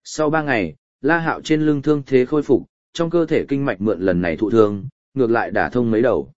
Sau 3 ngày, La Hạo trên lưng thương thế khôi phục, trong cơ thể kinh mạch mượn lần này thụ thương, ngược lại đả thông mấy đầu.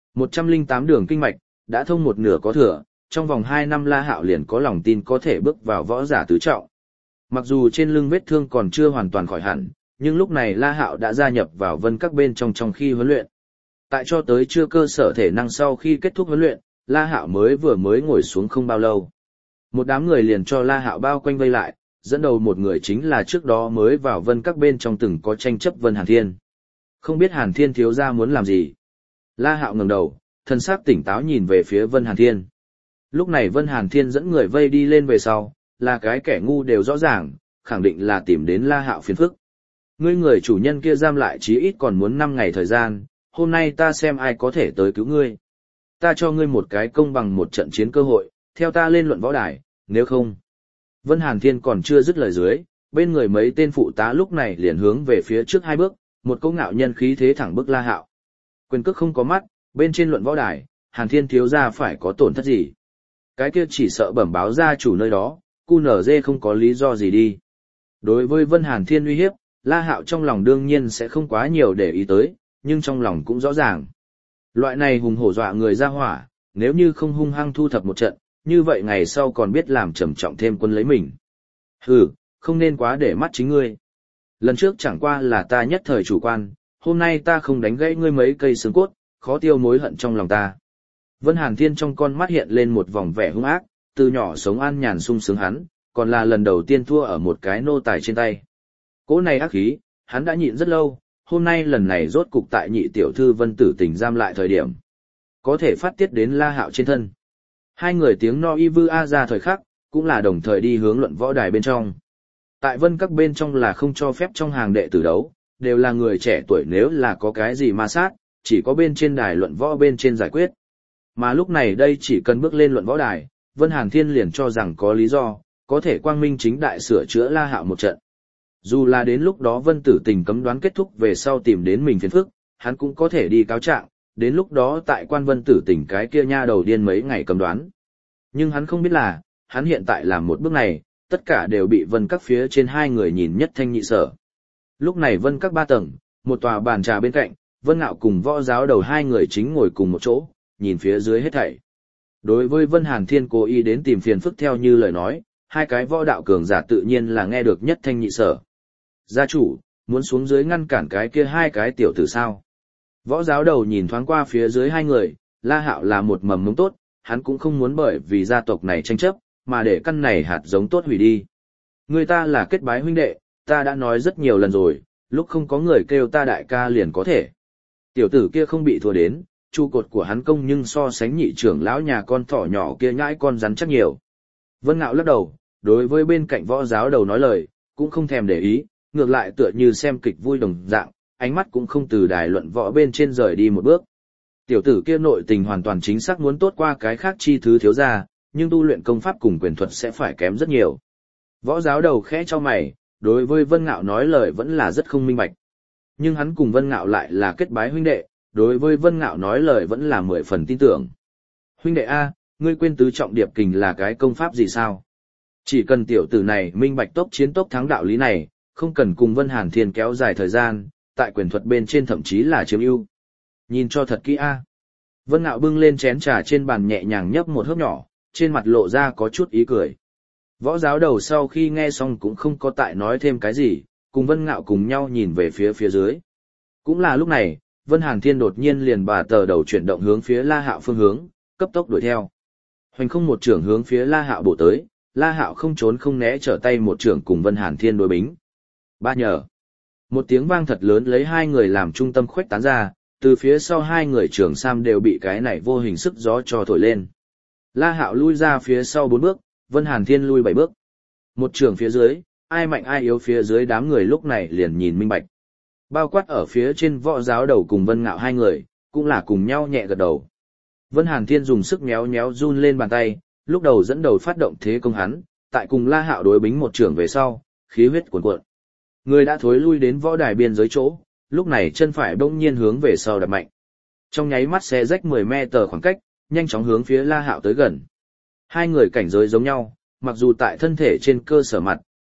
108 đường kinh mạch, đã thông một nửa có thừa, trong vòng 2 năm La Hạo liền có lòng tin có thể bước vào võ giả tứ trọng. Mặc dù trên lưng vết thương còn chưa hoàn toàn khỏi hẳn, nhưng lúc này La Hạo đã gia nhập vào vân các bên trong khi huấn luyện. Tại cho tới chưa cơ sở thể năng sau khi kết thúc huấn luyện, La Hạo mới ngồi xuống không bao lâu. Một đám người liền cho La Hạo bao quanh vây lại, dẫn đầu một người chính là trước đó mới vào vân các bên trong từng có tranh chấp Vân Hàn Thiên. Không biết Hàn Thiên thiếu gia muốn làm gì? La Hạo ngẩng đầu, thân xác tỉnh táo nhìn về phía Vân Hàn Thiên. Lúc này Vân Hàn Thiên dẫn người vây đi lên về sau, là cái kẻ ngu đều rõ ràng, khẳng định là tìm đến La Hạo phiền phức. Ngươi người chủ nhân kia giam lại chí ít còn muốn 5 ngày thời gian, hôm nay ta xem ai có thể tới cứu ngươi. Ta cho ngươi một cái công bằng một trận chiến cơ hội, theo ta lên luận võ đài, nếu không. Vân Hàn Thiên còn chưa dứt lời dưới, bên người mấy tên phụ tá lúc này liền hướng về phía trước 2 bước, một cỗ ngạo nhân khí thế thẳng bức La Hạo. Quyền cước không có mắt, bên trên luận võ đài, Hàn Thiên thiếu gia phải có tổn thất gì. Cái kia chỉ sợ bẩm báo gia chủ nơi đó, QNZ không có lý do gì đi. Đối với Vân Hàn Thiên uy hiếp, La Hạo trong lòng đương nhiên sẽ không quá nhiều để ý tới, nhưng trong lòng cũng rõ ràng. Loại này hùng hổ dọa người ra hỏa, nếu như không hung hăng thu thập một trận, như vậy ngày sau còn biết làm trầm trọng thêm quân lấy mình. Hừ, không nên quá để mắt chính ngươi. Lần trước chẳng qua là ta nhất thời chủ quan, hôm nay ta không đánh gãy ngươi mấy cây xương cốt, khó tiêu mối hận trong lòng ta. Vân Hàn Thiên trong con mắt hiện lên một vòng vẻ hung ác, từ nhỏ sống an nhàn sung sướng hắn, còn là lần đầu tiên thua ở một cái nô tài trên tay. Cỗ này ác khí, hắn đã nhịn rất lâu, hôm nay lần này rốt cục tại nhị tiểu thư Vân Tử Tình giam lại thời điểm. Có thể phát tiết đến La Hạo trên thân. Hai người tiếng no y vư a ra thời khắc, cũng là đồng thời đi hướng luận võ đài bên trong. Tại Vân các bên trong là không cho phép trong hàng đệ tử đấu, đều là người trẻ tuổi, nếu là có cái gì ma sát, chỉ có bên trên đài luận võ bên trên giải quyết. Mà lúc này đây chỉ cần bước lên luận võ đài, Vân Hàn Thiên liền cho rằng có lý do, có thể quang minh chính đại sửa chữa La Hạo một trận. Dù là đến lúc đó Vân Tử Tình cấm đoán kết thúc về sau tìm đến mình phiền phức, hắn cũng có thể đi cáo trạng, đến lúc đó tại quan Vân Tử Tình cái kia nha đầu điên mấy ngày cấm đoán. Nhưng hắn không biết là, hắn hiện tại làm một bước này, tất cả đều bị Vân các phía trên 2 người nhìn nhất thanh nhị sở. Lúc này Vân các 3 tầng, một tòa bàn trà bên cạnh, Vân Ngạo cùng Võ Giáo Đầu 2 người chính ngồi cùng một chỗ, nhìn phía dưới hết thảy. Đối với Vân Hàn Thiên cố ý đến tìm phiền phức theo như lời nói, 2 cái võ đạo cường giả tự nhiên là nghe được nhất thanh nhị sở. Gia chủ, muốn xuống dưới ngăn cản cái kia 2 cái tiểu tử sao? Võ Giáo Đầu nhìn thoáng qua phía dưới 2 người, La Hạo là một mầm mống tốt, hắn cũng không muốn bởi vì gia tộc này tranh chấp, mà để căn này hạt giống tốt hủy đi. Người ta là kết bái huynh đệ, ta đã nói rất nhiều lần rồi, lúc không có người kêu ta đại ca liền có thể. Tiểu tử kia không bị thua đến, trụ cột của hắn công nhưng so sánh nhị trưởng lão nhà con thỏ nhỏ kia nhãi con rắn chắc nhiều. Vân Ngạo lắc đầu, đối với bên cạnh Võ Giáo Đầu nói lời, cũng không thèm để ý, ngược lại tựa như xem kịch vui đồng dạng, ánh mắt cũng không từ đài luận võ bên trên rời đi một bước. Tiểu tử kia nội tình hoàn toàn chính xác muốn tốt qua cái khác chi thứ thiếu gia, nhưng tu luyện công pháp cùng quyền thuật sẽ phải kém rất nhiều. Võ Giáo Đầu khẽ cho mày, đối với Vân Ngạo nói lời vẫn là rất không minh bạch. Nhưng hắn cùng Vân Ngạo lại là kết bái huynh đệ, đối với Vân Ngạo nói lời vẫn là 10 phần tin tưởng. Huynh đệ A, ngươi quên tứ trọng điệp kình là cái công pháp gì sao? Chỉ cần tiểu tử này minh bạch tốc chiến tốc thắng đạo lý này, không cần cùng Vân Hàn Thiên kéo dài thời gian, tại quyền thuật bên trên thậm chí là chiếm ưu. Nhìn cho thật kỹ A. Vân Ngạo bưng lên chén trà trên bàn nhẹ nhàng nhấp một hớp nhỏ, trên mặt lộ ra có chút ý cười. Võ Giáo Đầu sau khi nghe xong cũng không có tại nói thêm cái gì, cùng Vân Ngạo cùng nhau nhìn về phía dưới. Cũng là lúc này, Vân Hàn Thiên đột nhiên liền bà tờ đầu chuyển động hướng phía La Hạo phương hướng, cấp tốc đuổi theo. Hoành không một trưởng hướng phía La Hạo bổ tới, La Hạo không trốn không né trở tay một trưởng cùng Vân Hàn Thiên đối bính. Ba nhờ. Một tiếng vang thật lớn lấy 2 người làm trung tâm khuếch tán ra, từ phía sau 2 người trưởng sam đều bị cái này vô hình sức gió cho thổi lên. La Hạo lui ra phía sau 4 bước, Vân Hàn Thiên lui 7 bước. Một trưởng phía dưới, ai mạnh ai yếu phía dưới đám người lúc này liền nhìn minh bạch. Bao quát ở phía trên Võ Giáo Đầu cùng Vân Ngạo 2 người, cũng là cùng nhau nhẹ gật đầu. Vân Hàn Thiên dùng sức méo méo run lên bàn tay, lúc đầu dẫn đầu phát động thế công hắn, tại cùng La Hạo đối bính một trưởng về sau, khí huyết cuồn cuộn. Người đã thối lui đến võ đài biên giới chỗ, lúc này chân phải bỗng nhiên hướng về sau đập mạnh. Trong nháy mắt xé rách 10 mét khoảng cách, nhanh chóng hướng phía La Hạo tới gần. 2 người cảnh giới giống nhau, mặc dù tại thân thể trên cơ sở mặt,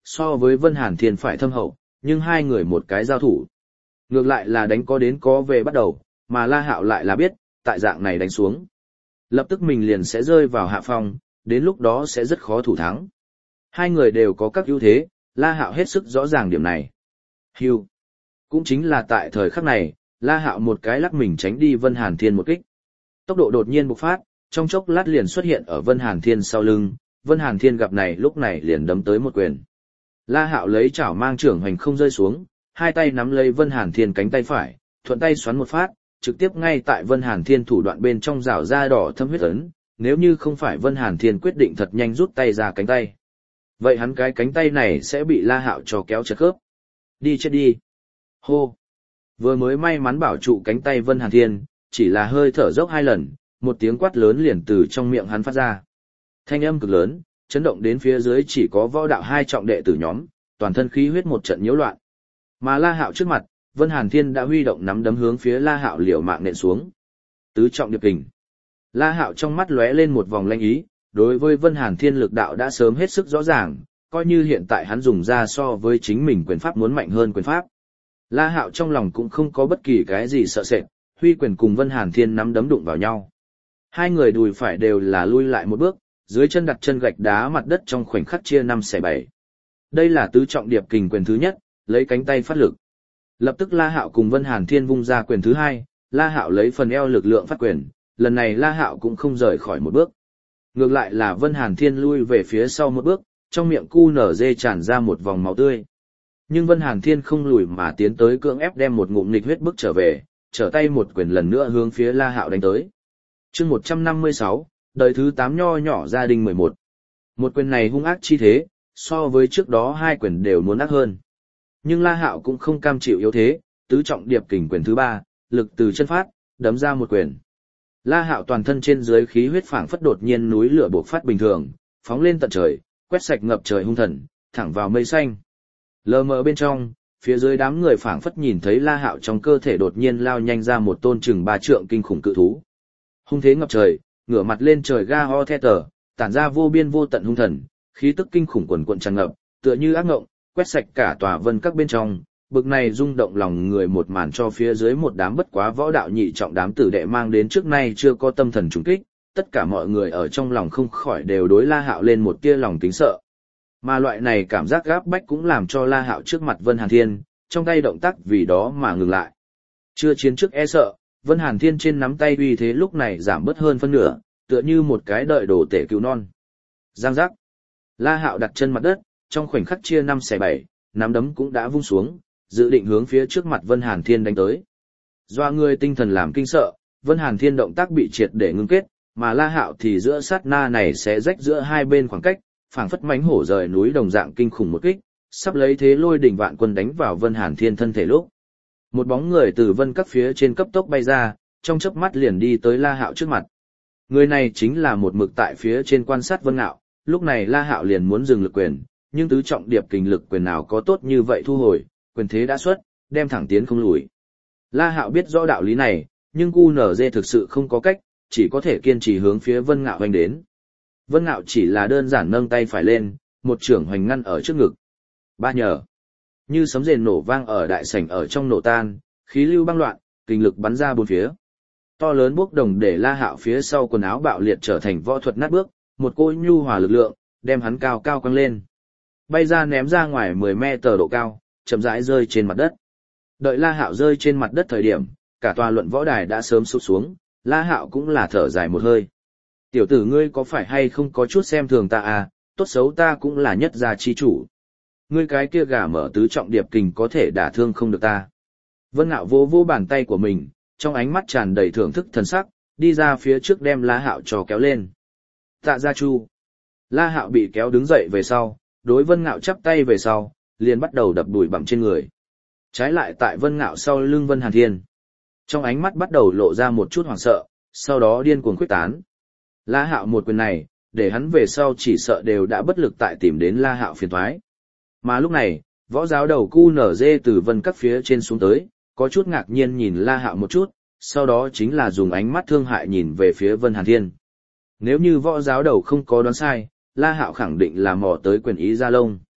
so với Vân Hàn Thiên phải thâm hậu, nhưng hai người một cái giao thủ. Ngược lại là đánh có đến có về bắt đầu, mà La Hạo lại là biết, tại dạng này đánh xuống. Lập tức mình liền sẽ rơi vào hạ phong, đến lúc đó sẽ rất khó thủ thắng. Hai người đều có các ưu thế, La Hạo hết sức rõ ràng điểm này. Hưu. Cũng chính là tại thời khắc này, La Hạo một cái lắc mình tránh đi Vân Hàn Thiên một kích. Tốc độ đột nhiên bộc phát, trong chốc lát liền xuất hiện ở Vân Hàn Thiên sau lưng, Vân Hàn Thiên gặp này lúc này liền đấm tới một quyền. La Hạo lấy chảo mang trưởng hoành không rơi xuống, hai tay nắm lấy Vân Hàn Thiên cánh tay phải, thuận tay xoắn một phát, trực tiếp ngay tại Vân Hàn Thiên thủ đoạn bên trong rào da đỏ thâm huyết ấn, nếu như không phải Vân Hàn Thiên quyết định thật nhanh rút tay ra cánh tay. Vậy hắn cái cánh tay này sẽ bị La Hạo cho kéo chật khớp. Đi chết đi. Hô. Vừa mới may mắn bảo trụ cánh tay Vân Hàn Thiên, chỉ là hơi thở dốc hai lần, một tiếng quát lớn liền từ trong miệng hắn phát ra. Thanh âm cực lớn, chấn động đến phía dưới chỉ có võ đạo hai trọng đệ tử nhóm, toàn thân khí huyết một trận nhiễu loạn. Mà La Hạo trước mặt, Vân Hàn Thiên đã huy động nắm đấm hướng phía La Hạo liều mạng nện xuống. Tứ trọng điệp kình. La Hạo trong mắt lóe lên một vòng lanh ý, đối với Vân Hàn Thiên lực đạo đã sớm hết sức rõ ràng, coi như hiện tại hắn dùng ra so với chính mình quyền pháp muốn mạnh hơn quyền pháp. La Hạo trong lòng cũng không có bất kỳ cái gì sợ sệt, huy quyền cùng Vân Hàn Thiên nắm đấm đụng vào nhau. Hai người đùi phải đều là lui lại một bước, dưới chân đặt chân gạch đá mặt đất trong khoảnh khắc chia 5/7. Đây là tứ trọng điệp kình quyền thứ nhất, lấy cánh tay phát lực. Lập tức La Hạo cùng Vân Hàn Thiên vung ra quyền thứ hai, La Hạo lấy phần eo lực lượng phát quyền, lần này La Hạo cũng không rời khỏi một bước. Ngược lại là Vân Hàn Thiên lui về phía sau một bước, trong miệng cu nở dê tràn ra một vòng máu tươi. Nhưng Vân Hàn Thiên không lùi mà tiến tới cưỡng ép đem một ngụm nghịch huyết bức trở về, trở tay một quyền lần nữa hướng phía La Hạo đánh tới. Chương 156, đời thứ 8 nho nhỏ gia đình 11. Một quyền này hung ác chi thế, so với trước đó hai quyền đều muốn ác hơn. Nhưng La Hạo cũng không cam chịu yếu thế, tứ trọng điệp kình quyền thứ 3, lực từ chân phát, đấm ra một quyền. La Hạo toàn thân trên dưới khí huyết phảng phất đột nhiên núi lửa bộc phát bình thường, phóng lên tận trời, quét sạch ngập trời hung thần, thẳng vào mây xanh. Lờ mờ bên trong, phía dưới đám người phảng phất nhìn thấy La Hạo trong cơ thể đột nhiên lao nhanh ra một tôn chừng 3 trượng kinh khủng cự thú. Hung thế ngập trời, ngửa mặt lên trời ga ho the tờ, tản ra vô biên vô tận hung thần, khí tức kinh khủng quần quần tràn ngập, tựa như ác ngộng, quét sạch cả tòa vân các bên trong. Bực này rung động lòng người một màn cho phía dưới một đám bất quá võ đạo nhị trọng đám tử đệ mang đến trước nay chưa có tâm thần trùng kích, tất cả mọi người ở trong lòng không khỏi đều đối La Hạo lên một tia lòng kính sợ. Mà loại này cảm giác gáp bách cũng làm cho La Hạo trước mặt Vân Hàn Thiên, trong tay động tác vì đó mà ngừng lại. Chưa chiến trước e sợ, Vân Hàn Thiên trên nắm tay uy thế lúc này giảm bớt hơn phân nửa, tựa như một cái đợi đồ tể cứu non. Giang giác. La Hạo đặt chân mặt đất, trong khoảnh khắc chia 5/7, nắm đấm cũng đã vung xuống, dự định hướng phía trước mặt Vân Hàn Thiên đánh tới. Doa người tinh thần làm kinh sợ, Vân Hàn Thiên động tác bị triệt để ngưng kết, mà La Hạo thì giữa sát na này sẽ rách giữa hai bên khoảng cách, phảng phất mãnh hổ rời núi đồng dạng kinh khủng một kích, sắp lấy thế lôi đỉnh vạn quân đánh vào Vân Hàn Thiên thân thể lúc. Một bóng người từ vân các phía trên cấp tốc bay ra, trong chớp mắt liền đi tới La Hạo trước mặt. Người này chính là một mực tại phía trên quan sát Vân Ngạo, lúc này La Hạo liền muốn dừng lực quyền, nhưng tứ trọng điệp kình lực quyền nào có tốt như vậy thu hồi, quyền thế đã xuất, đem thẳng tiến không lùi. La Hạo biết rõ đạo lý này, nhưng QNZ thực sự không có cách, chỉ có thể kiên trì hướng phía Vân Ngạo hoành đến. Vân Ngạo chỉ là đơn giản nâng tay phải lên, một chưởng hoành ngăn ở trước ngực. Ba nhờ. Như sấm rền nổ vang ở đại sảnh ở trong nổ tan, khí lưu băng loạn, kình lực bắn ra bốn phía. To lớn bốc đồng để La Hạo phía sau quần áo bạo liệt trở thành võ thuật nát bước, một cỗ nhu hòa lực lượng, đem hắn cao cao quăng lên. Bay ra ném ra ngoài 10 mét độ cao, chậm rãi rơi trên mặt đất. Đợi La Hạo rơi trên mặt đất thời điểm, cả tòa luận võ đài đã sớm sụp xuống, La Hạo cũng là thở dài một hơi. Tiểu tử ngươi có phải hay không có chút xem thường ta à, tốt xấu ta cũng là nhất gia chi chủ. Ngươi cái kia gà mở tứ trọng điệp kình có thể đả thương không được ta. Vân Ngạo vỗ vỗ bàn tay của mình, trong ánh mắt tràn đầy thưởng thức thần sắc, đi ra phía trước đem La Hạo cho kéo lên. Tạ gia chu. La Hạo bị kéo đứng dậy về sau, đối Vân Ngạo chắp tay về sau, liền bắt đầu đập đùi bặm trên người. Trái lại tại Vân Ngạo sau lưng Vân Hàn Thiên. Trong ánh mắt bắt đầu lộ ra một chút hoảng sợ, sau đó điên cuồng khuếch tán. La Hạo một quyền này, để hắn về sau chỉ sợ đều đã bất lực tại tìm đến La Hạo phiền toái. Mà lúc này, võ giáo đầu QNZ từ vân các phía trên xuống tới, có chút ngạc nhiên nhìn La Hạo một chút, sau đó chính là dùng ánh mắt thương hại nhìn về phía Vân Hàn Thiên. Nếu như võ giáo đầu không có đoán sai, La Hạo khẳng định là mò tới quyền ý ra lông.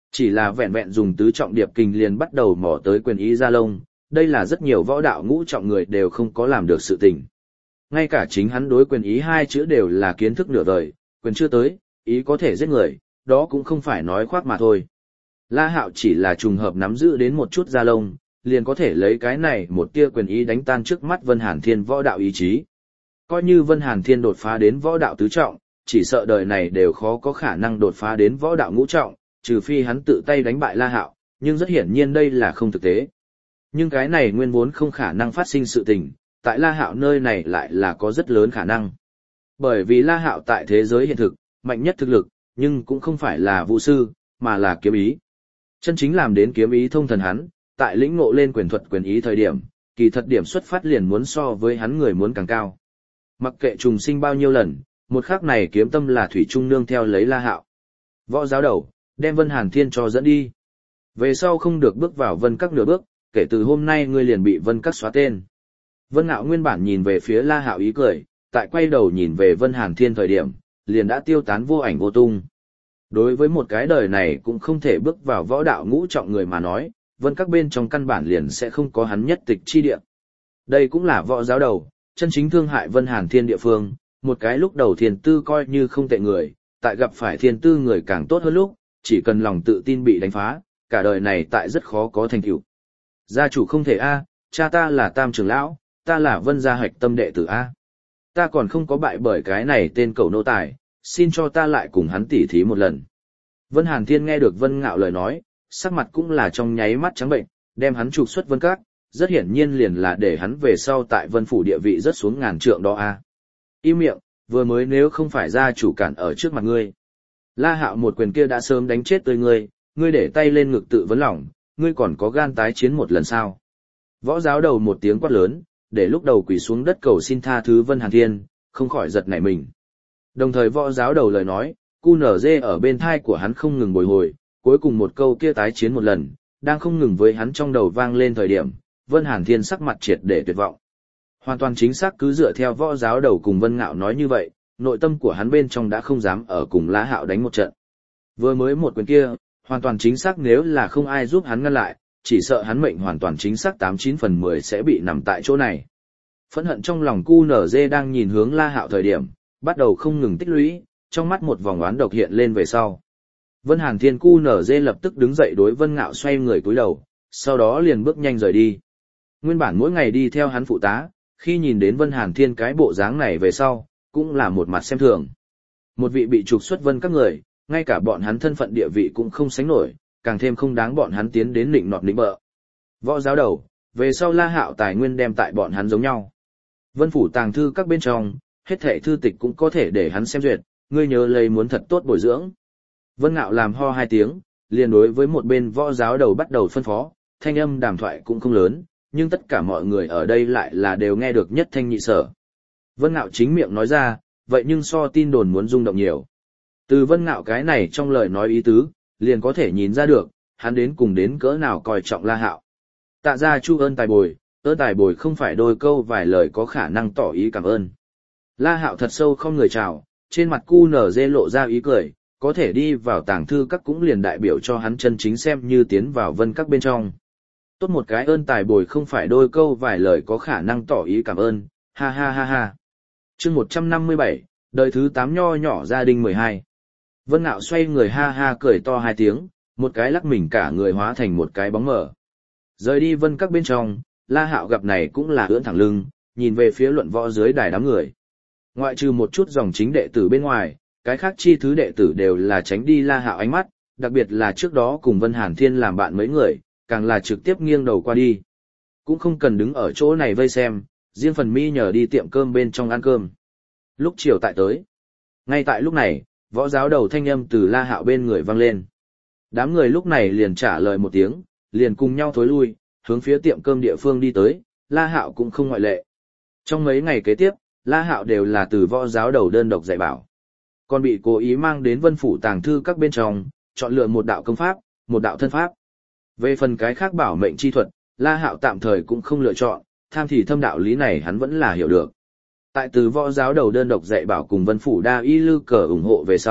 Chỉ là vẹn vẹn dùng tứ trọng điệp kình liền bắt đầu mò tới quyền ý ra lông, đây là rất nhiều võ đạo ngũ trọng người đều không có làm được sự tình. Ngay cả chính hắn đối quyền ý hai chữ đều là kiến thức nửa đời, quyền chưa tới, ý có thể giết người, đó cũng không phải nói khoác mà thôi. La Hạo chỉ là trùng hợp nắm giữ đến một chút da lông, liền có thể lấy cái này một tia quyền ý đánh tan trước mắt Vân Hàn Thiên võ đạo ý chí. Coi như Vân Hàn Thiên đột phá đến võ đạo tứ trọng, chỉ sợ đời này đều khó có khả năng đột phá đến võ đạo ngũ trọng, trừ phi hắn tự tay đánh bại La Hạo, nhưng rất hiển nhiên đây là không thực tế. Nhưng cái này nguyên vốn không khả năng phát sinh sự tình, tại La Hạo nơi này lại là có rất lớn khả năng. Bởi vì La Hạo tại thế giới hiện thực, mạnh nhất thực lực, nhưng cũng không phải là vũ sư, mà là kiếm ý. Chân chính làm đến kiếm ý thông thần hắn, tại lĩnh ngộ lên quyền thuật quyền ý thời điểm, kỳ thật điểm xuất phát liền muốn so với hắn người muốn càng cao. Mặc kệ trùng sinh bao nhiêu lần, một khắc này kiếm tâm là thủy trung nương theo lấy La Hạo. Võ giáo đầu, đem Vân Hàn Thiên cho dẫn đi. Về sau không được bước vào Vân Các nửa bước, kể từ hôm nay ngươi liền bị Vân Các xóa tên. Vân Ngạo nguyên bản nhìn về phía La Hạo ý cười, tại quay đầu nhìn về Vân Hàn Thiên thời điểm, liền đã tiêu tán vô ảnh vô tung. Đối với một cái đời này cũng không thể bước vào võ đạo ngũ trọng người mà nói, Vân Các bên trong căn bản liền sẽ không có hắn nhất tịch chi địa. Đây cũng là võ giáo đầu, chân chính thương hại Vân Hàn Thiên địa phương, một cái lúc đầu thiên tư coi như không tệ người, tại gặp phải thiên tư người càng tốt hơn lúc, chỉ cần lòng tự tin bị đánh phá, cả đời này tại rất khó có thành tựu. Gia chủ không thể a, cha ta là Tam trưởng lão, ta là Vân gia hạch tâm đệ tử a. Ta còn không có bại bởi cái này tên cầu nô tài, xin cho ta lại cùng hắn tỉ thí một lần. Vân Hàn Thiên nghe được Vân Ngạo lời nói, sắc mặt cũng là trong nháy mắt trắng bệnh, đem hắn trục xuất Vân Các, rất hiển nhiên liền là để hắn về sau tại Vân phủ địa vị rất xuống ngàn trượng đó a. Im miệng, vừa mới nếu không phải gia chủ cản ở trước mặt ngươi. La Hạo một quyền kia đã sớm đánh chết tươi ngươi, ngươi để tay lên ngực tự vấn lòng, ngươi còn có gan tái chiến một lần sao? Võ giáo đầu một tiếng quát lớn, để lúc đầu quỳ xuống đất cầu xin tha thứ Vân Hàn Thiên, không khỏi giật nảy mình. Đồng thời võ giáo đầu lời nói, QNZ ở bên thai của hắn không ngừng bồi hồi, cuối cùng một câu kia tái chiến một lần, đang không ngừng với hắn trong đầu vang lên thời điểm, Vân Hàn Thiên sắc mặt triệt để tuyệt vọng. Hoàn toàn chính xác cứ dựa theo võ giáo đầu cùng Vân Ngạo nói như vậy, nội tâm của hắn bên trong đã không dám ở cùng La Hạo đánh một trận. Vừa mới một quyền kia, hoàn toàn chính xác nếu là không ai giúp hắn ngăn lại, chỉ sợ hắn mệnh hoàn toàn chính xác 89/10 sẽ bị nằm tại chỗ này. Phẫn hận trong lòng QNZ đang nhìn hướng La Hạo thời điểm, bắt đầu không ngừng tích lũy, trong mắt một vòng oán độc hiện lên về sau. Vân Hàn Thiên QNZ lập tức đứng dậy đối Vân Ngạo xoay người cúi đầu, sau đó liền bước nhanh rời đi. Nguyên bản mỗi ngày đi theo hắn phụ tá, khi nhìn đến Vân Hàn Thiên cái bộ dáng này về sau, cũng là một mặt xem thường. Một vị bị trục xuất Vân các người, ngay cả bọn hắn thân phận địa vị cũng không sánh nổi, càng thêm không đáng bọn hắn tiến đến nịnh nọt nịnh bợ. Võ giáo đầu, về sau La Hạo tài nguyên đem tại bọn hắn giống nhau. Vân phủ tàng thư các bên trong, hết thảy thư tịch cũng có thể để hắn xem duyệt, ngươi nhớ lấy muốn thật tốt bồi dưỡng. Vân Ngạo làm ho hai tiếng, liền đối với một bên võ giáo đầu bắt đầu phân phó, thanh âm đàm thoại cũng không lớn, nhưng tất cả mọi người ở đây lại là đều nghe được nhất thanh nhị sở. Vân Ngạo chính miệng nói ra, vậy nhưng so tin đồn muốn rung động nhiều. Từ Vân Ngạo cái này trong lời nói ý tứ, liền có thể nhìn ra được, hắn đến cùng đến cỡ nào coi trọng La Hạo. Tạ gia chu ơn tài bồi không phải đôi câu vài lời có khả năng tỏ ý cảm ơn. La Hạo thật sâu không người chào, trên mặt QNZ lộ ra ý cười, có thể đi vào tàng thư các cũng liền đại biểu cho hắn chân chính xem như tiến vào Vân các bên trong. Tốt một cái ơn tài bồi không phải đôi câu vài lời có khả năng tỏ ý cảm ơn, ha ha ha ha. Chương 157, đời thứ 8 nho nhỏ gia đình 12. Vân Ngạo xoay người ha ha cười to hai tiếng, một cái lắc mình cả người hóa thành một cái bóng mờ. Rời đi Vân các bên trong, La Hạo gặp này cũng là ưỡn thẳng lưng, nhìn về phía luận võ dưới đài đám người. Ngoại trừ một chút dòng chính đệ tử bên ngoài, cái khác chi thứ đệ tử đều là tránh đi La Hạo ánh mắt, đặc biệt là trước đó cùng Vân Hàn Thiên làm bạn mấy người, càng là trực tiếp nghiêng đầu qua đi. Cũng không cần đứng ở chỗ này vây xem, riêng phần mi nhờ đi tiệm cơm bên trong ăn cơm. Lúc chiều tại tới. Ngay tại lúc này, võ giáo đầu thanh âm từ La Hạo bên người vang lên. Đám người lúc này liền trả lời một tiếng, liền cùng nhau thối lui, hướng phía tiệm cơm địa phương đi tới, La Hạo cũng không ngoại lệ. Trong mấy ngày kế tiếp, La Hạo đều là từ võ giáo đầu đơn độc dạy bảo. Còn bị cố ý mang đến Vân phủ tàng thư các bên trong, chọn lựa một đạo công pháp, một đạo thân pháp. Về phần cái khác bảo mệnh chi thuật, La Hạo tạm thời cũng không lựa chọn, tham thì thâm đạo lý này hắn vẫn là hiểu được. Tại từ võ giáo đầu đơn độc dạy bảo cùng Vân phủ đa y lư cờ ủng hộ về sau,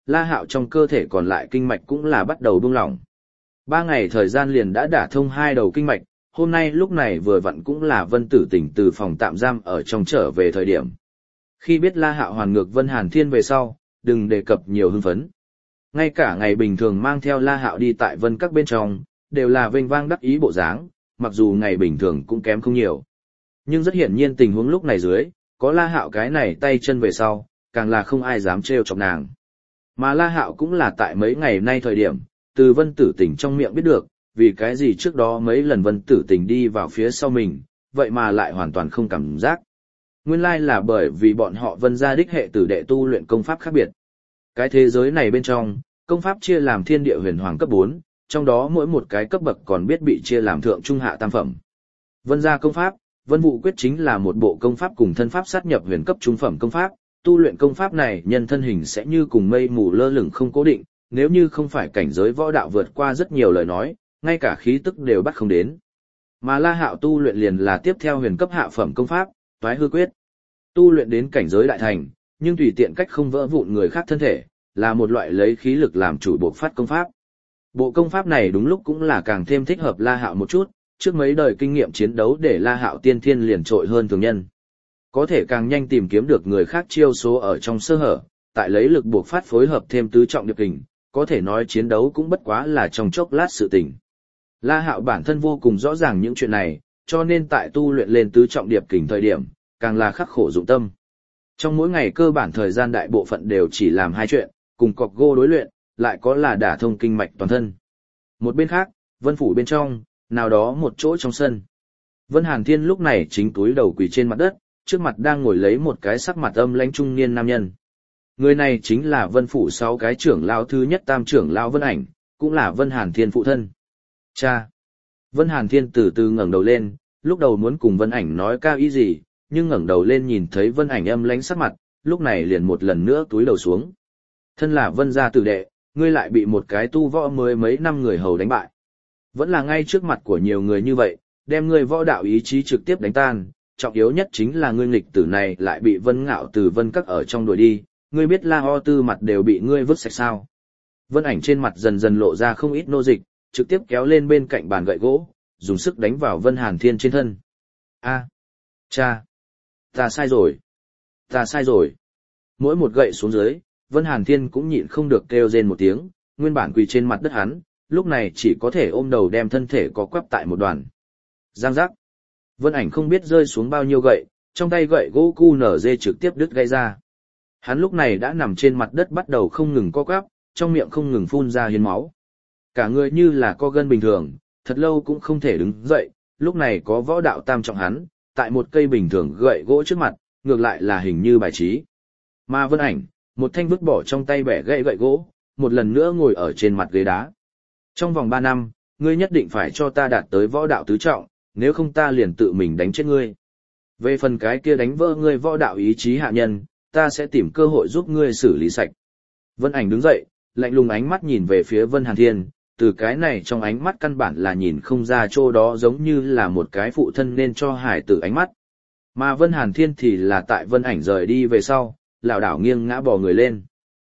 La Hạo trong cơ thể còn lại kinh mạch cũng là bắt đầu buông lỏng. 3 ngày thời gian liền đã đả thông 2 đầu kinh mạch, hôm nay lúc này vừa vặn cũng là Vân Tử Tỉnh từ phòng tạm giam ở trong trở về thời điểm. Khi biết La Hạo hoàn ngược Vân Hàn Thiên về sau, đừng đề cập nhiều hưng phấn. Ngay cả ngày bình thường mang theo La Hạo đi tại Vân Các bên trong, đều là vênh vang đắc ý bộ dáng, mặc dù ngày bình thường cũng kém không nhiều. Nhưng rất hiển nhiên tình huống lúc này dưới, có La Hạo cái này tay chân về sau, càng là không ai dám trêu chọc nàng. Mà La Hạo cũng là tại mấy ngày nay thời điểm, từ Vân Tử Tỉnh trong miệng biết được, vì cái gì trước đó mấy lần Vân Tử Tỉnh đi vào phía sau mình, vậy mà lại hoàn toàn không cảm giác. Nguyên lai là bởi vì bọn họ Vân gia đích hệ tử đệ tu luyện công pháp khác biệt. Cái thế giới này bên trong, công pháp chia làm thiên địa huyền hoàng cấp 4, trong đó mỗi một cái cấp bậc còn biết bị chia làm thượng trung hạ tam phẩm. Vân gia công pháp, Vân Vũ Quyết chính là một bộ công pháp cùng thân pháp sát nhập huyền cấp trung phẩm công pháp, tu luyện công pháp này nhân thân hình sẽ như cùng mây mù lơ lửng không cố định, nếu như không phải cảnh giới võ đạo vượt qua rất nhiều lời nói, ngay cả khí tức đều bắt không đến. Mà La Hạo tu luyện liền là tiếp theo huyền cấp hạ phẩm công pháp, Toái Hư Quyết. Tu luyện đến cảnh giới đại thành, nhưng tùy tiện cách không vỡ vụn người khác thân thể, là một loại lấy khí lực làm chủ buộc phát công pháp. Bộ công pháp này đúng lúc cũng là càng thêm thích hợp La Hạo một chút, trước mấy đời kinh nghiệm chiến đấu để La Hạo tiên thiên liền trội hơn thường nhân. Có thể càng nhanh tìm kiếm được người khác chiêu số ở trong sơ hở, tại lấy lực buộc phát phối hợp thêm tứ trọng điệp kình, có thể nói chiến đấu cũng bất quá là trong chốc lát sự tình. La Hạo bản thân vô cùng rõ ràng những chuyện này, cho nên tại tu luyện lên tứ trọng điệp kình thời điểm, càng là khắc khổ dụng tâm. Trong mỗi ngày cơ bản thời gian đại bộ phận đều chỉ làm 2 chuyện, cùng cọc gô đối luyện, lại có là đả thông kinh mạch toàn thân. Một bên khác, Vân phủ bên trong, nào đó một chỗ trong sân. Vân Hàn Thiên lúc này chính túi đầu quỳ trên mặt đất, trước mặt đang ngồi lấy một cái sắc mặt âm lãnh trung niên nam nhân. Người này chính là Vân phủ 6 cái trưởng lão thứ nhất tam trưởng lão Vân Ảnh, cũng là Vân Hàn Thiên phụ thân. Cha! Vân Hàn Thiên từ từ ngẩng đầu lên, lúc đầu muốn cùng Vân Ảnh nói cao ý gì, nhưng ngẩng đầu lên nhìn thấy Vân Ảnh âm lãnh sắc mặt, lúc này liền một lần nữa túi đầu xuống. Thân là Vân gia tử đệ, ngươi lại bị một cái tu võ mới mấy năm người hầu đánh bại. Vẫn là ngay trước mặt của nhiều người như vậy, đem ngươi võ đạo ý chí trực tiếp đánh tan, trọng yếu nhất chính là ngươi nghịch tử này lại bị Vân Ngạo từ Vân Các ở trong đuổi đi, ngươi biết La Ho Tư mặt đều bị ngươi vứt sạch sao. Vân Ảnh trên mặt dần dần lộ ra không ít nô dịch, trực tiếp kéo lên bên cạnh bàn gậy gỗ, dùng sức đánh vào Vân Hàn Thiên trên thân. A, cha, ta sai rồi, ta sai rồi. Mỗi một gậy xuống dưới, Vân Hàn Thiên cũng nhịn không được kêu rên một tiếng, nguyên bản quỳ trên mặt đất hắn, lúc này chỉ có thể ôm đầu đem thân thể có quắp tại một đoàn. Giang giác. Vân Ảnh không biết rơi xuống bao nhiêu gậy, trong tay gậy gỗ QNZ trực tiếp đứt gãy ra. Hắn lúc này đã nằm trên mặt đất bắt đầu không ngừng co quắp, trong miệng không ngừng phun ra hiến máu. Cả người như là co gân bình thường, thật lâu cũng không thể đứng dậy, lúc này có võ đạo tam trọng hắn, tại một cây bình thường gậy gỗ trước mặt, ngược lại là hình như bài trí. Mà Vân Ảnh, một thanh vứt bỏ trong tay bẻ gãy gậy gỗ, một lần nữa ngồi ở trên mặt ghế đá. Trong vòng 3 năm, ngươi nhất định phải cho ta đạt tới võ đạo tứ trọng, nếu không ta liền tự mình đánh chết ngươi. Về phần cái kia đánh vỡ ngươi võ đạo ý chí hạ nhân, ta sẽ tìm cơ hội giúp ngươi xử lý sạch. Vân Ảnh đứng dậy, lạnh lùng ánh mắt nhìn về phía Vân Hàn Thiên, từ cái này trong ánh mắt căn bản là nhìn không ra chỗ đó giống như là một cái phụ thân nên cho hải tử ánh mắt. Mà Vân Hàn Thiên thì là tại Vân Ảnh rời đi về sau, lảo đảo nghiêng ngã bò người lên.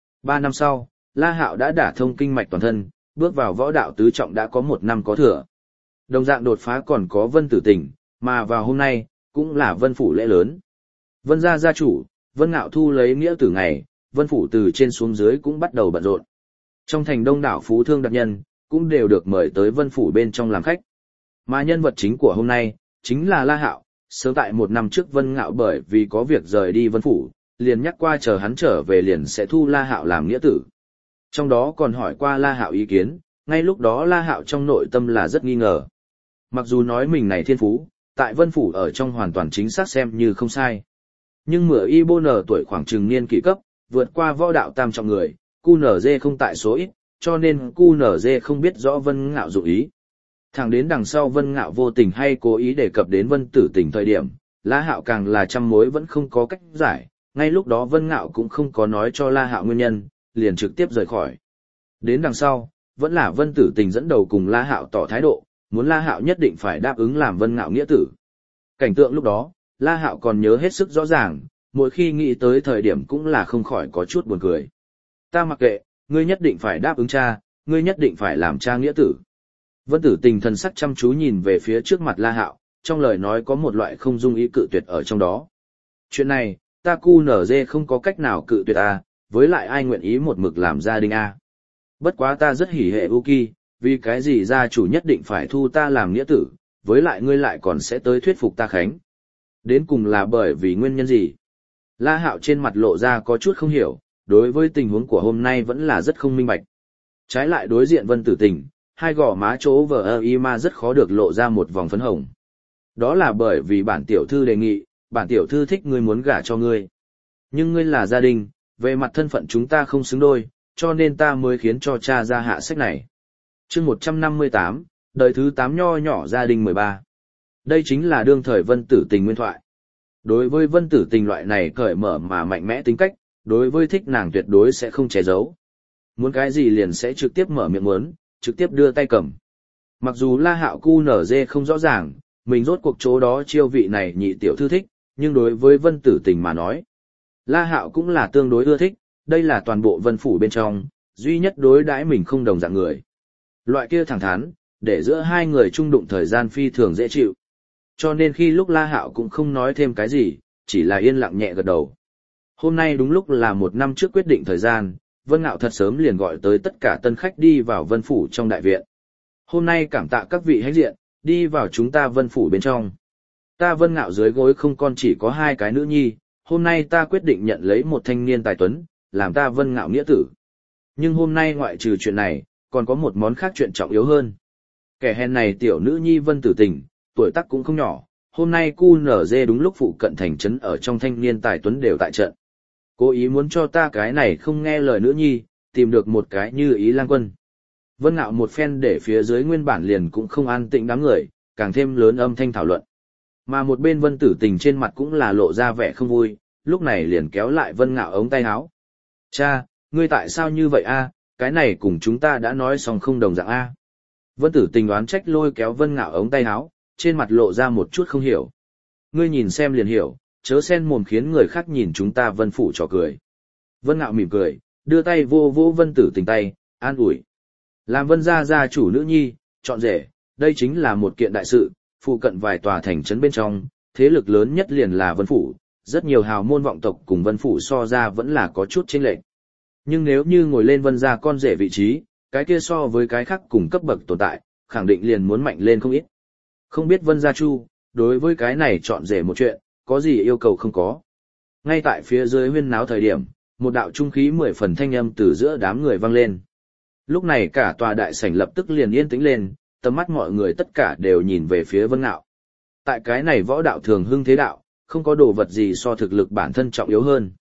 3 năm sau, La Hạo đã đả thông kinh mạch toàn thân, bước vào võ đạo tứ trọng đã có 1 năm có thừa. Đồng dạng đột phá còn có Vân Tử Tỉnh, mà vào hôm nay, cũng là Vân phủ lễ lớn. Vân gia gia chủ, Vân Ngạo thu lấy nghĩa tử ngày, Vân phủ từ trên xuống dưới cũng bắt đầu bận rộn. Trong thành đông đảo phú thương đặc nhân, cũng đều được mời tới Vân phủ bên trong làm khách. Mà nhân vật chính của hôm nay, chính là La Hạo, sớm tại 1 năm trước Vân Ngạo bởi vì có việc rời đi Vân phủ, liền nhắc qua chờ hắn trở về liền sẽ thu La Hạo làm nghĩa tử. Trong đó còn hỏi qua La Hạo ý kiến, ngay lúc đó La Hạo trong nội tâm là rất nghi ngờ. Mặc dù nói mình này thiên phú, tại Vân phủ ở trong hoàn toàn chính xác xem như không sai. Nhưng mửa y bô nở tuổi khoảng chừng niên kỷ cấp, vượt qua võ đạo tam trọng người, QNZ không tại số ít, cho nên QNZ không biết rõ Vân Ngạo dụng ý. Thẳng đến đằng sau Vân Ngạo vô tình hay cố ý đề cập đến Vân Tử Tỉnh thời điểm, La Hạo càng là trăm mối vẫn không có cách giải, ngay lúc đó Vân Ngạo cũng không có nói cho La Hạo nguyên nhân, liền trực tiếp rời khỏi. Đến đằng sau, vẫn là Vân Tử Tỉnh dẫn đầu cùng La Hạo tỏ thái độ, muốn La Hạo nhất định phải đáp ứng làm Vân Ngạo nghĩa tử. Cảnh tượng lúc đó, La Hạo còn nhớ hết sức rõ ràng, mỗi khi nghĩ tới thời điểm cũng là không khỏi có chút buồn cười. Ta mặc kệ, Ngươi nhất định phải đáp ứng cha, ngươi nhất định phải làm cha nghĩa tử. Vân Tử Tình thần sắc chăm chú nhìn về phía trước mặt La Hạo, trong lời nói có một loại không dung ý cự tuyệt ở trong đó. Chuyện này, ta QNZ không có cách nào cự tuyệt a, với lại ai nguyện ý một mực làm gia đình a. Bất quá ta rất hỉ hệ Uki, vì cái gì gia chủ nhất định phải thu ta làm nghĩa tử, với lại ngươi lại còn sẽ tới thuyết phục ta khánh. Đến cùng là bởi vì nguyên nhân gì? La Hạo trên mặt lộ ra có chút không hiểu, đối với tình huống của hôm nay vẫn là rất không minh bạch. Trái lại đối diện Vân Tử Tình, hai gò má chỗ vờ ma rất khó được lộ ra một vòng phấn hồng. Đó là bởi vì bản tiểu thư đề nghị, bản tiểu thư thích ngươi muốn gả cho ngươi. Nhưng ngươi là gia đình, về mặt thân phận chúng ta không xứng đôi, cho nên ta mới khiến cho cha ra hạ sách này. Chương 158, đời thứ 8 nho nhỏ gia đình 13. Đây chính là đương thời Vân Tử Tình nguyên thoại. Đối với Vân Tử Tình loại này cởi mở mà mạnh mẽ tính cách, đối với thích nàng tuyệt đối sẽ không che giấu. Muốn cái gì liền sẽ trực tiếp mở miệng muốn, trực tiếp đưa tay cầm. Mặc dù La Hạo QNZ không rõ ràng, mình rốt cuộc chỗ đó chiêu vị này nhị tiểu thư thích, nhưng đối với Vân Tử Tình mà nói, La Hạo cũng là tương đối ưa thích, đây là toàn bộ Vân Phủ bên trong, duy nhất đối đãi mình không đồng dạng người. Loại kia thẳng thắn, để giữa hai người chung đụng thời gian phi thường dễ chịu. Cho nên khi lúc La Hạo cũng không nói thêm cái gì, chỉ là yên lặng nhẹ gật đầu. Hôm nay đúng lúc là 1 năm trước quyết định thời gian, Vân Ngạo thật sớm liền gọi tới tất cả tân khách đi vào Vân Phủ trong đại viện. Hôm nay cảm tạ các vị hãnh diện, đi vào chúng ta Vân Phủ bên trong. Ta Vân Ngạo dưới gối không còn chỉ có 2 cái nữ nhi, hôm nay ta quyết định nhận lấy một thanh niên tài tuấn, làm ta Vân Ngạo nghĩa tử. Nhưng hôm nay ngoại trừ chuyện này, còn có một món khác chuyện trọng yếu hơn. Kẻ hèn này tiểu nữ nhi Vân Tử Tình, tuổi tác cũng không nhỏ, hôm nay QNZ đúng lúc phụ cận thành trấn ở trong thanh niên tài tuấn đều tại trận. Cố ý muốn cho ta cái này không nghe lời nữ nhi, tìm được một cái như ý lang quân. Vân Ngạo một phen để phía dưới nguyên bản liền cũng không an tĩnh đám người, càng thêm lớn âm thanh thảo luận. Mà một bên Vân Tử Tình trên mặt cũng là lộ ra vẻ không vui, lúc này liền kéo lại Vân Ngạo ống tay áo. Cha, ngươi tại sao như vậy a? Cái này cùng chúng ta đã nói xong không đồng dạng a. Vân Tử Tình đoán trách lôi kéo Vân Ngạo ống tay áo, trên mặt lộ ra một chút không hiểu. Ngươi nhìn xem liền hiểu, chớ xen mồm khiến người khác nhìn chúng ta Vân Phủ trò cười. Vân Ngạo mỉm cười, đưa tay vô vô Vân Tử Tình tay, an ủi. Làm Vân gia gia chủ nữ nhi, chọn rể, đây chính là một kiện đại sự, phụ cận vài tòa thành trấn bên trong, thế lực lớn nhất liền là Vân Phủ, rất nhiều hào môn vọng tộc cùng Vân Phủ so ra vẫn là có chút chênh lệch. Nhưng nếu như ngồi lên Vân gia con rể vị trí, cái kia so với cái khác cùng cấp bậc tồn tại, khẳng định liền muốn mạnh lên không ít. Không biết Vân gia Chu, đối với cái này chọn rể một chuyện, có gì yêu cầu không có. Ngay tại phía dưới huyên náo thời điểm, một đạo trung khí 10 phần thanh âm từ giữa đám người vang lên. Lúc này cả tòa đại sảnh lập tức liền yên tĩnh lên, tầm mắt mọi người tất cả đều nhìn về phía Vân Ngạo. Tại cái này võ đạo thường hưng thế đạo, không có đồ vật gì so thực lực bản thân trọng yếu hơn.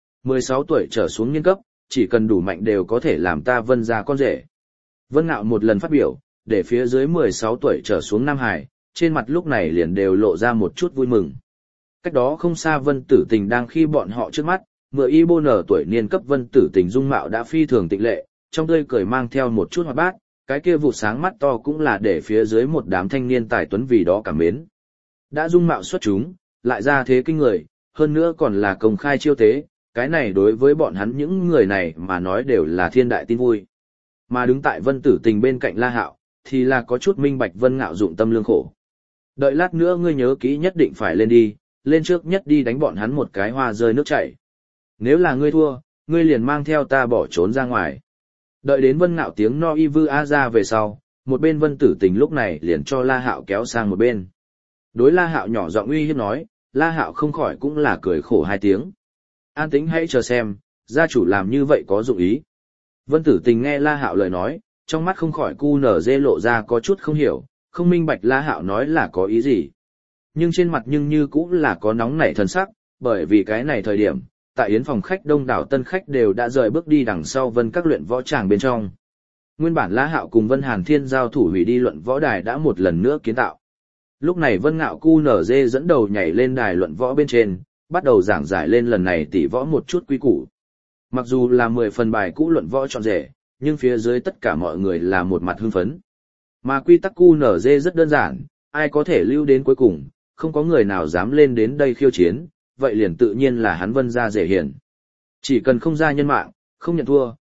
16 tuổi trở xuống niên cấp, chỉ cần đủ mạnh đều có thể làm ta Vân gia con rể. Vân Ngạo một lần phát biểu, để phía dưới 16 tuổi trở xuống Nam Hải, trên mặt lúc này liền đều lộ ra một chút vui mừng. Cách đó không xa Vân Tử Tình đang khi bọn họ trước mắt, mười y bô nở tuổi niên cấp Vân Tử Tình dung mạo đã phi thường tịnh lệ, trong tươi cười mang theo một chút hoạt bát, cái kia vụ sáng mắt to cũng là để phía dưới một đám thanh niên tài tuấn vì đó cảm mến. Đã dung mạo xuất chúng, lại ra thế kinh người, hơn nữa còn là công khai chiêu tế, cái này đối với bọn hắn những người này mà nói đều là thiên đại tin vui. Mà đứng tại Vân Tử Tình bên cạnh La Hạo, thì là có chút minh bạch Vân Ngạo dụng tâm lương khổ. Đợi lát nữa ngươi nhớ kỹ nhất định phải lên đi, lên trước nhất đi đánh bọn hắn một cái hoa rơi nước chảy. Nếu là ngươi thua, ngươi liền mang theo ta bỏ trốn ra ngoài. Đợi đến Vân Ngạo tiếng no y vư a ra về sau, một bên Vân Tử Tình lúc này liền cho La Hạo kéo sang một bên. Đối La Hạo nhỏ giọng uy hiếp nói, La Hạo không khỏi cũng là cười khổ 2 tiếng. An tĩnh hãy chờ xem, gia chủ làm như vậy có dụng ý. Vân Tử Tình nghe La Hạo lời nói, trong mắt không khỏi QNZ lộ ra có chút không hiểu, không minh bạch La Hạo nói là có ý gì. Nhưng trên mặt nhưng như cũng là có nóng nảy thần sắc, bởi vì cái này thời điểm, tại yến phòng khách đông đảo tân khách đều đã rời bước đi đằng sau Vân các luyện võ tràng bên trong. Nguyên bản La Hạo cùng Vân Hàn Thiên giao thủ hủy đi luận võ đài đã một lần nữa kiến tạo. Lúc này Vân Ngạo QNZ dẫn đầu nhảy lên đài luận võ bên trên, bắt đầu giảng giải lên lần này tỷ võ một chút quy củ. Mặc dù là 10 phần bài cũ luận võ trọn rể, nhưng phía dưới tất cả mọi người là một mặt hưng phấn. Mà quy tắc QNZ rất đơn giản, ai có thể lưu đến cuối cùng, không có người nào dám lên đến đây khiêu chiến, vậy liền tự nhiên là hắn Vân gia rể hiền. Chỉ cần không ra nhân mạng, không nhận thua,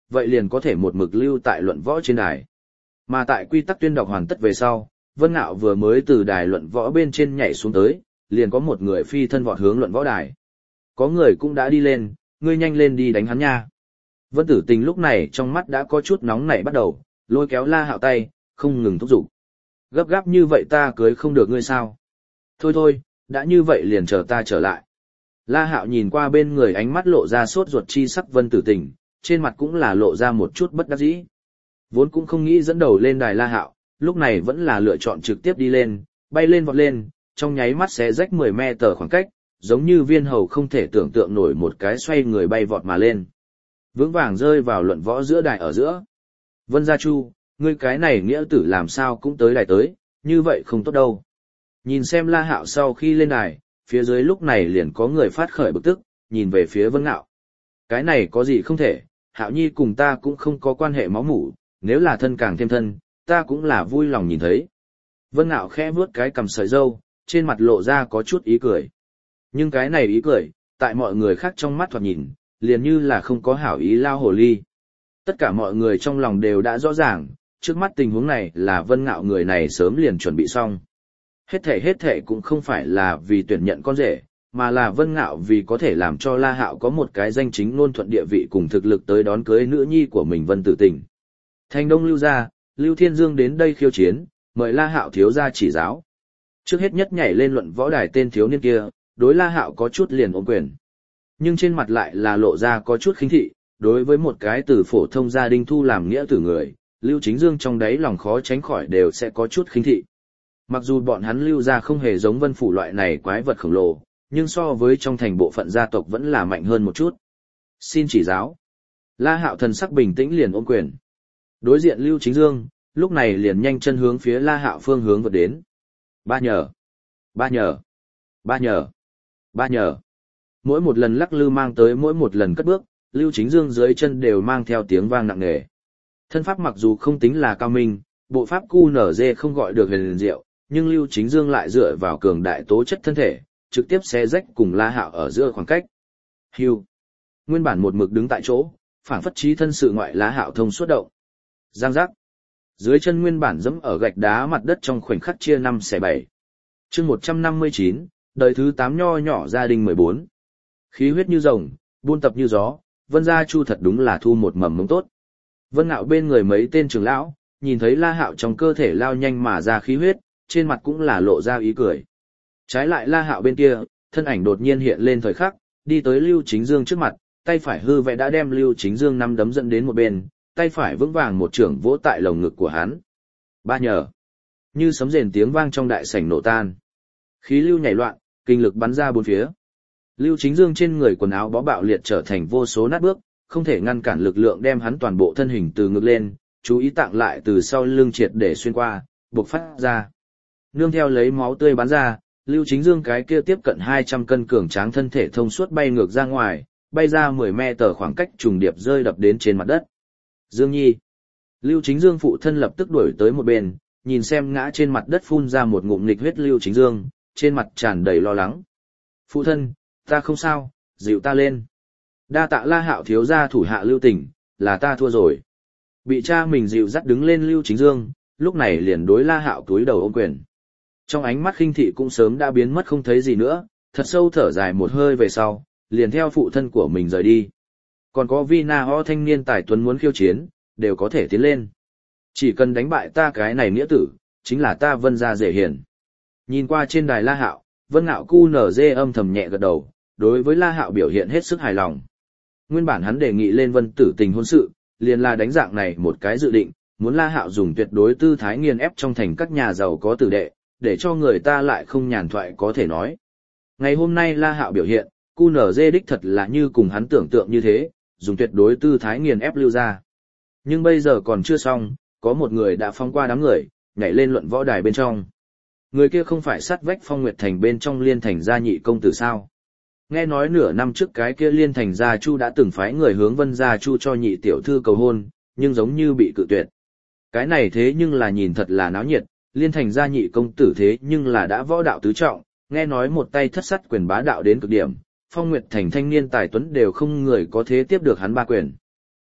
vậy liền có thể một mực lưu tại luận võ trên đài. Mà tại quy tắc tuyên đọc hoàn tất về sau, Vân Ngạo vừa mới từ đài luận võ bên trên nhảy xuống tới, liền có một người phi thân vọt hướng luận võ đài. Có người cũng đã đi lên, ngươi nhanh lên đi đánh hắn nha. Vân Tử Tình lúc này trong mắt đã có chút nóng nảy bắt đầu, lôi kéo La Hạo tay, không ngừng thúc giục. Gấp gáp như vậy ta cưới không được ngươi sao? Thôi thôi, đã như vậy liền chờ ta trở lại. La Hạo nhìn qua bên người ánh mắt lộ ra sốt ruột chi sắc Vân Tử Tình, trên mặt cũng là lộ ra một chút bất đắc dĩ. Vốn cũng không nghĩ dẫn đầu lên đài La Hạo, lúc này vẫn là lựa chọn trực tiếp đi lên, bay lên vọt lên, trong nháy mắt xé rách 10 mét khoảng cách, giống như viên hầu không thể tưởng tượng nổi một cái xoay người bay vọt mà lên. Vững vàng rơi vào luận võ giữa đài ở giữa. Vân Gia Chu, ngươi cái này nghĩa tử làm sao cũng tới đài tới, như vậy không tốt đâu. Nhìn xem La Hạo sau khi lên đài, phía dưới lúc này liền có người phát khởi bực tức, nhìn về phía Vân Ngạo. Cái này có gì không thể, Hạo Nhi cùng ta cũng không có quan hệ máu mủ, nếu là thân càng thêm thân, ta cũng là vui lòng nhìn thấy. Vân Ngạo khẽ vuốt cái cằm sợi râu, trên mặt lộ ra có chút ý cười. Nhưng cái này ý cười, tại mọi người khác trong mắt thoạt nhìn, liền như là không có hảo ý lao hồ ly. Tất cả mọi người trong lòng đều đã rõ ràng, trước mắt tình huống này là Vân Ngạo người này sớm liền chuẩn bị xong. Hết thể cũng không phải là vì tuyển nhận con rể, mà là Vân Ngạo vì có thể làm cho La Hạo có một cái danh chính ngôn thuận địa vị cùng thực lực tới đón cưới nữ nhi của mình Vân Tử Tình. Thành Đông Lưu gia, Lưu Thiên Dương đến đây khiêu chiến, mời La Hạo thiếu gia chỉ giáo. Trước hết nhất nhảy lên luận võ đài tên thiếu niên kia, đối La Hạo có chút liền ôm quyền. Nhưng trên mặt lại là lộ ra có chút khinh thị, đối với một cái từ phổ thông gia đình thu làm nghĩa tử người, Lưu Chính Dương trong đáy lòng khó tránh khỏi đều sẽ có chút khinh thị. Mặc dù bọn hắn Lưu gia không hề giống Vân Phủ loại này quái vật khổng lồ, nhưng so với trong thành bộ phận gia tộc vẫn là mạnh hơn một chút. Xin chỉ giáo. La Hạo thần sắc bình tĩnh liền ôm quyền. Đối diện Lưu Chính Dương, lúc này liền nhanh chân hướng phía La Hạo phương hướng vượt đến. Ba nhờ. Ba nhờ. Ba nhờ. Ba nhờ. Mỗi một lần lắc lư mang tới mỗi một lần cất bước, Lưu Chính Dương dưới chân đều mang theo tiếng vang nặng nề. Thân pháp mặc dù không tính là cao minh, bộ pháp QNZ không gọi được huyền diệu, nhưng Lưu Chính Dương lại dựa vào cường đại tố chất thân thể, trực tiếp xé rách cùng La Hạo ở giữa khoảng cách. Hưu. Nguyên bản một mực đứng tại chỗ, phảng phất trí thân sự ngoại La Hạo thông suốt động. Giang giác. Dưới chân nguyên bản dẫm ở gạch đá mặt đất trong khoảnh khắc chia 5/7. Chương 159, đời thứ 8 nho nhỏ gia đình 14. Khí huyết như rồng, buôn tập như gió, Vân Gia Chu thật đúng là thu một mầm mống tốt. Vân Ngạo bên người mấy tên trưởng lão, nhìn thấy La Hạo trong cơ thể lao nhanh mà ra khí huyết, trên mặt cũng là lộ ra ý cười. Trái lại La Hạo bên kia, thân ảnh đột nhiên hiện lên thời khắc, đi tới Lưu Chính Dương trước mặt, tay phải hư vẽ đã đem Lưu Chính Dương nắm đấm dẫn đến một bên, tay phải vững vàng một chưởng vỗ tại lồng ngực của hắn. Ba nhờ. Như sấm rền tiếng vang trong đại sảnh nổ tan. Khí lưu nhảy loạn, kinh lực bắn ra bốn phía. Lưu Chính Dương trên người quần áo bó bạo liệt trở thành vô số nát bước, không thể ngăn cản lực lượng đem hắn toàn bộ thân hình từ ngực lên, chú ý tạng lại từ sau lưng triệt để xuyên qua, buộc phát ra. Nương theo lấy máu tươi bắn ra, Lưu Chính Dương cái kia tiếp cận 200 cân cường tráng thân thể thông suốt bay ngược ra ngoài, bay ra 10 mét khoảng cách trùng điệp rơi đập đến trên mặt đất. Dương Nhi. Lưu Chính Dương phụ thân lập tức đuổi tới một bên, nhìn xem ngã trên mặt đất phun ra một ngụm nghịch huyết Lưu Chính Dương, trên mặt tràn đầy lo lắng. Phụ thân, ta không sao, dịu ta lên. Đa tạ La Hạo thiếu gia thủ hạ Lưu Tình, là ta thua rồi. Bị cha mình dịu dắt đứng lên Lưu Chính Dương, lúc này liền đối La Hạo cúi đầu ôm quyền. Trong ánh mắt khinh thị cũng sớm đã biến mất không thấy gì nữa, thật sâu thở dài một hơi về sau, liền theo phụ thân của mình rời đi. Còn có Vina Ho thanh niên tài tuấn muốn khiêu chiến, đều có thể tiến lên. Chỉ cần đánh bại ta cái này nghĩa tử, chính là ta Vân gia rể hiền. Nhìn qua trên đài La Hạo, Vân Ngạo QNZ âm thầm nhẹ gật đầu, đối với La Hạo biểu hiện hết sức hài lòng. Nguyên bản hắn đề nghị lên Vân Tử Tình hôn sự, liền là đánh dạng này một cái dự định, muốn La Hạo dùng tuyệt đối tư thái nghiền ép trong thành các nhà giàu có tử đệ, để cho người ta lại không nhàn thoại có thể nói. Ngày hôm nay La Hạo biểu hiện, QNZ đích thật là như cùng hắn tưởng tượng như thế, dùng tuyệt đối tư thái nghiền ép Lưu gia. Nhưng bây giờ còn chưa xong, có một người đã phóng qua đám người, nhảy lên luận võ đài bên trong. Người kia không phải sát vách Phong Nguyệt Thành bên trong Liên Thành gia nhị công tử sao? Nghe nói nửa năm trước cái kia Liên Thành gia Chu đã từng phái người hướng Vân gia Chu cho nhị tiểu thư cầu hôn, nhưng giống như bị cự tuyệt. Cái này thế nhưng là nhìn thật là náo nhiệt, Liên Thành gia nhị công tử thế nhưng là đã võ đạo tứ trọng, nghe nói một tay thất sắt quyền bá đạo đến cực điểm, Phong Nguyệt Thành thanh niên tài tuấn đều không người có thế tiếp được hắn ba quyền.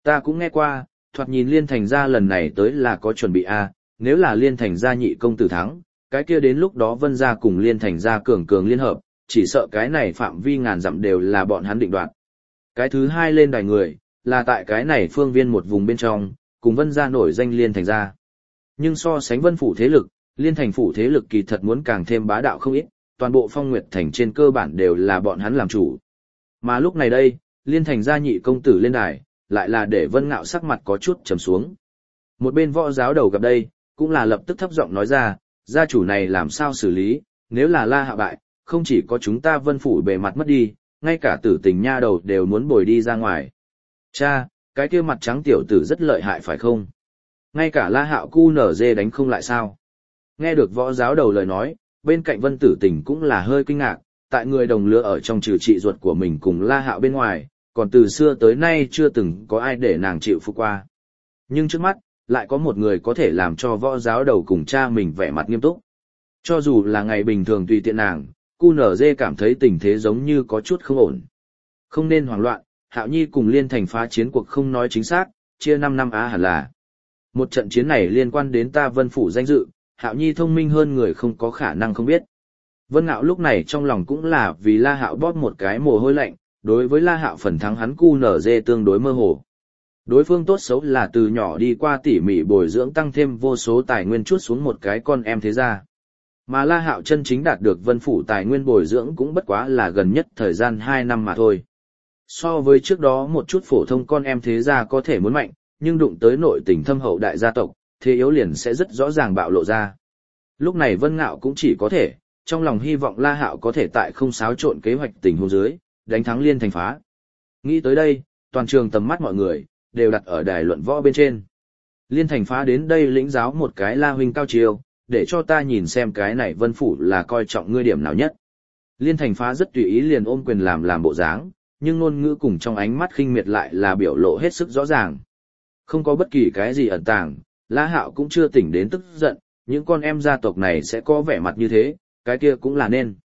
Ta cũng nghe qua, thoạt nhìn Liên Thành gia lần này tới là có chuẩn bị a, nếu là Liên Thành gia nhị công tử thắng, cái kia đến lúc đó Vân gia cùng Liên Thành gia cường cường liên hợp, chỉ sợ cái này phạm vi ngàn dặm đều là bọn hắn định đoạt. Cái thứ hai lên đài người, là tại cái này phương viên một vùng bên trong, cùng Vân gia nổi danh Liên Thành gia. Nhưng so sánh Vân phủ thế lực, Liên Thành phủ thế lực kỳ thật muốn càng thêm bá đạo không ít, toàn bộ Phong Nguyệt thành trên cơ bản đều là bọn hắn làm chủ. Mà lúc này đây, Liên Thành gia nhị công tử lên đài, lại là để Vân Ngạo sắc mặt có chút trầm xuống. Một bên võ giáo đầu gặp đây, cũng là lập tức thấp giọng nói ra, gia chủ này làm sao xử lý, nếu là La Hạo bại, không chỉ có chúng ta Vân phủ bề mặt mất đi, ngay cả Tử Tình nha đầu đều muốn bồi đi ra ngoài. Cha, cái kia mặt trắng tiểu tử rất lợi hại phải không? Ngay cả La Hạo cu nở dê đánh không lại sao? Nghe được võ giáo đầu lời nói, bên cạnh Vân Tử Tình cũng là hơi kinh ngạc, tại người đồng lứa ở trong trừ chị ruột của mình cùng La Hạo bên ngoài, còn từ xưa tới nay chưa từng có ai để nàng chịu phục qua. Nhưng trước mắt, lại có một người có thể làm cho võ giáo đầu cùng cha mình vẻ mặt nghiêm túc. Cho dù là ngày bình thường tùy tiện nàng, cu nở dê cảm thấy tình thế giống như có chút không ổn. Không nên hoảng loạn, Hạo Nhi cùng Liên Thành phá chiến cuộc không nói chính xác, chia 5 năm á hẳn là. Một trận chiến này liên quan đến ta Vân phủ danh dự, Hạo Nhi thông minh hơn người không có khả năng không biết. Vân Ngạo lúc này trong lòng cũng là vì La Hạo bóp một cái mồ hôi lạnh, đối với La Hạo phần thắng hắn cu nở dê tương đối mơ hồ. Đối phương tốt xấu là từ nhỏ đi qua tỉ mỉ bồi dưỡng tăng thêm vô số tài nguyên chuốt xuống một cái con em thế gia. Mà La Hạo chân chính đạt được Vân phủ tài nguyên bồi dưỡng cũng bất quá là gần nhất thời gian 2 năm mà thôi. So với trước đó một chút phổ thông con em thế gia có thể muốn mạnh, nhưng đụng tới nội tình thâm hậu đại gia tộc, thế yếu liền sẽ rất rõ ràng bạo lộ ra. Lúc này Vân Ngạo cũng chỉ có thể, trong lòng hy vọng La Hạo có thể tại không xáo trộn kế hoạch tình huống dưới, đánh thắng Liên Thành phá. Nghĩ tới đây, toàn trường tầm mắt mọi người đều đặt ở đài luận võ bên trên. Liên Thành phá đến đây lĩnh giáo một cái La huynh cao chiêu, để cho ta nhìn xem cái này Vân phủ là coi trọng ngươi điểm nào nhất. Liên Thành phá rất tùy ý liền ôm quyền làm bộ dáng, nhưng ngôn ngữ cùng trong ánh mắt khinh miệt lại là biểu lộ hết sức rõ ràng. Không có bất kỳ cái gì ẩn tàng, La Hạo cũng chưa tỉnh đến tức giận, những con em gia tộc này sẽ có vẻ mặt như thế, cái kia cũng là nên.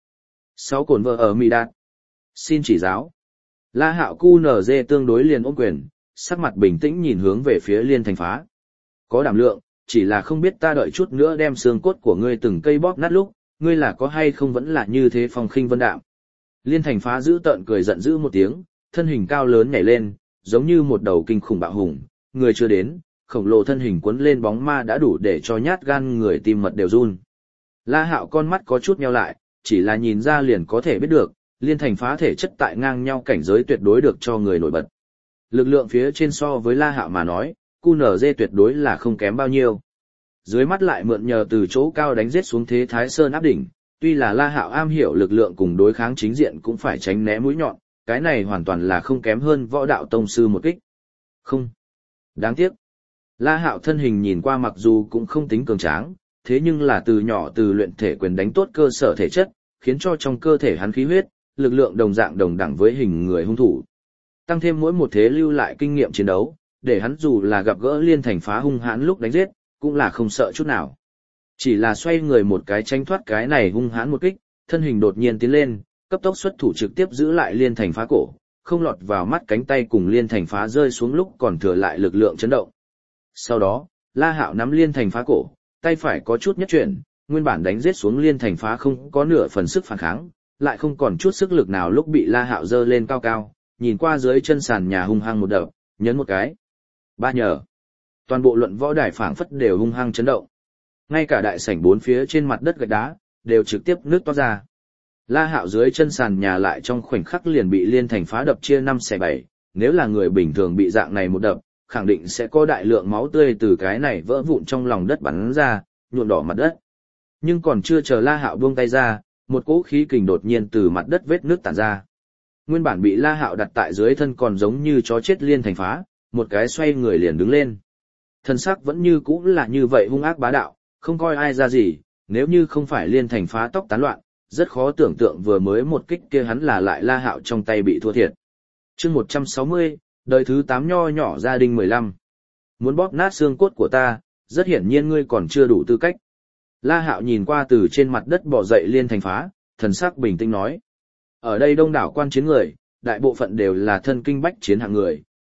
6 cồn vợ ở Mỹ Đạt. Xin chỉ giáo. La Hạo cu nở dê tương đối liền ôm quyền, sắc mặt bình tĩnh nhìn hướng về phía Liên Thành phá. Có đảm lượng, chỉ là không biết ta đợi chút nữa đem xương cốt của ngươi từng cây bóp nát lúc, ngươi là có hay không vẫn là như thế phong khinh vân đạm. Liên Thành phá giữ tợn cười giận dữ một tiếng, thân hình cao lớn nhảy lên, giống như một đầu kinh khủng bạo hùng, người chưa đến, khổng lồ thân hình cuốn lên bóng ma đã đủ để cho nhát gan người tim mật đều run. La Hạo con mắt có chút nheo lại, chỉ là nhìn ra liền có thể biết được, Liên Thành phá thể chất tại ngang nhau cảnh giới tuyệt đối được cho người nổi bật. Lực lượng phía trên so với La Hạo mà nói, QNZ tuyệt đối là không kém bao nhiêu. Dưới mắt lại mượn nhờ từ chỗ cao đánh giết xuống thế Thái Sơn áp đỉnh, tuy là La Hạo am hiểu lực lượng cùng đối kháng chính diện cũng phải tránh né mũi nhọn, cái này hoàn toàn là không kém hơn võ đạo tông sư một kích. Không. Đáng tiếc. La Hạo thân hình nhìn qua mặc dù cũng không tính cường tráng, thế nhưng là từ nhỏ từ luyện thể quyền đánh tốt cơ sở thể chất, khiến cho trong cơ thể hắn khí huyết, lực lượng đồng dạng đồng đẳng với hình người hung thủ. Tăng thêm mỗi một thế lưu lại kinh nghiệm chiến đấu, để hắn dù là gặp gỡ Liên Thành phá hung hãn lúc đánh giết, cũng là không sợ chút nào. Chỉ là xoay người một cái tránh thoát cái này hung hãn một kích, thân hình đột nhiên tiến lên, cấp tốc xuất thủ trực tiếp giữ lại Liên Thành phá cổ, không lọt vào mắt cánh tay cùng Liên Thành phá rơi xuống lúc còn thừa lại lực lượng chấn động. Sau đó, La Hạo nắm Liên Thành phá cổ, tay phải có chút nhất chuyển, nguyên bản đánh giết xuống Liên Thành phá không có nửa phần sức phản kháng, lại không còn chút sức lực nào lúc bị La Hạo giơ lên cao cao, nhìn qua dưới chân sàn nhà hung hăng một đập, nhấn một cái. Ba nhờ. Toàn bộ luận võ đài phảng phất đều hung hăng chấn động. Ngay cả đại sảnh bốn phía trên mặt đất gạch đá đều trực tiếp nứt toát ra. La Hạo dưới chân sàn nhà lại trong khoảnh khắc liền bị Liên Thành phá đập chia 5/7, nếu là người bình thường bị dạng này một đập, khẳng định sẽ có đại lượng máu tươi từ cái này vỡ vụn trong lòng đất bắn ra, nhuộm đỏ mặt đất. Nhưng còn chưa chờ La Hạo buông tay ra, một cỗ khí kình đột nhiên từ mặt đất vết nước tản ra. Nguyên bản bị La Hạo đặt tại dưới thân còn giống như chó chết Liên Thành phá, một cái xoay người liền đứng lên. Thân sắc vẫn như cũ là như vậy hung ác bá đạo, không coi ai ra gì, nếu như không phải Liên Thành phá tóc tán loạn, rất khó tưởng tượng vừa mới một kích kia hắn là lại La Hạo trong tay bị thua thiệt. Chương 160, đời thứ 8 nho nhỏ gia đình 15. Muốn bóp nát xương cốt của ta, rất hiển nhiên ngươi còn chưa đủ tư cách. La Hạo nhìn qua từ trên mặt đất bò dậy Liên Thành phá, thần sắc bình tĩnh nói. Ở đây đông đảo quan chiến người, đại bộ phận đều là thân kinh bách chiến hạng người,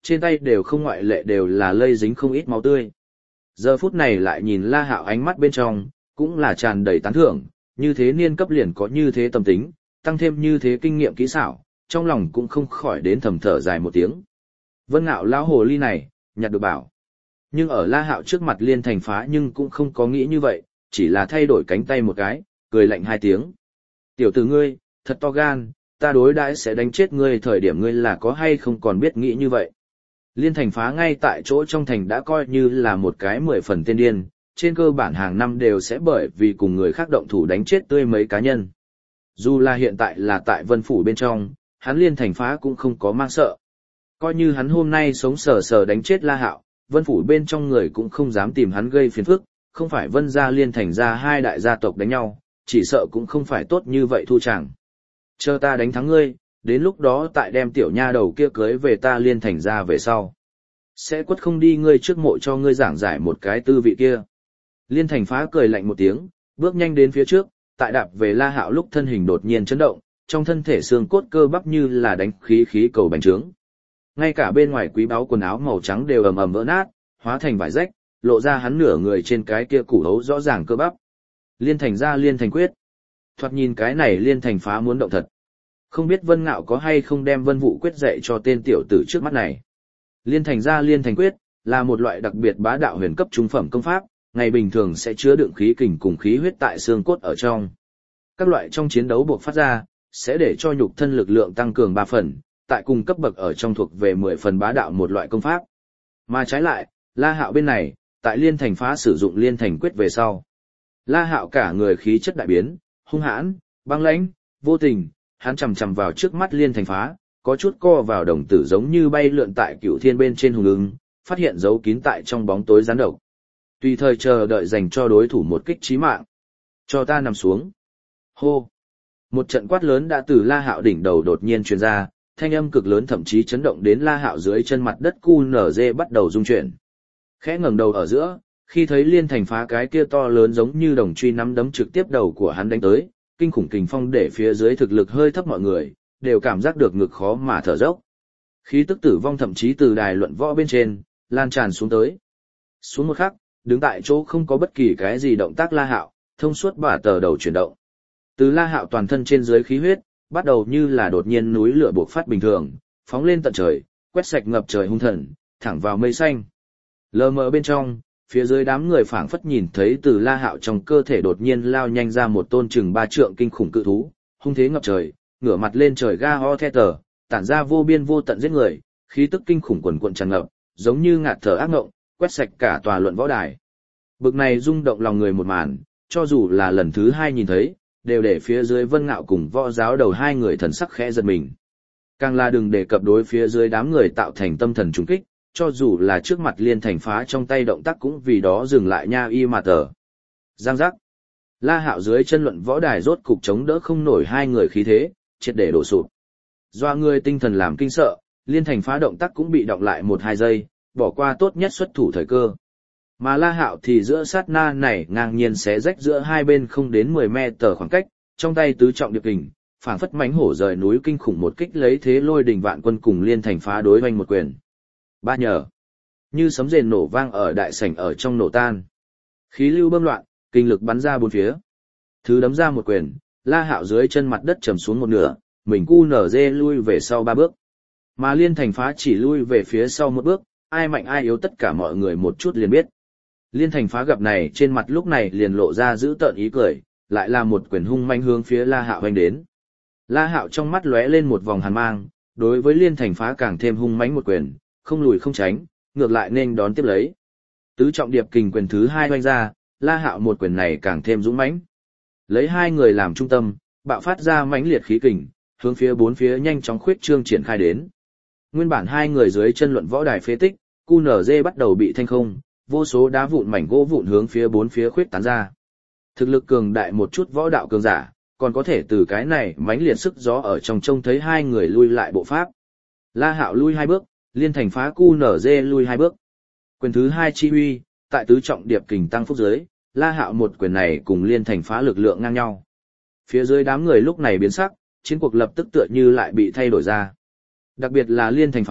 trên tay đều không ngoại lệ đều là lây dính không ít máu tươi. Giờ phút này lại nhìn La Hạo ánh mắt bên trong, cũng là tràn đầy tán thưởng, như thế niên cấp liền có như thế tâm tính, tăng thêm như thế kinh nghiệm kỹ xảo, trong lòng cũng không khỏi đến thầm thở dài một tiếng. Vân Ngạo lão hồ ly này, nhặt được bảo. Nhưng ở La Hạo trước mặt Liên Thành Phá nhưng cũng không có nghĩ như vậy, chỉ là thay đổi cánh tay một cái, cười lạnh hai tiếng. Tiểu tử ngươi, thật to gan, ta đối đãi sẽ đánh chết ngươi thời điểm ngươi là có hay không còn biết nghĩ như vậy. Liên Thành Phá ngay tại chỗ trong thành đã coi như là một cái 10 phần tên điên, trên cơ bản hàng năm đều sẽ bởi vì cùng người khác động thủ đánh chết tươi mấy cá nhân. Dù là hiện tại là tại Vân Phủ bên trong, hắn Liên Thành Phá cũng không có mang sợ. Coi như hắn hôm nay sống sờ sờ đánh chết La Hạo, Vân Phủ bên trong người cũng không dám tìm hắn gây phiền phức, không phải Vân gia Liên Thành gia hai đại gia tộc đánh nhau, chỉ sợ cũng không phải tốt như vậy thu chàng. Chờ ta đánh thắng ngươi, đến lúc đó tại đem tiểu nha đầu kia cưới về ta Liên Thành gia về sau. Sẽ quất không đi ngươi trước mộ cho ngươi giảng giải một cái tư vị kia. Liên Thành Phá cười lạnh một tiếng, bước nhanh đến phía trước, tại đạp về La Hạo lúc thân hình đột nhiên chấn động, trong thân thể xương cốt cơ bắp như là đánh khí cầu bành trướng. Ngay cả bên ngoài quý báu quần áo màu trắng đều ầm ầm vỡ nát, hóa thành vải rách, lộ ra hắn nửa người trên cái kia củ hấu rõ ràng cơ bắp. Liên Thành gia Liên Thành quyết. Thoạt nhìn cái này Liên Thành Phá muốn động thật. Không biết Vân Ngạo có hay không đem Vân Vũ quyết dạy cho tên tiểu tử trước mắt này. Liên Thành gia Liên Thành quyết là một loại đặc biệt bá đạo huyền cấp trung phẩm công pháp, ngày bình thường sẽ chứa đựng khí kình cùng khí huyết tại xương cốt ở trong. Các loại trong chiến đấu buộc phát ra, sẽ để cho nhục thân lực lượng tăng cường 3 phần, tại cùng cấp bậc ở trong thuộc về 10 phần bá đạo một loại công pháp. Mà trái lại, La Hạo bên này, tại Liên Thành Phá sử dụng Liên Thành quyết về sau. La Hạo cả người khí chất đại biến, hung hãn, băng lãnh, vô tình, hắn chằm chằm vào trước mắt Liên Thành Phá, có chút co vào đồng tử giống như bay lượn tại cửu thiên bên trên hùng ưng, phát hiện dấu kín tại trong bóng tối gián độc. Tùy thời chờ đợi dành cho đối thủ một kích chí mạng. Cho ta nằm xuống. Hô. Một trận quát lớn đã từ La Hạo đỉnh đầu đột nhiên truyền ra, thanh âm cực lớn thậm chí chấn động đến La Hạo dưới chân mặt đất QNZ bắt đầu rung chuyển. Khẽ ngẩng đầu ở giữa, khi thấy Liên Thành Phá cái kia to lớn giống như đồng truy nắm đấm trực tiếp đầu của hắn đánh tới, kinh khủng kình phong để phía dưới thực lực hơi thấp mọi người, đều cảm giác được ngực khó mà thở dốc. Khí tức tử vong thậm chí từ đài luận võ bên trên, lan tràn xuống tới. Xuống một khắc, đứng tại chỗ không có bất kỳ cái gì động tác La Hạo, thông suốt bả tờ đầu chuyển động. Từ La Hạo toàn thân trên dưới khí huyết, bắt đầu như là đột nhiên núi lửa bộc phát bình thường, phóng lên tận trời, quét sạch ngập trời hung thần, thẳng vào mây xanh. Lờ mờ bên trong, phía dưới đám người phảng phất nhìn thấy từ La Hạo trong cơ thể đột nhiên lao nhanh ra một tôn chừng 3 trượng kinh khủng cự thú, hung thế ngập trời, ngửa mặt lên trời ga ho the tờ, tản ra vô biên vô tận giết người, khí tức kinh khủng quần quần tràn ngập, giống như ngạt thở ác ngộng, quét sạch cả tòa luận võ đài. Bực này rung động lòng người một màn, cho dù là lần thứ 2 nhìn thấy, đều để phía dưới Vân Ngạo cùng võ giáo đầu hai người thần sắc khẽ giật mình. Càng là đừng đề cập đối phía dưới đám người tạo thành tâm thần trùng kích, cho dù là trước mặt Liên Thành Phá trong tay động tác cũng vì đó dừng lại nha y mà tờ. Giang giác. La Hạo dưới chân luận võ đài rốt cục chống đỡ không nổi hai người khí thế, triệt để đổ sụp. Doa người tinh thần làm kinh sợ, Liên Thành Phá động tác cũng bị động lại 1-2 giây, bỏ qua tốt nhất xuất thủ thời cơ. Mà La Hạo thì giữa sát na này ngang nhiên xé rách giữa hai bên không đến 10 mét khoảng cách, trong tay tứ trọng điệp kình, phảng phất mãnh hổ rời núi kinh khủng một kích lấy thế lôi đình vạn quân cùng Liên Thành Phá đối hoành một quyền. Ba nhờ. Như sấm rền nổ vang ở đại sảnh ở trong nổ tan. Khí lưu bơm loạn, kinh lực bắn ra bốn phía. Thứ đấm ra một quyền, La Hạo dưới chân mặt đất trầm xuống một nửa, mình QNZ lui về sau 3 bước. Mà Liên Thành Phá chỉ lui về phía sau một bước, ai mạnh ai yếu tất cả mọi người một chút liền biết. Liên Thành Phá gặp này trên mặt lúc này liền lộ ra giữ tợn ý cười, lại là một quyền hung manh hướng phía La Hạo hoành đến. La Hạo trong mắt lóe lên một vòng hàn mang, đối với Liên Thành Phá càng thêm hung mãnh một quyền, không lùi không tránh, ngược lại nên đón tiếp lấy. Tứ trọng điệp kình quyền thứ 2 hoành ra, La Hạo một quyền này càng thêm dũng mãnh. Lấy hai người làm trung tâm, bạo phát ra mãnh liệt khí kình, hướng phía bốn phía nhanh chóng khuyết trương triển khai đến. Nguyên bản hai người dưới chân luận võ đài phế tích, QNZ bắt đầu bị thanh không, vô số đá vụn mảnh gỗ vụn hướng phía bốn phía khuyết tán ra. Thực lực cường đại một chút võ đạo cường giả, còn có thể từ cái này mãnh liệt sức gió ở trong trông thấy hai người lui lại bộ pháp. La Hạo lui 2 bước, Liên Thành Phá QNZ lui 2 bước. Quyền thứ 2 chi uy, tại tứ trọng điệp kình tăng phúc dưới, La Hạo một quyền này cùng Liên Thành Phá lực lượng ngang nhau. Phía dưới đám người lúc này biến sắc, chiến cuộc lập tức tựa như lại bị thay đổi ra. Đặc biệt là Liên Thành Phá,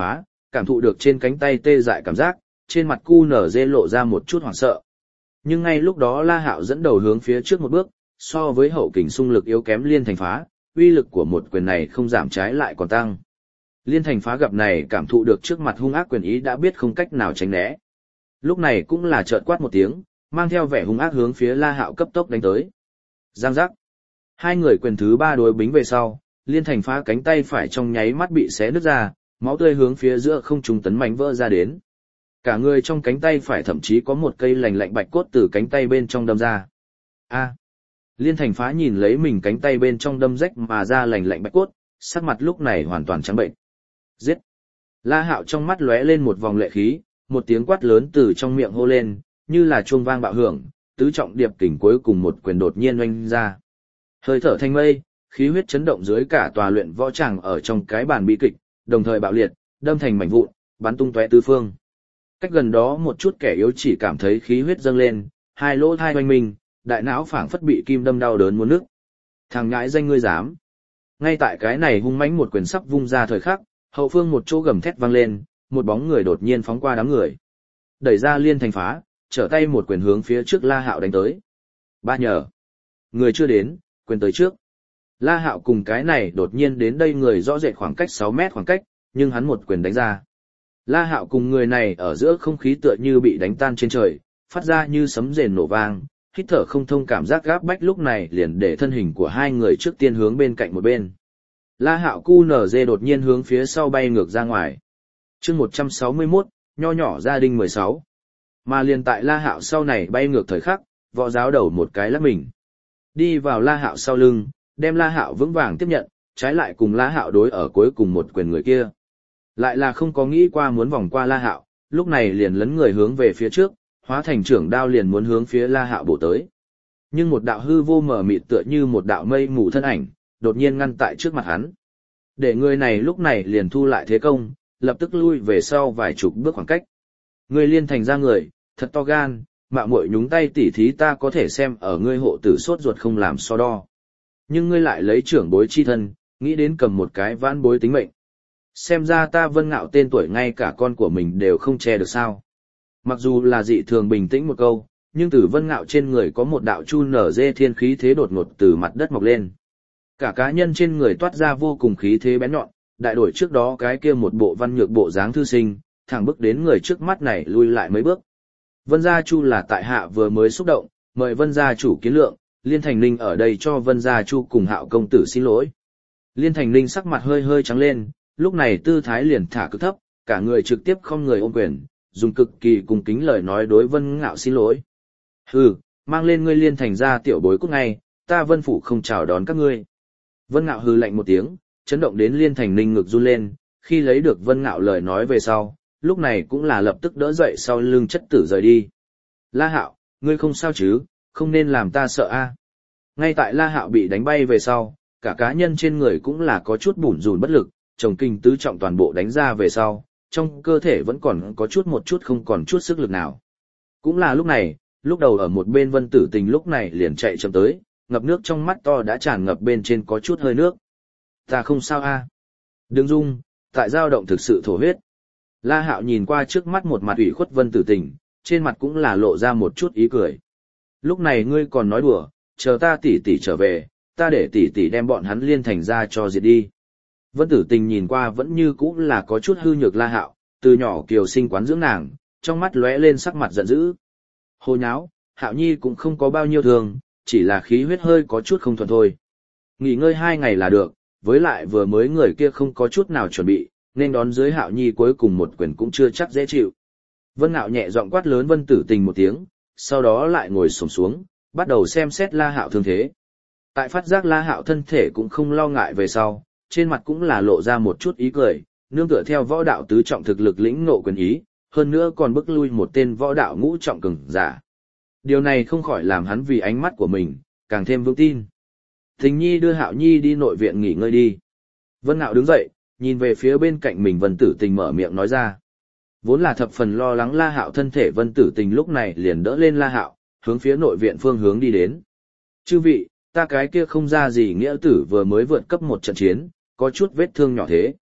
cảm thụ được trên cánh tay tê dại cảm giác, trên mặt cu nở dê lộ ra một chút hoảng sợ. Nhưng ngay lúc đó La Hạo dẫn đầu hướng phía trước một bước, so với hậu kình xung lực yếu kém Liên Thành Phá, uy lực của một quyền này không giảm trái lại còn tăng. Liên Thành Phá gặp này cảm thụ được trước mặt hung ác quyền ý đã biết không cách nào tránh né. Lúc này cũng là chợt quát một tiếng, mang theo vẻ hung ác hướng phía La Hạo cấp tốc đánh tới. Giang giác. Hai người quyền thứ ba đối bính về sau, Liên Thành Phá cánh tay phải trong nháy mắt bị xé nứt ra, máu tươi hướng phía giữa không trung tấn mảnh vỡ ra đến. Cả người trong cánh tay phải thậm chí có một cây lành lạnh bạch cốt từ cánh tay bên trong đâm ra. A. Liên Thành Phá nhìn lấy mình cánh tay bên trong đâm rách mà ra lành lạnh bạch cốt, sắc mặt lúc này hoàn toàn trắng bệnh. Giết. La Hạo trong mắt lóe lên một vòng lệ khí, một tiếng quát lớn từ trong miệng hô lên, như là chuông vang bạo hưởng, tứ trọng điệp kình cuối cùng một quyền đột nhiên oanh ra. Hơi thở thanh mây, khí huyết chấn động dưới cả tòa luyện võ tràng ở trong cái bàn bi kịch, đồng thời bạo liệt, đâm thành mảnh vụn, bắn tung tóe tứ phương. Cách gần đó một chút kẻ yếu chỉ cảm thấy khí huyết dâng lên, hai lỗ tai oanh minh, đại não phảng phất bị kim đâm đau đớn muốn nứt. Thằng nhãi danh ngươi dám! Ngay tại cái này hung mãnh một quyền sắp vung ra thời khắc, hậu phương một chỗ gầm thét vang lên, một bóng người đột nhiên phóng qua đám người. Đẩy ra Liên Thành Phá, trở tay một quyền hướng phía trước La Hạo đánh tới. Ba nhờ. Người chưa đến, quyền tới trước. La Hạo cùng cái này đột nhiên đến đây người rõ rệt khoảng cách 6 mét khoảng cách, nhưng hắn một quyền đánh ra. La Hạo cùng người này ở giữa không khí tựa như bị đánh tan trên trời, phát ra như sấm rền nổ vang, hít thở không thông cảm giác gáp bách lúc này liền để thân hình của hai người trước tiên hướng bên cạnh một bên. La Hạo cu nở dê đột nhiên hướng phía sau bay ngược ra ngoài. Chương 161, nho nhỏ gia đình 16. Mà liền tại La Hạo sau này bay ngược thời khắc, võ giáo đầu một cái lắc mình. Đi vào La Hạo sau lưng, đem La Hạo vững vàng tiếp nhận, trái lại cùng La Hạo đối ở cuối cùng một quyền người kia. Lại là không có nghĩ qua muốn vòng qua La Hạo, lúc này liền lấn người hướng về phía trước, hóa thành trưởng đao liền muốn hướng phía La Hạo bổ tới. Nhưng một đạo hư vô mờ mịt tựa như một đạo mây mù thân ảnh, đột nhiên ngăn tại trước mặt hắn. Để người này lúc này liền thu lại thế công, lập tức lui về sau vài chục bước khoảng cách. Người Liên Thành ra người, thật to gan, mạo muội nhúng tay tỉ thí ta có thể xem ở ngươi hộ tử sốt ruột không làm so đo. Nhưng ngươi lại lấy trưởng bối chi thân, nghĩ đến cầm một cái vãn bối tính mệnh. Xem ra ta Vân Ngạo tên tuổi ngay cả con của mình đều không che được sao. Mặc dù là dị thường bình tĩnh một câu, nhưng từ Vân Ngạo trên người có một đạo chu nở dê thiên khí thế đột ngột từ mặt đất mọc lên. Cả cá nhân trên người toát ra vô cùng khí thế bén nhọn, đại đổi trước đó cái kia một bộ văn nhược bộ dáng thư sinh, thẳng bước đến người trước mắt này lui lại mấy bước. Vân Gia Chu là tại hạ vừa mới xúc động, mời Vân Gia chủ kiến lượng, Liên Thành Ninh ở đây cho Vân Gia Chu cùng Hạo công tử xin lỗi. Liên Thành Ninh sắc mặt hơi hơi trắng lên, lúc này tư thái liền thả cực thấp, cả người trực tiếp không người ôm quyền, dùng cực kỳ cung kính lời nói đối Vân Ngạo xin lỗi. Hừ, mang lên ngươi Liên Thành ra tiểu bối cút ngay, ta Vân phủ không chào đón các ngươi. Vân Ngạo hừ lạnh một tiếng, chấn động đến Liên Thành Ninh ngực run lên, khi lấy được Vân Ngạo lời nói về sau, lúc này cũng là lập tức đỡ dậy sau lưng chất tử rời đi. La Hạo, ngươi không sao chứ, không nên làm ta sợ a. Ngay tại La Hạo bị đánh bay về sau, cả cá nhân trên người cũng là có chút bủn rủn bất lực, chồng kinh tứ trọng toàn bộ đánh ra về sau, trong cơ thể vẫn còn có chút một chút không còn chút sức lực nào. Cũng là lúc này, lúc đầu ở một bên Vân Tử Tình lúc này liền chạy chậm tới, ngập nước trong mắt to đã tràn ngập bên trên có chút hơi nước. Ta không sao a. Đừng rung, tại dao động thực sự thổ huyết. La Hạo nhìn qua trước mắt một mặt ủy khuất Vân Tử Tình, trên mặt cũng là lộ ra một chút ý cười. Lúc này ngươi còn nói đùa, chờ ta tỷ tỷ trở về, ta để tỷ tỷ đem bọn hắn Liên Thành ra cho diệt đi. Vân Tử Tình nhìn qua vẫn như cũ là có chút hư nhược La Hạo, từ nhỏ kiều sinh quán dưỡng nàng, trong mắt lóe lên sắc mặt giận dữ. Hồ nháo, Hạo Nhi cũng không có bao nhiêu thường, chỉ là khí huyết hơi có chút không thuận thôi. Nghỉ ngơi 2 ngày là được, với lại vừa mới người kia không có chút nào chuẩn bị, nên đón dưới Hạo Nhi cuối cùng một quyền cũng chưa chắc dễ chịu. Vân Ngạo nhẹ giọng quát lớn Vân Tử Tình một tiếng, sau đó lại ngồi xổm xuống, bắt đầu xem xét La Hạo thương thế. Tại phát giác La Hạo thân thể cũng không lo ngại về sau, trên mặt cũng là lộ ra một chút ý cười, nương tựa theo võ đạo tứ trọng thực lực lĩnh ngộ quyền ý, hơn nữa còn bức lui một tên võ đạo ngũ trọng cường giả. Điều này không khỏi làm hắn vì ánh mắt của mình, càng thêm vững tin. Tình Nhi đưa Hạo Nhi đi nội viện nghỉ ngơi đi. Vân Ngạo đứng dậy, nhìn về phía bên cạnh mình Vân Tử Tình mở miệng nói ra. Vốn là thập phần lo lắng La Hạo thân thể Vân Tử Tình lúc này liền đỡ lên La Hạo, hướng phía nội viện phương hướng đi đến. Chư vị, ta cái kia không ra gì nghĩa tử vừa mới vượt cấp một trận chiến, có chút vết thương nhỏ thế.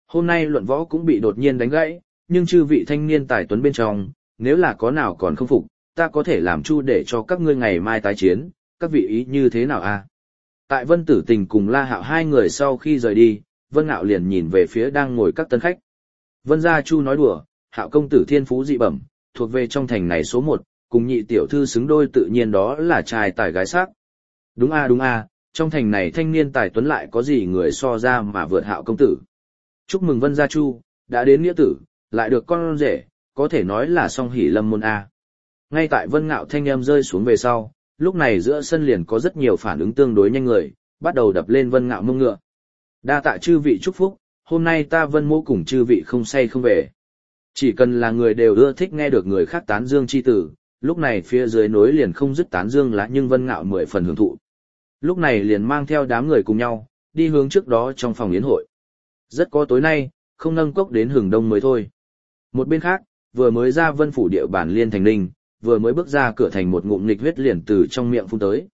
Hôm nay luận võ cũng bị đột nhiên đánh gãy, nhưng chư vị thanh niên tài tuấn bên trong, nếu là có nào còn không phục, ta có thể làm chu để cho các ngươi ngày mai tái chiến, các vị ý như thế nào a? Tại Vân Tử Tình cùng La Hạo hai người sau khi rời đi, Vân Ngạo liền nhìn về phía đang ngồi các tân khách. Vân Gia Chu nói đùa, Hạo công tử thiên phú dị bẩm, thuộc về trong thành này số 1, cùng nhị tiểu thư xứng đôi tự nhiên đó là trai tài gái sắc. Đúng a, trong thành này thanh niên tài tuấn lại có gì người so ra mà vượt Hạo công tử. Chúc mừng Vân Gia Chu, đã đến nghĩa tử, lại được con rể, có thể nói là song hỷ lâm môn a. Ngay tại Vân Ngạo thanh âm rơi xuống về sau, lúc này giữa sân liền có rất nhiều phản ứng tương đối nhanh người, bắt đầu đập lên Vân Ngạo mông ngựa. Đa tạ chư vị chúc phúc, hôm nay ta Vân Mỗ cùng chư vị không say không về. Chỉ cần là người đều ưa thích nghe được người khác tán dương chi tử, lúc này phía dưới nối liền không dứt tán dương lá nhưng Vân Ngạo 10 phần hưởng thụ. Lúc này liền mang theo đám người cùng nhau, đi hướng trước đó trong phòng yến hội. Rất có tối nay, không nâng cốc đến hừng đông mới thôi. Một bên khác, vừa mới ra Vân phủ địa bản Liên Thành Ninh, vừa mới bước ra cửa thành một ngụm nghịch huyết liền từ trong miệng phun tới.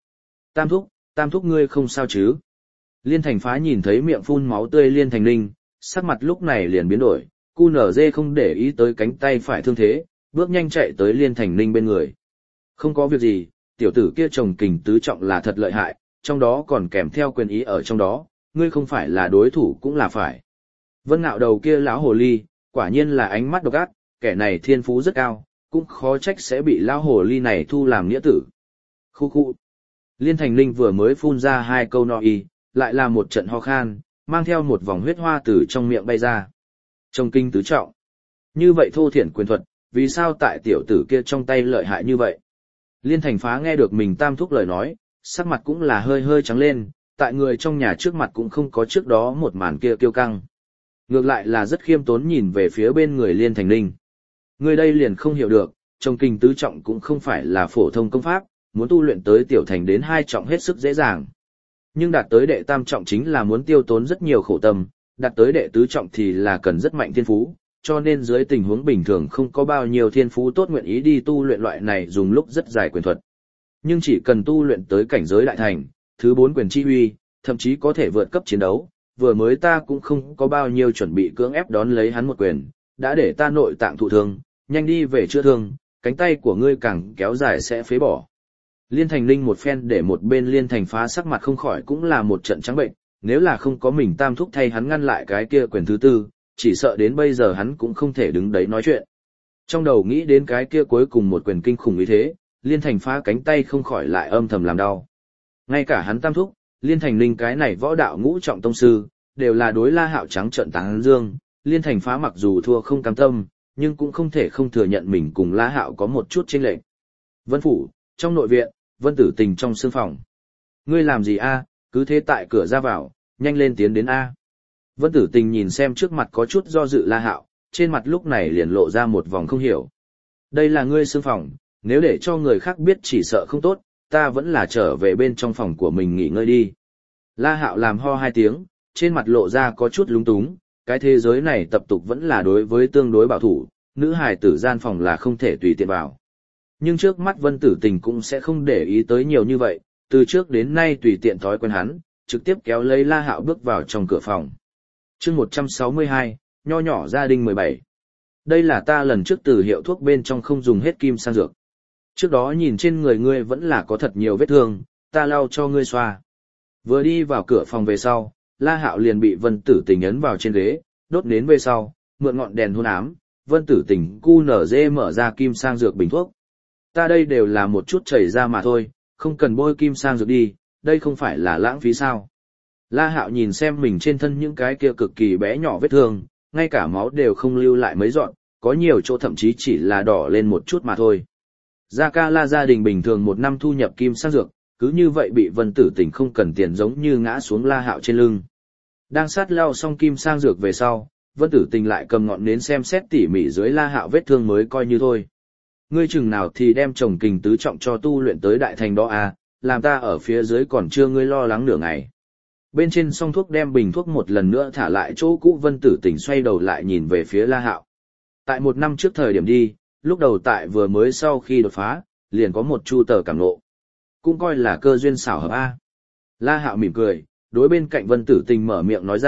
Tam thúc ngươi không sao chứ? Liên Thành Phá nhìn thấy miệng phun máu tươi Liên Thành Ninh, sắc mặt lúc này liền biến đổi, cu nở dê không để ý tới cánh tay phải thương thế, bước nhanh chạy tới Liên Thành Ninh bên người. Không có việc gì, tiểu tử kia trồng kình tứ trọng là thật lợi hại, trong đó còn kèm theo quyền ý ở trong đó, ngươi không phải là đối thủ cũng là phải. Vân Ngạo đầu kia lão hồ ly, quả nhiên là ánh mắt độc ác, kẻ này thiên phú rất cao, cũng khó trách sẽ bị lão hồ ly này thu làm nghĩa tử. Khu khu. Liên Thành Ninh vừa mới phun ra 2 câu no y, lại là một trận ho khan, mang theo một vòng huyết hoa từ trong miệng bay ra. Trông kinh tứ trọng. Như vậy thô thiển quyền thuật, vì sao tại tiểu tử kia trong tay lợi hại như vậy? Liên Thành Phá nghe được mình tam thúc lời nói, sắc mặt cũng là hơi hơi trắng lên, tại người trong nhà trước mặt cũng không có trước đó một màn kia kiêu căng. Ngược lại là rất khiêm tốn nhìn về phía bên người Liên Thành Ninh. Người đây liền không hiểu được, trông kinh tứ trọng cũng không phải là phổ thông công pháp, muốn tu luyện tới tiểu thành đến 2 trọng hết sức dễ dàng. Nhưng đạt tới đệ tam trọng chính là muốn tiêu tốn rất nhiều khổ tâm, đạt tới đệ tứ trọng thì là cần rất mạnh thiên phú, cho nên dưới tình huống bình thường không có bao nhiêu thiên phú tốt nguyện ý đi tu luyện loại này dùng lúc rất dài quyền thuật. Nhưng chỉ cần tu luyện tới cảnh giới đại thành, thứ 4 quyền chi uy, thậm chí có thể vượt cấp chiến đấu, vừa mới ta cũng không có bao nhiêu chuẩn bị cưỡng ép đón lấy hắn một quyền, đã để ta nội tạng thụ thương, nhanh đi về chữa thương, cánh tay của ngươi càng kéo dài sẽ phế bỏ. Liên Thành Ninh một phen để một bên Liên Thành Phá sắc mặt không khỏi cũng là một trận trắng bệnh, nếu là không có mình tam thúc thay hắn ngăn lại cái kia quyền thứ tư, chỉ sợ đến bây giờ hắn cũng không thể đứng đấy nói chuyện. Trong đầu nghĩ đến cái kia cuối cùng một quyền kinh khủng như thế, Liên Thành Phá cánh tay không khỏi lại âm thầm làm đau. Ngay cả hắn tam thúc, Liên Thành Ninh cái này võ đạo ngũ trọng tông sư, đều là đối La Hạo trắng trợn tán dương, Liên Thành Phá mặc dù thua không cam tâm, nhưng cũng không thể không thừa nhận mình cùng La Hạo có một chút chênh lệch. Vân phủ, trong nội viện, Vân Tử Tình trong sương phòng. Ngươi làm gì a? Cứ thế tại cửa ra vào, nhanh lên tiến đến a. Vân Tử Tình nhìn xem trước mặt có chút do dự La Hạo, trên mặt lúc này liền lộ ra một vòng không hiểu. Đây là ngươi sương phòng, nếu để cho người khác biết chỉ sợ không tốt, ta vẫn là trở về bên trong phòng của mình nghỉ ngơi đi. La Hạo làm ho 2 tiếng, trên mặt lộ ra có chút lúng túng, cái thế giới này tập tục vẫn là đối với tương đối bảo thủ, nữ hài tử gian phòng là không thể tùy tiện vào. Nhưng trước mắt Vân Tử Tình cũng sẽ không để ý tới nhiều như vậy, từ trước đến nay tùy tiện thói quen hắn, trực tiếp kéo lấy La Hạo bước vào trong cửa phòng. Chương 162, nho nhỏ gia đình 17. Đây là ta lần trước từ hiệu thuốc bên trong không dùng hết kim sang dược. Trước đó nhìn trên người ngươi vẫn là có thật nhiều vết thương, ta lau cho ngươi xoa. Vừa đi vào cửa phòng về sau, La Hạo liền bị Vân Tử Tình ấn vào trên ghế, đốt nến về sau, mượn ngọn đèn hôn ám, Vân Tử Tình cu nở dê mở ra kim sang dược bình thuốc. Ta đây đều là một chút chảy ra mà thôi, không cần bôi kim sang dược đi, đây không phải là lãng phí sao. La Hạo nhìn xem mình trên thân những cái kia cực kỳ bé nhỏ vết thương, ngay cả máu đều không lưu lại mấy giọt, có nhiều chỗ thậm chí chỉ là đỏ lên một chút mà thôi. Gia Ca La gia đình bình thường 1 năm thu nhập kim sang dược, cứ như vậy bị Vân Tử Tình không cần tiền giống như ngã xuống La Hạo trên lưng. Đang sát lau xong kim sang dược về sau, Vân Tử Tình lại cầm ngọn nến xem xét tỉ mỉ dưới La Hạo vết thương mới coi như thôi. Ngươi chừng nào thì đem trồng kình tứ trọng cho tu luyện tới đại thành đó à, làm ta ở phía dưới còn chưa ngươi lo lắng nửa ngày. Bên trên xong thuốc đem bình thuốc một lần nữa thả lại chỗ cũ. Vân Tử Tình xoay đầu lại nhìn về phía La Hạo. Tại 1 năm trước thời điểm đi, lúc đầu tại vừa mới sau khi đột phá, liền có một chu tờ cảm ngộ. Cũng coi là cơ duyên xảo hợp a. La Hạo mỉm cười, đối bên cạnh Vân Tử Tình mở miệng nói ra,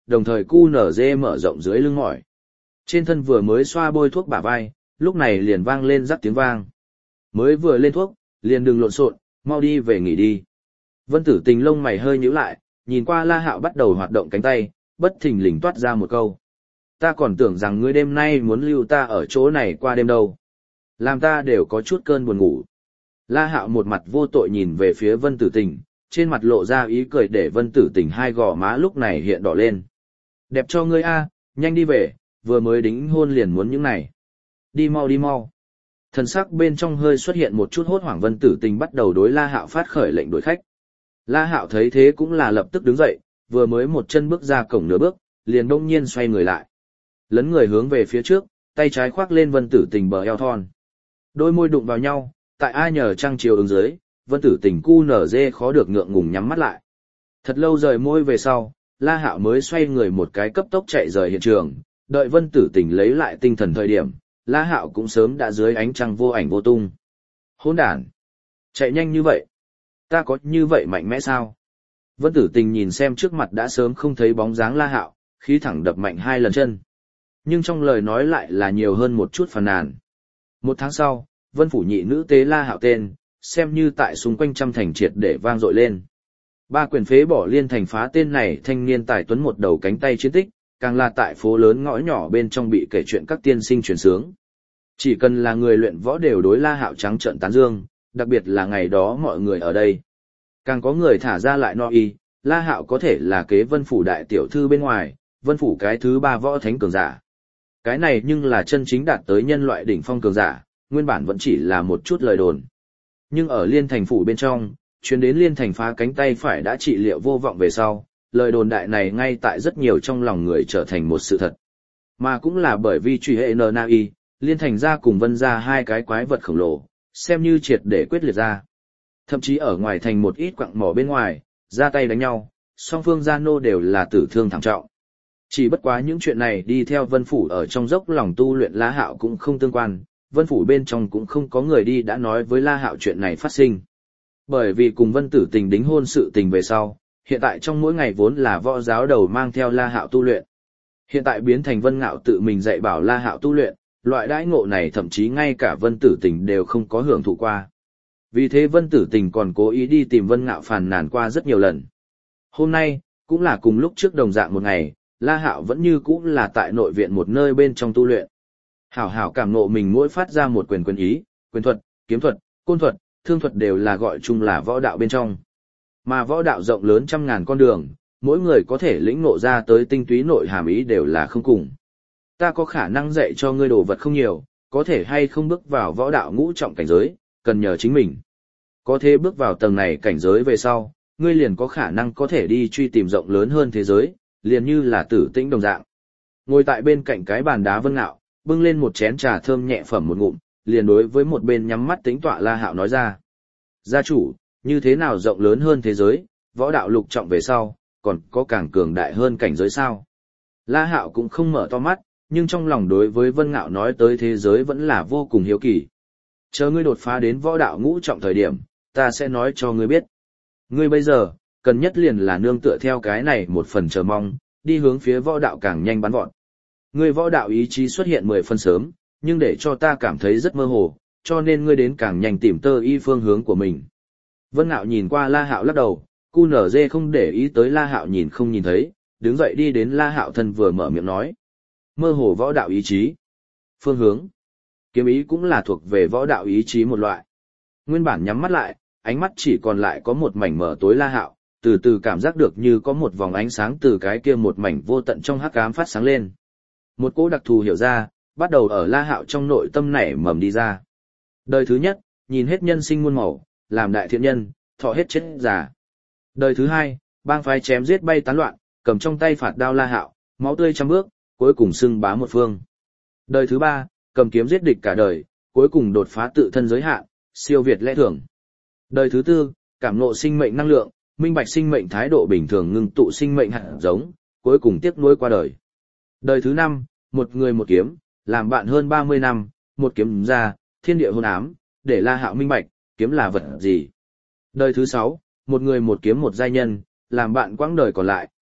đồng thời QNZ mở rộng dưới lưng mỏi. Trên thân vừa mới xoa bôi thuốc bả vai, lúc này liền vang lên rắc tiếng vang. Mới vừa lên thuốc, liền đừng lộn xộn, mau đi về nghỉ đi. Vân Tử Tình lông mày hơi nhíu lại, nhìn qua La Hạo bắt đầu hoạt động cánh tay, bất thình lình toát ra một câu. Ta còn tưởng rằng ngươi đêm nay muốn lưu ta ở chỗ này qua đêm đâu. Làm ta đều có chút cơn buồn ngủ. La Hạo một mặt vô tội nhìn về phía Vân Tử Tình, trên mặt lộ ra ý cười để Vân Tử Tình hai gò má lúc này hiện đỏ lên. Đẹp cho ngươi a, nhanh đi về, vừa mới đính hôn liền muốn những này. Đi mau đi mau. Thần sắc bên trong hơi xuất hiện một chút hốt hoảng. Vân Tử Tình bắt đầu đối La Hạo phát khởi lệnh đuổi khách. La Hạo thấy thế cũng là lập tức đứng dậy, vừa mới một chân bước ra cổng nửa bước, liền đông nhiên xoay người lại. Lấn người hướng về phía trước, tay trái khoác lên Vân Tử Tình bờ eo thon. Đôi môi đụng vào nhau, tại ai nhờ trăng chiều ứng dưới, Vân Tử Tình cu nở dê khó được ngượng ngùng nhắm mắt lại. Thật lâu rời môi về sau, La Hạo mới xoay người một cái cấp tốc chạy rời hiện trường, đợi Vân Tử Tình lấy lại tinh thần thời điểm, La Hạo cũng sớm đã dưới ánh trăng vô ảnh vô tung. Hỗn đản! Chạy nhanh như vậy! Ta có như vậy mạnh mẽ sao? Vân Tử Tình nhìn xem trước mặt đã sớm không thấy bóng dáng La Hạo, khí thẳng đập mạnh hai lần chân. Nhưng trong lời nói lại là nhiều hơn một chút phàn nàn. Một tháng sau, Vân phủ nhị nữ tế La Hạo tên, xem như tại xung quanh trăm thành triệt để vang dội lên. Ba quyền phế bỏ liên thành phá tên này thanh niên tài tuấn một đầu cánh tay chiến tích, càng là tại phố lớn ngõ nhỏ bên trong bị kể chuyện các tiên sinh truyền sướng. Chỉ cần là người luyện võ đều đối La Hạo trắng trợn tán dương, đặc biệt là ngày đó mọi người ở đây. Càng có người thả ra lại no y, La Hạo có thể là kế Vân phủ đại tiểu thư bên ngoài, Vân phủ cái thứ ba võ thánh cường giả. Cái này nhưng là chân chính đạt tới nhân loại đỉnh phong cường giả, nguyên bản vẫn chỉ là một chút lời đồn. Nhưng ở Liên Thành phủ bên trong, chuyến đến Liên Thành phá cánh tay phải đã trị liệu vô vọng về sau, lời đồn đại này ngay tại rất nhiều trong lòng người trở thành một sự thật. Mà cũng là bởi vì truy hệ NNI, Liên Thành ra cùng Vân ra hai cái quái vật khổng lồ, xem như triệt để quyết liệt ra. Thậm chí ở ngoài thành một ít quặng mỏ bên ngoài, ra tay đánh nhau, song phương gia nô đều là tử thương thảm trọng. Chỉ bất quá những chuyện này đi theo Vân phủ ở trong dốc lòng tu luyện La Hạo cũng không tương quan, Vân phủ bên trong cũng không có người đi đã nói với La Hạo chuyện này phát sinh. Bởi vì cùng Vân Tử Tình đính hôn sự tình về sau, hiện tại trong mỗi ngày vốn là võ giáo đầu mang theo La Hạo tu luyện. Hiện tại biến thành Vân Ngạo tự mình dạy bảo La Hạo tu luyện, loại đãi ngộ này thậm chí ngay cả Vân Tử Tình đều không có hưởng thụ qua. Vì thế Vân Tử Tình còn cố ý đi tìm Vân Ngạo phàn nàn qua rất nhiều lần. Hôm nay, cũng là cùng lúc trước đồng dạng một ngày, La Hạo vẫn như cũ là tại nội viện một nơi bên trong tu luyện. Hảo hảo cảm ngộ mình mỗi phát ra một quyền ý, quyền thuật, kiếm thuật, côn thuật, thương thuật đều là gọi chung là võ đạo bên trong. Mà võ đạo rộng lớn trăm ngàn con đường, mỗi người có thể lĩnh ngộ ra tới tinh túy nội hàm ý đều là không cùng. Ta có khả năng dạy cho ngươi đồ vật không nhiều, có thể hay không bước vào võ đạo ngũ trọng cảnh giới, cần nhờ chính mình. Có thể bước vào tầng này cảnh giới về sau, ngươi liền có khả năng có thể đi truy tìm rộng lớn hơn thế giới, liền như là Tử Tĩnh đồng dạng. Ngồi tại bên cạnh cái bàn đá Vân Ngạo, bưng lên một chén trà thơm nhẹ phẩm một ngụm, liền đối với một bên nhắm mắt tính tọa La Hạo nói ra. Gia chủ, như thế nào rộng lớn hơn thế giới, võ đạo lục trọng về sau, còn có càng cường đại hơn cảnh giới sao? La Hạo cũng không mở to mắt, nhưng trong lòng đối với Vân Ngạo nói tới thế giới vẫn là vô cùng hiếu kỳ. Chờ ngươi đột phá đến võ đạo ngũ trọng thời điểm, ta sẽ nói cho ngươi biết. Ngươi bây giờ, cần nhất liền là nương tựa theo cái này một phần chờ mong, đi hướng phía võ đạo càng nhanh bắn vọt. Ngươi võ đạo ý chí xuất hiện 10 phân sớm, nhưng để cho ta cảm thấy rất mơ hồ, cho nên ngươi đến càng nhanh tìm tơ y phương hướng của mình. Vân Ngạo nhìn qua La Hạo lắc đầu, QNZ không để ý tới La Hạo nhìn không nhìn thấy, đứng dậy đi đến La Hạo thân vừa mở miệng nói. Mơ hồ võ đạo ý chí. Phương hướng. Kiếm ý cũng là thuộc về võ đạo ý chí một loại. Nguyên bản nhắm mắt lại, ánh mắt chỉ còn lại có một mảnh mở tối La Hạo, từ từ cảm giác được như có một vòng ánh sáng từ cái kia một mảnh vô tận trong hắc ám phát sáng lên. Một cỗ đặc thù hiểu ra, bắt đầu ở La Hạo trong nội tâm nảy mầm đi ra. Đời thứ nhất, nhìn hết nhân sinh muôn màu, làm đại thiện nhân, thọ hết chết già. Đời thứ hai, bang phái chém giết bay tán loạn, cầm trong tay phạt đao La Hạo, máu tươi trăm bước, cuối cùng xưng bá một phương. Đời thứ ba, cầm kiếm giết địch cả đời, cuối cùng đột phá tự thân giới hạn, siêu việt lẽ thường. Đời thứ tư, cảm ngộ sinh mệnh năng lượng, minh bạch sinh mệnh thái độ bình thường ngưng tụ sinh mệnh hạt giống, cuối cùng tiếc nuối qua đời. Đời thứ năm, một người một kiếm, làm bạn hơn 30 năm, một kiếm ra, thiên địa hôn ám, để La Hạo minh bạch, kiếm là vật gì. Đời thứ sáu, một người một kiếm một giai nhân, làm bạn quãng đời còn lại,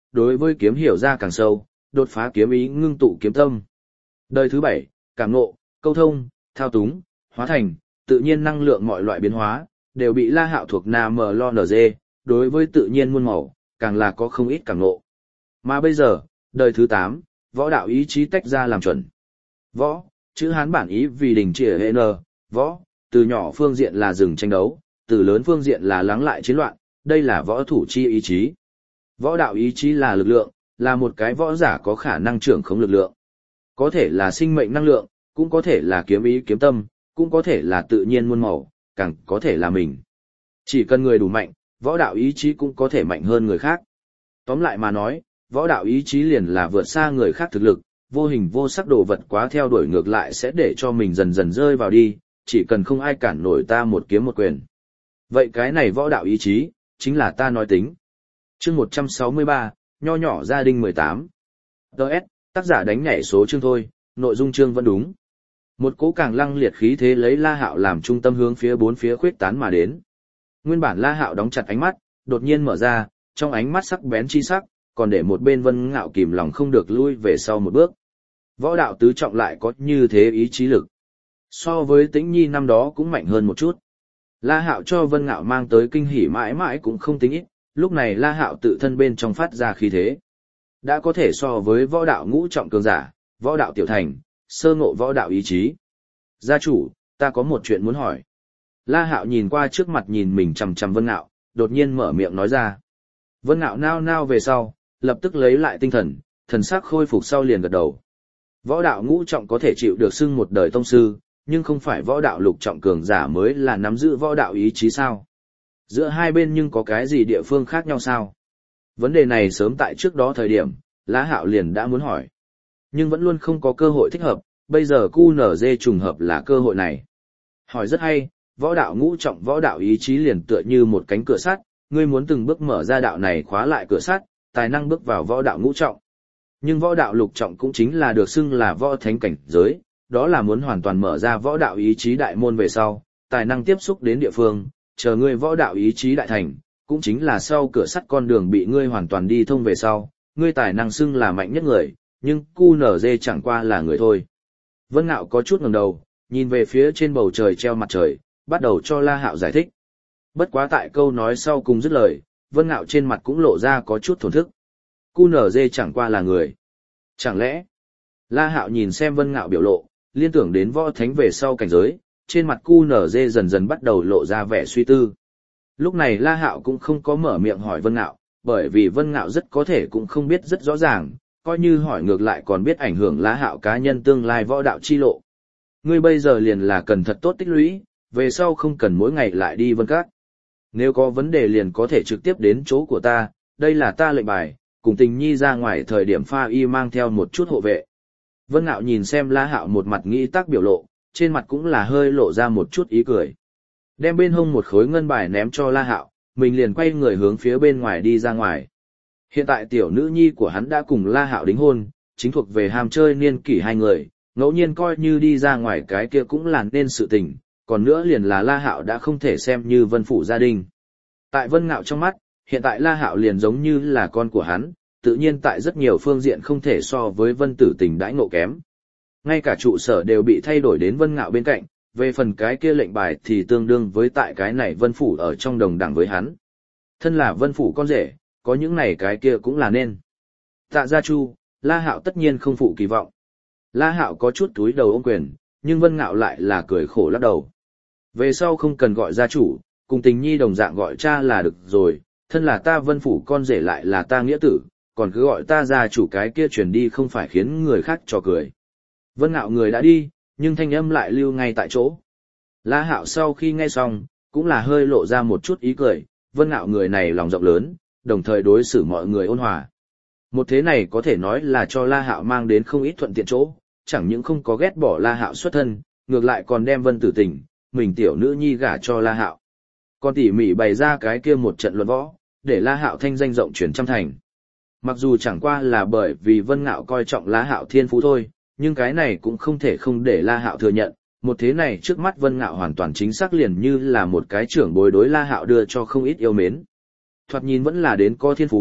đối với kiếm hiểu ra càng sâu, đột phá kiếm ý ngưng tụ kiếm tâm. Đời thứ 7, cảm ngộ, câu thông, thao túng, hóa thành, tự nhiên năng lượng mọi loại biến hóa, đều bị La Hạo thuộc NMLNG, đối với tự nhiên muôn màu, càng là có không ít cảm ngộ. Mà bây giờ, đời thứ 8, võ đạo ý chí tách ra làm chuẩn. Võ, chữ Hán bản ý vì đình trìa hệ n, võ, từ nhỏ phương diện là dừng tranh đấu, từ lớn phương diện là lắng lại chiến loạn, đây là võ thủ chi ý chí. Võ đạo ý chí là lực lượng, là một cái võ giả có khả năng trưởng khống lực lượng. Có thể là sinh mệnh năng lượng, cũng có thể là kiếm ý kiếm tâm, cũng có thể là tự nhiên muôn màu, càng có thể là mình. Chỉ cần người đủ mạnh, võ đạo ý chí cũng có thể mạnh hơn người khác. Tóm lại mà nói, võ đạo ý chí liền là vượt xa người khác thực lực, vô hình vô sắc đồ vật quá theo đuổi ngược lại sẽ để cho mình dần dần rơi vào đi, chỉ cần không ai cản nổi ta một kiếm một quyền. Vậy cái này võ đạo ý chí, chính là ta nói tính. Chương 163, nho nhỏ gia đình 18. DS, tác giả đánh nhảy số chương thôi, nội dung chương vẫn đúng. Một cỗ càng lăng liệt khí thế lấy La Hạo làm trung tâm hướng phía bốn phía khuyết tán mà đến. Nguyên bản La Hạo đóng chặt ánh mắt, đột nhiên mở ra, trong ánh mắt sắc bén chi sắc, còn để một bên Vân Ngạo kìm lòng không được lui về sau một bước. Võ đạo tứ trọng lại có như thế ý chí lực. So với Tĩnh Nhi năm đó cũng mạnh hơn một chút. La Hạo cho Vân Ngạo mang tới kinh hỉ mãi mãi cũng không tính ít, lúc này La Hạo tự thân bên trong phát ra khí thế. Đã có thể so với võ đạo ngũ trọng cường giả, võ đạo tiểu thành, sơ ngộ võ đạo ý chí. Gia chủ, ta có một chuyện muốn hỏi. La Hạo nhìn qua trước mặt nhìn mình chằm chằm Vân Ngạo, đột nhiên mở miệng nói ra. Vân Ngạo nao nao về sau, lập tức lấy lại tinh thần, thần sắc khôi phục sau liền gật đầu. Võ đạo ngũ trọng có thể chịu được xưng một đời tông sư, nhưng không phải võ đạo lục trọng cường giả mới là nắm giữ võ đạo ý chí sao? Giữa hai bên nhưng có cái gì địa phương khác nhau sao? Vấn đề này sớm tại trước đó thời điểm, La Hạo liền đã muốn hỏi. Nhưng vẫn luôn không có cơ hội thích hợp, bây giờ QNZ trùng hợp là cơ hội này. Hỏi rất hay, võ đạo ngũ trọng võ đạo ý chí liền tựa như một cánh cửa sắt, ngươi muốn từng bước mở ra đạo này khóa lại cửa sắt, tài năng bước vào võ đạo ngũ trọng. Nhưng võ đạo lục trọng cũng chính là được xưng là võ thánh cảnh giới, đó là muốn hoàn toàn mở ra võ đạo ý chí đại môn về sau, tài năng tiếp xúc đến địa phương, chờ ngươi võ đạo ý chí đại thành, cũng chính là sau cửa sắt con đường bị ngươi hoàn toàn đi thông về sau, ngươi tài năng xưng là mạnh nhất người, nhưng QNZ chẳng qua là người thôi. Vân Ngạo có chút ngẩng đầu, nhìn về phía trên bầu trời treo mặt trời, bắt đầu cho La Hạo giải thích. Bất quá tại câu nói sau cùng dứt lời, Vân Ngạo trên mặt cũng lộ ra có chút thổn thức. QNZ chẳng qua là người. Chẳng lẽ? La Hạo nhìn xem Vân Ngạo biểu lộ, liên tưởng đến võ thánh về sau cảnh giới, trên mặt QNZ dần dần bắt đầu lộ ra vẻ suy tư. Lúc này La Hạo cũng không có mở miệng hỏi Vân Ngạo, bởi vì Vân Ngạo rất có thể cũng không biết rất rõ ràng, coi như hỏi ngược lại còn biết ảnh hưởng La Hạo cá nhân tương lai võ đạo chi lộ. Ngươi bây giờ liền là cần thật tốt tích lũy, về sau không cần mỗi ngày lại đi Vân Các. Nếu có vấn đề liền có thể trực tiếp đến chỗ của ta, đây là ta lệnh bài, cùng Tình Nhi ra ngoài thời điểm pha y mang theo một chút hộ vệ. Vân Ngạo nhìn xem La Hạo một mặt nghĩ tác biểu lộ, trên mặt cũng là hơi lộ ra một chút ý cười. Đem bên hông một khối ngân bài ném cho La Hạo, mình liền quay người hướng phía bên ngoài đi ra ngoài. Hiện tại tiểu nữ nhi của hắn đã cùng La Hạo đính hôn, chính thuộc về ham chơi niên kỷ hai người, ngẫu nhiên coi như đi ra ngoài cái kia cũng là nên sự tình, còn nữa liền là La Hạo đã không thể xem như Vân phủ gia đình. Tại Vân Ngạo trong mắt, hiện tại La Hạo liền giống như là con của hắn, tự nhiên tại rất nhiều phương diện không thể so với Vân Tử Tình đãi ngộ kém. Ngay cả trụ sở đều bị thay đổi đến Vân Ngạo bên cạnh, về phần cái kia lệnh bài thì tương đương với tại cái này Vân phủ ở trong đồng đẳng với hắn. Thân là Vân phủ con rể, có những này cái kia cũng là nên. Tạ Gia Chu, La Hạo tất nhiên không phụ kỳ vọng. La Hạo có chút túi đầu ôm quyền, nhưng Vân Ngạo lại là cười khổ lắc đầu. Về sau không cần gọi gia chủ, cùng Tình Nhi đồng dạng gọi cha là được rồi, thân là ta Vân phủ con rể lại là ta nghĩa tử, còn cứ gọi ta gia chủ cái kia truyền đi không phải khiến người khác trò cười. Vân Ngạo người đã đi, nhưng thanh âm lại lưu ngay tại chỗ. La Hạo sau khi nghe xong, cũng là hơi lộ ra một chút ý cười, Vân Ngạo người này lòng rộng lớn, đồng thời đối xử mọi người ôn hòa. Một thế này có thể nói là cho La Hạo mang đến không ít thuận tiện chỗ, chẳng những không có ghét bỏ La Hạo xuất thân, ngược lại còn đem Vân Tử Tình, mình tiểu nữ nhi gả cho La Hạo. Còn tỉ mỉ bày ra cái kia một trận luận võ, để La Hạo thanh danh rộng truyền trăm thành. Mặc dù chẳng qua là bởi vì Vân Ngạo coi trọng La Hạo thiên phú thôi, nhưng cái này cũng không thể không để La Hạo thừa nhận, một thế này trước mắt Vân Ngạo hoàn toàn chính xác liền như là một cái trưởng bối đối La Hạo đưa cho không ít yêu mến. Thoạt nhìn vẫn là đến có thiên phú,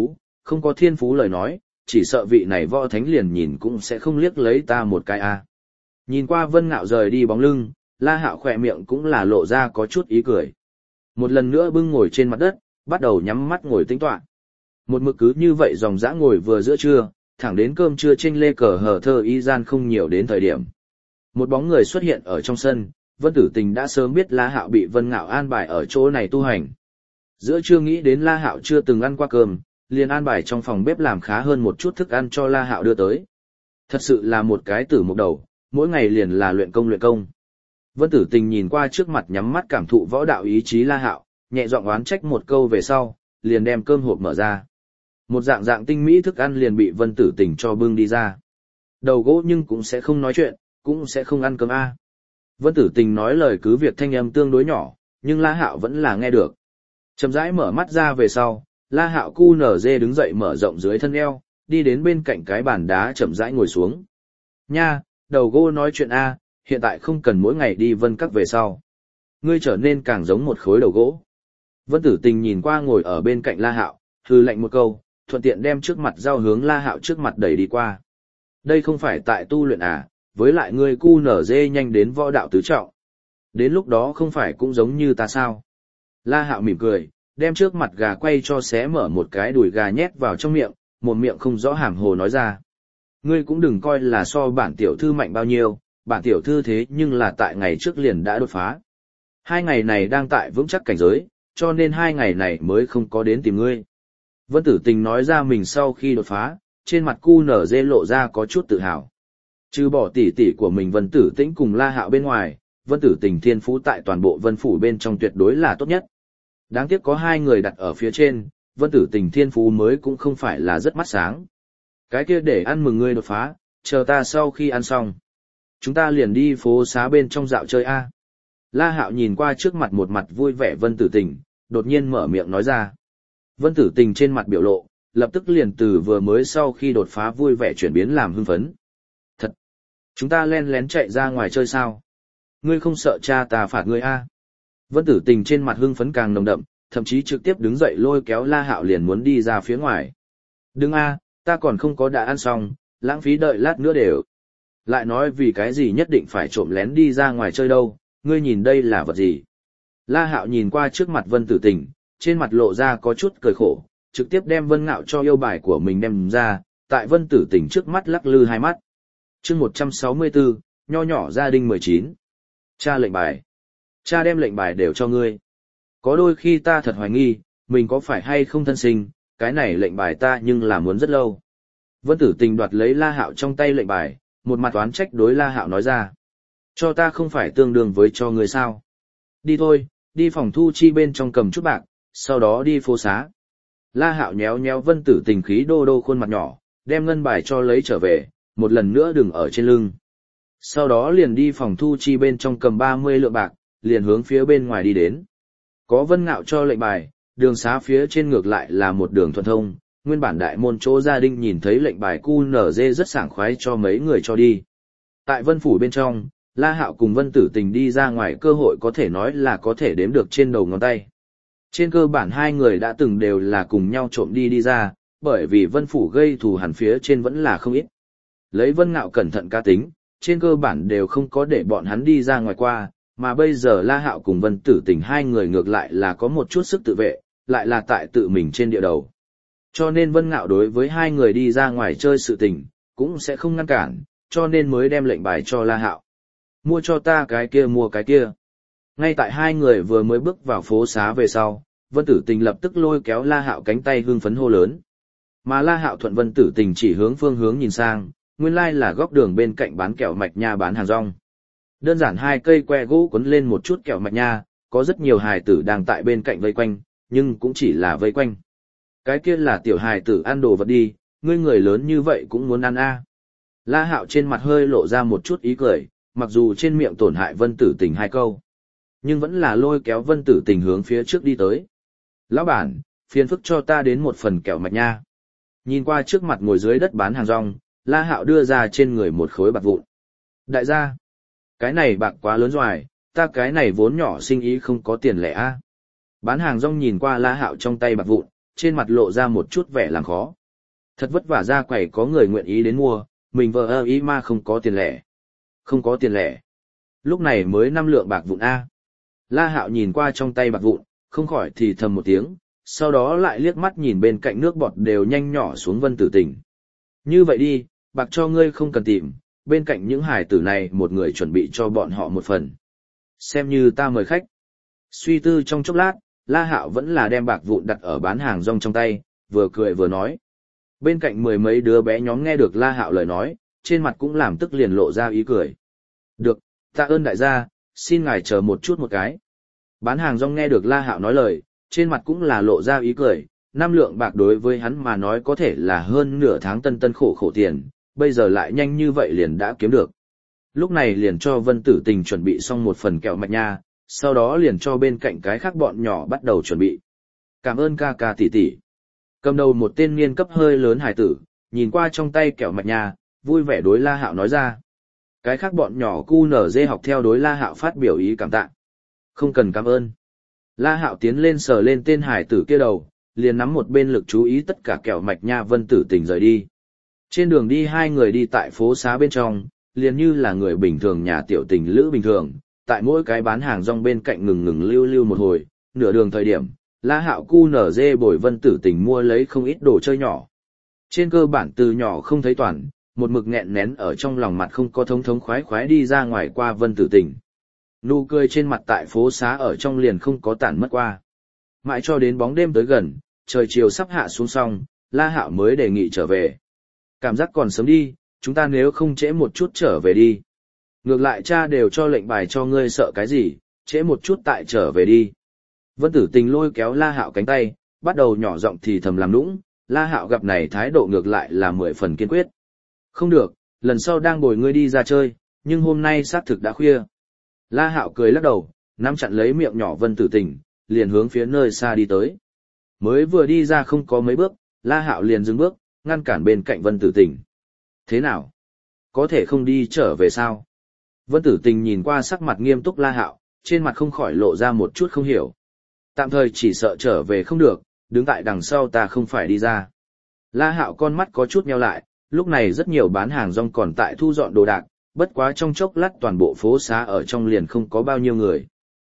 không có thiên phú lời nói, chỉ sợ vị này võ thánh liền nhìn cũng sẽ không liếc lấy ta một cái a. Nhìn qua Vân Ngạo rời đi bóng lưng, La Hạo khỏe miệng cũng là lộ ra có chút ý cười. Một lần nữa bưng ngồi trên mặt đất, bắt đầu nhắm mắt ngồi tĩnh tọa. Một mực cứ như vậy dòng dã ngồi vừa giữa trưa, thẳng đến cơm trưa chênh lê cờ hờ thơ y gian không nhiều đến thời điểm. Một bóng người xuất hiện ở trong sân, Vân Tử Tình đã sớm biết La Hạo bị Vân Ngạo an bài ở chỗ này tu hành. Giữa trưa nghĩ đến La Hạo chưa từng ăn qua cơm, liền an bài trong phòng bếp làm khá hơn một chút thức ăn cho La Hạo đưa tới. Thật sự là một cái tử mục đầu, mỗi ngày liền là luyện công luyện công. Vân Tử Tình nhìn qua trước mặt nhắm mắt cảm thụ võ đạo ý chí La Hạo, nhẹ giọng oán trách một câu về sau, liền đem cơm hộp mở ra. Một dạng tinh mỹ thức ăn liền bị Vân Tử Tình cho bưng đi ra. Đầu gỗ nhưng cũng sẽ không nói chuyện, cũng sẽ không ăn cơm a. Vân Tử Tình nói lời cứ việc thanh âm tương đối nhỏ, nhưng La Hạo vẫn là nghe được. Chậm rãi mở mắt ra về sau, La Hạo cu nở dê đứng dậy mở rộng dưới thân eo, đi đến bên cạnh cái bàn đá chậm rãi ngồi xuống. Nha, đầu gỗ nói chuyện a, hiện tại không cần mỗi ngày đi Vân Các về sau. Ngươi trở nên càng giống một khối đầu gỗ. Vân Tử Tình nhìn qua ngồi ở bên cạnh La Hạo, hừ lạnh một câu, thuận tiện đem trước mặt dao hướng La Hạo trước mặt đẩy đi qua. Đây không phải tại tu luyện à, với lại ngươi cu nở dê nhanh đến võ đạo tứ trọng. Đến lúc đó không phải cũng giống như ta sao? La Hạo mỉm cười, đem trước mặt gà quay cho xé mở một cái đùi gà nhét vào trong miệng, một miệng không rõ hàm hồ nói ra. Ngươi cũng đừng coi là so bản tiểu thư mạnh bao nhiêu, bản tiểu thư thế nhưng là tại ngày trước liền đã đột phá. 2 ngày này đang tại vững chắc cảnh giới, cho nên 2 ngày này mới không có đến tìm ngươi. Vân Tử Tình nói ra mình sau khi đột phá, trên mặt cu nở dê lộ ra có chút tự hào. Trừ bỏ tỷ tỷ của mình Vân Tử Tĩnh cùng La Hạo bên ngoài, Vân Tử Tình thiên phú tại toàn bộ Vân Phủ bên trong tuyệt đối là tốt nhất. Đáng tiếc có 2 người đặt ở phía trên, Vân Tử Tình thiên phú mới cũng không phải là rất mắt sáng. Cái kia để ăn mừng ngươi đột phá, chờ ta sau khi ăn xong. Chúng ta liền đi phố xá bên trong dạo chơi a. La Hạo nhìn qua trước mặt một mặt vui vẻ Vân Tử Tình, đột nhiên mở miệng nói ra. Vân Tử Tình trên mặt biểu lộ, lập tức liền từ vừa mới sau khi đột phá vui vẻ chuyển biến làm hưng phấn. Thật! Chúng ta len lén chạy ra ngoài chơi sao? Ngươi không sợ cha ta phạt ngươi a? Vân Tử Tình trên mặt hưng phấn càng nồng đậm, thậm chí trực tiếp đứng dậy lôi kéo La Hạo liền muốn đi ra phía ngoài. Đừng a, ta còn không có đã ăn xong, lãng phí đợi lát nữa đều. Lại nói vì cái gì nhất định phải trộm lén đi ra ngoài chơi đâu, ngươi nhìn đây là vật gì? La Hạo nhìn qua trước mặt Vân Tử Tình, trên mặt lộ ra có chút cười khổ, trực tiếp đem Vân Ngạo cho yêu bài của mình đem ra, tại Vân Tử Tình trước mắt lắc lư hai mắt. Chương 164, nho nhỏ gia đình 19. Cha lệnh bài. Cha đem lệnh bài đều cho ngươi. Có đôi khi ta thật hoài nghi, mình có phải hay không thân sinh, cái này lệnh bài ta nhưng là muốn rất lâu. Vân Tử Tình đoạt lấy La Hạo trong tay lệnh bài, một mặt oán trách đối La Hạo nói ra. Cho ta không phải tương đương với cho ngươi sao. Đi thôi, đi phòng thu chi bên trong cầm chút bạc, sau đó đi phố xá. La Hạo nhéo nhéo Vân Tử Tình khí đô đô khuôn mặt nhỏ, đem ngân bài cho lấy trở về, một lần nữa đừng ở trên lưng. Sau đó liền đi phòng thu chi bên trong cầm 30 lượng bạc, liền hướng phía bên ngoài đi đến. Có Vân Ngạo cho lệnh bài, đường xá phía trên ngược lại là một đường thuận thông, nguyên bản đại môn chỗ gia đình nhìn thấy lệnh bài QNZ rất sảng khoái cho mấy người cho đi. Tại Vân Phủ bên trong, La Hạo cùng Vân Tử Tình đi ra ngoài cơ hội có thể nói là có thể đếm được trên đầu ngón tay. Trên cơ bản 2 người đã từng đều là cùng nhau trộm đi ra, bởi vì Vân Phủ gây thù hằn phía trên vẫn là không ít. Lấy Vân Ngạo cẩn thận cá tính, trên cơ bản đều không có để bọn hắn đi ra ngoài qua, mà bây giờ La Hạo cùng Vân Tử Tình 2 người ngược lại là có một chút sức tự vệ, lại là tại tự mình trên địa đầu. Cho nên Vân Ngạo đối với 2 người đi ra ngoài chơi sự tình, cũng sẽ không ngăn cản, cho nên mới đem lệnh bài cho La Hạo. Mua cho ta cái kia mua cái kia. Ngay tại 2 người vừa mới bước vào phố xá về sau, Vân Tử Tình lập tức lôi kéo La Hạo cánh tay hưng phấn hô lớn. Mà La Hạo thuận Vân Tử Tình chỉ hướng phương hướng nhìn sang, nguyên lai là góc đường bên cạnh bán kẹo mạch nha bán hàng rong. Đơn giản 2 cây que gỗ quấn lên một chút kẹo mạch nha, có rất nhiều hài tử đang tại bên cạnh vây quanh, nhưng cũng chỉ là vây quanh. Cái kia là tiểu hài tử ăn đồ vật đi, ngươi người lớn như vậy cũng muốn ăn a. La Hạo trên mặt hơi lộ ra một chút ý cười, mặc dù trên miệng tổn hại Vân Tử Tình 2 câu, nhưng vẫn là lôi kéo Vân Tử Tình hướng phía trước đi tới. Lão bản, phiền phức cho ta đến một phần kẹo mạch nha. Nhìn qua trước mặt ngồi dưới đất bán hàng rong, La Hạo đưa ra trên người một khối bạc vụn. Đại gia, cái này bạc quá lớn rồi, ta cái này vốn nhỏ sinh ý không có tiền lẻ a. Bán hàng rong nhìn qua La Hạo trong tay bạc vụn, trên mặt lộ ra một chút vẻ làm khó. Thật vất vả ra quầy có người nguyện ý đến mua, mình vợ ơ ý mà không có tiền lẻ. Không có tiền lẻ. Lúc này mới 5 lượng bạc vụn A. La Hạo nhìn qua trong tay bạc vụn, không khỏi thì thầm một tiếng, sau đó lại liếc mắt nhìn bên cạnh nước bọt đều nhanh nhỏ xuống Vân Tử Tình. Như vậy đi, bạc cho ngươi không cần tìm, bên cạnh những hải tử này một người chuẩn bị cho bọn họ một phần. Xem như ta mời khách. Suy tư trong chốc lát, La Hạo vẫn là đem bạc vụn đặt ở bán hàng rong trong tay, vừa cười vừa nói. Bên cạnh 10 mấy đứa bé nhóm nghe được La Hạo lời nói, trên mặt cũng làm tức liền lộ ra ý cười. Được, tạ ơn đại gia, xin ngài chờ một chút một cái. Bán hàng rong nghe được La Hạo nói lời, trên mặt cũng là lộ ra ý cười, 5 lượng bạc đối với hắn mà nói có thể là hơn nửa tháng tân tân khổ khổ tiền, bây giờ lại nhanh như vậy liền đã kiếm được. Lúc này liền cho Vân Tử Tình chuẩn bị xong một phần kẹo mạch nha, sau đó liền cho bên cạnh cái khác bọn nhỏ bắt đầu chuẩn bị. Cảm ơn ca ca tỷ tỷ. Cầm đầu một tên niên cấp hơi lớn hài tử, nhìn qua trong tay kẹo mạch nha, vui vẻ đối La Hạo nói ra. Cái khác bọn nhỏ cu nở dê học theo đối La Hạo phát biểu ý cảm tạ. Không cần cảm ơn. La Hạo tiến lên sờ lên tên hài tử kia đầu, liền nắm một bên lực chú ý tất cả kẹo mạch nha Vân Tử Tình rời đi. Trên đường đi hai người đi tại phố xá bên trong, liền như là người bình thường nhà tiểu tình lữ bình thường, tại mỗi cái bán hàng rong bên cạnh ngừng ngừng lưu lưu một hồi, nửa đường thời điểm, La Hạo cu nở dê bồi Vân Tử Tình mua lấy không ít đồ chơi nhỏ. Trên cơ bản từ nhỏ không thấy toàn, một mực nghẹn nén ở trong lòng mặt không có thống thống khoái khoái đi ra ngoài qua Vân Tử Tình. Nụ cười trên mặt tại phố xá ở trong liền không có tản mất qua. Mãi cho đến bóng đêm tới gần, trời chiều sắp hạ xuống xong, La Hạo mới đề nghị trở về. Cảm giác còn sớm đi, chúng ta nếu không trễ một chút trở về đi. Ngược lại cha đều cho lệnh bài cho ngươi sợ cái gì, trễ một chút tại trở về đi. Vân Tử Tình lôi kéo La Hạo cánh tay, bắt đầu nhỏ giọng thì thầm làm nũng, La Hạo gặp này thái độ ngược lại là 10 phần kiên quyết. Không được, lần sau đang bồi ngươi đi ra chơi, nhưng hôm nay xác thực đã khuya. La Hạo cười lắc đầu, nắm chặt lấy miệng nhỏ Vân Tử Tình, liền hướng phía nơi xa đi tới. Mới vừa đi ra không có mấy bước, La Hạo liền dừng bước, ngăn cản bên cạnh Vân Tử Tình. Thế nào? Có thể không đi trở về sao? Vân Tử Tình nhìn qua sắc mặt nghiêm túc La Hạo, trên mặt không khỏi lộ ra một chút không hiểu. Tạm thời chỉ sợ trở về không được, đứng tại đằng sau ta không phải đi ra. La Hạo con mắt có chút nheo lại, lúc này rất nhiều bán hàng rong còn tại thu dọn đồ đạc, bất quá trong chốc lát toàn bộ phố xá ở trong liền không có bao nhiêu người.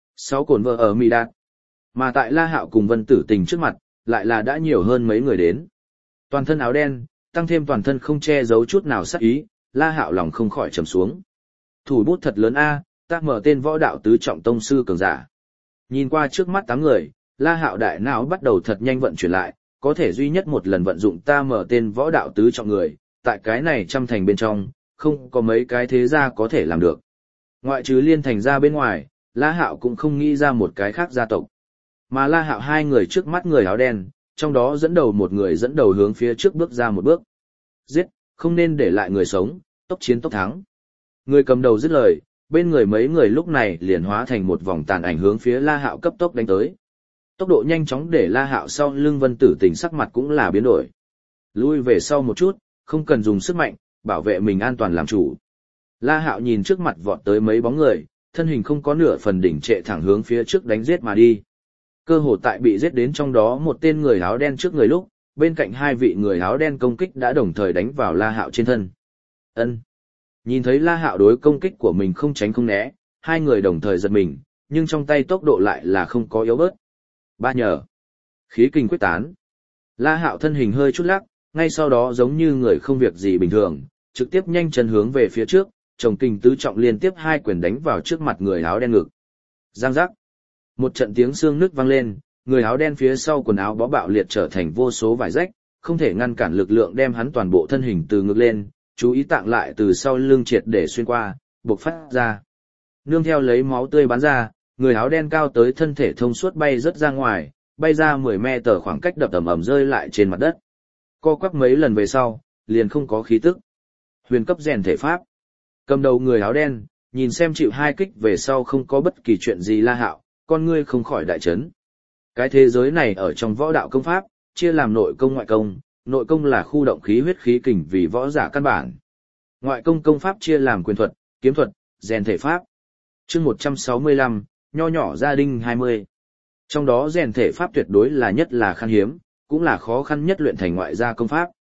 6 cồn vợ ở Mỹ Đạt. Mà tại La Hạo cùng Vân Tử Tình trước mặt, lại là đã nhiều hơn mấy người đến. Toàn thân áo đen, tăng thêm toàn thân không che giấu chút nào sắc ý, La Hạo lòng không khỏi trầm xuống. Thủ bút thật lớn a, ta mở tên võ đạo tứ trọng tông sư cường giả. Nhìn qua trước mắt 8 người, La Hạo đại não bắt đầu thật nhanh vận chuyển lại, có thể duy nhất một lần vận dụng ta mở tên võ đạo tứ trọng người, tại cái này trăm thành bên trong, không có mấy cái thế gia có thể làm được. Ngoại trừ Liên Thành gia bên ngoài, La Hạo cũng không nghĩ ra một cái khác gia tộc. Mà La Hạo hai người trước mắt người áo đen, trong đó dẫn đầu một người dẫn đầu hướng phía trước bước ra một bước. Giết, không nên để lại người sống, tốc chiến tốc thắng. Người cầm đầu dứt lời, bên người mấy người lúc này liền hóa thành một vòng tàn ảnh hướng phía La Hạo cấp tốc đánh tới. Tốc độ nhanh chóng để La Hạo sau lưng Vân Tử Tình sắc mặt cũng là biến đổi. Lui về sau một chút, không cần dùng sức mạnh, bảo vệ mình an toàn làm chủ. La Hạo nhìn trước mặt vọt tới mấy bóng người, thân hình không có nửa phần đỉnh trệ thẳng hướng phía trước đánh giết mà đi. Cơ hồ tại bị giết đến trong đó một tên người áo đen trước người lúc, bên cạnh hai vị người áo đen công kích đã đồng thời đánh vào La Hạo trên thân. Ân. Nhìn thấy La Hạo đối công kích của mình không tránh không né, hai người đồng thời giật mình, nhưng trong tay tốc độ lại là không có yếu bớt. Ba nhờ. Khí kình quyết tán. La Hạo thân hình hơi chút lắc, ngay sau đó giống như người không việc gì bình thường, trực tiếp nhanh chân hướng về phía trước, chồng kình tứ trọng liên tiếp hai quyền đánh vào trước mặt người áo đen ngực. Giang giác. Một trận tiếng xương nứt vang lên, người áo đen phía sau quần áo bó bạo liệt trở thành vô số vải rách, không thể ngăn cản lực lượng đem hắn toàn bộ thân hình từ ngực lên, chú ý tạng lại từ sau lưng triệt để xuyên qua, bộc phát ra. Nương theo lấy máu tươi bắn ra, người áo đen cao tới thân thể thông suốt bay rất ra ngoài, bay ra 10 mét khoảng cách đập ầm ầm rơi lại trên mặt đất. Co quắp mấy lần về sau, liền không có khí tức. Huyền cấp rèn thể pháp. Cầm đầu người áo đen, nhìn xem chịu hai kích về sau không có bất kỳ chuyện gì La Hạo, con ngươi không khỏi đại chấn. Cái thế giới này ở trong võ đạo công pháp, chia làm nội công ngoại công, nội công là khu động khí huyết khí kình vì võ giả căn bản. Ngoại công công pháp chia làm quyền thuật, kiếm thuật, rèn thể pháp. Chương 165, nho nhỏ gia đình 20. Trong đó rèn thể pháp tuyệt đối là nhất là khan hiếm, cũng là khó khăn nhất luyện thành ngoại gia công pháp.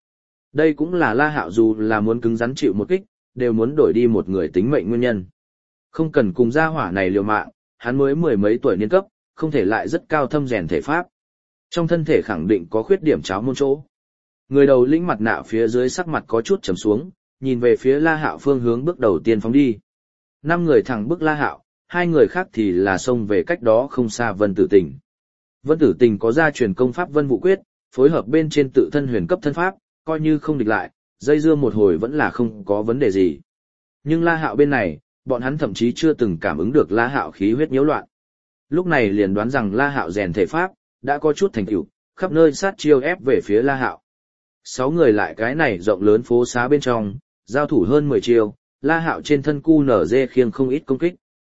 Đây cũng là La Hạo dù là muốn cứng rắn chịu một kích, đều muốn đổi đi một người tính mệnh nguyên nhân. Không cần cùng gia hỏa này liều mạng, hắn mới mười mấy tuổi niên cấp, không thể lại rất cao thâm rèn thể pháp. Trong thân thể khẳng định có khuyết điểm cháo môn chỗ. Người đầu lĩnh mặt nạ phía dưới sắc mặt có chút trầm xuống, nhìn về phía La Hạo phương hướng bước đầu tiên phóng đi. 5 người thẳng bước La Hạo, 2 người khác thì là xông về cách đó không xa Vân Tử Tình. Vân Tử Tình có gia truyền công pháp Vân Vũ Quyết, phối hợp bên trên tự thân huyền cấp thân pháp, coi như không địch lại, dây dưa một hồi vẫn là không có vấn đề gì. Nhưng La Hạo bên này, bọn hắn thậm chí chưa từng cảm ứng được La Hạo khí huyết nhiễu loạn. Lúc này liền đoán rằng La Hạo rèn thể pháp, đã có chút thành tựu, khắp nơi sát chiêu ép về phía La Hạo. 6 người lại cái này rộng lớn phố xá bên trong, giao thủ hơn 10 chiêu, La Hạo trên thân cu nở dê khiêng không ít công kích.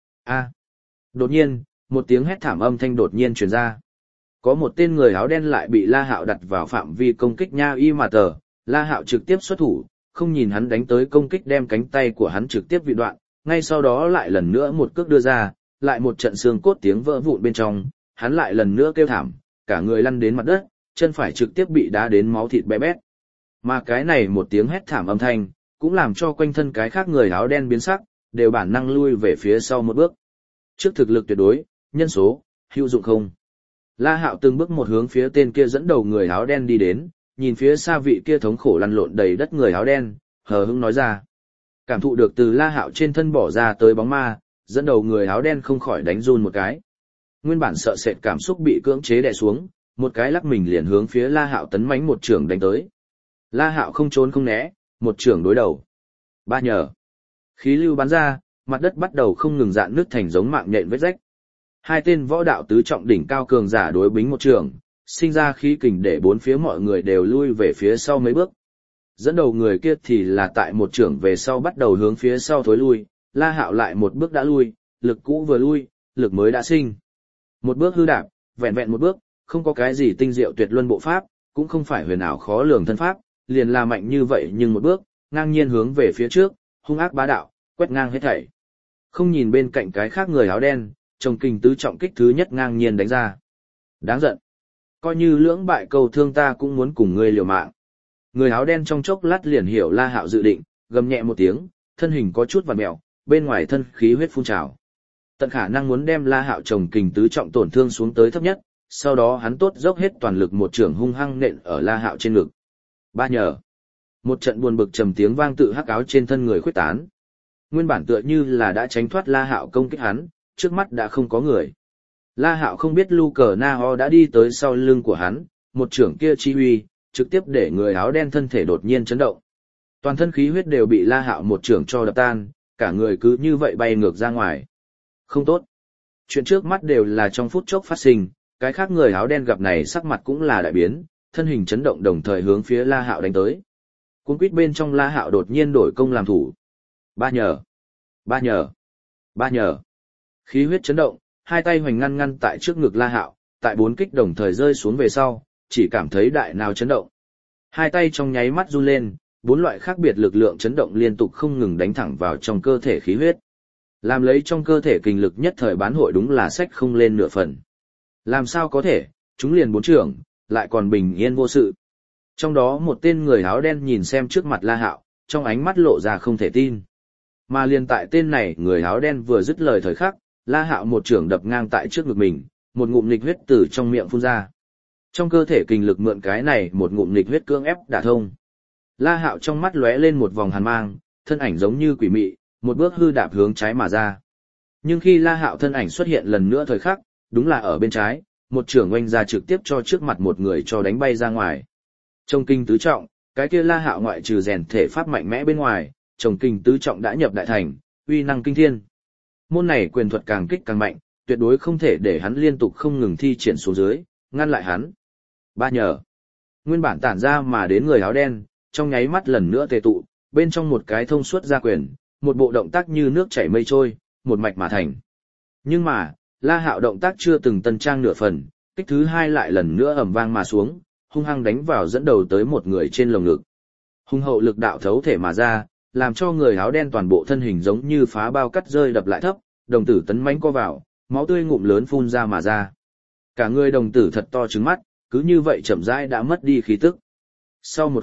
Đột nhiên, một tiếng hét thảm âm thanh đột nhiên truyền ra. Có một tên người áo đen lại bị La Hạo đặt vào phạm vi công kích nha y mà tờ, La Hạo trực tiếp xuất thủ, không nhìn hắn đánh tới công kích đem cánh tay của hắn trực tiếp bị đoạn, ngay sau đó lại lần nữa một cước đưa ra, lại một trận xương cốt tiếng vỡ vụn bên trong, hắn lại lần nữa kêu thảm, cả người lăn đến mặt đất, chân phải trực tiếp bị đá đến máu thịt bé bét. Mà cái này một tiếng hét thảm âm thanh, cũng làm cho quanh thân cái khác người áo đen biến sắc, đều bản năng lui về phía sau một bước. Trước thực lực tuyệt đối, nhân số, hữu dụng không. La Hạo từng bước một hướng phía tên kia dẫn đầu người áo đen đi đến, nhìn phía xa vị kia thống khổ lăn lộn đầy đất người áo đen, hờ hững nói ra. Cảm thụ được từ La Hạo trên thân bỏ ra tới bóng ma, dẫn đầu người áo đen không khỏi đánh run một cái. Nguyên bản sợ sệt cảm xúc bị cưỡng chế đè xuống, một cái lắc mình liền hướng phía La Hạo tấn mãnh một chưởng đánh tới. La Hạo không trốn không né, một chưởng đối đầu. Ba nhờ. Khí lưu bắn ra, mặt đất bắt đầu không ngừng dạn nứt thành giống mạng nhện vết rách. Hai tên võ đạo tứ trọng đỉnh cao cường giả đối bính một trường, sinh ra khí kình để bốn phía mọi người đều lui về phía sau mấy bước. Dẫn đầu người kia thì là tại một trường về sau bắt đầu hướng phía sau thối lui, La Hạo lại một bước đã lui, lực cũ vừa lui, lực mới đã sinh. Một bước hư đạp, vẹn vẹn một bước, không có cái gì tinh diệu tuyệt luân bộ pháp, cũng không phải huyền ảo khó lường thân pháp, liền là mạnh như vậy nhưng một bước, ngang nhiên hướng về phía trước, hung ác bá đạo, quét ngang hết thảy. Không nhìn bên cạnh cái khác người áo đen, trồng kình tứ trọng kích thứ nhất ngang nhiên đánh ra. Đáng giận. Coi như lưỡng bại cầu thương ta cũng muốn cùng ngươi liều mạng. Người áo đen trong chốc lát liền hiểu La Hạo dự định, gầm nhẹ một tiếng, thân hình có chút vặn mèo, bên ngoài thân khí huyết phun trào. Tận khả năng muốn đem La Hạo trồng kình tứ trọng tổn thương xuống tới thấp nhất, sau đó hắn tốt dốc hết toàn lực một chưởng hung hăng nện ở La Hạo trên ngực. Ba nhờ. Một trận buồn bực trầm tiếng vang tự hắc áo trên thân người khuếch tán. Nguyên bản tựa như là đã tránh thoát La Hạo công kích hắn, trước mắt đã không có người. La Hạo không biết Lu Cờ Na Ho đã đi tới sau lưng của hắn, một chưởng kia chi huy, trực tiếp để người áo đen thân thể đột nhiên chấn động. Toàn thân khí huyết đều bị La Hạo một chưởng cho đập tan, cả người cứ như vậy bay ngược ra ngoài. Không tốt. Chuyện trước mắt đều là trong phút chốc phát sinh, cái khác người áo đen gặp này sắc mặt cũng là đại biến, thân hình chấn động đồng thời hướng phía La Hạo đánh tới. Cuốn quýt bên trong La Hạo đột nhiên đổi công làm thủ. Ba nhờ, ba nhờ, ba nhờ. Khí huyết chấn động, hai tay hoành ngăn ngăn tại trước ngực La Hạo, tại bốn kích đồng thời rơi xuống về sau, chỉ cảm thấy đại nào chấn động. Hai tay trong nháy mắt run lên, bốn loại khác biệt lực lượng chấn động liên tục không ngừng đánh thẳng vào trong cơ thể khí huyết. Làm lấy trong cơ thể kinh lực nhất thời bán hội đúng là sách không lên nửa phần. Làm sao có thể, chúng liền bốn trưởng, lại còn bình yên vô sự. Trong đó một tên người áo đen nhìn xem trước mặt La Hạo, trong ánh mắt lộ ra không thể tin. Mà liền tại tên này người áo đen vừa dứt lời thời khắc, La Hạo một trưởng đập ngang tại trước ngực mình, một ngụm nghịch huyết từ trong miệng phun ra. Trong cơ thể kinh lực mượn cái này một ngụm nghịch huyết cưỡng ép đả thông. La Hạo trong mắt lóe lên một vòng hàn mang, thân ảnh giống như quỷ mị, một bước hư đạp hướng trái mà ra. Nhưng khi La Hạo thân ảnh xuất hiện lần nữa thời khắc, đúng là ở bên trái, một trưởng oanh ra trực tiếp cho trước mặt một người cho đánh bay ra ngoài. Trong kinh tứ trọng, cái kia La Hạo ngoại trừ rèn thể pháp mạnh mẽ bên ngoài, trồng kinh tứ trọng đã nhập đại thành, uy năng kinh thiên. Môn này quyền thuật càng kích càng mạnh, tuyệt đối không thể để hắn liên tục không ngừng thi triển xuống dưới, ngăn lại hắn. Ba nhờ. Nguyên bản tản ra mà đến người áo đen, trong nháy mắt lần nữa tề tụ, bên trong một cái thông suốt ra quyền, một bộ động tác như nước chảy mây trôi, một mạch mà thành. Nhưng mà, La Hạo động tác chưa từng tân trang nửa phần, kích thứ hai lại lần nữa ầm vang mà xuống, hung hăng đánh vào dẫn đầu tới một người trên lồng ngực. Hung hậu lực đạo thấu thể mà ra, làm cho người áo đen toàn bộ thân hình giống như phá bao cắt rơi đập lại thấp, đồng tử tấn mãnh co vào, máu tươi ngụm lớn phun ra mà ra. Cả người đồng tử thật to trứng mắt, cứ như vậy chậm rãi đã mất đi khí tức. Sau một khắc,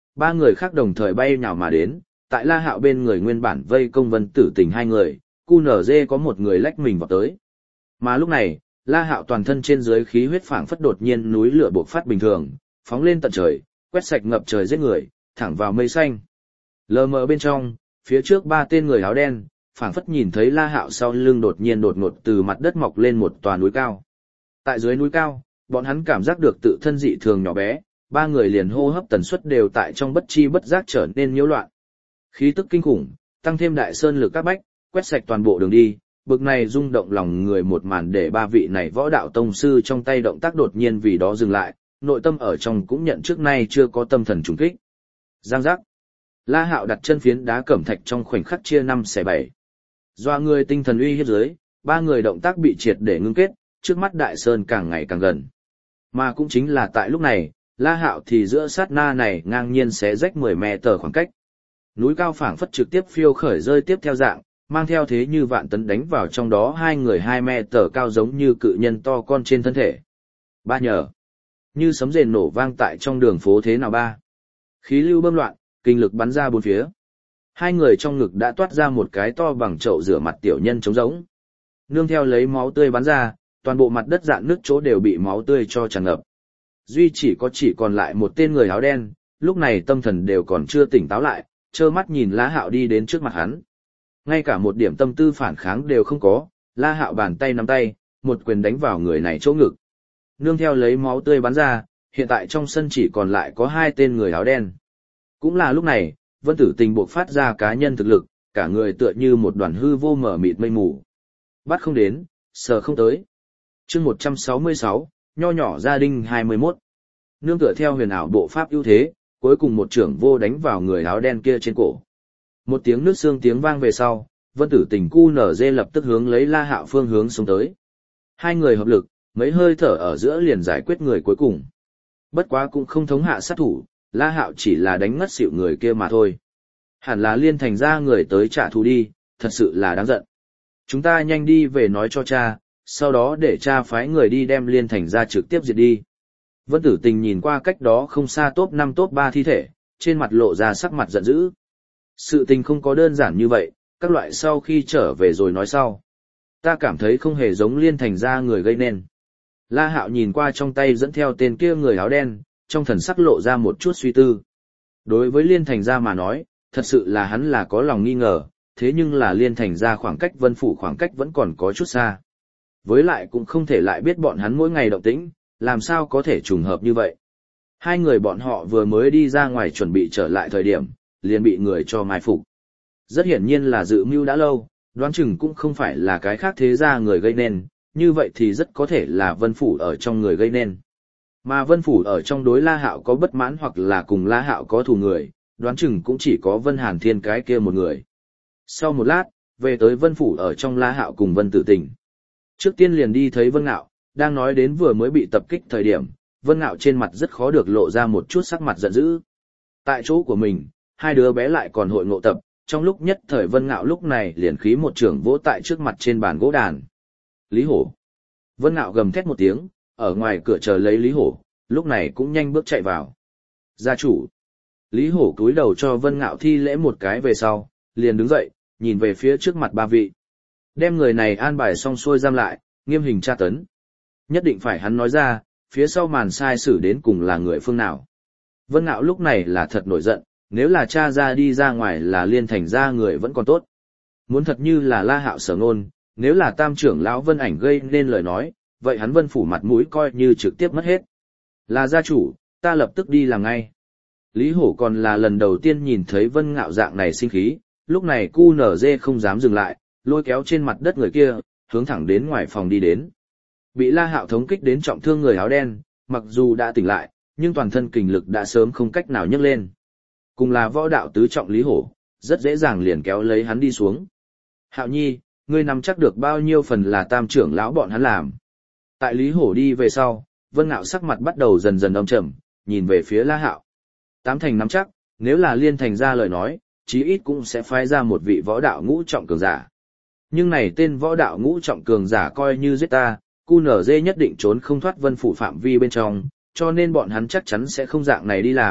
ba người khác đồng thời bay nhào mà đến, tại La Hạo bên người nguyên bản vây công Vân Tử Tình hai người, QNZ có một người lách mình vào tới. Mà lúc này, La Hạo toàn thân trên dưới khí huyết phảng phất đột nhiên núi lửa bộc phát bình thường, phóng lên tận trời, quét sạch ngập trời giết người, thẳng vào mây xanh. Lờ mờ bên trong, phía trước ba tên người áo đen, phảng phất nhìn thấy La Hạo sau lưng đột nhiên đột ngột từ mặt đất mọc lên một tòa núi cao. Tại dưới núi cao, bọn hắn cảm giác được tự thân dị thường nhỏ bé, ba người liền hô hấp tần suất đều tại trong bất chi bất giác trở nên nhiễu loạn. Khí tức kinh khủng, tăng thêm đại sơn lực các bách, quét sạch toàn bộ đường đi, bực này rung động lòng người một màn để ba vị này võ đạo tông sư trong tay động tác đột nhiên vì đó dừng lại, nội tâm ở trong cũng nhận trước nay chưa có tâm thần trùng kích. Giang giác. La Hạo đặt chân phiến đá cẩm thạch trong khoảnh khắc chia 5/7. Doa người tinh thần uy hiếp dưới, ba người động tác bị triệt để ngưng kết, trước mắt đại sơn càng ngày càng gần. Mà cũng chính là tại lúc này, La Hạo thì giữa sát na này ngang nhiên xé rách 10 mét khoảng cách. Núi cao phảng phất trực tiếp phiêu khởi rơi tiếp theo dạng, mang theo thế như vạn tấn đánh vào trong đó hai người 2 mét cao giống như cự nhân to con trên thân thể. Ba nhờ. Như sấm rền nổ vang tại trong đường phố thế nào ba. Khí lưu bơm loạn, kinh lực bắn ra bốn phía. Hai người trong ngực đã toát ra một cái to bằng chậu rửa mặt tiểu nhân trống rỗng. Nương theo lấy máu tươi bắn ra, toàn bộ mặt đất rạn nứt chỗ đều bị máu tươi cho tràn ngập. Duy chỉ còn lại một tên người áo đen, lúc này tâm thần đều còn chưa tỉnh táo lại, trơ mắt nhìn La Hạo đi đến trước mặt hắn. Ngay cả một điểm tâm tư phản kháng đều không có, La Hạo bàn tay nắm tay, một quyền đánh vào người này chỗ ngực. Nương theo lấy máu tươi bắn ra, hiện tại trong sân chỉ còn lại có 2 tên người áo đen. Cũng là lúc này, Vân Tử Tình buộc phát ra cá nhân thực lực, cả người tựa như một đoàn hư vô mở mịt mây mù. Bắt không đến, sờ không tới. Chương 166, nho nhỏ gia đình 21. Nương tựa theo huyền ảo bộ pháp ưu thế, cuối cùng một trưởng vô đánh vào người áo đen kia trên cổ. Một tiếng nước xương tiếng vang về sau, Vân Tử Tình QNZ lập tức hướng lấy La Hạo phương hướng xuống tới. Hai người hợp lực, mấy hơi thở ở giữa liền giải quyết người cuối cùng. Bất quá cũng không thống hạ sát thủ, La Hạo chỉ là đánh ngất xỉu người kia mà thôi. Hẳn là Liên Thành ra người tới trả thù đi, thật sự là đáng giận. Chúng ta nhanh đi về nói cho cha, sau đó để cha phái người đi đem Liên Thành ra trực tiếp diệt đi. Vân Tử Tình nhìn qua cách đó không xa top 5 top 3 thi thể, trên mặt lộ ra sắc mặt giận dữ. Sự tình không có đơn giản như vậy, các loại sau khi trở về rồi nói sau. Ta cảm thấy không hề giống Liên Thành ra người gây nên. La Hạo nhìn qua trong tay dẫn theo tên kia người áo đen, trong thần sắc lộ ra một chút suy tư. Đối với Liên Thành ra mà nói, thật sự là hắn là có lòng nghi ngờ, thế nhưng là Liên Thành ra khoảng cách Vân Phủ khoảng cách vẫn còn có chút xa. Với lại cũng không thể lại biết bọn hắn mỗi ngày động tĩnh, làm sao có thể trùng hợp như vậy. Hai người bọn họ vừa mới đi ra ngoài chuẩn bị trở lại thời điểm, liền bị người cho mai phục. Rất hiển nhiên là dự mưu đã lâu, đoán chừng cũng không phải là cái khác thế gia người gây nên, như vậy thì rất có thể là Vân Phủ ở trong người gây nên. Mà Vân Phủ ở trong đối La Hạo có bất mãn hoặc là cùng La Hạo có thù người, đoán chừng cũng chỉ có Vân Hàn Thiên cái kia một người. Sau một lát, về tới Vân Phủ ở trong La Hạo cùng Vân Tử Tình. Trước tiên liền đi thấy Vân Ngạo, đang nói đến vừa mới bị tập kích thời điểm, Vân Ngạo trên mặt rất khó được lộ ra một chút sắc mặt giận dữ. Tại chỗ của mình, hai đứa bé lại còn hội ngộ tập, trong lúc nhất thời Vân Ngạo lúc này liền khí một trường vỗ tại trước mặt trên bàn gỗ đàn. Lý Hổ. Vân Ngạo gầm thét một tiếng, ở ngoài cửa chờ lấy Lý Hổ, lúc này cũng nhanh bước chạy vào. Gia chủ. Lý Hổ cúi đầu cho Vân Ngạo thi lễ một cái về sau, liền đứng dậy, nhìn về phía trước mặt ba vị. Đem người này an bài xong xuôi giam lại, nghiêm hình tra tấn. Nhất định phải hắn nói ra, phía sau màn sai sử đến cùng là người phương nào. Vân Ngạo lúc này là thật nổi giận, nếu là cha ra đi ra ngoài là Liên Thành ra người vẫn còn tốt. Muốn thật như là La Hạo Sở Nôn, nếu là tam trưởng lão Vân Ảnh gây nên lời nói, vậy hắn Vân Phủ mặt mũi coi như trực tiếp mất hết. Là gia chủ, ta lập tức đi làm ngay. Lý Hổ còn là lần đầu tiên nhìn thấy Vân Ngạo dạng này sinh khí, lúc này QNZ không dám dừng lại, lôi kéo trên mặt đất người kia, hướng thẳng đến ngoài phòng đi đến. Bị La Hạo thống kích đến trọng thương người áo đen, mặc dù đã tỉnh lại, nhưng toàn thân kình lực đã sớm không cách nào nhấc lên. Cùng là võ đạo tứ trọng Lý Hổ, rất dễ dàng liền kéo lấy hắn đi xuống. Hạo Nhi, ngươi nắm chắc được bao nhiêu phần là tam trưởng lão bọn hắn làm. Tại Lý Hổ đi về sau, Vân Ngạo sắc mặt bắt đầu dần dần âm trầm, nhìn về phía La Hạo. Tám thành nắm chắc, nếu là Liên Thành ra lời nói, chí ít cũng sẽ phái ra một vị võ đạo ngũ trọng cường giả. Nhưng này tên võ đạo ngũ trọng cường giả coi như giết ta, QNZ nhất định trốn không thoát Vân Phủ phạm vi bên trong, cho nên bọn hắn chắc chắn sẽ không dạng này đi làm,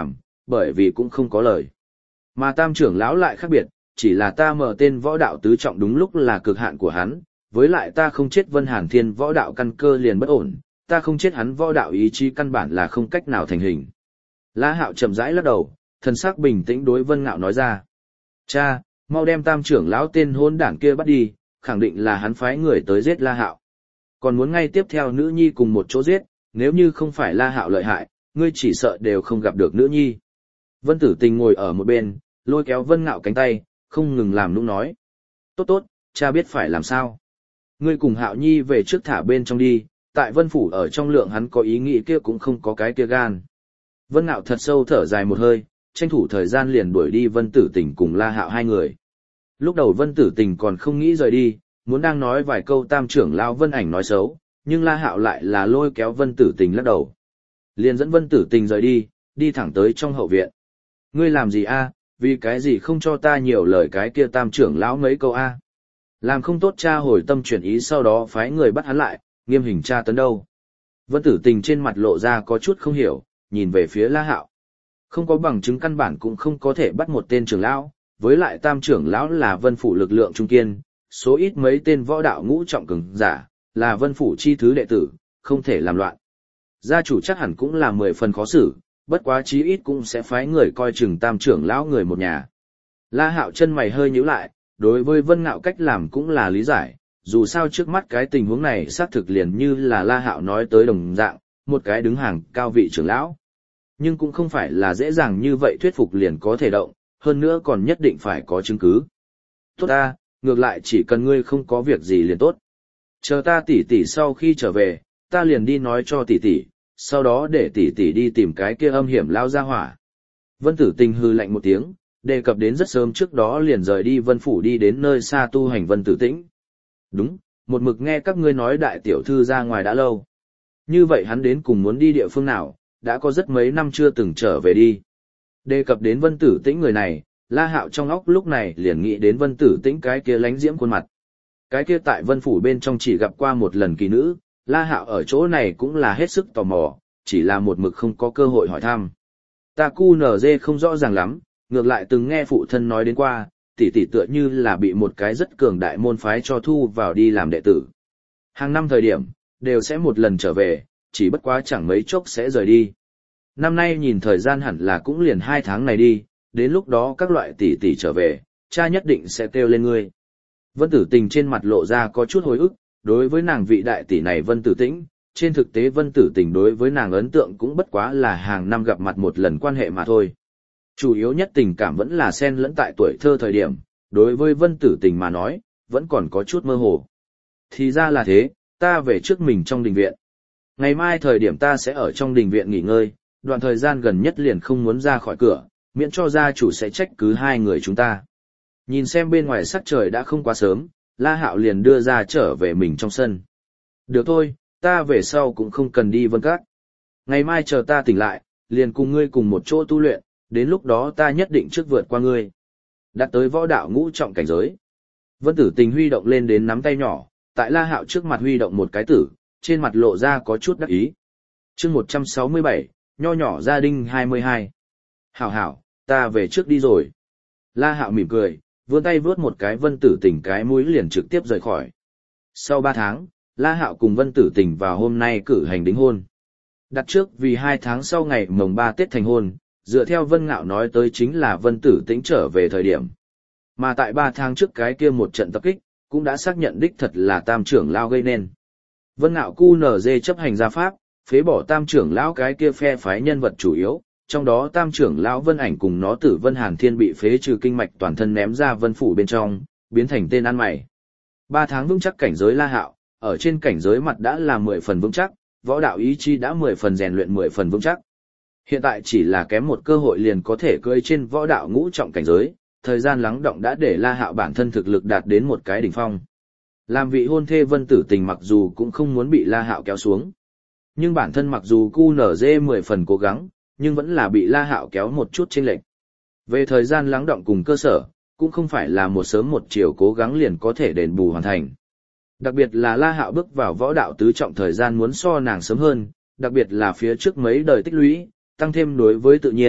bởi vì cũng không có lời. Mà tam trưởng lão lại khác biệt, chỉ là ta mở tên võ đạo tứ trọng đúng lúc là cực hạn của hắn, với lại ta không chết Vân Hàn Thiên võ đạo căn cơ liền bất ổn, ta không chết hắn võ đạo ý chí căn bản là không cách nào thành hình. La Hạo chậm rãi lắc đầu, thần sắc bình tĩnh đối Vân Ngạo nói ra. Cha, mau đem tam trưởng lão tên hôn đảng kia bắt đi, khẳng định là hắn phái người tới giết La Hạo. Còn muốn ngay tiếp theo nữ nhi cùng một chỗ giết, nếu như không phải La Hạo lợi hại, ngươi chỉ sợ đều không gặp được nữ nhi. Vân Tử Tình ngồi ở một bên, lôi kéo Vân Ngạo cánh tay, không ngừng làm nũng nói. Tốt tốt, cha biết phải làm sao. Ngươi cùng Hạo Nhi về trước thả bên trong đi, tại Vân Phủ ở trong lượng hắn có ý nghĩ kia cũng không có cái kia gan. Vân Ngạo thật sâu thở dài một hơi, tranh thủ thời gian liền đuổi đi Vân Tử Tình cùng La Hạo hai người. Lúc đầu Vân Tử Tình còn không nghĩ rời đi, muốn đang nói vài câu tam trưởng lão Vân Ảnh nói xấu, nhưng La Hạo lại là lôi kéo Vân Tử Tình lắc đầu. Liền dẫn Vân Tử Tình rời đi, đi thẳng tới trong hậu viện. Ngươi làm gì a? Vì cái gì không cho ta nhiều lời cái kia tam trưởng lão mấy câu a? Làm không tốt cha hồi tâm chuyển ý sau đó phái người bắt hắn lại, nghiêm hình tra tấn đâu. Vân Tử Tình trên mặt lộ ra có chút không hiểu, nhìn về phía La Hạo. Không có bằng chứng căn bản cũng không có thể bắt một tên trưởng lão, với lại tam trưởng lão là Vân Phủ lực lượng trung kiên, số ít mấy tên võ đạo ngũ trọng cường giả, là Vân Phủ chi thứ đệ tử, không thể làm loạn. Gia chủ chắc hẳn cũng là 10 phần khó xử, bất quá chí ít cũng sẽ phái người coi chừng tam trưởng lão người một nhà. La Hạo chân mày hơi nhíu lại, đối với Vân Ngạo cách làm cũng là lý giải, dù sao trước mắt cái tình huống này xác thực liền như là La Hạo nói tới đồng dạng, một cái đứng hàng cao vị trưởng lão. Nhưng cũng không phải là dễ dàng như vậy thuyết phục liền có thể động, hơn nữa còn nhất định phải có chứng cứ. Tốt ta, ngược lại chỉ cần ngươi không có việc gì liền tốt. Chờ ta tỷ tỷ sau khi trở về, ta liền đi nói cho tỷ tỷ, sau đó để tỷ tỷ đi tìm cái kia âm hiểm lao ra hỏa. Vân Tử Tình hừ lạnh một tiếng, đề cập đến rất sớm trước đó liền rời đi Vân Phủ đi đến nơi xa tu hành Vân Tử Tĩnh. Đúng, một mực nghe các ngươi nói đại tiểu thư ra ngoài đã lâu. Như vậy hắn đến cùng muốn đi địa phương nào, đã có rất mấy năm chưa từng trở về đi. Đề cập đến Vân Tử Tĩnh người này, La Hạo trong óc lúc này liền nghĩ đến Vân Tử Tĩnh cái kia lánh diễm khuôn mặt. Cái kia tại Vân Phủ bên trong chỉ gặp qua một lần kỳ nữ, La Hạo ở chỗ này cũng là hết sức tò mò, chỉ là một mực không có cơ hội hỏi thăm. Ta QNZ không rõ ràng lắm, ngược lại từng nghe phụ thân nói đến qua, tỷ tỷ tựa như là bị một cái rất cường đại môn phái cho thu vào đi làm đệ tử. Hàng năm thời điểm, đều sẽ một lần trở về, chỉ bất quá chẳng mấy chốc sẽ rời đi. Năm nay nhìn thời gian hẳn là cũng liền 2 tháng này đi, đến lúc đó các loại tỷ tỷ trở về, cha nhất định sẽ kêu lên ngươi. Vân Tử Tình trên mặt lộ ra có chút hồi ức, đối với nàng vị đại tỷ này Vân Tử Tĩnh, trên thực tế Vân Tử Tình đối với nàng ấn tượng cũng bất quá là hàng năm gặp mặt một lần quan hệ mà thôi. Chủ yếu nhất tình cảm vẫn là xen lẫn tại tuổi thơ thời điểm, đối với Vân Tử Tình mà nói, vẫn còn có chút mơ hồ. Thì ra là thế, ta về trước mình trong đình viện. Ngày mai thời điểm ta sẽ ở trong đình viện nghỉ ngơi, đoạn thời gian gần nhất liền không muốn ra khỏi cửa, miễn cho gia chủ sẽ trách cứ hai người chúng ta. Nhìn xem bên ngoài sắc trời đã không quá sớm, La Hạo liền đưa ra trở về mình trong sân. Được thôi, ta về sau cũng không cần đi Vân Các. Ngày mai chờ ta tỉnh lại, liền cùng ngươi cùng một chỗ tu luyện, đến lúc đó ta nhất định trước vượt qua ngươi. Đạt tới võ đạo ngũ trọng cảnh giới. Vân Tử Tình huy động lên đến nắm tay nhỏ, tại La Hạo trước mặt huy động một cái tử, trên mặt lộ ra có chút đắc ý. Chương 167, nho nhỏ gia đình 22. Hảo hảo, ta về trước đi rồi. La Hạo mỉm cười, vươn tay vướt một cái Vân Tử Tình cái mũi liền trực tiếp rời khỏi. Sau 3 tháng, La Hạo cùng Vân Tử Tình vào hôm nay cử hành đính hôn. Đặt trước vì 2 tháng sau ngày mồng 3 Tết thành hôn, dựa theo Vân Ngạo nói tới chính là Vân Tử Tĩnh trở về thời điểm. Mà tại 3 tháng trước cái kia một trận tập kích, cũng đã xác nhận đích thật là tam trưởng lão gây nên. Vân Ngạo QNZ chấp hành gia pháp, phế bỏ tam trưởng lão cái kia phe phái nhân vật chủ yếu, trong đó tam trưởng lão Vân Ảnh cùng nó tử Vân Hàn Thiên bị phế trừ kinh mạch toàn thân ném ra Vân Phủ bên trong, biến thành tên ăn mày. 3 tháng vững chắc cảnh giới La Hạo, ở trên cảnh giới mặt đã là 10 phần vững chắc, võ đạo ý chí đã 10 phần rèn luyện 10 phần vững chắc. Hiện tại chỉ là kém một cơ hội liền có thể cưỡi trên võ đạo ngũ trọng cảnh giới, thời gian lắng động đã để La Hạo bản thân thực lực đạt đến một cái đỉnh phong. Làm vị hôn thê Vân Tử Tình mặc dù cũng không muốn bị La Hạo kéo xuống, nhưng bản thân mặc dù QNZ 10 phần cố gắng, nhưng vẫn là bị La Hạo kéo một chút chênh lệch. Về thời gian lắng động cùng cơ sở, cũng không phải là một sớm một chiều cố gắng liền có thể đền bù hoàn thành. Đặc biệt là La Hạo bước vào võ đạo tứ trọng thời gian muốn so nàng sớm hơn, đặc biệt là phía trước mấy đời tích lũy, tăng thêm đối với tự nhiên,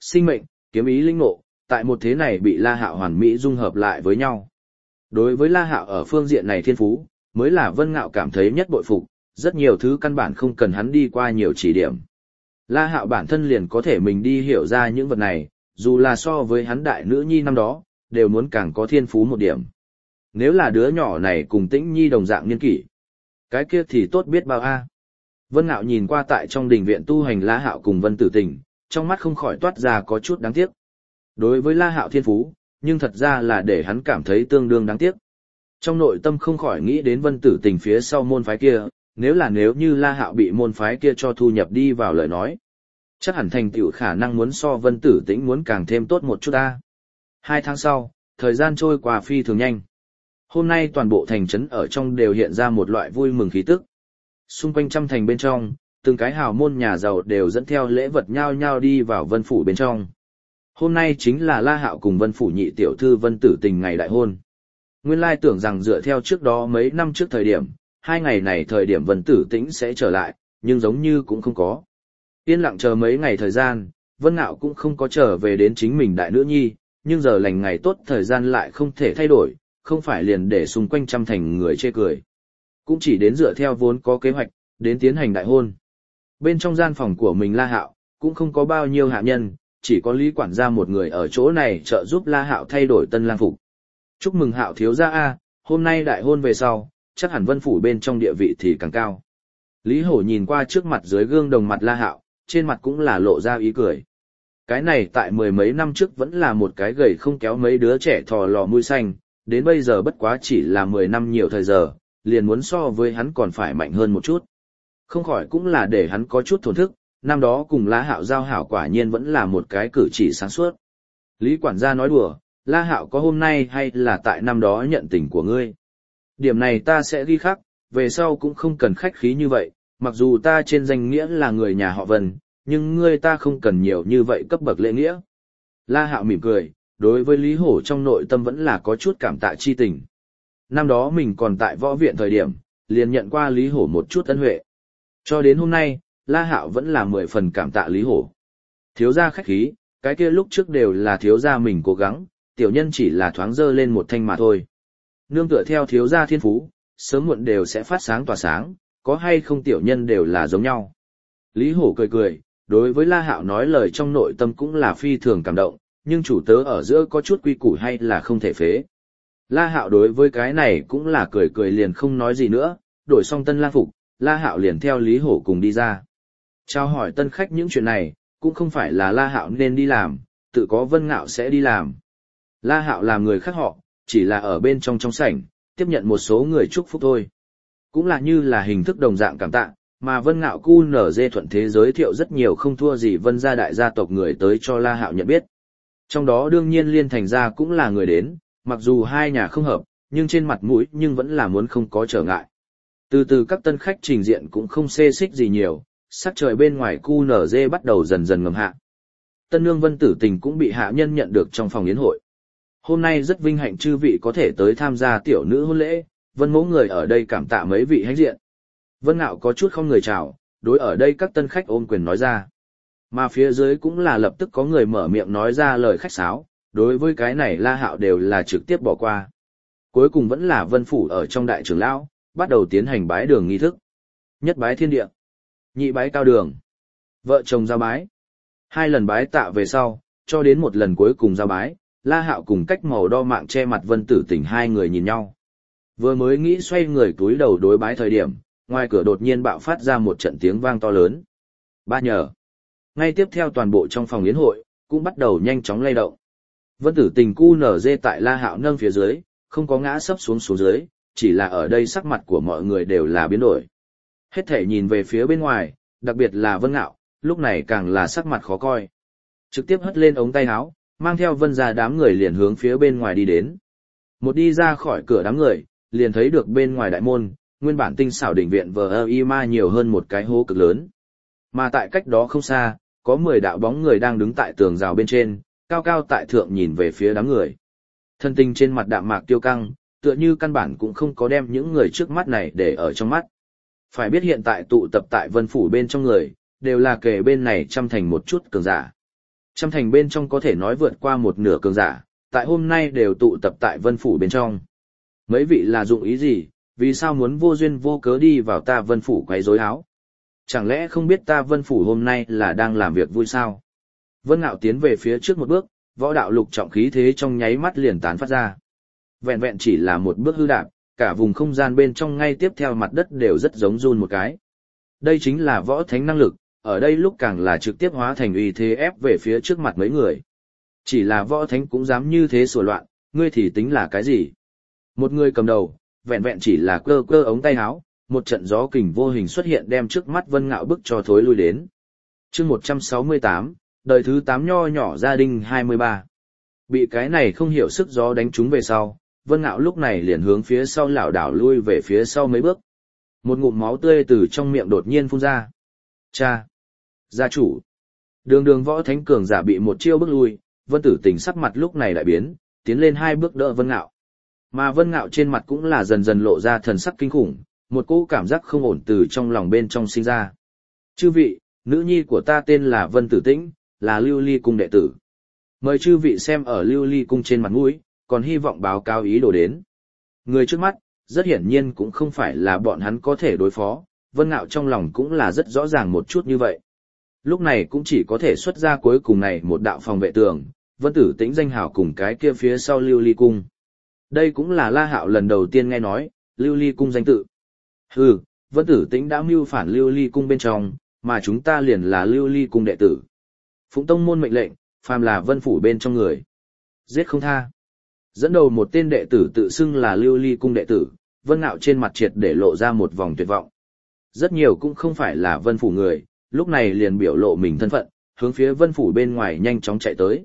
sinh mệnh, kiếm ý linh ngộ, tại một thế này bị La Hạo hoàn mỹ dung hợp lại với nhau. Đối với La Hạo ở phương diện này thiên phú, mới là Vân Ngạo cảm thấy nhất bội phục, rất nhiều thứ căn bản không cần hắn đi qua nhiều chỉ điểm. La Hạo bản thân liền có thể mình đi hiểu ra những vật này, dù là so với hắn đại nữ nhi năm đó, đều muốn càng có thiên phú một điểm. Nếu là đứa nhỏ này cùng Tĩnh Nhi đồng dạng niên kỷ, cái kia thì tốt biết bao a. Vân Ngạo nhìn qua tại trong đình viện tu hành La Hạo cùng Vân Tử Tình, trong mắt không khỏi toát ra có chút đáng tiếc. Đối với La Hạo thiên phú, nhưng thật ra là để hắn cảm thấy tương đương đáng tiếc. Trong nội tâm không khỏi nghĩ đến Vân Tử Tình phía sau môn phái kia, nếu như La Hạo bị môn phái kia cho thu nhập đi vào lời nói, chắc hẳn thành tựu khả năng muốn so Vân Tử Tĩnh muốn càng thêm tốt một chút ta. 2 tháng sau, thời gian trôi qua phi thường nhanh. Hôm nay toàn bộ thành trấn ở trong đều hiện ra một loại vui mừng khí tức. Xung quanh trăm thành bên trong, từng cái hào môn nhà giàu đều dẫn theo lễ vật nhao nhao đi vào Vân phủ bên trong. Hôm nay chính là La Hạo cùng Vân phủ nhị tiểu thư Vân Tử Tình ngày đại hôn. Nguyên lai tưởng rằng dựa theo trước đó mấy năm trước thời điểm, 2 ngày này thời điểm Vân Tử Tĩnh sẽ trở lại, nhưng giống như cũng không có. Yên lặng chờ mấy ngày thời gian, Vân Ngạo cũng không có trở về đến chính mình đại nữ nhi, nhưng giờ lành ngày tốt thời gian lại không thể thay đổi, không phải liền để xung quanh trăm thành người chê cười. Cũng chỉ đến dựa theo vốn có kế hoạch, đến tiến hành đại hôn. Bên trong gian phòng của mình La Hạo, cũng không có bao nhiêu hạ nhân, chỉ có Lý quản gia một người ở chỗ này trợ giúp La Hạo thay đổi tân lang phục. Chúc mừng Hạo thiếu gia a, hôm nay đại hôn về sau, chắc hẳn Vân phủ bên trong địa vị thì càng cao. Lý Hổ nhìn qua trước mặt dưới gương đồng mặt La Hạo, trên mặt cũng là lộ ra ý cười. Cái này tại 10 mấy năm trước vẫn là một cái gầy không kéo mấy đứa trẻ thò lò mũi xanh, đến bây giờ bất quá chỉ là 10 năm nhiều thời giờ, liền muốn so với hắn còn phải mạnh hơn một chút. Không khỏi cũng là để hắn có chút thổn thức, năm đó cùng La Hạo giao hảo quả nhiên vẫn là một cái cử chỉ sáng suốt. Lý quản gia nói đùa, La Hạo có hôm nay hay là tại năm đó nhận tình của ngươi. Điểm này ta sẽ ghi khắc, về sau cũng không cần khách khí như vậy, mặc dù ta trên danh nghĩa là người nhà họ Vân, nhưng ngươi ta không cần nhiều như vậy cấp bậc lễ nghĩa. La Hạo mỉm cười, đối với Lý Hổ trong nội tâm vẫn là có chút cảm tạ chi tình. Năm đó mình còn tại võ viện thời điểm, liền nhận qua Lý Hổ một chút ân huệ. Cho đến hôm nay, La Hạo vẫn là 10 phần cảm tạ Lý Hổ. Thiếu gia khách khí, cái kia lúc trước đều là thiếu gia mình cố gắng, tiểu nhân chỉ là thoáng dơ lên một thanh mà thôi. Nương tựa theo thiếu gia thiên phú, sớm muộn đều sẽ phát sáng tỏa sáng, có hay không tiểu nhân đều là giống nhau. Lý Hổ cười cười, đối với La Hạo nói lời trong nội tâm cũng là phi thường cảm động, nhưng chủ tớ ở giữa có chút quy củ hay là không thể phế. La Hạo đối với cái này cũng là cười cười liền không nói gì nữa, đổi xong tân lang phục, La Hạo liền theo Lý Hổ cùng đi ra. Chào hỏi tân khách những chuyện này, cũng không phải là La Hạo nên đi làm, tự có Vân Ngạo sẽ đi làm. La Hạo làm người khác họ, chỉ là ở bên trong sảnh, tiếp nhận một số người chúc phúc thôi. Cũng là như là hình thức đồng dạng cảm tạ, mà Vân Ngạo QNZ thuận thế giới thiệu rất nhiều không thua gì Vân gia đại gia tộc người tới cho La Hạo nhận biết. Trong đó đương nhiên Liên Thành gia cũng là người đến, mặc dù hai nhà không hợp, nhưng trên mặt mũi nhưng vẫn là muốn không có trở ngại. Từ từ các tân khách trình diện cũng không xê xích gì nhiều, sắc trời bên ngoài QNZ bắt đầu dần dần ngầm hạ. Tân nương Vân Tử Tình cũng bị hạ nhân nhận được trong phòng yến hội. Hôm nay rất vinh hạnh chư vị có thể tới tham gia tiểu nữ hôn lễ, Vân mẫu người ở đây cảm tạ mấy vị hãnh diện. Vân Ngạo có chút không người chào, đối ở đây các tân khách ôm quyền nói ra. Mà phía dưới cũng là lập tức có người mở miệng nói ra lời khách sáo, đối với cái này La Hạo đều là trực tiếp bỏ qua. Cuối cùng vẫn là Vân phủ ở trong đại trưởng lão, bắt đầu tiến hành bái đường nghi thức. Nhất bái thiên địa, nhị bái cao đường, vợ chồng giao bái. 2 lần bái tạ về sau, cho đến một lần cuối cùng giao bái, La Hạo cùng cách màu đo mạng che mặt Vân Tử Tình hai người nhìn nhau. Vừa mới nghĩ xoay người cúi đầu đối bái thời điểm, ngoài cửa đột nhiên bạo phát ra một trận tiếng vang to lớn. Ba nhờ. Ngay tiếp theo toàn bộ trong phòng yến hội, cũng bắt đầu nhanh chóng lay động. Vân Tử Tình QNZ tại La Hạo nâng phía dưới, không có ngã sấp xuống dưới, chỉ là ở đây sắc mặt của mọi người đều là biến đổi. Hết thể nhìn về phía bên ngoài, đặc biệt là Vân Ngạo, lúc này càng là sắc mặt khó coi. Trực tiếp hất lên ống tay áo, mang theo Vân gia đám người liền hướng phía bên ngoài đi đến. Một đi ra khỏi cửa đám người, liền thấy được bên ngoài đại môn, nguyên bản tinh xảo đỉnh viện VIMA nhiều hơn một cái hố cực lớn. Mà tại cách đó không xa, có 10 đạo bóng người đang đứng tại tường rào bên trên, cao cao tại thượng nhìn về phía đám người. Thân tình trên mặt đạm mạc tiêu căng, tựa như căn bản cũng không có đem những người trước mắt này để ở trong mắt. Phải biết hiện tại tụ tập tại Vân phủ bên trong người, đều là kề bên này trăm thành một chút cường giả. Trăm thành bên trong có thể nói vượt qua một nửa cường giả, tại hôm nay đều tụ tập tại Vân Phủ bên trong. Mấy vị là dụng ý gì, vì sao muốn vô duyên vô cớ đi vào ta Vân Phủ quấy rối áo? Chẳng lẽ không biết ta Vân Phủ hôm nay là đang làm việc vui sao? Vân Ngạo tiến về phía trước một bước, võ đạo lục trọng khí thế trong nháy mắt liền tán phát ra. Vẹn vẹn chỉ là một bước hư đạp, cả vùng không gian bên trong ngay tiếp theo mặt đất đều rất giống run một cái. Đây chính là võ thánh năng lực, ở đây lúc càng là trực tiếp hóa thành uy thế ép về phía trước mặt mấy người. Chỉ là võ thánh cũng dám như thế sủa loạn, ngươi thì tính là cái gì? Một người cầm đầu, vẹn vẹn chỉ là cơ cơ ống tay áo, một trận gió kình vô hình xuất hiện đem trước mắt Vân Ngạo bức cho thối lui đến. Chương 168, đời thứ 8 nho nhỏ gia đình 23. Bị cái này không hiểu sức gió đánh trúng về sau, Vân Ngạo lúc này liền hướng phía sau lảo đảo lui về phía sau mấy bước. Một ngụm máu tươi từ trong miệng đột nhiên phun ra. Cha! Gia chủ! Đường võ thánh cường giả bị một chiêu bước lui, Vân Tử Tình sắc mặt lúc này đại biến, tiến lên 2 bước đỡ Vân Ngạo. Mà Vân Ngạo trên mặt cũng là dần dần lộ ra thần sắc kinh khủng, một cỗ cảm giác không ổn từ trong lòng bên trong sinh ra. Chư vị, nữ nhi của ta tên là Vân Tử Tĩnh, là Lưu Ly cung đệ tử. Mời chư vị xem ở Lưu Ly cung trên mặt mũi, còn hy vọng báo cáo ý đồ đến. Người trước mắt, rất hiển nhiên cũng không phải là bọn hắn có thể đối phó, Vân Ngạo trong lòng cũng là rất rõ ràng một chút như vậy. Lúc này cũng chỉ có thể xuất ra cuối cùng này một đạo phòng vệ tường, Vân Tử Tĩnh danh hào cùng cái kia phía sau Lưu Ly cung. Đây cũng là La Hạo lần đầu tiên nghe nói, Lưu Ly cung danh tự. Hừ, Vân Tử Tĩnh đã mưu phản Lưu Ly cung bên trong, mà chúng ta liền là Lưu Ly cung đệ tử. Phụng tông môn mệnh lệnh, phàm là Vân phủ bên trong người, giết không tha. Dẫn đầu một tên đệ tử tự xưng là Lưu Ly cung đệ tử, Vân Ngạo trên mặt triệt để lộ ra một vòng tuyệt vọng. Rất nhiều cũng không phải là Vân phủ người, lúc này liền biểu lộ mình thân phận, hướng phía Vân phủ bên ngoài nhanh chóng chạy tới.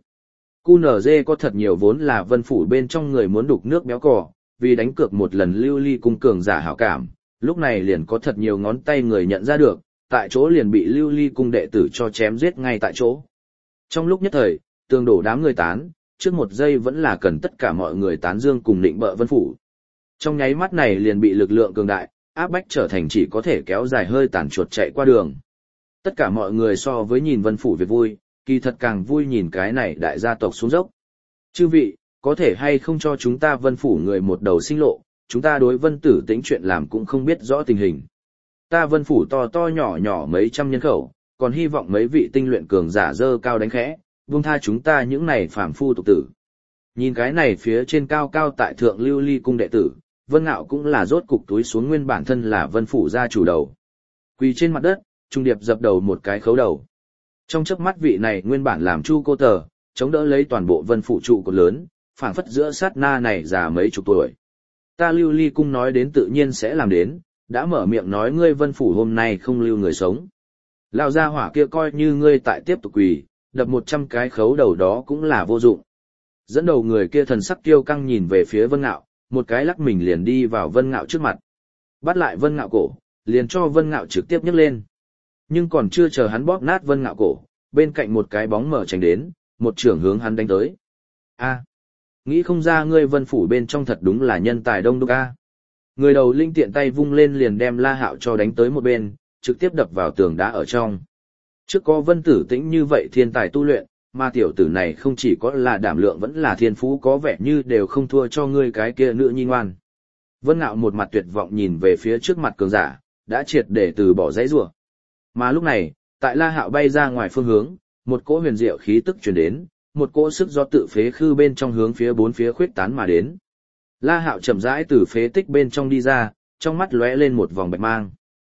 QNZ có thật nhiều vốn là Vân phủ bên trong người muốn đục nước béo cò, vì đánh cược một lần Lưu Ly cung cường giả hảo cảm, lúc này liền có thật nhiều ngón tay người nhận ra được, tại chỗ liền bị Lưu Ly cung đệ tử cho chém giết ngay tại chỗ. Trong lúc nhất thời, tường đổ đám người tán, trước một giây vẫn là cần tất cả mọi người tán dương cùng định bợ Vân phủ. Trong nháy mắt này liền bị lực lượng cường đại, áp bách trở thành chỉ có thể kéo dài hơi tàn chuột chạy qua đường. Tất cả mọi người so với nhìn Vân phủ việc vui, kỳ thật càng vui nhìn cái này đại gia tộc xuống dốc. Chư vị, có thể hay không cho chúng ta Vân phủ người một đầu sinh lộ, chúng ta đối Vân Tử Tĩnh chuyện làm cũng không biết rõ tình hình. Ta Vân phủ to to nhỏ nhỏ mấy trăm nhân khẩu, còn hy vọng mấy vị tinh luyện cường giả dơ cao đánh khẽ, buông tha chúng ta những này phàm phu tục tử. Nhìn cái này phía trên cao cao tại thượng Lưu Ly cung đệ tử, Vân Ngạo cũng là rốt cục túi xuống nguyên bản thân là Vân phủ gia chủ đầu. Quỳ trên mặt đất, trung điệp dập đầu một cái khấu đầu. Trong chớp mắt vị này nguyên bản làm chu cô tờ, chống đỡ lấy toàn bộ Vân phủ trụ cột lớn, phảng phất giữa sát na này già mấy chục tuổi. Ta Lưu Ly cung nói đến tự nhiên sẽ làm đến, đã mở miệng nói ngươi Vân phủ hôm nay không lưu người sống. Lão gia hỏa kia coi như ngươi tại tiếp tục quỳ, đập 100 cái khấu đầu đó cũng là vô dụng. Dẫn đầu người kia thần sắc kiêu căng nhìn về phía Vân Ngạo, một cái lắc mình liền đi vào Vân Ngạo trước mặt. Bắt lại Vân Ngạo cổ, liền cho Vân Ngạo trực tiếp nhấc lên. Nhưng còn chưa chờ hắn bóp nát Vân Ngạo cổ, bên cạnh một cái bóng mở tránh đến, một trưởng hướng hắn đánh tới. A, nghĩ không ra ngươi Vân phủ bên trong thật đúng là nhân tài đông đúc a. Người đầu linh tiện tay vung lên liền đem La Hạo cho đánh tới một bên, trực tiếp đập vào tường đá ở trong. Trước có Vân Tử Tĩnh như vậy thiên tài tu luyện, mà tiểu tử này không chỉ có là đảm lượng vẫn là thiên phú có vẻ như đều không thua cho ngươi cái kia nữ nhi ngoan. Vân Ngạo một mặt tuyệt vọng nhìn về phía trước mặt cường giả, đã triệt để từ bỏ dãy rủa. Mà lúc này, tại La Hạo bay ra ngoài phương hướng, một cỗ huyền diệu khí tức truyền đến, một cỗ sức do tự phế khư bên trong hướng phía bốn phía khuếch tán mà đến. La Hạo chậm rãi từ phế tích bên trong đi ra, trong mắt lóe lên một vòng bạch mang.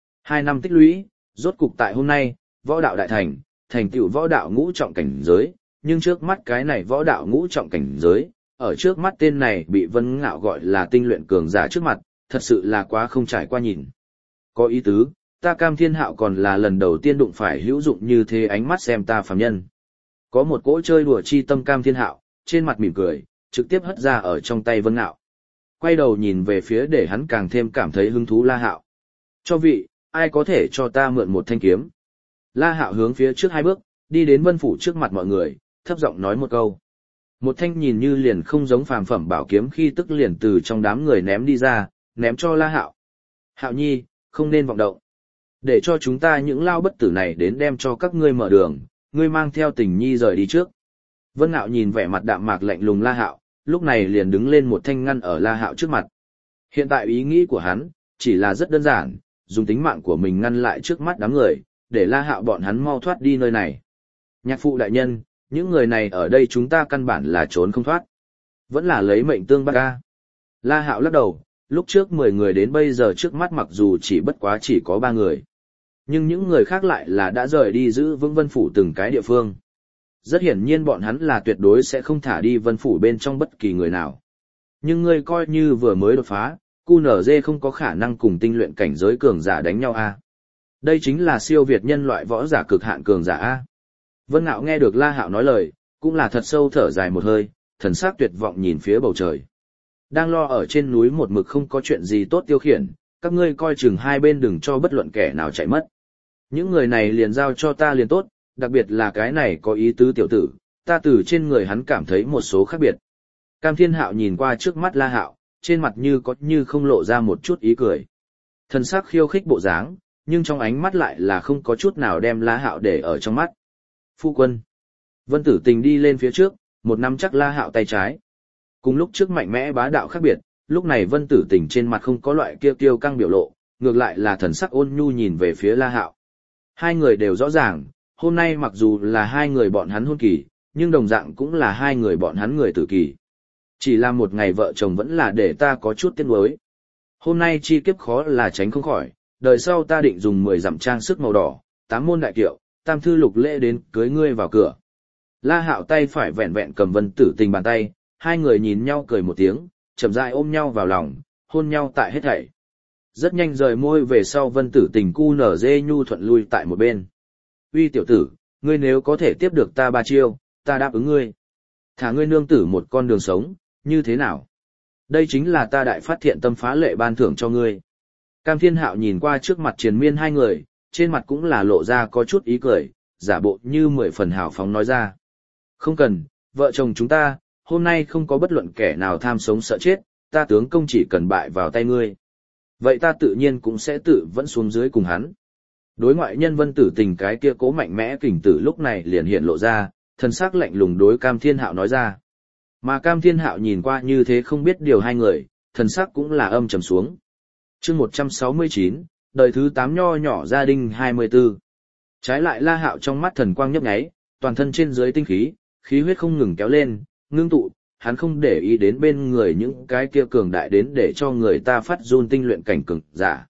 2 năm tích lũy, rốt cục tại hôm nay, võ đạo đại thành tựu võ đạo ngũ trọng cảnh giới, nhưng trước mắt cái này võ đạo ngũ trọng cảnh giới, ở trước mắt tên này bị Vân Ngạo gọi là tinh luyện cường giả trước mặt, thật sự là quá không trải qua nhìn. Có ý tứ, ta Cam Thiên Hạo còn là lần đầu tiên đụng phải hữu dụng như thế ánh mắt xem ta phàm nhân. Có một cỗ chơi đùa chi tâm Cam Thiên Hạo, trên mặt mỉm cười, trực tiếp hất ra ở trong tay Vân Ngạo. Quay đầu nhìn về phía để hắn càng thêm cảm thấy hứng thú La Hạo. Cho vị, ai có thể cho ta mượn một thanh kiếm? La Hạo hướng phía trước 2 bước, đi đến Vân phủ trước mặt mọi người, thấp giọng nói một câu. Một thanh nhìn như liền không giống phàm phẩm bảo kiếm khi tức liền từ trong đám người ném đi ra, ném cho La Hạo. Hạo nhi, không nên vọng động. Để cho chúng ta những lao bất tử này đến đem cho các ngươi mở đường, ngươi mang theo tình nhi rời đi trước. Vân Ngạo nhìn vẻ mặt đạm mạc lạnh lùng La Hạo, lúc này liền đứng lên một thanh ngăn ở La Hạo trước mặt. Hiện tại ý nghĩ của hắn, chỉ là rất đơn giản, dùng tính mạng của mình ngăn lại trước mắt đám người, để La Hạo bọn hắn mau thoát đi nơi này. Nhạc phụ đại nhân, những người này ở đây chúng ta căn bản là trốn không thoát. Vẫn là lấy mệnh tương bắt ca. La Hạo lắc đầu, lúc trước 10 người đến bây giờ trước mắt mặc dù chỉ bất quá chỉ có 3 người. Nhưng những người khác lại là đã rời đi giữ vững Vân Phủ từng cái địa phương. Rất hiển nhiên bọn hắn là tuyệt đối sẽ không thả đi Vân Phủ bên trong bất kỳ người nào. Nhưng ngươi coi như vừa mới đột phá, QNZ không có khả năng cùng tinh luyện cảnh giới cường giả đánh nhau a. Đây chính là siêu việt nhân loại võ giả cực hạn cường giả a. Vân Ngạo nghe được La Hạo nói lời, cũng là thật sâu thở dài một hơi, thần sắc tuyệt vọng nhìn phía bầu trời. Đang lo ở trên núi một mực không có chuyện gì tốt tiêu khiển, các ngươi coi chừng hai bên đừng cho bất luận kẻ nào chạy mất. Những người này liền giao cho ta liền tốt, đặc biệt là cái này có ý tứ tiểu tử, ta từ trên người hắn cảm thấy một số khác biệt. Cam Thiên Hạo nhìn qua trước mắt La Hạo, trên mặt như có như không lộ ra một chút ý cười. Thần sắc khiêu khích bộ dáng, nhưng trong ánh mắt lại là không có chút nào đem La Hạo để ở trong mắt. Phu quân. Vân Tử Tình đi lên phía trước, một nắm chắc La Hạo tay trái. Cùng lúc trước mạnh mẽ bá đạo khác biệt, lúc này Vân Tử Tình trên mặt không có loại kia kiêu căng biểu lộ, ngược lại là thần sắc ôn nhu nhìn về phía La Hạo. Hai người đều rõ ràng, hôm nay mặc dù là hai người bọn hắn hôn kỳ, nhưng đồng dạng cũng là hai người bọn hắn người tử kỳ. Chỉ là một ngày vợ chồng vẫn là để ta có chút tiếc nuối. Hôm nay chi kiếp khó là tránh không khỏi, đời sau ta định dùng 10 dặm trang sức màu đỏ, 8 môn đại kiệu, tam thư lục lễ đến cưới ngươi vào cửa. La Hạo tay phải vẹn vẹn cầm Vân Tử Tình bàn tay, hai người nhìn nhau cười một tiếng, chậm rãi ôm nhau vào lòng, hôn nhau tại hết thảy. Rất nhanh rời môi về sau Vân Tử Tình cu nở dê nhu thuận lui tại một bên. Uy tiểu tử, ngươi nếu có thể tiếp được ta 3 chiêu, ta đáp ứng ngươi. Thả ngươi nương tử một con đường sống, như thế nào? Đây chính là ta đại phát thiện tâm phá lệ ban thưởng cho ngươi. Cam Thiên Hạo nhìn qua trước mặt triền miên hai người, trên mặt cũng là lộ ra có chút ý cười, giả bộ như 10 phần hào phóng nói ra. Không cần, vợ chồng chúng ta, hôm nay không có bất luận kẻ nào tham sống sợ chết, ta tướng công chỉ cần bại vào tay ngươi. Vậy ta tự nhiên cũng sẽ tự vẫn xuống dưới cùng hắn. Đối ngoại nhân Vân Tử Tình cái kia cố mạnh mẽ kình tử lúc này liền hiện lộ ra, thần sắc lạnh lùng đối Cam Thiên Hạo nói ra. Mà Cam Thiên Hạo nhìn qua như thế không biết điều hai người, thần sắc cũng là âm trầm xuống. Chương 169, đời thứ 8 nho nhỏ gia đình 24. Trái lại La Hạo trong mắt thần quang nhấp nháy, toàn thân trên dưới tinh khí, khí huyết không ngừng kéo lên, ngưng tụ, hắn không để ý đến bên người những cái kia cường đại đến để cho người ta phát run tinh luyện cảnh cường giả.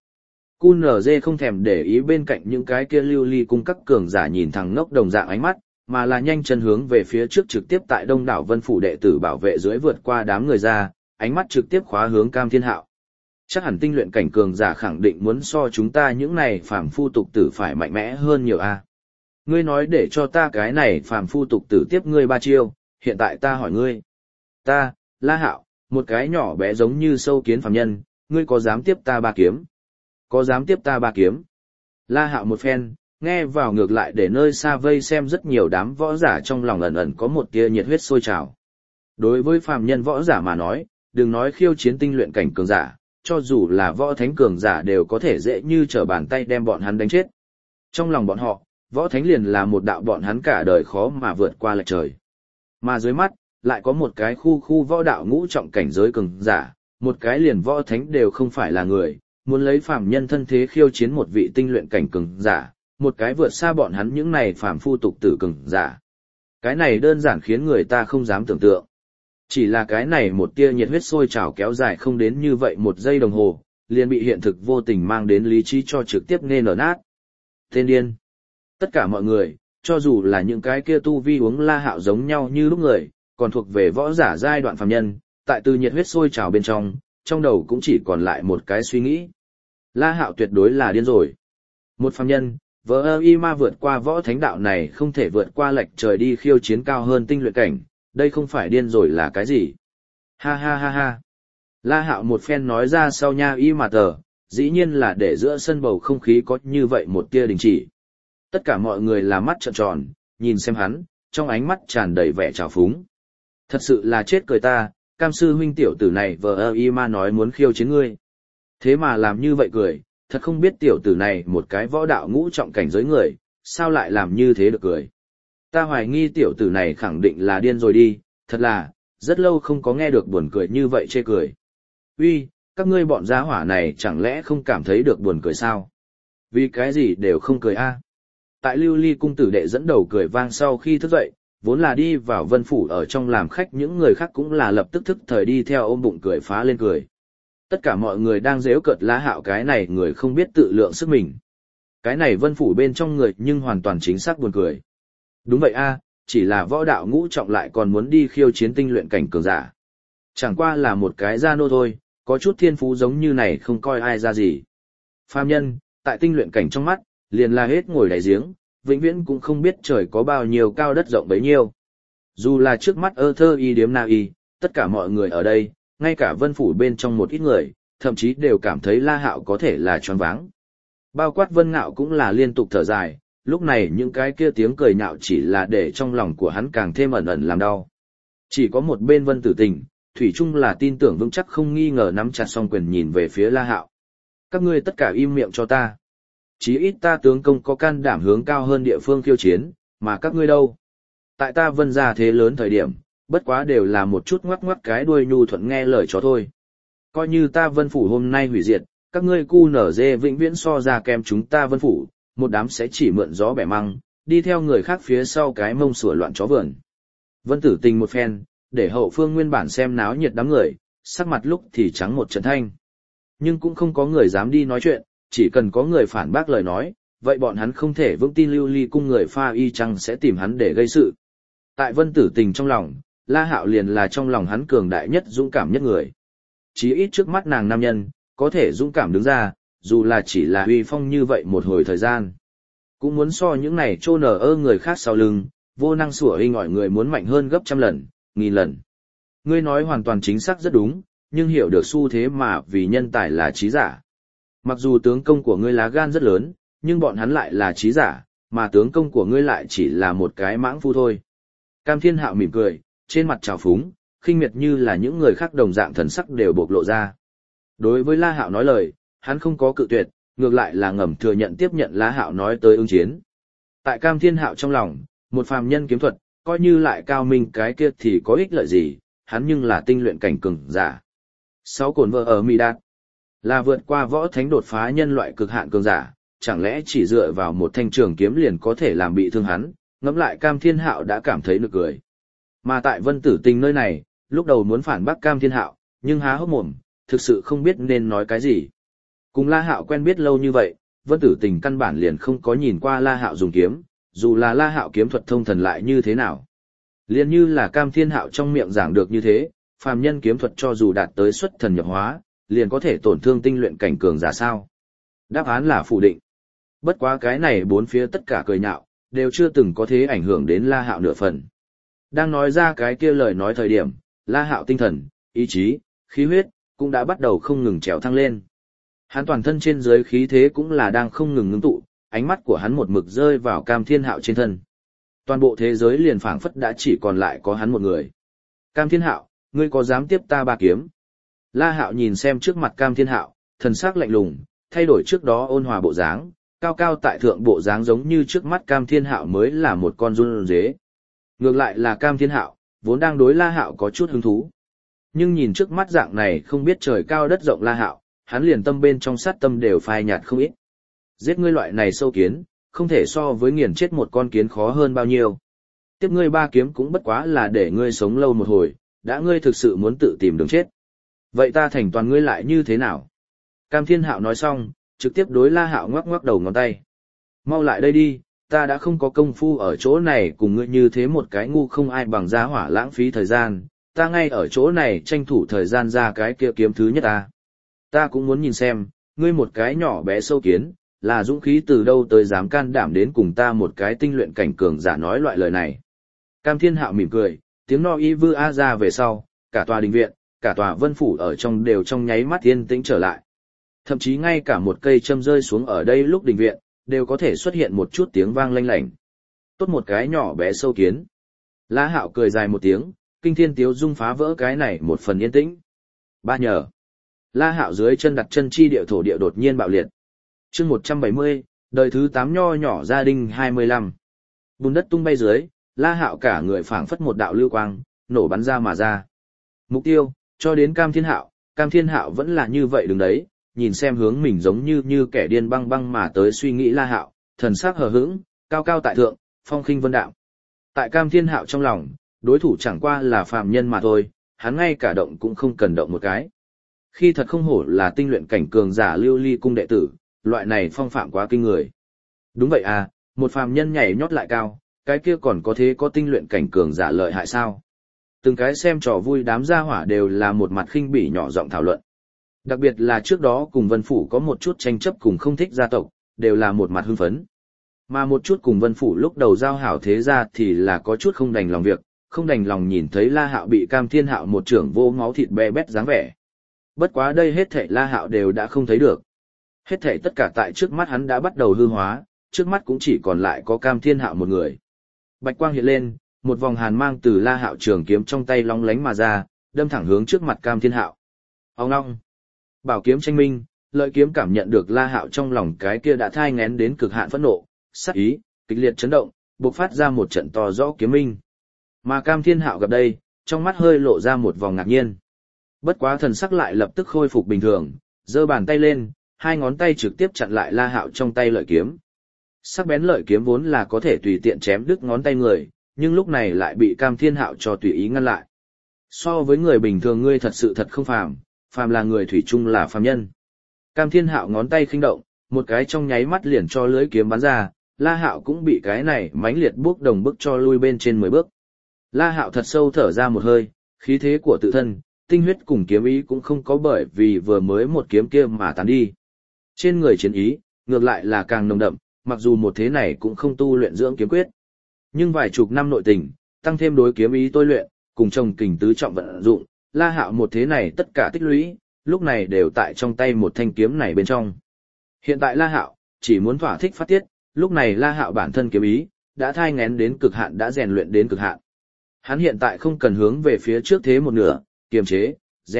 QNZ không thèm để ý bên cạnh những cái kia lưu ly cung các cường giả nhìn thẳng ngốc đồng dạng ánh mắt, mà là nhanh chân hướng về phía trước trực tiếp tại đông đảo Vân Phủ đệ tử bảo vệ dưới vượt qua đám người ra, ánh mắt trực tiếp khóa hướng Cam Thiên Hạo. Chắc hẳn tinh luyện cảnh cường giả khẳng định muốn so chúng ta những này phàm phu tục tử phải mạnh mẽ hơn nhiều a. Ngươi nói để cho ta cái này phàm phu tục tử tiếp ngươi 3 chiêu, hiện tại ta hỏi ngươi. Ta, La Hạo, một cái nhỏ bé giống như sâu kiến phàm nhân, ngươi có dám tiếp ta 3 kiếm? Có dám tiếp ta 3 kiếm? La Hạo một phen, nghe vào ngược lại để nơi xa vây xem rất nhiều đám võ giả trong lòng ẩn ẩn có một tia nhiệt huyết sôi trào. Đối với phàm nhân võ giả mà nói, đừng nói khiêu chiến tinh luyện cảnh cường giả, cho dù là võ thánh cường giả đều có thể dễ như trở bàn tay đem bọn hắn đánh chết. Trong lòng bọn họ, võ thánh liền là một đạo bọn hắn cả đời khó mà vượt qua lệch trời. Mà dưới mắt, lại có một cái khu võ đạo ngũ trọng cảnh giới cường giả, một cái liền võ thánh đều không phải là người, muốn lấy phàm nhân thân thế khiêu chiến một vị tinh luyện cảnh cường giả, một cái vượt xa bọn hắn những này phàm phu tục tử cường giả. Cái này đơn giản khiến người ta không dám tưởng tượng. Chỉ là cái này một tia nhiệt huyết sôi trào kéo dài không đến như vậy 1 giây đồng hồ, liền bị hiện thực vô tình mang đến lý trí cho trực tiếp nên nở nát. Tên điên. Tất cả mọi người, cho dù là những cái kia tu vi uống La Hạo giống nhau như lúc người, còn thuộc về võ giả giai đoạn phàm nhân, tại từ nhiệt huyết sôi trào bên trong đầu cũng chỉ còn lại một cái suy nghĩ. La Hạo tuyệt đối là điên rồi. Một phàm nhân, vỡ y ma vượt qua võ thánh đạo này không thể vượt qua lệch trời đi khiêu chiến cao hơn tinh luyện cảnh, đây không phải điên rồi là cái gì? Ha ha ha ha. La Hạo một phen nói ra sau nha y mà tờ, dĩ nhiên là để giữa sân bầu không khí có như vậy một tia đình chỉ. Tất cả mọi người là mắt trợn tròn, nhìn xem hắn, trong ánh mắt tràn đầy vẻ trào phúng. Thật sự là chết cười ta, Cam sư huynh tiểu tử này vờ y ma nói muốn khiêu chiến ngươi. Thế mà làm như vậy cười, thật không biết tiểu tử này một cái võ đạo ngũ trọng cảnh giới người, sao lại làm như thế được cười. Ta hoài nghi tiểu tử này khẳng định là điên rồi đi, thật là, rất lâu không có nghe được buồn cười như vậy chê cười. Uy, các ngươi bọn gia hỏa này chẳng lẽ không cảm thấy được buồn cười sao? Vì cái gì đều không cười a? Tại Lưu Ly cung tử đệ dẫn đầu cười vang sau khi thức dậy, vốn là đi vào Vân phủ ở trong làm khách, những người khác cũng là lập tức thức thời đi theo ôm bụng cười phá lên cười. Tất cả mọi người đang giễu cợt La Hạo cái này người không biết tự lượng sức mình. Cái này Vân phủ bên trong người nhưng hoàn toàn chính xác buồn cười. Đúng vậy a, chỉ là võ đạo ngũ trọng lại còn muốn đi khiêu chiến tinh luyện cảnh cường giả. Chẳng qua là một cái gia nô thôi, có chút thiên phú giống như này không coi ai ra gì. Phàm nhân, tại tinh luyện cảnh trong mắt, liền là hết ngồi đáy giếng, vĩnh viễn cũng không biết trời có bao nhiêu cao đất rộng bấy nhiêu. Dù là trước mắt ơ thơ y điếm na y, tất cả mọi người ở đây, ngay cả Vân phủ bên trong một ít người, thậm chí đều cảm thấy La Hạo có thể là choáng váng. Bao quát Vân Ngạo cũng là liên tục thở dài, lúc này những cái kia tiếng cười nhạo chỉ là để trong lòng của hắn càng thêm ẩn ẩn làm đau. Chỉ có một bên Vân Tử Tình, thủy chung là tin tưởng vững chắc không nghi ngờ nắm chặt song quyền nhìn về phía La Hạo. Các ngươi tất cả im miệng cho ta. Chí ít ta tướng công có can đảm hướng cao hơn địa phương khiêu chiến, mà các ngươi đâu? Tại ta Vân gia thế lớn thời điểm, bất quá đều là một chút ngoắc ngoắc cái đuôi nhu thuận nghe lời chó thôi. Coi như ta Vân phủ hôm nay hủy diệt, các ngươi cu nở dê vĩnh viễn so ra kem chúng ta Vân phủ, một đám sẽ chỉ mượn gió bẻ măng, đi theo người khác phía sau cái mông sủa loạn chó vườn. Vân Tử Tình một phen, để hậu phương nguyên bản xem náo nhiệt đám người, sắc mặt lúc thì trắng một trận thanh. Nhưng cũng không có người dám đi nói chuyện, chỉ cần có người phản bác lời nói, vậy bọn hắn không thể vững tin Lưu Ly cung người pha y chăng sẽ tìm hắn để gây sự. Tại Vân Tử Tình trong lòng, La Hạo liền là trong lòng hắn cường đại nhất dũng cảm nhất người. Chí ít trước mắt nàng nam nhân, có thể dũng cảm đứng ra, dù là chỉ là uy phong như vậy một hồi thời gian. Cũng muốn so những này trô nở ơ người khác sau lưng, vô năng sủa hình ỏi người muốn mạnh hơn gấp trăm lần, nghìn lần. Ngươi nói hoàn toàn chính xác rất đúng, nhưng hiểu được xu thế mà vì nhân tài là trí giả. Mặc dù tướng công của ngươi lá gan rất lớn, nhưng bọn hắn lại là trí giả, mà tướng công của ngươi lại chỉ là một cái mãng phu thôi. Cam Thiên Hạo mỉm cười, trên mặt trào phúng, khinh miệt như là những người khác đồng dạng thần sắc đều bộc lộ ra. Đối với La Hạo nói lời, hắn không có cự tuyệt, ngược lại là ngầm thừa nhận tiếp nhận La Hạo nói tới ứng chiến. Tại Cam Thiên Hạo trong lòng, một phàm nhân kiếm thuật, coi như lại cao minh cái kia thì có ích lợi gì, hắn nhưng là tinh luyện cảnh cường giả. 6 cổn vợ ở Mỹ Đạt là vượt qua võ thánh đột phá nhân loại cực hạn cường giả, chẳng lẽ chỉ dựa vào một thanh trường kiếm liền có thể làm bị thương hắn, ngẫm lại Cam Thiên Hạo đã cảm thấy nực cười. Mà tại Vân Tử Tình nơi này, lúc đầu muốn phản bác Cam Thiên Hạo, nhưng há hốc mồm, thực sự không biết nên nói cái gì. Cùng La Hạo quen biết lâu như vậy, Vân Tử Tình căn bản liền không có nhìn qua La Hạo dùng kiếm, dù là La Hạo kiếm thuật thông thần lại như thế nào. Liền như là Cam Thiên Hạo trong miệng giảng được như thế, phàm nhân kiếm thuật cho dù đạt tới xuất thần nhập hóa, liền có thể tổn thương tinh luyện cảnh cường giả sao? Đáp án là phủ định. Bất quá cái này bốn phía tất cả cười nhạo, đều chưa từng có thế ảnh hưởng đến La Hạo nửa phần. Đang nói ra cái kia lời nói thời điểm, La Hạo tinh thần, ý chí, khí huyết, cũng đã bắt đầu không ngừng trèo thăng lên. Hắn toàn thân trên dưới khí thế cũng là đang không ngừng ngưng tụ, ánh mắt của hắn một mực rơi vào Cam Thiên Hạo trên thân. Toàn bộ thế giới liền phảng phất đã chỉ còn lại có hắn một người. Cam Thiên Hạo, ngươi có dám tiếp ta ba kiếm? La Hạo nhìn xem trước mặt Cam Thiên Hạo, thần sắc lạnh lùng, thay đổi trước đó ôn hòa bộ dáng, cao cao tại thượng bộ dáng giống như trước mắt Cam Thiên Hạo mới là một con run dế. Ngược lại là Cam Thiên Hạo, vốn đang đối La Hạo có chút hứng thú. Nhưng nhìn trước mắt dạng này không biết trời cao đất rộng La Hạo, hắn liền tâm bên trong sát tâm đều phai nhạt không ít. Giết ngươi loại này sâu kiến, không thể so với nghiền chết một con kiến khó hơn bao nhiêu. Tiếp ngươi ba kiếm cũng bất quá là để ngươi sống lâu một hồi, đã ngươi thực sự muốn tự tìm đường chết. Vậy ta thành toàn ngươi lại như thế nào? Cam Thiên Hạo nói xong, trực tiếp đối La Hạo ngoắc ngoắc đầu ngón tay. Mau lại đây đi, ta đã không có công phu ở chỗ này cùng ngươi như thế một cái ngu không ai bằng giá hỏa lãng phí thời gian, ta ngay ở chỗ này tranh thủ thời gian ra cái kia kiếm thứ nhất ta. Ta cũng muốn nhìn xem, ngươi một cái nhỏ bé sâu kiến, là dũng khí từ đâu tới dám can đảm đến cùng ta một cái tinh luyện cảnh cường giả nói loại lời này. Cam Thiên Hạo mỉm cười, tiếng no y vư a ra về sau, cả tòa đình viện, cả tòa Vân phủ ở trong đều trong nháy mắt yên tĩnh trở lại. Thậm chí ngay cả một cây châm rơi xuống ở đây lúc đình viện, đều có thể xuất hiện một chút tiếng vang lanh lảnh. Tốt một cái nhỏ bé sâu kiến. La Hạo cười dài một tiếng, kinh thiên tiếu dung phá vỡ cái này một phần yên tĩnh. Ba nhờ. La Hạo dưới chân đặt chân chi địa thổ địa đột nhiên bạo liệt. Chương 170, đời thứ 8 nho nhỏ gia đình 25. Bùn đất tung bay dưới, La Hạo cả người phảng phất một đạo lưu quang, nổ bắn ra mà ra. Mục tiêu, cho đến Cam Thiên Hạo vẫn là như vậy đứng đấy, nhìn xem hướng mình giống như kẻ điên băng băng mà tới suy nghĩ La Hạo, thần sắc hờ hững, cao cao tại thượng, phong khinh vân đạm. Tại Cam Thiên Hạo trong lòng, đối thủ chẳng qua là phàm nhân mà thôi, hắn ngay cả động cũng không cần động một cái. Khi thật không hổ là tinh luyện cảnh cường giả Lưu Ly cung đệ tử, loại này phong phạm quá kinh người. Đúng vậy à, một phàm nhân nhảy nhót lại cao, cái kia còn có thế có tinh luyện cảnh cường giả lợi hại sao? Từng cái xem trò vui đám gia hỏa đều là một mặt khinh bỉ nhỏ giọng thảo luận. Đặc biệt là trước đó cùng Vân Phủ có một chút tranh chấp cùng không thích gia tộc, đều là một mặt hưng phấn. Mà một chút cùng Vân Phủ lúc đầu giao hảo thế ra thì là có chút không đành lòng việc, không đành lòng nhìn thấy La Hạo bị Cam Thiên Hạo một trưởng vô máu thịt be bét dáng vẻ. Bất quá đây hết thảy La Hạo đều đã không thấy được. Hết thảy tất cả tại trước mắt hắn đã bắt đầu hư hóa, trước mắt cũng chỉ còn lại có Cam Thiên Hạo một người. Bạch quang hiện lên, một vòng hàn mang từ La Hạo trường kiếm trong tay long lánh mà ra, đâm thẳng hướng trước mặt Cam Thiên Hạo. Ong ong. Bảo kiếm tranh minh, lợi kiếm cảm nhận được La Hạo trong lòng cái kia đã thai nghén đến cực hạn phẫn nộ, sát ý, kịch liệt chấn động, bộc phát ra một trận to rõ kiếm minh. Mà Cam Thiên Hạo gặp đây, trong mắt hơi lộ ra một vòng ngạc nhiên. Bất quá thần sắc lại lập tức khôi phục bình thường, giơ bàn tay lên, hai ngón tay trực tiếp chặn lại La Hạo trong tay lợi kiếm. Sắc bén lợi kiếm vốn là có thể tùy tiện chém đứt ngón tay người, nhưng lúc này lại bị Cam Thiên Hạo cho tùy ý ngăn lại. So với người bình thường ngươi thật sự thật không phàm, phàm là người thủy chung là phàm nhân. Cam Thiên Hạo ngón tay khinh động, một cái trong nháy mắt liền cho lưỡi kiếm bắn ra, La Hạo cũng bị cái này mãnh liệt bước đồng bức cho lui bên trên 10 bước. La Hạo thật sâu thở ra một hơi, khí thế của tự thân, tinh huyết cùng kiếm ý cũng không có bởi vì vừa mới một kiếm kia mà tán đi. Trên người chiến ý, ngược lại là càng nồng đậm, mặc dù một thế này cũng không tu luyện dưỡng kiếm quyết. Nhưng vài chục năm nội tình, tăng thêm đối kiếm ý tôi luyện, cùng chồng kình tứ trọng vận dụng, La Hạo một thế này tất cả tích lũy, lúc này đều tại trong tay một thanh kiếm này bên trong. Hiện tại La Hạo chỉ muốn thỏa thích phát tiết, lúc này La Hạo bản thân kiếm ý đã thai nghén đến cực hạn, đã rèn luyện đến cực hạn. Hắn hiện tại không cần hướng về phía trước thế một nửa, kiềm chế,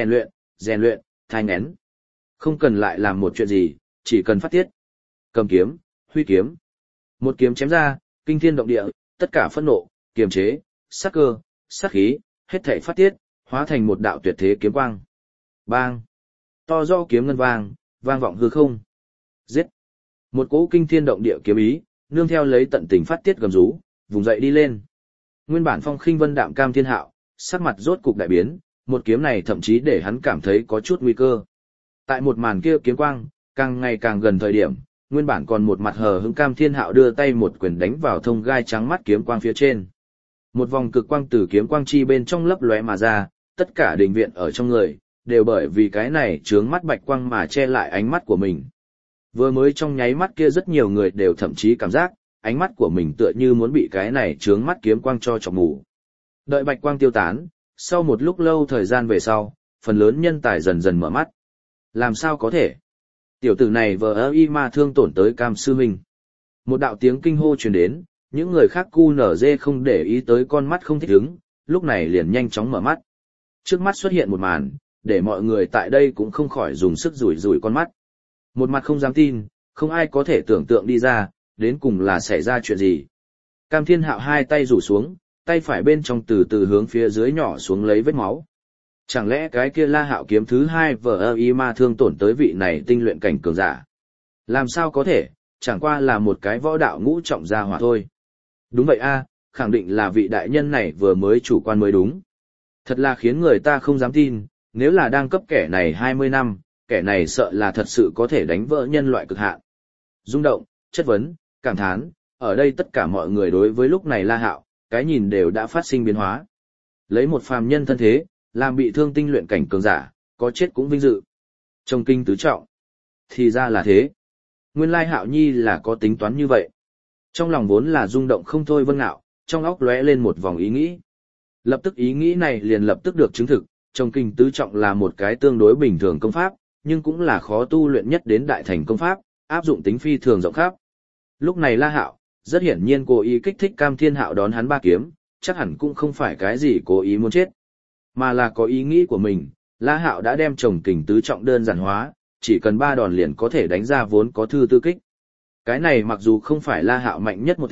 rèn luyện, thai nghén. Không cần lại làm một chuyện gì, chỉ cần phát tiết. Cầm kiếm, huy kiếm. Một kiếm chém ra, kinh thiên động địa, tất cả phẫn nộ, kiềm chế, sát cơ, sát khí, hết thảy phát tiết, hóa thành một đạo tuyệt thế kiếm quang. Bang! To do kiếm ngân vang, vang vọng hư không. Giết! Một cỗ kinh thiên động địa kiếm ý, nương theo lấy tận tình phát tiết gầm rú, vùng dậy đi lên. Nguyên bản phong khinh vân đạm Cam Thiên Hạo, sắc mặt rốt cục đại biến, một kiếm này thậm chí để hắn cảm thấy có chút nguy cơ. Tại một màn kia kiếm quang, càng ngày càng gần thời điểm, nguyên bản còn một mặt hờ hững Cam Thiên Hạo đưa tay một quyền đánh vào thông gai trắng mắt kiếm quang phía trên. Một vòng cực quang từ kiếm quang chi bên trong lấp lóe mà ra, tất cả đình viện ở trong người, đều bởi vì cái này chướng mắt bạch quang mà che lại ánh mắt của mình. Vừa mới trong nháy mắt kia rất nhiều người đều thậm chí cảm giác, ánh mắt của mình tựa như muốn bị cái này chướng mắt kiếm quang cho chọc mù. Đợi bạch quang tiêu tán, sau một lúc lâu thời gian về sau, phần lớn nhân tài dần dần mở mắt. Làm sao có thể? Tiểu tử này vờ y mà thương tổn tới Cam sư huynh. Một đạo tiếng kinh hô truyền đến, những người khác cu nở dê không để ý tới con mắt không thích ứng, lúc này liền nhanh chóng mở mắt. Trước mắt xuất hiện một màn, để mọi người tại đây cũng không khỏi dùng sức rủi rủi con mắt. Một mặt không dám tin, không ai có thể tưởng tượng đi ra, đến cùng là xảy ra chuyện gì. Cam Thiên Hạo hai tay rủ xuống, tay phải bên trong từ từ hướng phía dưới nhỏ xuống lấy vết máu. Chẳng lẽ cái kia La Hạo kiếm thứ hai vờ y ma thương tổn tới vị này tinh luyện cảnh cường giả? Làm sao có thể, chẳng qua là một cái võ đạo ngũ trọng gia hỏa thôi. Đúng vậy a, khẳng định là vị đại nhân này vừa mới chủ quan mới đúng. Thật là khiến người ta không dám tin, nếu là đang cấp kẻ này 20 năm, kẻ này sợ là thật sự có thể đánh vỡ nhân loại cực hạn. Rung động, chất vấn, cảm thán, ở đây tất cả mọi người đối với lúc này La Hạo, cái nhìn đều đã phát sinh biến hóa. Lấy một phàm nhân thân thế, làm bị thương tinh luyện cảnh cường giả, có chết cũng vinh dự. Trong kinh tứ trọng. Thì ra là thế. Nguyên lai Hạo Nhi là có tính toán như vậy. Trong lòng vốn là rung động không thôi Vân Nạo, trong óc lóe lên một vòng ý nghĩ. Lập tức ý nghĩ này liền lập tức được chứng thực, trong kinh tứ trọng là một cái tương đối bình thường công pháp, nhưng cũng là khó tu luyện nhất đến đại thành công pháp, áp dụng tính phi thường rộng khắp. Lúc này La Hạo, rất hiển nhiên cố ý kích thích Cam Thiên Hạo đón hắn ba kiếm, chắc hẳn cũng không phải cái gì cố ý muốn chết, mà là có ý nghĩ của mình. La Hạo đã đem trồng kình tứ trọng đơn giản hóa, chỉ cần 3 đòn liền có thể đánh ra vốn có thư tư kích. Cái này mặc dù không phải La Hạo mạnh nhất một thế,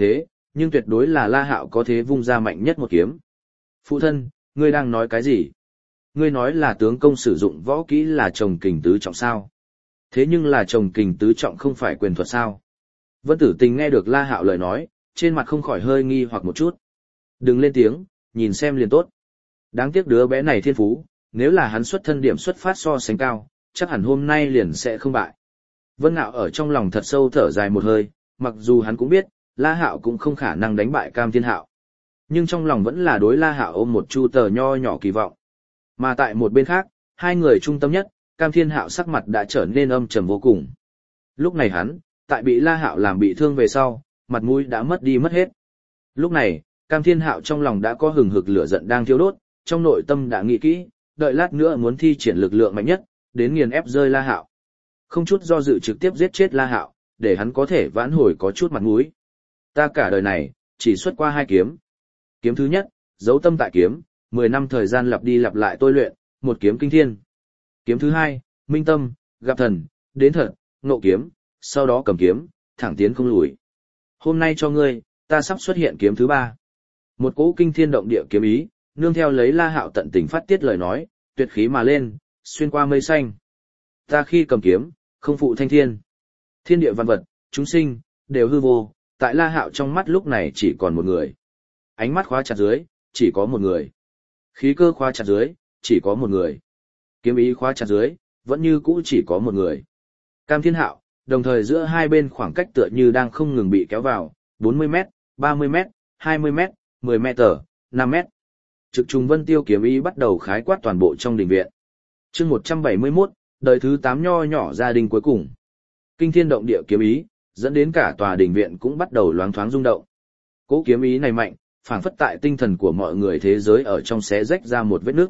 nhưng tuyệt đối là La Hạo có thế vung ra mạnh nhất một kiếm. Phụ thân, ngươi đang nói cái gì? Ngươi nói là tướng công sử dụng võ kỹ là trồng kình tứ trọng sao? Thế nhưng là trồng kình tứ trọng không phải quyền thuật sao? Vân Tử Tình nghe được La Hạo lời nói, trên mặt không khỏi hơi nghi hoặc một chút. Đừng lên tiếng, nhìn xem liền tốt. Đáng tiếc đứa bé này thiên phú, nếu là hắn xuất thân điểm xuất phát so sánh cao, chắc hẳn hôm nay liền sẽ không bại. Vân Nạo ở trong lòng thật sâu thở dài một hơi, mặc dù hắn cũng biết, La Hạo cũng không khả năng đánh bại Cam Thiên Hạo. Nhưng trong lòng vẫn là đối La Hạo ôm một chu tờ nho nhỏ kỳ vọng. Mà tại một bên khác, hai người trung tâm nhất, Cam Thiên Hạo sắc mặt đã trở nên âm trầm vô cùng. Lúc này hắn, tại bị La Hạo làm bị thương về sau, mặt mũi đã mất đi mất hết. Lúc này, Cam Thiên Hạo trong lòng đã có hừng hực lửa giận đang thiêu đốt, trong nội tâm đã nghĩ kỹ, đợi lát nữa muốn thi triển lực lượng mạnh nhất, đến nghiền ép rơi La Hạo. Không chút do dự trực tiếp giết chết La Hạo, để hắn có thể vãn hồi có chút mặt mũi. Ta cả đời này, chỉ xuất qua 2 kiếm. Kiếm thứ nhất, dấu tâm tại kiếm, 10 năm thời gian lặp đi lặp lại tôi luyện, một kiếm kinh thiên. Kiếm thứ hai, minh tâm, gặp thần, đến thật, ngộ kiếm, sau đó cầm kiếm, thẳng tiến không lùi. Hôm nay cho ngươi, ta sắp xuất hiện kiếm thứ 3. Một cỗ kinh thiên động địa kiếm ý, nương theo lấy La Hạo tận tình phát tiết lời nói, tuyệt khí mà lên, xuyên qua mây xanh. Ta khi cầm kiếm, không phụ thanh thiên. Thiên địa văn vật, chúng sinh, đều hư vô, tại La Hạo trong mắt lúc này chỉ còn một người. Ánh mắt khóa chặt dưới, chỉ có một người. Khí cơ khóa chặt dưới, chỉ có một người. Kiếm ý khóa chặt dưới, vẫn như cũ chỉ có một người. Cam Thiên Hạo, đồng thời giữa hai bên khoảng cách tựa như đang không ngừng bị kéo vào, 40m, 30m, 20m, 10m, 5m. Trực trùng vân tiêu kiếm ý bắt đầu khái quát toàn bộ trong đình viện. Chương 171, đời thứ 8 nho nhỏ gia đình cuối cùng. Kinh thiên động địa kiếm ý, dẫn đến cả tòa đình viện cũng bắt đầu loáng thoáng rung động. Cỗ kiếm ý này mạnh, phảng phất tại tinh thần của mọi người thế giới ở trong xé rách ra một vết nước.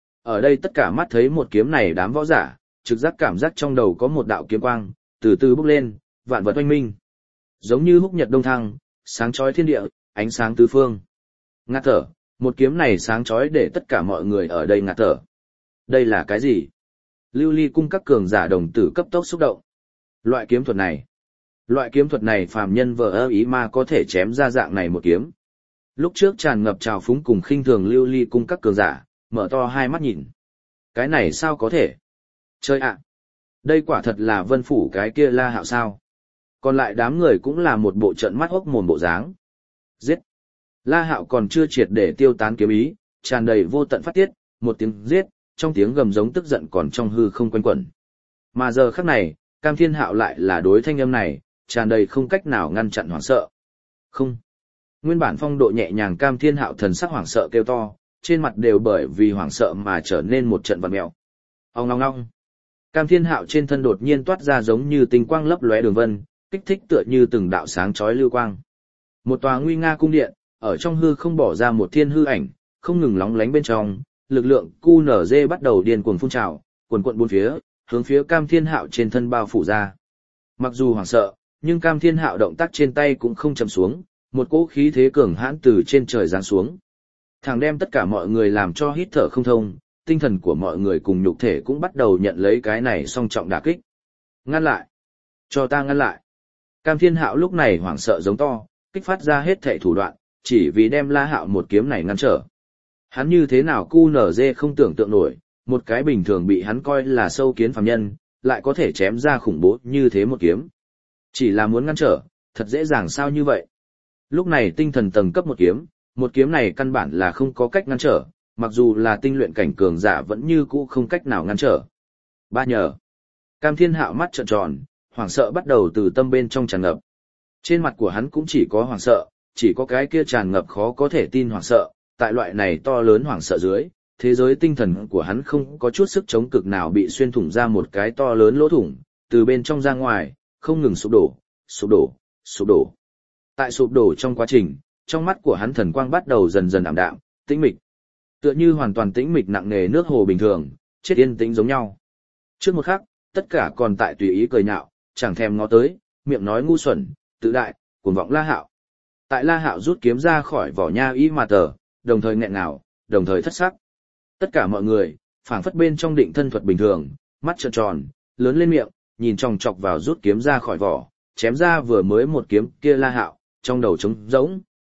Ở đây tất cả mắt thấy một kiếm này đám võ giả, trực giác cảm giác trong đầu có một đạo kiếm quang, từ từ bốc lên, vạn vật oanh minh. Giống như húc nhật đông thăng, sáng chói thiên địa, ánh sáng tứ phương. Ngạt thở, một kiếm này sáng chói để tất cả mọi người ở đây ngạt thở. Đây là cái gì? Lưu Ly cung các cường giả đồng tử cấp tốc xúc động. Loại kiếm thuật này phàm nhân vờ ơ ý mà có thể chém ra dạng này một kiếm. Lúc trước tràn ngập trào phúng cùng khinh thường Lưu Ly cung các cường giả, mở to hai mắt nhìn. Cái này sao có thể? Chơi ạ! Đây quả thật là Vân Phủ cái kia La Hạo sao? Còn lại đám người cũng là một bộ trận mắt hốc mồm bộ dáng. Giết! La Hạo còn chưa triệt để tiêu tán kiếm ý, tràn đầy vô tận phát tiết, một tiếng giết, trong tiếng gầm giống tức giận còn trong hư không quanh quẩn. Mà giờ khắc này, Cam Thiên Hạo lại là đối thanh âm này, tràn đầy không cách nào ngăn chặn hoảng sợ. Không! Nguyên bản phong độ nhẹ nhàng Cam Thiên Hạo thần sắc hoảng sợ kêu to, trên mặt đều bởi vì hoảng sợ mà trở nên một trận vặn mèo. Ong ong ong. Cam Thiên Hạo trên thân đột nhiên toát ra giống như tinh quang lấp lóe đường vân, kích thích tựa như từng đạo sáng chói lưu quang. Một tòa nguy nga cung điện, ở trong hư không bỏ ra một thiên hư ảnh, không ngừng lóng lánh bên trong, lực lượng QNZ bắt đầu điên cuồng phun trào, cuồn cuộn bốn phía, hướng phía Cam Thiên Hạo trên thân bao phủ ra. Mặc dù hoảng sợ, nhưng Cam Thiên Hạo động tác trên tay cũng không chậm xuống, một cỗ khí thế cường hãn từ trên trời giáng xuống. Thằng đem tất cả mọi người làm cho hít thở không thông, tinh thần của mọi người cùng nhục thể cũng bắt đầu nhận lấy cái này song trọng đả kích. Ngăn lại! Cho ta ngăn lại! Cam Thiên Hạo lúc này hoảng sợ giống to, kích phát ra hết thảy thủ đoạn, chỉ vì đem La Hạo một kiếm này ngăn trở. Hắn như thế nào QNZ không tưởng tượng nổi, một cái bình thường bị hắn coi là sâu kiến phàm nhân, lại có thể chém ra khủng bố như thế một kiếm. Chỉ là muốn ngăn trở, thật dễ dàng sao như vậy. Lúc này tinh thần tầng cấp một kiếm này căn bản là không có cách ngăn trở, mặc dù là tinh luyện cảnh cường giả vẫn như cũ không cách nào ngăn trở. Ba nhờ. Cam Thiên Hạo mắt trợn tròn, hoảng sợ bắt đầu từ tâm bên trong tràn ngập. Trên mặt của hắn cũng chỉ có hoảng sợ, chỉ có cái kia tràn ngập khó có thể tin hoảng sợ, tại loại này to lớn hoảng sợ dưới, thế giới tinh thần của hắn không có chút sức chống cực nào bị xuyên thủng ra một cái to lớn lỗ thủng, từ bên trong ra ngoài, không ngừng sụp đổ, sụp đổ, sụp đổ. Tại sụp đổ trong quá trình, trong mắt của hắn thần quang bắt đầu dần dần ảm đạm, tĩnh mịch. Tựa như hoàn toàn tĩnh mịch nặng nề nước hồ bình thường, chết yên tĩnh giống nhau. Trước một khắc, tất cả còn tại tùy ý cười nhạo, chẳng thèm ngó tới, miệng nói ngu xuẩn, tự đại, cuồng vọng La Hạo. Tại La Hạo rút kiếm ra khỏi vỏ nha y mà tờ, đồng thời nghẹn ngào, đồng thời thất sắc. Tất cả mọi người, phảng phất bên trong định thân thuật bình thường, mắt trợn tròn, lớn lên miệng, nhìn chòng chọc vào rút kiếm ra khỏi vỏ, chém ra vừa mới một kiếm kia La Hạo, trong đầu trống rỗng.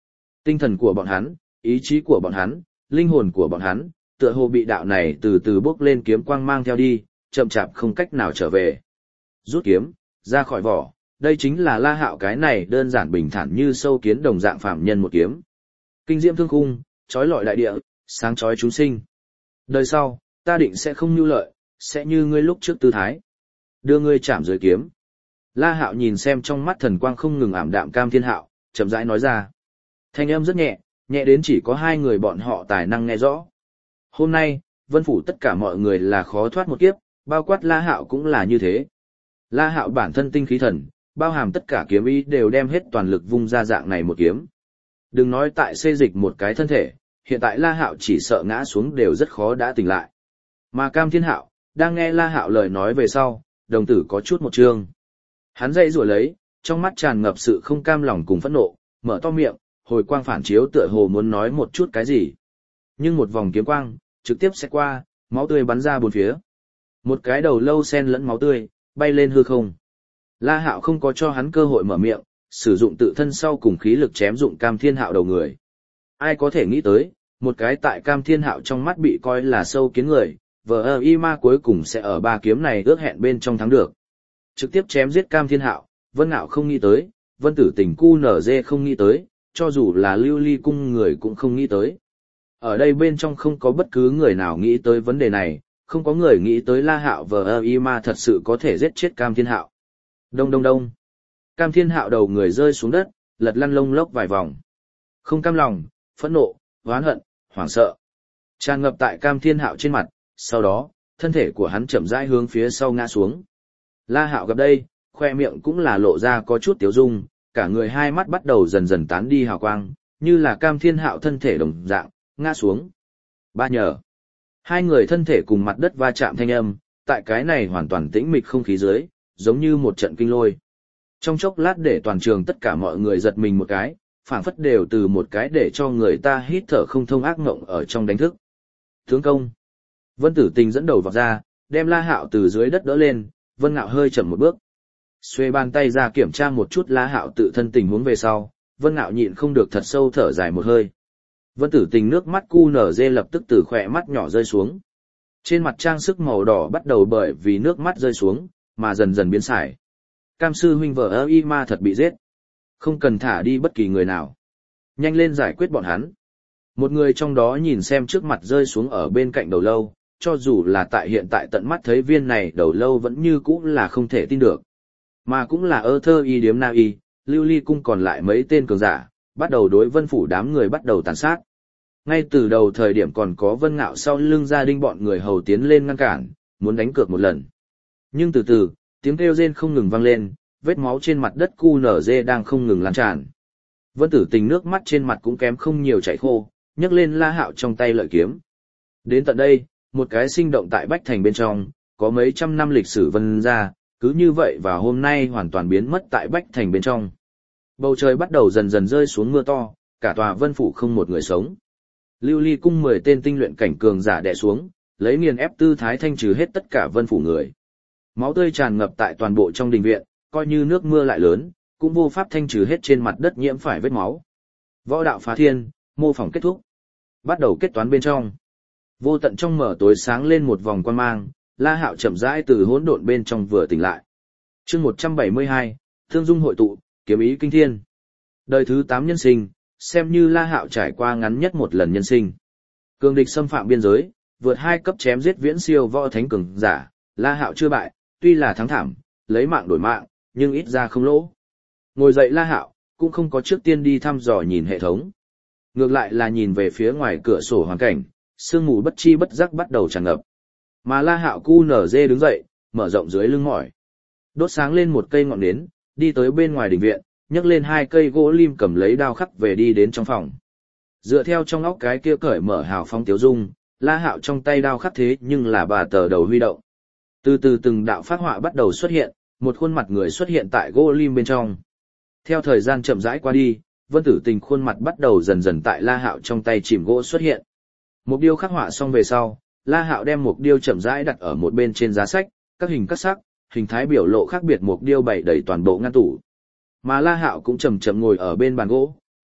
Tinh thần của bọn hắn, ý chí của bọn hắn, linh hồn của bọn hắn, tựa hồ bị đạo này từ từ bước lên kiếm quang mang theo đi, chậm chạp không cách nào trở về. Rút kiếm, ra khỏi vỏ, đây chính là La Hạo cái này đơn giản bình thản như sâu kiến đồng dạng phạm nhân một kiếm. Kinh diễm thương khung, chói lọi đại địa, sáng chói chúng sinh. Đời sau, ta định sẽ không nhu lợi, sẽ như ngươi lúc trước tư thái. Đưa ngươi chạm dưới kiếm. La Hạo nhìn xem trong mắt thần quang không ngừng ảm đạm Cam Thiên Hạo, chậm rãi nói ra. Thanh âm rất nhẹ, nhẹ đến chỉ có hai người bọn họ tài năng nghe rõ. Hôm nay, Vân Phủ tất cả mọi người là khó thoát một kiếp, bao quát La Hạo cũng là như thế. La Hạo bản thân tinh khí thần, bao hàm tất cả kiếm ý đều đem hết toàn lực vung ra dạng này một kiếm. Đừng nói tại xê dịch một cái thân thể, hiện tại La Hạo chỉ sợ ngã xuống đều rất khó đã tỉnh lại. Mà Cam Thiên Hạo, đang nghe La Hạo lời nói về sau, đồng tử có chút một trương. Hắn dậy rủa lấy, trong mắt tràn ngập sự không cam lòng cùng phẫn nộ, mở to miệng, hồi quang phản chiếu tựa hồ muốn nói một chút cái gì. Nhưng một vòng kiếm quang, trực tiếp sẽ qua, máu tươi bắn ra bốn phía. Một cái đầu lâu sen lẫn máu tươi, bay lên hư không. La Hạo không có cho hắn cơ hội mở miệng, sử dụng tự thân sau cùng khí lực chém dụng Cam Thiên Hạo đầu người. Ai có thể nghĩ tới, một cái tại Cam Thiên Hạo trong mắt bị coi là sâu kiến người, vờ y ma cuối cùng sẽ ở ba kiếm này ước hẹn bên trong thắng được. Trực tiếp chém giết Cam Thiên Hạo, Vân Ngạo không nghĩ tới, Vân Tử Tình QNZ không nghĩ tới, cho dù là Lưu Ly cung người cũng không nghĩ tới. Ở đây bên trong không có bất cứ người nào nghĩ tới vấn đề này, không có người nghĩ tới La Hạo vờ y ma thật sự có thể giết chết Cam Thiên Hạo. Đông đông đông. Cam Thiên Hạo đầu người rơi xuống đất, lật lăn lông lốc vài vòng. Không cam lòng, phẫn nộ, oán hận, hoảng sợ tràn ngập tại Cam Thiên Hạo trên mặt, sau đó, thân thể của hắn chậm rãi hướng phía sau ngã xuống. La Hạo gặp đây, khoe miệng cũng là lộ ra có chút tiếu dung, cả người hai mắt bắt đầu dần dần tán đi hào quang, như là Cam Thiên Hạo thân thể đồng dạng, ngã xuống. Ba nhờ. Hai người thân thể cùng mặt đất va chạm thanh âm, tại cái này hoàn toàn tĩnh mịch không khí dưới, giống như một trận kinh lôi. Trong chốc lát để toàn trường tất cả mọi người giật mình một cái, phảng phất đều từ một cái để cho người ta hít thở không thông ác mộng ở trong đánh thức. Tướng công. Vân Tử Tình dẫn đầu vào ra, đem La Hạo từ dưới đất đỡ lên, Vân Ngạo hơi chậm một bước. Xuê bàn tay ra kiểm tra một chút La Hạo tự thân tình huống về sau, Vân Ngạo nhịn không được thật sâu thở dài một hơi. Vân Tử Tình nước mắt cu nở dê lập tức từ khỏe mắt nhỏ rơi xuống. Trên mặt trang sức màu đỏ bắt đầu bởi vì nước mắt rơi xuống, mà dần dần biến sải. Cam sư huynh vợ y ma thật bị giết. Không cần thả đi bất kỳ người nào. Nhanh lên giải quyết bọn hắn. Một người trong đó nhìn xem trước mặt rơi xuống ở bên cạnh đầu lâu, cho dù là tại hiện tại tận mắt thấy viên này đầu lâu vẫn như cũ là không thể tin được. Mà cũng là thơ y điếm na y, Lưu Ly cung còn lại mấy tên cường giả, bắt đầu đối Vân Phủ đám người bắt đầu tàn sát. Ngay từ đầu thời điểm còn có Vân Ngạo sau lưng gia đình bọn người hầu tiến lên ngăn cản, muốn đánh cược một lần. Nhưng từ từ, tiếng kêu rên không ngừng vang lên, vết máu trên mặt đất QNZ đang không ngừng lan tràn. Vân Tử Tình nước mắt trên mặt cũng kém không nhiều chảy khô, nhấc lên La Hạo trong tay lợi kiếm. Đến tận đây, một cái sinh động tại Bách Thành bên trong, có mấy trăm năm lịch sử Vân gia, cứ như vậy và hôm nay hoàn toàn biến mất tại Bách Thành bên trong. Bầu trời bắt đầu dần dần rơi xuống mưa to, cả tòa Vân Phủ không một người sống. Lưu Ly cung 10 tên tinh luyện cảnh cường giả đè xuống, lấy nghiền ép tư thái thanh trừ hết tất cả Vân Phủ người. Máu tươi tràn ngập tại toàn bộ trong đình viện, coi như nước mưa lại lớn, cũng vô pháp thanh trừ hết trên mặt đất nhiễm phải vết máu. Võ đạo phá thiên, mô phỏng kết thúc. Bắt đầu kết toán bên trong. Vô tận trong mở tối sáng lên một vòng quan mang, La Hạo chậm rãi từ hỗn độn bên trong vừa tỉnh lại. Chương 172, Thương dung hội tụ, kiếm ý kinh thiên. Đời thứ 8 nhân sinh, xem như La Hạo trải qua ngắn nhất một lần nhân sinh. Cường địch xâm phạm biên giới, vượt 2 cấp chém giết viễn siêu võ thánh cường giả, La Hạo chưa bại, tuy là thắng thảm, lấy mạng đổi mạng, nhưng ít ra không lỗ. Ngồi dậy La Hạo, cũng không có trước tiên đi thăm dò nhìn hệ thống. Ngược lại là nhìn về phía ngoài cửa sổ hoàn cảnh, sương mù bất chi bất giác bắt đầu tràn ngập. Mà La Hạo QNZ đứng dậy, mở rộng dưới lưng mỏi. Đốt sáng lên một cây ngọn nến, đi tới bên ngoài đình viện, nhấc lên 2 cây gỗ lim cầm lấy đao khắc về đi đến trong phòng. Dựa theo trong óc cái kia cởi mở hào phong tiếu dung, La Hạo trong tay đao khắc thế nhưng là bà tờ đầu huy động. Từ từ từng đạo phát họa bắt đầu xuất hiện, một khuôn mặt người xuất hiện tại gỗ lim bên trong. Theo thời gian chậm rãi qua đi, Vân Tử Tình khuôn mặt bắt đầu dần dần tại La Hạo trong tay chìm gỗ xuất hiện. Mục điêu khắc họa xong về sau, La Hạo đem mục điêu chậm rãi đặt ở một bên trên giá sách, các hình các sắc, hình thái biểu lộ khác biệt mục điêu bày đầy toàn bộ ngăn tủ. Mà La Hạo cũng chậm chậm ngồi ở bên bàn gỗ,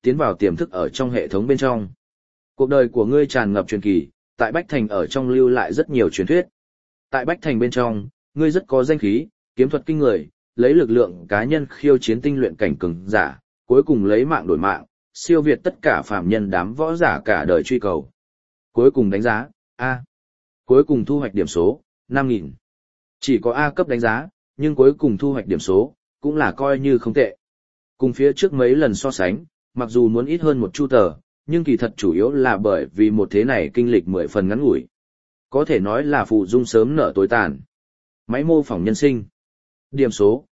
tiến vào tiềm thức ở trong hệ thống bên trong. Cuộc đời của ngươi tràn ngập truyền kỳ, tại Bách Thành ở trong lưu lại rất nhiều truyền thuyết. Tại Bách Thành bên trong, ngươi rất có danh khí, kiếm thuật kinh người, lấy lực lượng cá nhân khiêu chiến tinh luyện cảnh cường giả, cuối cùng lấy mạng đổi mạng, siêu việt tất cả phàm nhân đám võ giả cả đời truy cầu. Cuối cùng đánh giá, A. Cuối cùng thu hoạch điểm số, 5.000. Chỉ có A cấp đánh giá, nhưng cuối cùng thu hoạch điểm số, cũng là coi như không tệ. Cùng phía trước mấy lần so sánh, mặc dù muốn ít hơn một chu tờ, nhưng kỳ thật chủ yếu là bởi vì một thế này kinh lịch 10 phần ngắn ngủi. Có thể nói là phụ dung sớm nở tối tàn. Máy mô phỏng nhân sinh. Điểm số,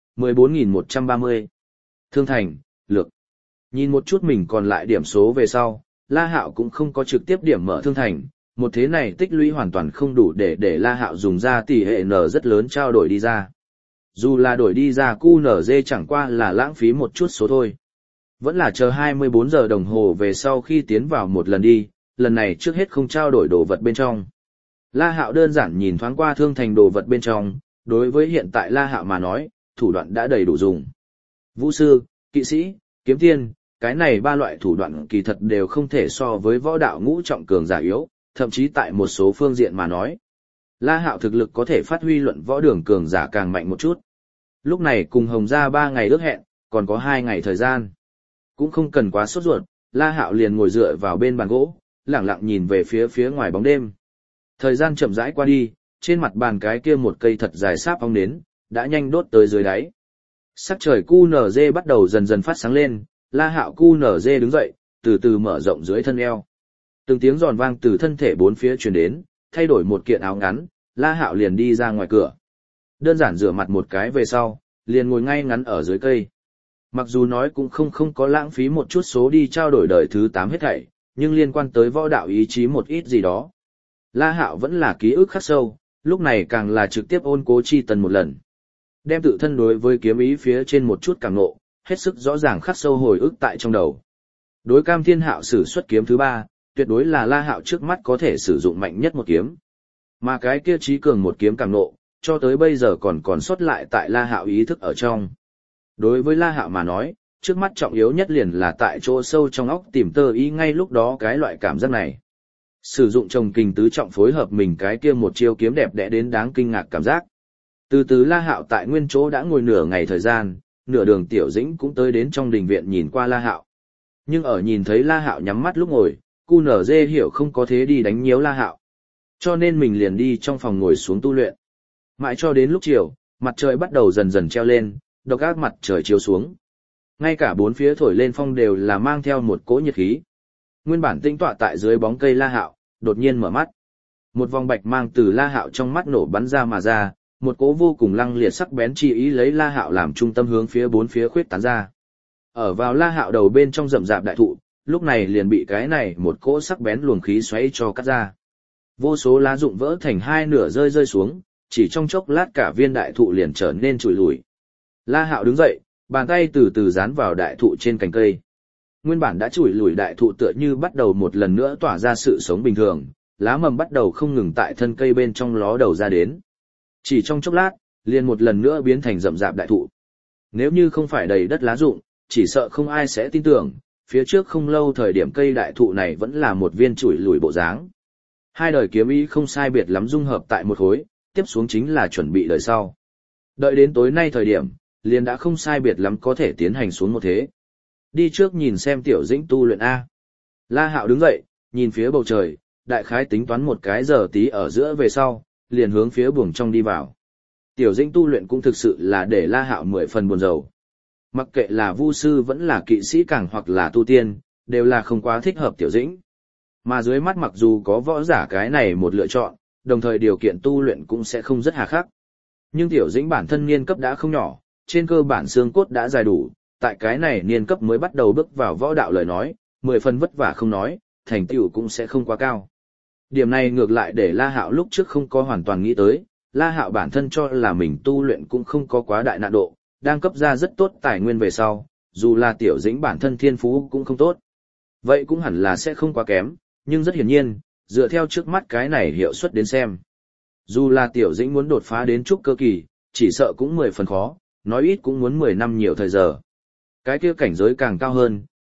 14.130. Thương thành, lược. Nhìn một chút mình còn lại điểm số về sau, La Hạo cũng không có trực tiếp điểm mở thương thành, một thế này tích lũy hoàn toàn không đủ để La Hạo dùng ra tỷ hệ N rất lớn trao đổi đi ra. Dù là đổi đi ra QNZ chẳng qua là lãng phí một chút số thôi. Vẫn là chờ 24 giờ đồng hồ về sau khi tiến vào một lần đi, lần này trước hết không trao đổi đồ vật bên trong. La Hạo đơn giản nhìn thoáng qua thương thành đồ vật bên trong, đối với hiện tại La Hạo mà nói, thủ đoạn đã đầy đủ dùng. Vũ sư, kỵ sĩ, kiếm tiên, cái này ba loại thủ đoạn kỳ thật đều không thể so với võ đạo ngũ trọng cường giả yếu, thậm chí tại một số phương diện mà nói. La Hạo thực lực có thể phát huy luận võ đường cường giả càng mạnh một chút. Lúc này cùng Hồng Gia 3 ngày ước hẹn, còn có 2 ngày thời gian. Cũng không cần quá sốt ruột, La Hạo liền ngồi dựa vào bên bàn gỗ, lẳng lặng nhìn về phía ngoài bóng đêm. Thời gian chậm rãi qua đi, trên mặt bàn cái kia một cây thật dài sáp ong nến, đã nhanh đốt tới dưới đáy. Sắc trời QNZ bắt đầu dần dần phát sáng lên, La Hạo QNZ đứng dậy, từ từ mở rộng dưới thân eo. Từng tiếng giòn vang từ thân thể bốn phía truyền đến, thay đổi một kiện áo ngắn, La Hạo liền đi ra ngoài cửa. Đơn giản rửa mặt một cái về sau, liền ngồi ngay ngắn ở dưới cây. Mặc dù nói cũng không có lãng phí một chút số đi trao đổi đời thứ 8 hết thảy, nhưng liên quan tới võ đạo ý chí một ít gì đó. La Hạo vẫn là ký ức khắc sâu, lúc này càng là trực tiếp ôn cố chi tần một lần. Đem tự thân đối với kiếm ý phía trên một chút cảm ngộ, hết sức rõ ràng khắc sâu hồi ức tại trong đầu. Đối Cam Thiên Hạo sử xuất kiếm thứ 3, tuyệt đối là La Hạo trước mắt có thể sử dụng mạnh nhất một kiếm. Mà cái kia trí cường một kiếm cảm ngộ, cho tới bây giờ còn sót lại tại La Hạo ý thức ở trong. Đối với La Hạo mà nói, trước mắt trọng yếu nhất liền là tại chỗ sâu trong óc tìm tơ ý ngay lúc đó cái loại cảm giác này. Sử dụng trồng kình tứ trọng phối hợp mình cái kia một chiêu kiếm đẹp đẽ đến đáng kinh ngạc cảm giác. Từ từ La Hạo tại nguyên chỗ đã ngồi nửa ngày thời gian, nửa đường Tiểu Dĩnh cũng tới đến trong đình viện nhìn qua La Hạo. Nhưng ở nhìn thấy La Hạo nhắm mắt lúc ngồi, QNZ hiểu không có thế đi đánh nhiễu La Hạo. Cho nên mình liền đi trong phòng ngồi xuống tu luyện. Mãi cho đến lúc chiều, mặt trời bắt đầu dần dần treo lên, độc ác mặt trời chiếu xuống. Ngay cả bốn phía thổi lên phong đều là mang theo một cỗ nhiệt khí. Nguyên bản tĩnh tọa tại dưới bóng cây La Hạo, đột nhiên mở mắt. Một vòng bạch mang từ La Hạo trong mắt nổ bắn ra mà ra, một cỗ vô cùng lăng liệt sắc bén chi ý lấy La Hạo làm trung tâm hướng phía bốn phía khuyết tán ra. Ở vào La Hạo đầu bên trong rậm rạp đại thụ, lúc này liền bị cái này một cỗ sắc bén luồng khí xoáy cho cắt ra. Vô số lá rụng vỡ thành hai nửa rơi xuống, chỉ trong chốc lát cả viên đại thụ liền trở nên trụi lùi. La Hạo đứng dậy, bàn tay từ từ dán vào đại thụ trên cành cây. Nguyên bản đã trụi lùi đại thụ tựa như bắt đầu một lần nữa tỏa ra sự sống bình thường, lá mầm bắt đầu không ngừng tại thân cây bên trong ló đầu ra đến. Chỉ trong chốc lát, liền một lần nữa biến thành rậm rạp đại thụ. Nếu như không phải đầy đất lá rụng, chỉ sợ không ai sẽ tin tưởng, phía trước không lâu thời điểm cây đại thụ này vẫn là một viên trụi lùi bộ dáng. Hai đời kiếm ý không sai biệt lắm dung hợp tại một khối, tiếp xuống chính là chuẩn bị đời sau. Đợi đến tối nay thời điểm, liền đã không sai biệt lắm có thể tiến hành xuống một thế. Đi trước nhìn xem Tiểu Dĩnh tu luyện A. La Hạo đứng dậy, nhìn phía bầu trời, đại khái tính toán một cái giờ tí ở giữa về sau, liền hướng phía buồng trong đi vào. Tiểu Dĩnh tu luyện cũng thực sự là để La Hạo 10 phần buồn rầu. Mặc kệ là vu sư vẫn là kỵ sĩ càng hoặc là tu tiên, đều là không quá thích hợp Tiểu Dĩnh. Mà dưới mắt mặc dù có võ giả cái này một lựa chọn, đồng thời điều kiện tu luyện cũng sẽ không rất hà khắc. Nhưng Tiểu Dĩnh bản thân niên cấp đã không nhỏ, trên cơ bản xương cốt đã dài đủ, tại cái này niên cấp mới bắt đầu bước vào võ đạo lời nói, 10 phần vất vả không nói, thành tựu cũng sẽ không quá cao. Điểm này ngược lại để La Hạo lúc trước không có hoàn toàn nghĩ tới, La Hạo bản thân cho là mình tu luyện cũng không có quá đại nạn độ, đang cấp ra rất tốt tài nguyên về sau, dù là Tiểu Dĩnh bản thân thiên phú cũng không tốt. Vậy cũng hẳn là sẽ không quá kém, nhưng rất hiển nhiên, dựa theo trước mắt cái này hiệu suất đến xem. Dù là Tiểu Dĩnh muốn đột phá đến trúc cơ kỳ, chỉ sợ cũng 10 phần khó, nói ít cũng muốn 10 năm nhiều thời giờ. Cái kia cảnh giới càng cao hơn,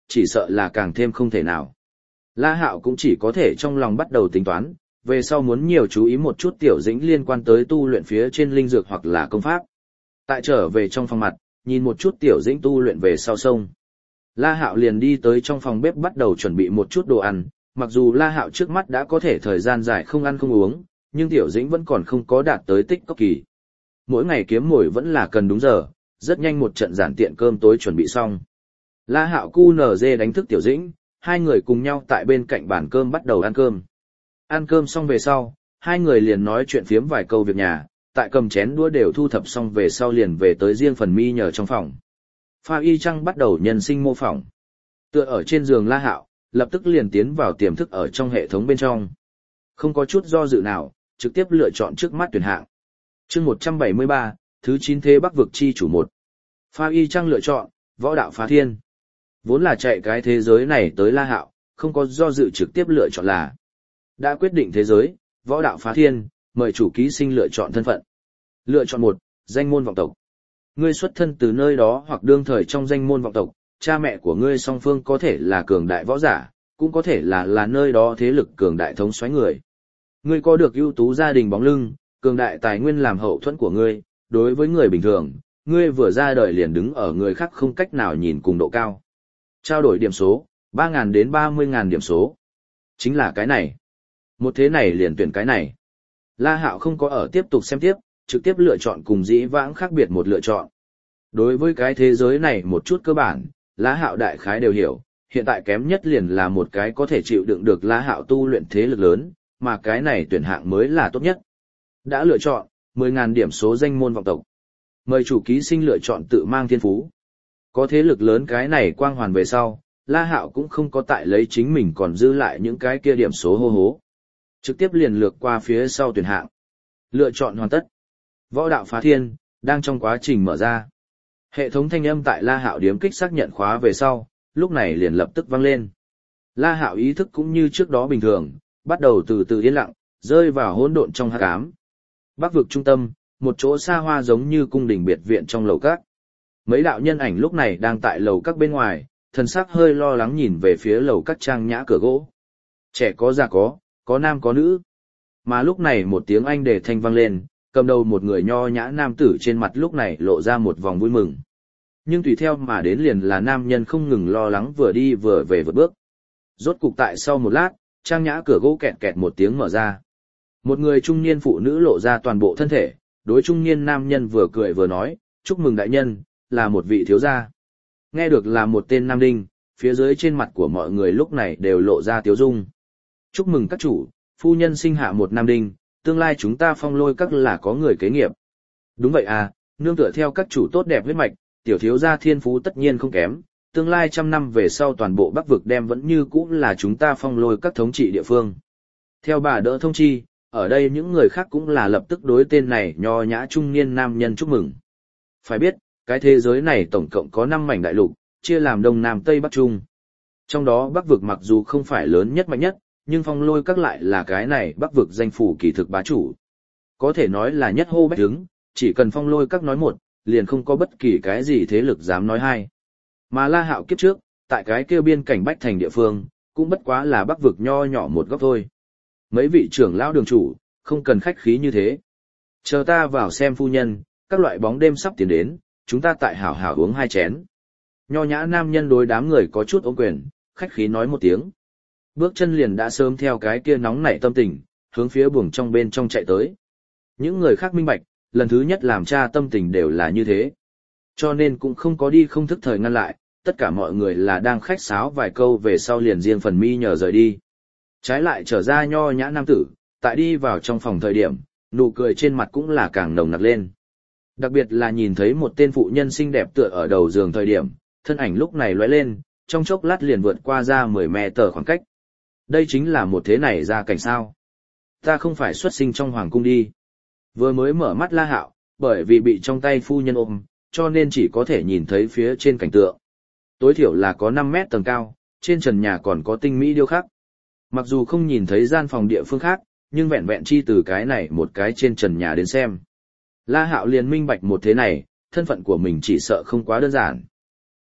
chỉ sợ là càng thêm không thể nào. La Hạo cũng chỉ có thể trong lòng bắt đầu tính toán, về sau muốn nhiều chú ý một chút Tiểu Dĩnh liên quan tới tu luyện phía trên linh dược hoặc là công pháp. Tại trở về trong phòng mặt, nhìn một chút Tiểu Dĩnh tu luyện về sau sông. La Hạo liền đi tới trong phòng bếp bắt đầu chuẩn bị một chút đồ ăn, mặc dù La Hạo trước mắt đã có thể thời gian dài không ăn không uống, nhưng Tiểu Dĩnh vẫn còn không có đạt tới tích cốc kỳ. Mỗi ngày kiếm mồi vẫn là cần đúng giờ, rất nhanh một trận giản tiện cơm tối chuẩn bị xong. La Hạo QNZ đánh thức Tiểu Dĩnh, hai người cùng nhau tại bên cạnh bàn cơm bắt đầu ăn cơm. Ăn cơm xong về sau, hai người liền nói chuyện phiếm vài câu việc nhà, tại cầm chén đũa đều thu thập xong về sau liền về tới riêng phần mi nhờ trong phòng. Pha Y Trăng bắt đầu nhân sinh mô phỏng. Tựa ở trên giường La Hạo, lập tức liền tiến vào tiềm thức ở trong hệ thống bên trong. Không có chút do dự nào, trực tiếp lựa chọn trước mắt tuyển hạng. Chương 173, thứ 9 thế Bắc vực chi chủ 1. Pha Y Trăng lựa chọn, võ đạo phá thiên. Vốn là chạy cái thế giới này tới La Hạo, không có do dự trực tiếp lựa chọn là. Đã quyết định thế giới, võ đạo phá thiên, mời chủ ký sinh lựa chọn thân phận. Lựa chọn 1, danh môn vọng tộc. Ngươi xuất thân từ nơi đó hoặc đương thời trong danh môn vọng tộc, cha mẹ của ngươi song phương có thể là cường đại võ giả, cũng có thể là nơi đó thế lực cường đại thống soái người. Ngươi có được ưu tú gia đình bóng lưng, cường đại tài nguyên làm hậu thuẫn của ngươi, đối với người bình thường, ngươi vừa ra đời liền đứng ở người khác không cách nào nhìn cùng độ cao. Trao đổi điểm số, 3.000 đến 30.000 điểm số. Chính là cái này. Một thế này liền tuyển cái này. La Hạo không có ở tiếp tục xem tiếp, trực tiếp lựa chọn cùng dĩ vãng khác biệt một lựa chọn. Đối với cái thế giới này một chút cơ bản, La Hạo đại khái đều hiểu, hiện tại kém nhất liền là một cái có thể chịu đựng được La Hạo tu luyện thế lực lớn, mà cái này tuyển hạng mới là tốt nhất. Đã lựa chọn, 10.000 điểm số danh môn vọng tộc. Mời chủ ký sinh lựa chọn tự mang thiên phú. Có thế lực lớn cái này quang hoàn về sau, La Hạo cũng không có tại lấy chính mình còn dư lại những cái kia điểm số hô hố. Trực tiếp liền lược qua phía sau tuyển hạng. Lựa chọn hoàn tất. Võ đạo phá thiên, đang trong quá trình mở ra. Hệ thống thanh âm tại La Hạo điếm kích xác nhận khóa về sau, lúc này liền lập tức vang lên. La Hạo ý thức cũng như trước đó bình thường, bắt đầu từ từ yên lặng, rơi vào hỗn độn trong hắc ám. Bắc vực trung tâm, một chỗ xa hoa giống như cung đình biệt viện trong lầu các. Mấy đạo nhân ảnh lúc này đang tại lầu các bên ngoài, thần sắc hơi lo lắng nhìn về phía lầu các trang nhã cửa gỗ. Trẻ có già có nam có nữ. Mà lúc này một tiếng anh đề thanh vang lên, cầm đầu một người nho nhã nam tử trên mặt lúc này lộ ra một vòng vui mừng. Nhưng tùy theo mà đến liền là nam nhân không ngừng lo lắng vừa đi vừa về vượt bước. Rốt cục tại sau một lát, trang nhã cửa gỗ kẹt kẹt một tiếng mở ra. Một người trung niên phụ nữ lộ ra toàn bộ thân thể, đối trung niên nam nhân vừa cười vừa nói, chúc mừng đại nhân, là một vị thiếu gia. Nghe được là một tên nam đinh, phía dưới trên mặt của mọi người lúc này đều lộ ra tiếu dung. Chúc mừng các chủ, phu nhân sinh hạ một nam đinh, tương lai chúng ta Phong Lôi các là có người kế nghiệp. Đúng vậy à, nương tựa theo các chủ tốt đẹp huyết mạch, tiểu thiếu gia thiên phú tất nhiên không kém, tương lai 100 năm về sau toàn bộ Bắc vực đem vẫn như cũ là chúng ta Phong Lôi các thống trị địa phương. Theo bà đỡ thông chi, ở đây những người khác cũng là lập tức đối tên này nho nhã trung niên nam nhân chúc mừng. Phải biết, cái thế giới này tổng cộng có 5 mảnh đại lục, chia làm Đông Nam Tây Bắc Trung. Trong đó Bắc vực mặc dù không phải lớn nhất mạnh nhất, nhưng Phong Lôi các lại là cái này Bắc vực danh phủ kỳ thực bá chủ. Có thể nói là nhất hô bách đứng, chỉ cần Phong Lôi các nói một, liền không có bất kỳ cái gì thế lực dám nói hai. Mà La Hạo kiếp trước, tại cái kêu biên cảnh Bách Thành địa phương, cũng bất quá là Bắc vực nho nhỏ một góc thôi. Mấy vị trưởng lão đường chủ, không cần khách khí như thế. Chờ ta vào xem phu nhân, các loại bóng đêm sắp tiến đến, chúng ta tại hảo hảo uống 2 chén. Nho nhã nam nhân đối đám người có chút ôm quyền, khách khí nói một tiếng. Bước chân liền đã sớm theo cái kia nóng nảy tâm tình, hướng phía buồng trong bên trong chạy tới. Những người khác minh bạch, lần thứ nhất làm cha tâm tình đều là như thế. Cho nên cũng không có đi không thức thời ngăn lại, tất cả mọi người là đang khách sáo vài câu về sau liền riêng phần mi nhờ rời đi. Trái lại trở ra nho nhã nam tử, tại đi vào trong phòng thời điểm, nụ cười trên mặt cũng là càng nồng nặc lên. Đặc biệt là nhìn thấy một tên phụ nhân xinh đẹp tựa ở đầu giường thời điểm, thân ảnh lúc này lóe lên, trong chốc lát liền vượt qua ra 10 mét khoảng cách. Đây chính là một thế này ra cảnh sao. Ta không phải xuất sinh trong hoàng cung đi. Vừa mới mở mắt La Hạo, bởi vì bị trong tay phu nhân ôm, cho nên chỉ có thể nhìn thấy phía trên cảnh tượng. Tối thiểu là có 5 mét tầng cao, trên trần nhà còn có tinh mỹ điêu khắc. Mặc dù không nhìn thấy gian phòng địa phương khác, nhưng vẹn vẹn chi từ cái này một cái trên trần nhà đến xem. La Hạo liền minh bạch một thế này, thân phận của mình chỉ sợ không quá đơn giản.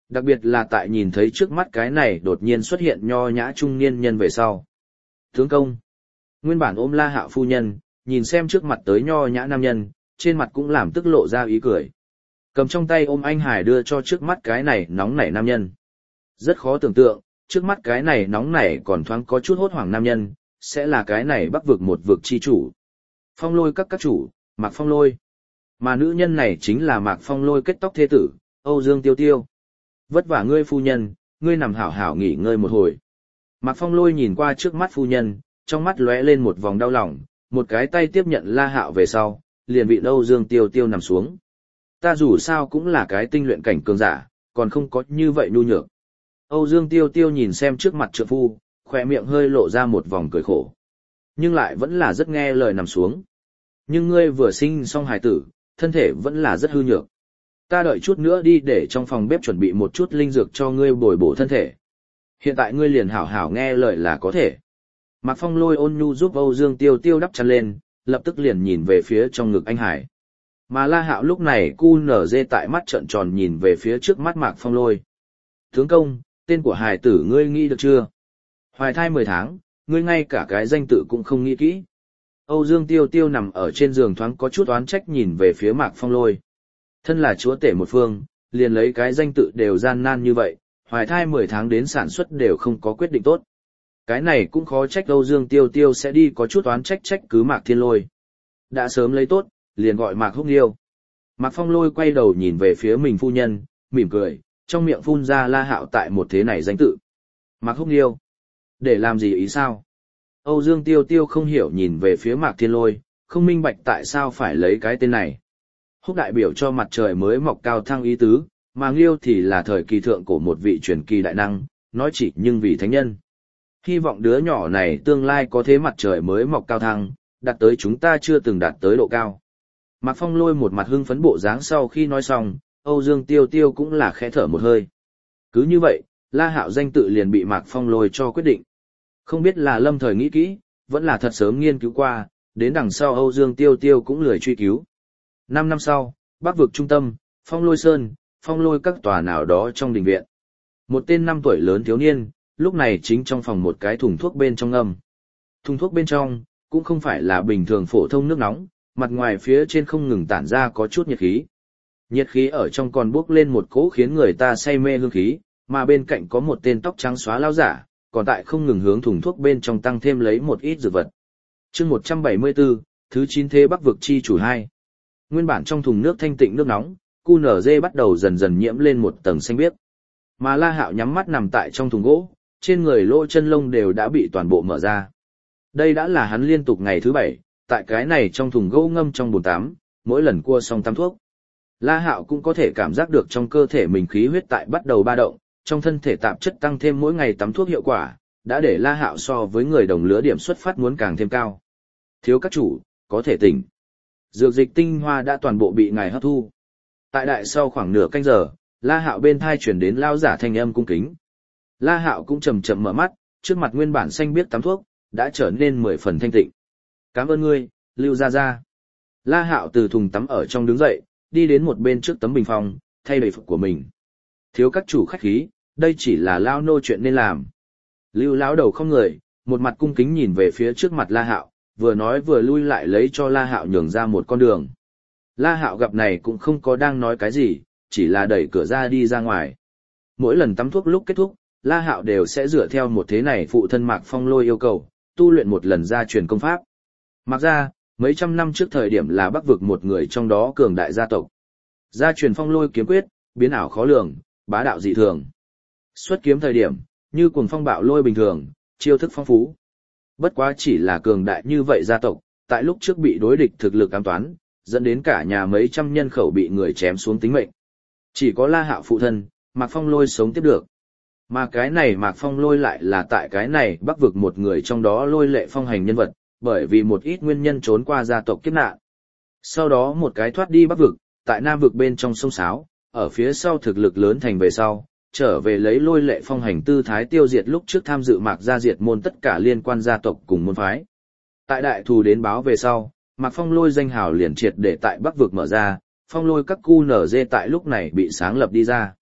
Đặc biệt là tại nhìn thấy trước mắt cái này đột nhiên xuất hiện nho nhã trung niên nhân về sau. Tướng công. Nguyên bản ôm La Hạo phu nhân, nhìn xem trước mặt tới nho nhã nam nhân, trên mặt cũng làm tức lộ ra ý cười. Cầm trong tay ôm anh hải đưa cho trước mắt cái này nóng nảy nam nhân. Rất khó tưởng tượng, trước mắt cái này nóng nảy còn thoáng có chút hốt hoảng nam nhân, sẽ là cái này Bắc vực một vực chi chủ. Phong Lôi các chủ, Mạc Phong Lôi. Mà nữ nhân này chính là Mạc Phong Lôi kết tóc thế tử, Âu Dương Tiêu Tiêu. Vất vả ngươi phu nhân, ngươi nằm hảo hảo nghỉ ngơi một hồi. Mạc Phong Lôi nhìn qua trước mắt phu nhân, trong mắt lóe lên một vòng đau lòng, một cái tay tiếp nhận La Hạo về sau, liền bị Âu Dương Tiêu Tiêu nằm xuống. Ta dù sao cũng là cái tinh luyện cảnh cường giả, còn không có như vậy nhu nhược. Âu Dương Tiêu Tiêu nhìn xem trước mặt trượng phu, khỏe miệng hơi lộ ra một vòng cười khổ. Nhưng lại vẫn là rất nghe lời nằm xuống. Nhưng ngươi vừa sinh xong hài tử, thân thể vẫn là rất hư nhược. Ta đợi chút nữa đi để trong phòng bếp chuẩn bị một chút linh dược cho ngươi bồi bổ thân thể. Hiện tại ngươi liền hảo hảo nghe lời là có thể. Mạc Phong Lôi ôn nhu giúp Âu Dương Tiêu Tiêu đắp chăn lên, lập tức liền nhìn về phía trong ngực anh Hải. Mà La Hạo lúc này cu nở dê tại mắt trợn tròn nhìn về phía trước mắt Mạc Phong Lôi. Tướng công, tên của hài tử ngươi nghĩ được chưa? Hoài thai 10 tháng, ngươi ngay cả cái danh tự cũng không nghĩ kỹ. Âu Dương Tiêu Tiêu nằm ở trên giường thoáng có chút oán trách nhìn về phía Mạc Phong Lôi. Thân là chúa tể một phương, liền lấy cái danh tự đều gian nan như vậy, hoài thai 10 tháng đến sản xuất đều không có quyết định tốt. Cái này cũng khó trách Âu Dương Tiêu Tiêu sẽ đi có chút oán trách cứ Mạc Thiên Lôi. Đã sớm lấy tốt, liền gọi Mạc Húc Liêu. Mạc Phong Lôi quay đầu nhìn về phía mình phu nhân, mỉm cười, trong miệng phun ra La Hạo tại một thế này danh tự. Mạc Húc Liêu. Để làm gì ý sao? Âu Dương Tiêu Tiêu không hiểu nhìn về phía Mạc Thiên Lôi, không minh bạch tại sao phải lấy cái tên này. Húc đại biểu cho mặt trời mới mọc cao thăng ý tứ, mà Liêu thì là thời kỳ thượng của một vị truyền kỳ đại năng, nói chỉ nhưng vì thánh nhân. Hy vọng đứa nhỏ này tương lai có thế mặt trời mới mọc cao thăng, đạt tới chúng ta chưa từng đạt tới độ cao. Mạc Phong Lôi một mặt hưng phấn bộ dáng sau khi nói xong, Âu Dương Tiêu Tiêu cũng là khẽ thở một hơi. Cứ như vậy, La Hạo danh tự liền bị Mạc Phong Lôi cho quyết định. Không biết là lâm thời nghĩ kỹ, vẫn là thật sớm nghiên cứu qua, đến đằng sau Âu Dương Tiêu Tiêu cũng lười truy cứu. 5 năm sau, Bắc vực trung tâm, Phong Lôi Sơn, Phong Lôi các tòa nào đó trong đình viện. Một tên 5 tuổi lớn thiếu niên, lúc này chính trong phòng một cái thùng thuốc bên trong ngâm. Thùng thuốc bên trong, cũng không phải là bình thường phổ thông nước nóng, mặt ngoài phía trên không ngừng tản ra có chút nhiệt khí. Nhiệt khí ở trong còn bốc lên một cỗ khiến người ta say mê hương khí, mà bên cạnh có một tên tóc trắng xóa lão giả, còn tại không ngừng hướng thùng thuốc bên trong tăng thêm lấy một ít dược vật. Chương 174, thứ 9 thế Bắc vực chi chủ 2. Nguyên bản trong thùng nước thanh tịnh nước nóng, QNZ bắt đầu dần dần nhiễm lên một tầng xanh biếc. Mà La Hạo nhắm mắt nằm tại trong thùng gỗ, trên người lỗ chân lông đều đã bị toàn bộ mở ra. Đây đã là hắn liên tục ngày thứ 7, tại cái này trong thùng gỗ ngâm trong bồn tắm, mỗi lần cua xong tắm thuốc. La Hạo cũng có thể cảm giác được trong cơ thể mình khí huyết tại bắt đầu ba động, trong thân thể tạp chất tăng thêm mỗi ngày tắm thuốc hiệu quả, đã để La Hạo so với người đồng lứa điểm xuất phát muốn càng thêm cao. Thiếu các chủ, có thể tỉnh. Dược dịch tinh hoa đã toàn bộ bị ngài hấp thu. Tại đại sau khoảng nửa canh giờ, La Hạo bên thai chuyển đến lao giả thanh âm cung kính. La Hạo cũng chậm chậm mở mắt, trước mặt nguyên bản xanh biếc tắm thuốc, đã trở nên 10 phần thanh tịnh. Cảm ơn ngươi, Lưu Gia Gia. La Hạo từ thùng tắm ở trong đứng dậy, đi đến một bên trước tấm bình phong, thay đầy phục của mình. Thiếu các chủ khách khí, đây chỉ là lao nô chuyện nên làm. Lưu lão đầu không người, một mặt cung kính nhìn về phía trước mặt La Hạo, vừa nói vừa lui lại lấy cho La Hạo nhường ra một con đường. La Hạo gặp này cũng không có đang nói cái gì, chỉ là đẩy cửa ra đi ra ngoài. Mỗi lần tắm thuốc lúc kết thúc, La Hạo đều sẽ dựa theo một thế này phụ thân Mạc Phong Lôi yêu cầu, tu luyện một lần gia truyền công pháp. Mặc ra, mấy trăm năm trước thời điểm là Bắc vực một người trong đó cường đại gia tộc. Gia truyền Phong Lôi kiếm quyết, biến ảo khó lường, bá đạo dị thường. Xuất kiếm thời điểm, như cuồng phong bạo lôi bình thường, chiêu thức phong phú. Bất quá chỉ là cường đại như vậy gia tộc, tại lúc trước bị đối địch thực lực ám toán, dẫn đến cả nhà mấy trăm nhân khẩu bị người chém xuống tính mệnh. Chỉ có La Hạo phụ thân, Mạc Phong Lôi sống tiếp được. Mà cái này Mạc Phong Lôi lại là tại cái này Bắc vực một người trong đó lôi lệ phong hành nhân vật, bởi vì một ít nguyên nhân trốn qua gia tộc kiếp nạn. Sau đó một cái thoát đi Bắc vực, tại Nam vực bên trong sông Sáo, ở phía sau thực lực lớn thành về sau, trở về lấy lôi lệ phong hành tư thái tiêu diệt lúc trước tham dự Mạc gia diệt môn tất cả liên quan gia tộc cùng môn phái. Tại đại thù đến báo về sau, Mạc Phong Lôi danh hào liền triệt để tại Bắc vực mở ra, Phong Lôi các QNZ tại lúc này bị sáng lập đi ra.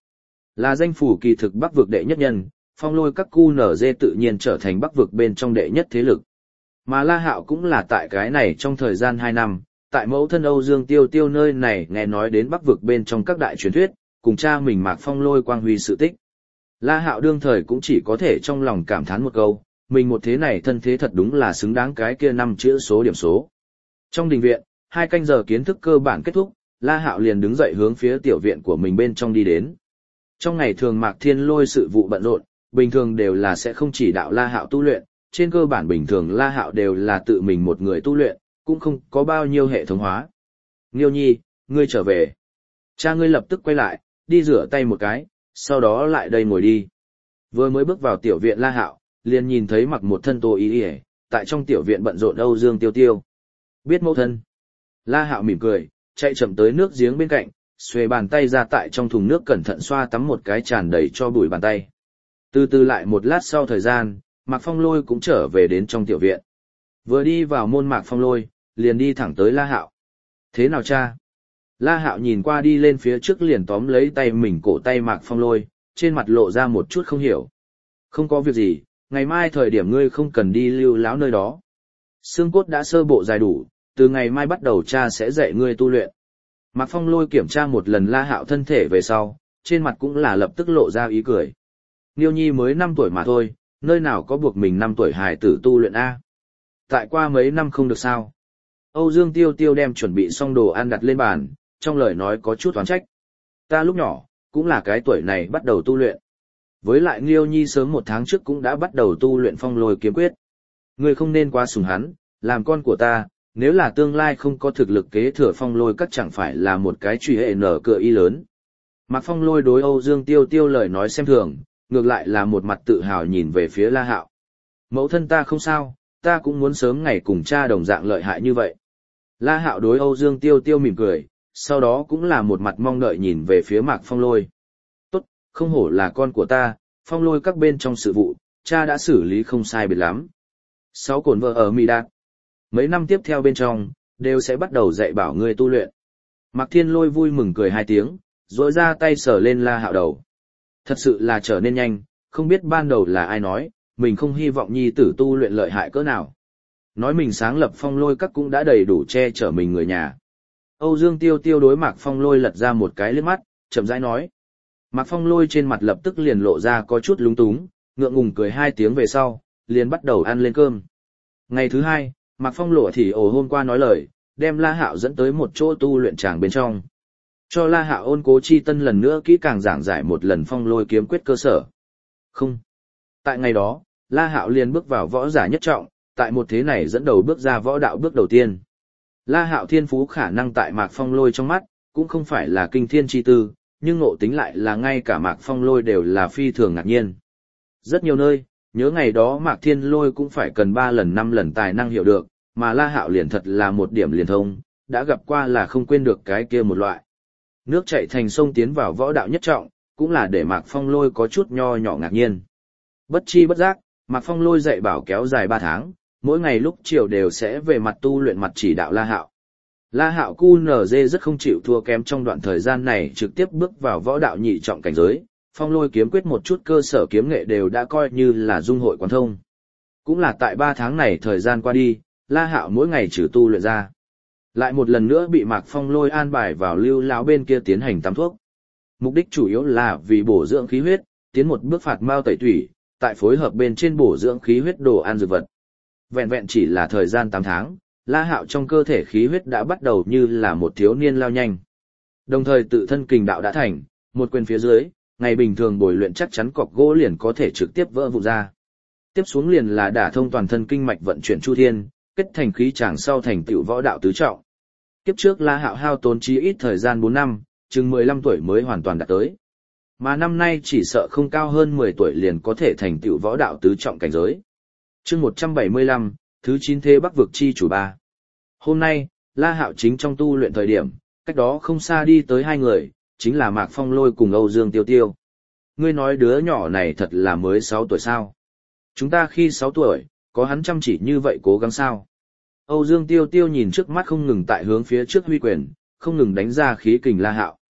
Là danh phủ kỳ thực Bắc vực đệ nhất nhân, Phong Lôi các cu nở dê tự nhiên trở thành Bắc vực bên trong đệ nhất thế lực. Mà La Hạo cũng là tại cái này trong thời gian 2 năm, tại mẫu thân Âu Dương Tiêu Tiêu nơi này nghe nói đến Bắc vực bên trong các đại truyền thuyết, cùng cha mình Mạc Phong Lôi quang huy sự tích. La Hạo đương thời cũng chỉ có thể trong lòng cảm thán một câu, mình một thế này thân thế thật đúng là xứng đáng cái kia 5 chữ số điểm số. Trong đình viện, 2 canh giờ kiến thức cơ bản kết thúc, La Hạo liền đứng dậy hướng phía tiểu viện của mình bên trong đi đến. Trong ngày thường Mạc Thiên Lôi sự vụ bận rộn, bình thường đều là sẽ không chỉ đạo La Hạo tu luyện, trên cơ bản bình thường La Hạo đều là tự mình một người tu luyện, cũng không có bao nhiêu hệ thống hóa. Nghiêu Nhi, ngươi trở về. Cha ngươi lập tức quay lại, đi rửa tay một cái, sau đó lại đây ngồi đi. Vừa mới bước vào tiểu viện La Hạo, liền nhìn thấy mặc một thân tô y y, tại trong tiểu viện bận rộn Âu Dương Tiêu Tiêu. Biết mẫu thân. La Hạo mỉm cười, chạy chậm tới nước giếng bên cạnh, xuề bàn tay ra tại trong thùng nước cẩn thận xoa tắm một cái tràn đầy cho bụi bàn tay. Từ từ lại một lát sau thời gian, Mạc Phong Lôi cũng trở về đến trong tiểu viện. Vừa đi vào môn Mạc Phong Lôi, liền đi thẳng tới La Hạo. Thế nào cha? La Hạo nhìn qua đi lên phía trước liền tóm lấy tay mình cổ tay Mạc Phong Lôi, trên mặt lộ ra một chút không hiểu. Không có việc gì, ngày mai thời điểm ngươi không cần đi lưu láo nơi đó. Xương cốt đã sơ bộ dài đủ, từ ngày mai bắt đầu cha sẽ dạy ngươi tu luyện. Mạc Phong Lôi kiểm tra một lần La Hạo thân thể về sau, trên mặt cũng là lập tức lộ ra ý cười. Nghiêu Nhi mới 5 tuổi mà thôi, nơi nào có buộc mình 5 tuổi hài tử tu luyện A. Tại qua mấy năm không được sao. Âu Dương Tiêu Tiêu đem chuẩn bị xong đồ ăn đặt lên bàn, trong lời nói có chút oán trách. Ta lúc nhỏ, cũng là cái tuổi này bắt đầu tu luyện. Với lại Nghiêu Nhi sớm 1 tháng trước cũng đã bắt đầu tu luyện Phong Lôi kiếm quyết. Ngươi không nên quá sủng hắn, làm con của ta, nếu là tương lai không có thực lực kế thừa Phong Lôi các chẳng phải là một cái truy hệ nở cửa y lớn. Mạc Phong Lôi đối Âu Dương Tiêu Tiêu lời nói xem thường, ngược lại là một mặt tự hào nhìn về phía La Hạo. Mẫu thân ta không sao, ta cũng muốn sớm ngày cùng cha đồng dạng lợi hại như vậy. La Hạo đối Âu Dương Tiêu Tiêu mỉm cười, sau đó cũng là một mặt mong đợi nhìn về phía Mạc Phong Lôi. Tốt, không hổ là con của ta, Phong Lôi các bên trong sự vụ, cha đã xử lý không sai biệt lắm. 6 cổn vợ ở Mỹ Đạt. Mấy năm tiếp theo bên trong, đều sẽ bắt đầu dạy bảo ngươi tu luyện. Mạc Thiên Lôi vui mừng cười 2 tiếng, rồi ra tay sờ lên La Hạo đầu. Thật sự là trở nên nhanh, không biết ban đầu là ai nói, mình không hy vọng nhi tử tu luyện lợi hại cỡ nào. Nói mình sáng lập Phong Lôi các cũng đã đầy đủ che chở mình người nhà. Âu Dương Tiêu Tiêu đối Mạc Phong Lôi lật ra một cái liếc mắt, chậm rãi nói. Mạc Phong Lôi trên mặt lập tức liền lộ ra có chút lúng túng, ngượng ngùng cười 2 tiếng về sau, liền bắt đầu ăn lên cơm. Ngày thứ 2, Mạc Phong Lộ thì hôm qua nói lời, đem La Hạo dẫn tới một chỗ tu luyện tràng bên trong. Cho La Hạo ôn cố chi tân lần nữa kỹ càng giảng giải một lần Phong Lôi kiếm quyết cơ sở. Không. Tại ngày đó, La Hạo liền bước vào võ giả nhất trọng, tại một thế này dẫn đầu bước ra võ đạo bước đầu tiên. La Hạo thiên phú khả năng tại Mạc Phong Lôi trong mắt, cũng không phải là kinh thiên chi tư, nhưng ngộ tính lại là ngay cả Mạc Phong Lôi đều là phi thường ngạc nhiên. Rất nhiều nơi, nhớ ngày đó Mạc Thiên Lôi cũng phải cần 3 lần 5 lần tài năng hiểu được, mà La Hạo liền thật là một điểm liền thông, đã gặp qua là không quên được cái kia một loại. Nước chảy thành sông tiến vào võ đạo nhất trọng, cũng là để Mạc Phong Lôi có chút nho nhỏ ngạc nhiên. Bất chi bất giác, Mạc Phong Lôi dạy bảo kéo dài 3 tháng, mỗi ngày lúc chiều đều sẽ về mặt tu luyện mặt chỉ đạo La Hạo. La Hạo QNZ rất không chịu thua kém trong đoạn thời gian này trực tiếp bước vào võ đạo nhị trọng cảnh giới, Phong Lôi kiếm quyết một chút cơ sở kiếm nghệ đều đã coi như là dung hội quán thông. Cũng là tại 3 tháng này thời gian qua đi, La Hạo mỗi ngày trừ tu luyện ra. Lại một lần nữa bị Mạc Phong Lôi an bài vào lưu lão bên kia tiến hành tắm thuốc. Mục đích chủ yếu là vì bổ dưỡng khí huyết, tiến một bước phạt mao tẩy tủy, tại phối hợp bên trên bổ dưỡng khí huyết đồ ăn dược vật. Vẹn vẹn chỉ là thời gian 8 tháng, La Hạo trong cơ thể khí huyết đã bắt đầu như là một thiếu niên lao nhanh. Đồng thời tự thân kình đạo đã thành, một quyền phía dưới, ngày bình thường bồi luyện chắc chắn cọc gỗ liền có thể trực tiếp vỡ vụn ra. Tiếp xuống liền là đả thông toàn thân kinh mạch vận chuyển chu thiên, kết thành khí tràng sau thành tựu võ đạo tứ trọng. Kiếp trước La Hạo hao tốn chí ít thời gian 4 năm, chừng 15 tuổi mới hoàn toàn đạt tới. Mà năm nay chỉ sợ không cao hơn 10 tuổi liền có thể thành tựu võ đạo tứ trọng cảnh giới. Chương 175, thứ 9 thế Bắc vực chi chủ 3. Hôm nay, La Hạo chính trong tu luyện thời điểm, cách đó không xa đi tới 2 người, chính là Mạc Phong Lôi cùng Âu Dương Tiêu Tiêu. Ngươi nói đứa nhỏ này thật là mới 6 tuổi sao? Chúng ta khi 6 tuổi, có hắn chăm chỉ như vậy cố gắng sao? Âu Dương Tiêu Tiêu nhìn trước mắt không ngừng tại hướng phía trước huy quyền, không ngừng đánh ra khí kình La Hạo.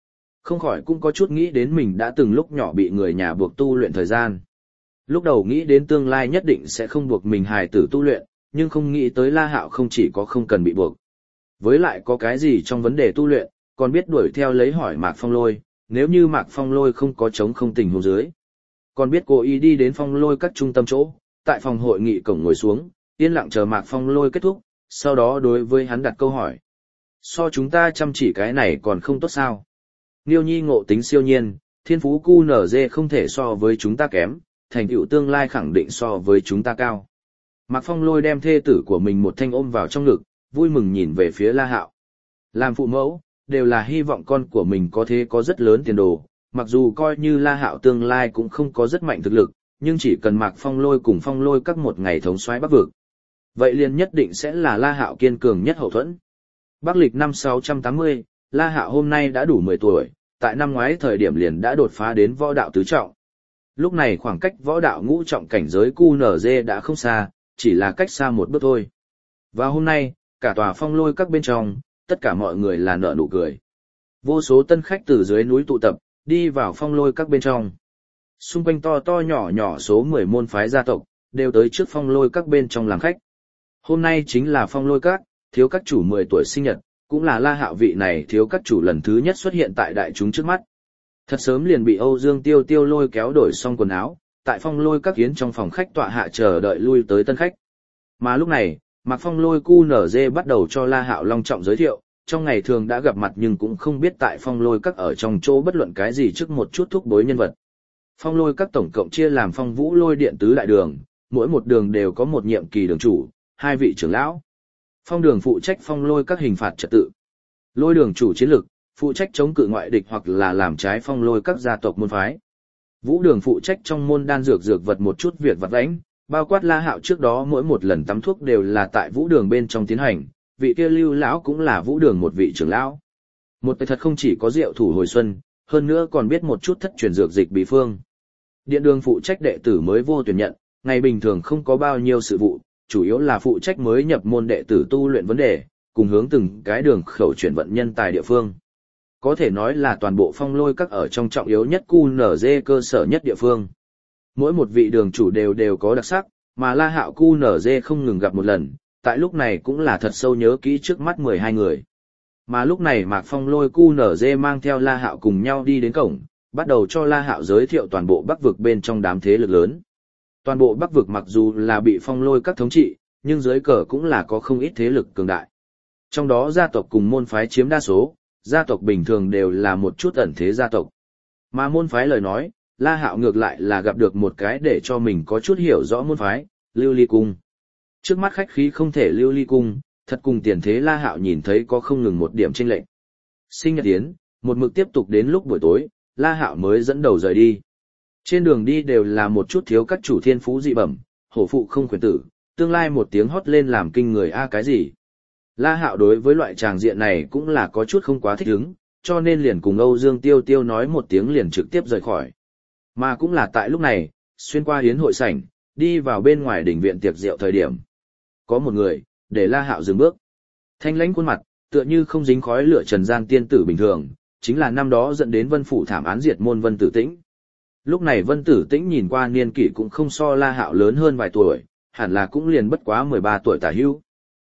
Không khỏi cũng có chút nghĩ đến mình đã từng lúc nhỏ bị người nhà buộc tu luyện thời gian. Lúc đầu nghĩ đến tương lai nhất định sẽ không buộc mình hài tử tu luyện, nhưng không nghĩ tới La Hạo không chỉ có không cần bị buộc. Với lại có cái gì trong vấn đề tu luyện, còn biết đuổi theo lấy hỏi Mạc Phong Lôi, nếu như Mạc Phong Lôi không có chống không tình huống dưới. Còn biết cố ý đi đến Phong Lôi các trung tâm chỗ, tại phòng hội nghị cổng ngồi xuống, yên lặng chờ Mạc Phong Lôi kết thúc, sau đó đối với hắn đặt câu hỏi. So chúng ta chăm chỉ cái này còn không tốt sao? Nghiêu Nhi ngộ tính siêu nhiên, thiên phú QNZ không thể so với chúng ta kém, thành tựu tương lai khẳng định so với chúng ta cao. Mạc Phong Lôi đem thê tử của mình một thanh ôm vào trong ngực, vui mừng nhìn về phía La Hạo. Làm phụ mẫu, đều là hy vọng con của mình có thế có rất lớn tiền đồ, mặc dù coi như La Hạo tương lai cũng không có rất mạnh thực lực, nhưng chỉ cần Mạc Phong Lôi cùng Phong Lôi các một ngày thống soái Bắc vực. Vậy liền nhất định sẽ là La Hạo kiên cường nhất hậu thuẫn. Bắc lịch năm 680, La Hạo hôm nay đã đủ 10 tuổi, tại năm ngoái thời điểm liền đã đột phá đến võ đạo tứ trọng. Lúc này khoảng cách võ đạo ngũ trọng cảnh giới QNZ đã không xa, chỉ là cách xa một bước thôi. Và hôm nay, cả tòa Phong Lôi các bên trong, tất cả mọi người là nở nụ cười. Vô số tân khách từ dưới núi tụ tập, đi vào Phong Lôi các bên trong. Xung quanh to to nhỏ nhỏ số 10 môn phái gia tộc, đều tới trước Phong Lôi các bên trong làm khách. Hôm nay chính là Phong Lôi các, thiếu các chủ 10 tuổi sinh nhật, cũng là La Hạo vị này thiếu các chủ lần thứ nhất xuất hiện tại đại chúng trước mắt. Thật sớm liền bị Âu Dương Tiêu Tiêu lôi kéo đổi xong quần áo, tại Phong Lôi các kiến trong phòng khách tọa hạ chờ đợi lui tới tân khách. Mà lúc này, Mạc Phong Lôi QNZ bắt đầu cho La Hạo long trọng giới thiệu, trong ngày thường đã gặp mặt nhưng cũng không biết tại Phong Lôi các ở trong chỗ bất luận cái gì trước một chút thúc bối nhân vật. Phong Lôi các tổng cộng chia làm Phong Vũ Lôi Điện tứ đại đường, mỗi một đường đều có một nhiệm kỳ đường chủ, 2 vị trưởng lão. Phong đường phụ trách Phong Lôi các hình phạt trật tự. Lôi đường chủ chiến lực, phụ trách chống cự ngoại địch hoặc là làm trái Phong Lôi các gia tộc môn phái. Vũ đường phụ trách trong môn đan dược vật một chút việc vặt vãnh, bao quát La Hạo trước đó mỗi một lần tắm thuốc đều là tại Vũ đường bên trong tiến hành, vị kia Lưu lão cũng là Vũ đường một vị trưởng lão. Một tay thật không chỉ có rượu thủ hồi xuân, hơn nữa còn biết một chút thất truyền dược dịch bí phương. Điện đường phụ trách đệ tử mới vô tuyển nhận, ngày bình thường không có bao nhiêu sự vụ, chủ yếu là phụ trách mới nhập môn đệ tử tu luyện vấn đề, cùng hướng từng cái đường khẩu chuyển vận nhân tài địa phương. Có thể nói là toàn bộ Phong Lôi các ở trong trọng yếu nhất QNZ cơ sở nhất địa phương. Mỗi một vị đường chủ đều có đặc sắc, mà La Hạo QNZ không ngừng gặp một lần, tại lúc này cũng là thật sâu nhớ kỹ trước mắt 12 người. Mà lúc này Mạc Phong Lôi QNZ mang theo La Hạo cùng nhau đi đến cổng, bắt đầu cho La Hạo giới thiệu toàn bộ Bắc vực bên trong đám thế lực lớn. Toàn bộ Bắc vực mặc dù là bị Phong Lôi các thống trị, nhưng dưới cờ cũng là có không ít thế lực cường đại. Trong đó gia tộc cùng môn phái chiếm đa số, gia tộc bình thường đều là một chút ẩn thế gia tộc. Mà môn phái lời nói, La Hạo ngược lại là gặp được một cái để cho mình có chút hiểu rõ môn phái, Lưu Ly Cung. Trước mắt khách khí không thể Lưu Ly Cung, thật cùng tiền thế La Hạo nhìn thấy có không ngừng một điểm chênh lệch. Sinh nhật yến, một mực tiếp tục đến lúc buổi tối, La Hạo mới dẫn đầu rời đi. Trên đường đi đều là một chút thiếu các chủ thiên phú dị bẩm, hổ phụ không quyền tử, tương lai một tiếng hót lên làm kinh người cái gì. La Hạo đối với loại tràng diện này cũng là có chút không quá thích ứng, cho nên liền cùng Âu Dương Tiêu Tiêu nói một tiếng liền trực tiếp rời khỏi. Mà cũng là tại lúc này, xuyên qua hiến hội sảnh, đi vào bên ngoài đỉnh viện tiệc rượu thời điểm. Có một người, để La Hạo dừng bước. Thanh lãnh khuôn mặt, tựa như không dính khói lửa trần gian tiên tử bình thường, chính là năm đó dẫn đến Vân phủ thảm án diệt môn Vân Tử Tĩnh. Lúc này Vân Tử Tĩnh nhìn qua niên kỷ cũng không so La Hạo lớn hơn vài tuổi, hẳn là cũng liền bất quá 13 tuổi tả hữu.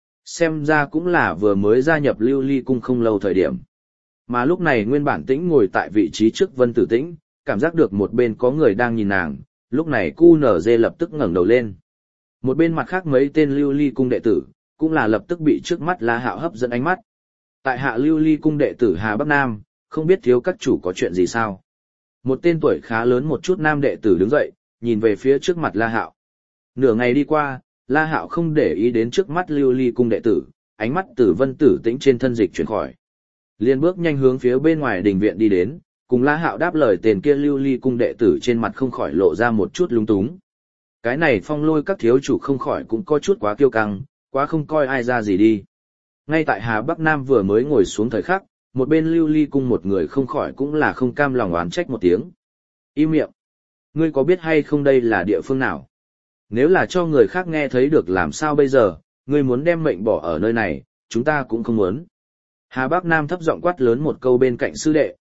Xem ra cũng là vừa mới gia nhập Lưu Ly Cung không lâu thời điểm. Mà lúc này nguyên bản Tĩnh ngồi tại vị trí trước Vân Tử Tĩnh, cảm giác được một bên có người đang nhìn nàng, lúc này QNZ lập tức ngẩng đầu lên. Một bên mặt khác mấy tên Lưu Ly Cung đệ tử, cũng là lập tức bị trước mắt La Hạo hấp dẫn ánh mắt. Tại hạ Lưu Ly Cung đệ tử Hà Bắc Nam, không biết thiếu các chủ có chuyện gì sao? Một tên tuổi khá lớn một chút nam đệ tử đứng dậy, nhìn về phía trước mặt La Hạo. Nửa ngày đi qua, La Hạo không để ý đến trước mắt Lưu Ly Cung đệ tử, ánh mắt từ Vân Tử Tĩnh trên thân dịch chuyển khỏi. Liên bước nhanh hướng phía bên ngoài đình viện đi đến, cùng La Hạo đáp lời tên kia Lưu Ly Cung đệ tử trên mặt không khỏi lộ ra một chút lúng túng. Cái này Phong Lôi các thiếu chủ không khỏi cũng có chút quá kiêu căng, quá không coi ai ra gì đi. Ngay tại Hà Bắc Nam vừa mới ngồi xuống thời khắc, một bên Lưu Ly Cung một người không khỏi cũng là không cam lòng oán trách một tiếng. Im miệng! Ngươi có biết hay không đây là địa phương nào? Nếu là cho người khác nghe thấy được làm sao bây giờ, ngươi muốn đem mệnh bỏ ở nơi này, chúng ta cũng không muốn. Hà Bắc Nam thấp giọng quát lớn một câu bên cạnh sư đệ,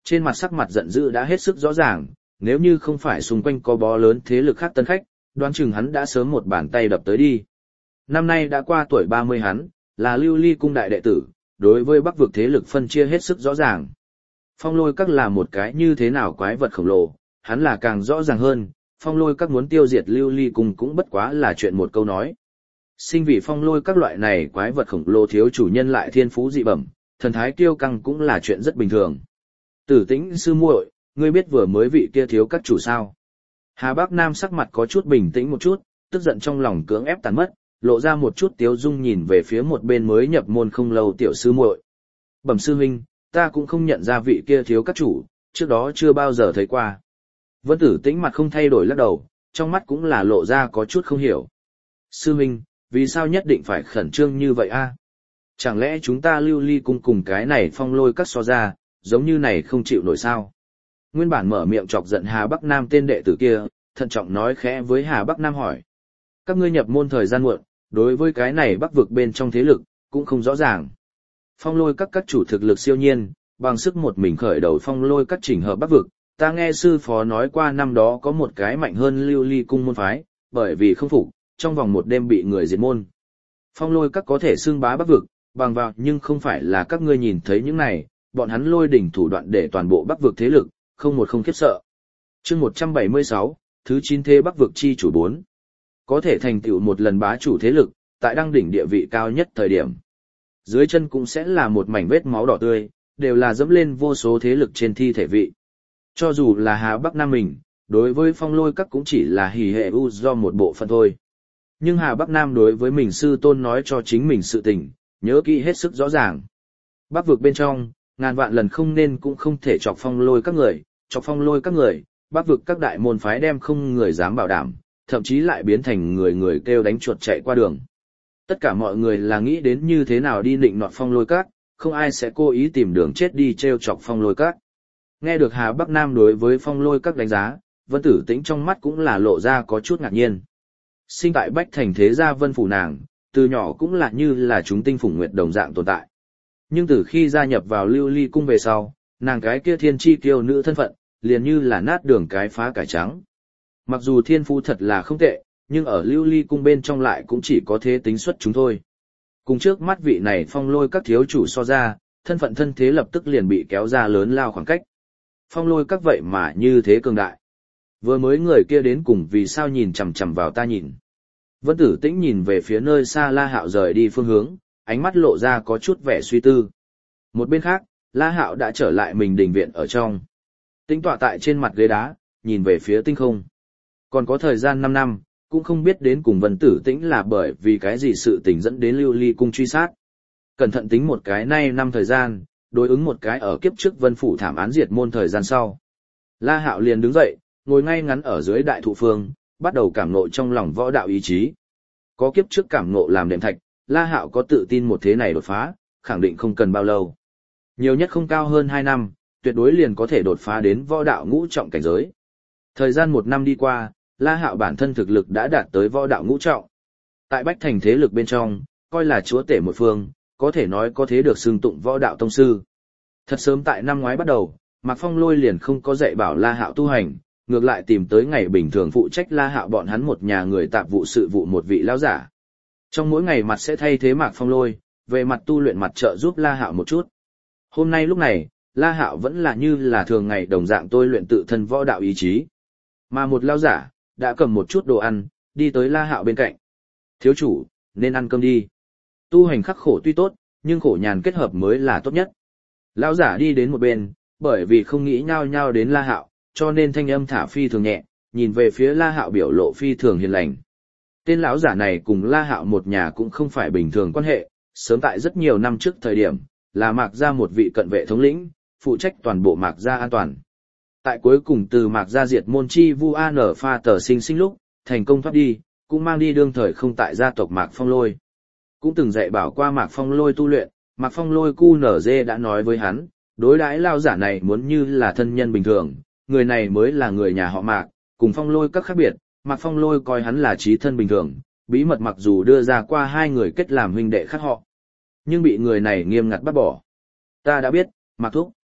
Trên mặt sắc mặt giận dữ đã hết sức rõ ràng, nếu như không phải xung quanh có bó lớn thế lực khác tân khách, đoán chừng hắn đã sớm một bàn tay đập tới đi. Năm nay đã qua tuổi 30 hắn, là Lưu Ly cung đại đệ tử, đối với Bắc vực thế lực phân chia hết sức rõ ràng. Phong Lôi Các là một cái như thế nào quái vật khổng lồ, hắn là càng rõ ràng hơn, Phong Lôi Các muốn tiêu diệt Lưu Ly cung cũng bất quá là chuyện một câu nói. Sinh vì Phong Lôi Các loại này quái vật khổng lồ thiếu chủ nhân lại thiên phú dị bẩm, thần thái kiêu căng cũng là chuyện rất bình thường. Tử Tĩnh sư muội, ngươi biết vừa mới vị kia thiếu các chủ sao? Hà Bắc Nam sắc mặt có chút bình tĩnh một chút, tức giận trong lòng cưỡng ép tàn mất, lộ ra một chút tiếu dung nhìn về phía một bên mới nhập môn không lâu tiểu sư muội. Bẩm sư huynh, ta cũng không nhận ra vị kia thiếu các chủ, trước đó chưa bao giờ thấy qua. Vân Tử Tĩnh mặt không thay đổi lắc đầu, trong mắt cũng là lộ ra có chút không hiểu. Sư huynh, vì sao nhất định phải khẩn trương như vậy a? Chẳng lẽ chúng ta Lưu Ly cung cùng cái này Phong Lôi Các so ra, giống như này không chịu nổi sao? Nguyên bản mở miệng chọc giận Hà Bắc Nam tên đệ tử kia, thận trọng nói khẽ với Hà Bắc Nam hỏi. Các ngươi nhập môn thời gian muộn, đối với cái này Bắc vực bên trong thế lực, cũng không rõ ràng. Phong Lôi các chủ thực lực siêu nhiên, bằng sức một mình khởi đầu Phong Lôi các chỉnh hợp Bắc vực, ta nghe sư phó nói qua năm đó có một cái mạnh hơn Lưu Ly cung môn phái, bởi vì không phục, trong vòng một đêm bị người diệt môn. Phong Lôi các có thể xưng bá Bắc vực, bằng vào nhưng không phải là các ngươi nhìn thấy những này, bọn hắn lôi đỉnh thủ đoạn để toàn bộ Bắc vực thế lực, không một không khiếp sợ. Chương 176, thứ 9 thế Bắc vực chi chủ 4. Có thể thành tựu một lần bá chủ thế lực, tại đăng đỉnh địa vị cao nhất thời điểm. Dưới chân cũng sẽ là một mảnh vết máu đỏ tươi, đều là dẫm lên vô số thế lực trên thi thể vị. Cho dù là Hà Bắc Nam mình, đối với Phong Lôi các cũng chỉ là hỉ hệ u do một bộ phận thôi. Nhưng Hà Bắc Nam đối với mình sư tôn nói cho chính mình sự tình, nhớ kỹ hết sức rõ ràng. Bắc vực bên trong, ngàn vạn lần không nên cũng không thể chọc Phong Lôi các người, chọc Phong Lôi các người, Bắc vực các đại môn phái đem không người dám bảo đảm, thậm chí lại biến thành người người kêu đánh chuột chạy qua đường. Tất cả mọi người là nghĩ đến như thế nào đi nịnh nọt Phong Lôi các, không ai sẽ cố ý tìm đường chết đi treo chọc Phong Lôi các. Nghe được Hà Bắc Nam đối với Phong Lôi các đánh giá, Vân Tử Tĩnh trong mắt cũng là lộ ra có chút ngạc nhiên. Sinh tại Bách Thành thế gia Vân phủ nàng, từ nhỏ cũng là như là chúng tinh phủng nguyệt đồng dạng tồn tại. Nhưng từ khi gia nhập vào Lưu Ly cung về sau, nàng cái kia thiên chi kiêu nữ thân phận, liền như là nát đường cái phá cải trắng. Mặc dù thiên phú thật là không tệ, nhưng ở Lưu Ly cung bên trong lại cũng chỉ có thế tính xuất chúng thôi. Cùng trước mắt vị này Phong Lôi các thiếu chủ so ra, thân phận thân thế lập tức liền bị kéo ra lớn lao khoảng cách. Phong Lôi các vậy mà như thế cường đại. Vừa mới người kia đến cùng vì sao nhìn chằm chằm vào ta nhìn. Vân Tử Tĩnh nhìn về phía nơi xa La Hạo rời đi phương hướng, ánh mắt lộ ra có chút vẻ suy tư. Một bên khác, La Hạo đã trở lại mình đình viện ở trong. Tĩnh tọa tại trên mặt ghế đá, nhìn về phía tinh không. Còn có thời gian 5 năm, cũng không biết đến cùng Vân Tử Tĩnh là bởi vì cái gì sự tình dẫn đến Lưu Ly cung truy sát. Cẩn thận tính một cái nay năm thời gian, đối ứng một cái ở kiếp trước Vân phủ thảm án diệt môn thời gian sau. La Hạo liền đứng dậy, ngồi ngay ngắn ở dưới đại thụ phương, bắt đầu cảm ngộ trong lòng võ đạo ý chí. Có kiếp trước cảm ngộ làm đệm thạch, La Hạo có tự tin một thế này đột phá, khẳng định không cần bao lâu. Nhiều nhất không cao hơn 2 năm, tuyệt đối liền có thể đột phá đến võ đạo ngũ trọng cảnh giới. Thời gian 1 năm đi qua, La Hạo bản thân thực lực đã đạt tới võ đạo ngũ trọng. Tại Bách Thành thế lực bên trong, coi là chúa tể một phương, có thể nói có thế được xưng tụng võ đạo tông sư. Thật sớm tại năm ngoái bắt đầu, Mạc Phong Lôi liền không có dạy bảo La Hạo tu hành, ngược lại tìm tới ngày bình thường phụ trách La Hạo bọn hắn một nhà người tạp vụ sự vụ một vị lão giả. Trong mỗi ngày mặt sẽ thay thế Mạc Phong Lôi, về mặt tu luyện mặt trợ giúp La Hạo một chút. Hôm nay lúc này, La Hạo vẫn là như là thường ngày đồng dạng tôi luyện tự thân võ đạo ý chí. Mà một lão giả đã cầm một chút đồ ăn, đi tới La Hạo bên cạnh. Thiếu chủ, nên ăn cơm đi. Tu hành khắc khổ tuy tốt, nhưng khổ nhàn kết hợp mới là tốt nhất. Lão giả đi đến một bên, bởi vì không nghĩ nhao nhao đến La Hạo, cho nên thanh âm thả phi thường nhẹ, nhìn về phía La Hạo biểu lộ phi thường hiền lành. Tên lão giả này cùng La Hạo một nhà cũng không phải bình thường quan hệ, sớm tại rất nhiều năm trước thời điểm, là Mạc gia một vị cận vệ thống lĩnh, phụ trách toàn bộ Mạc gia an toàn. Tại cuối cùng từ Mạc gia diệt môn chi Vu An Pha Tờ sinh lúc, thành công thoát đi, cũng mang đi đương thời không tại gia tộc Mạc Phong Lôi. Cũng từng dạy bảo qua Mạc Phong Lôi tu luyện, Mạc Phong Lôi QNZ đã nói với hắn, đối đãi lão giả này muốn như là thân nhân bình thường, người này mới là người nhà họ Mạc, cùng Phong Lôi các khác biệt, Mạc Phong Lôi coi hắn là chí thân bình thường, bí mật mặc dù đưa ra qua 2 người kết làm huynh đệ khác họ, nhưng bị người này nghiêm ngặt bắt bỏ. Ta đã biết, Mạc Thúc.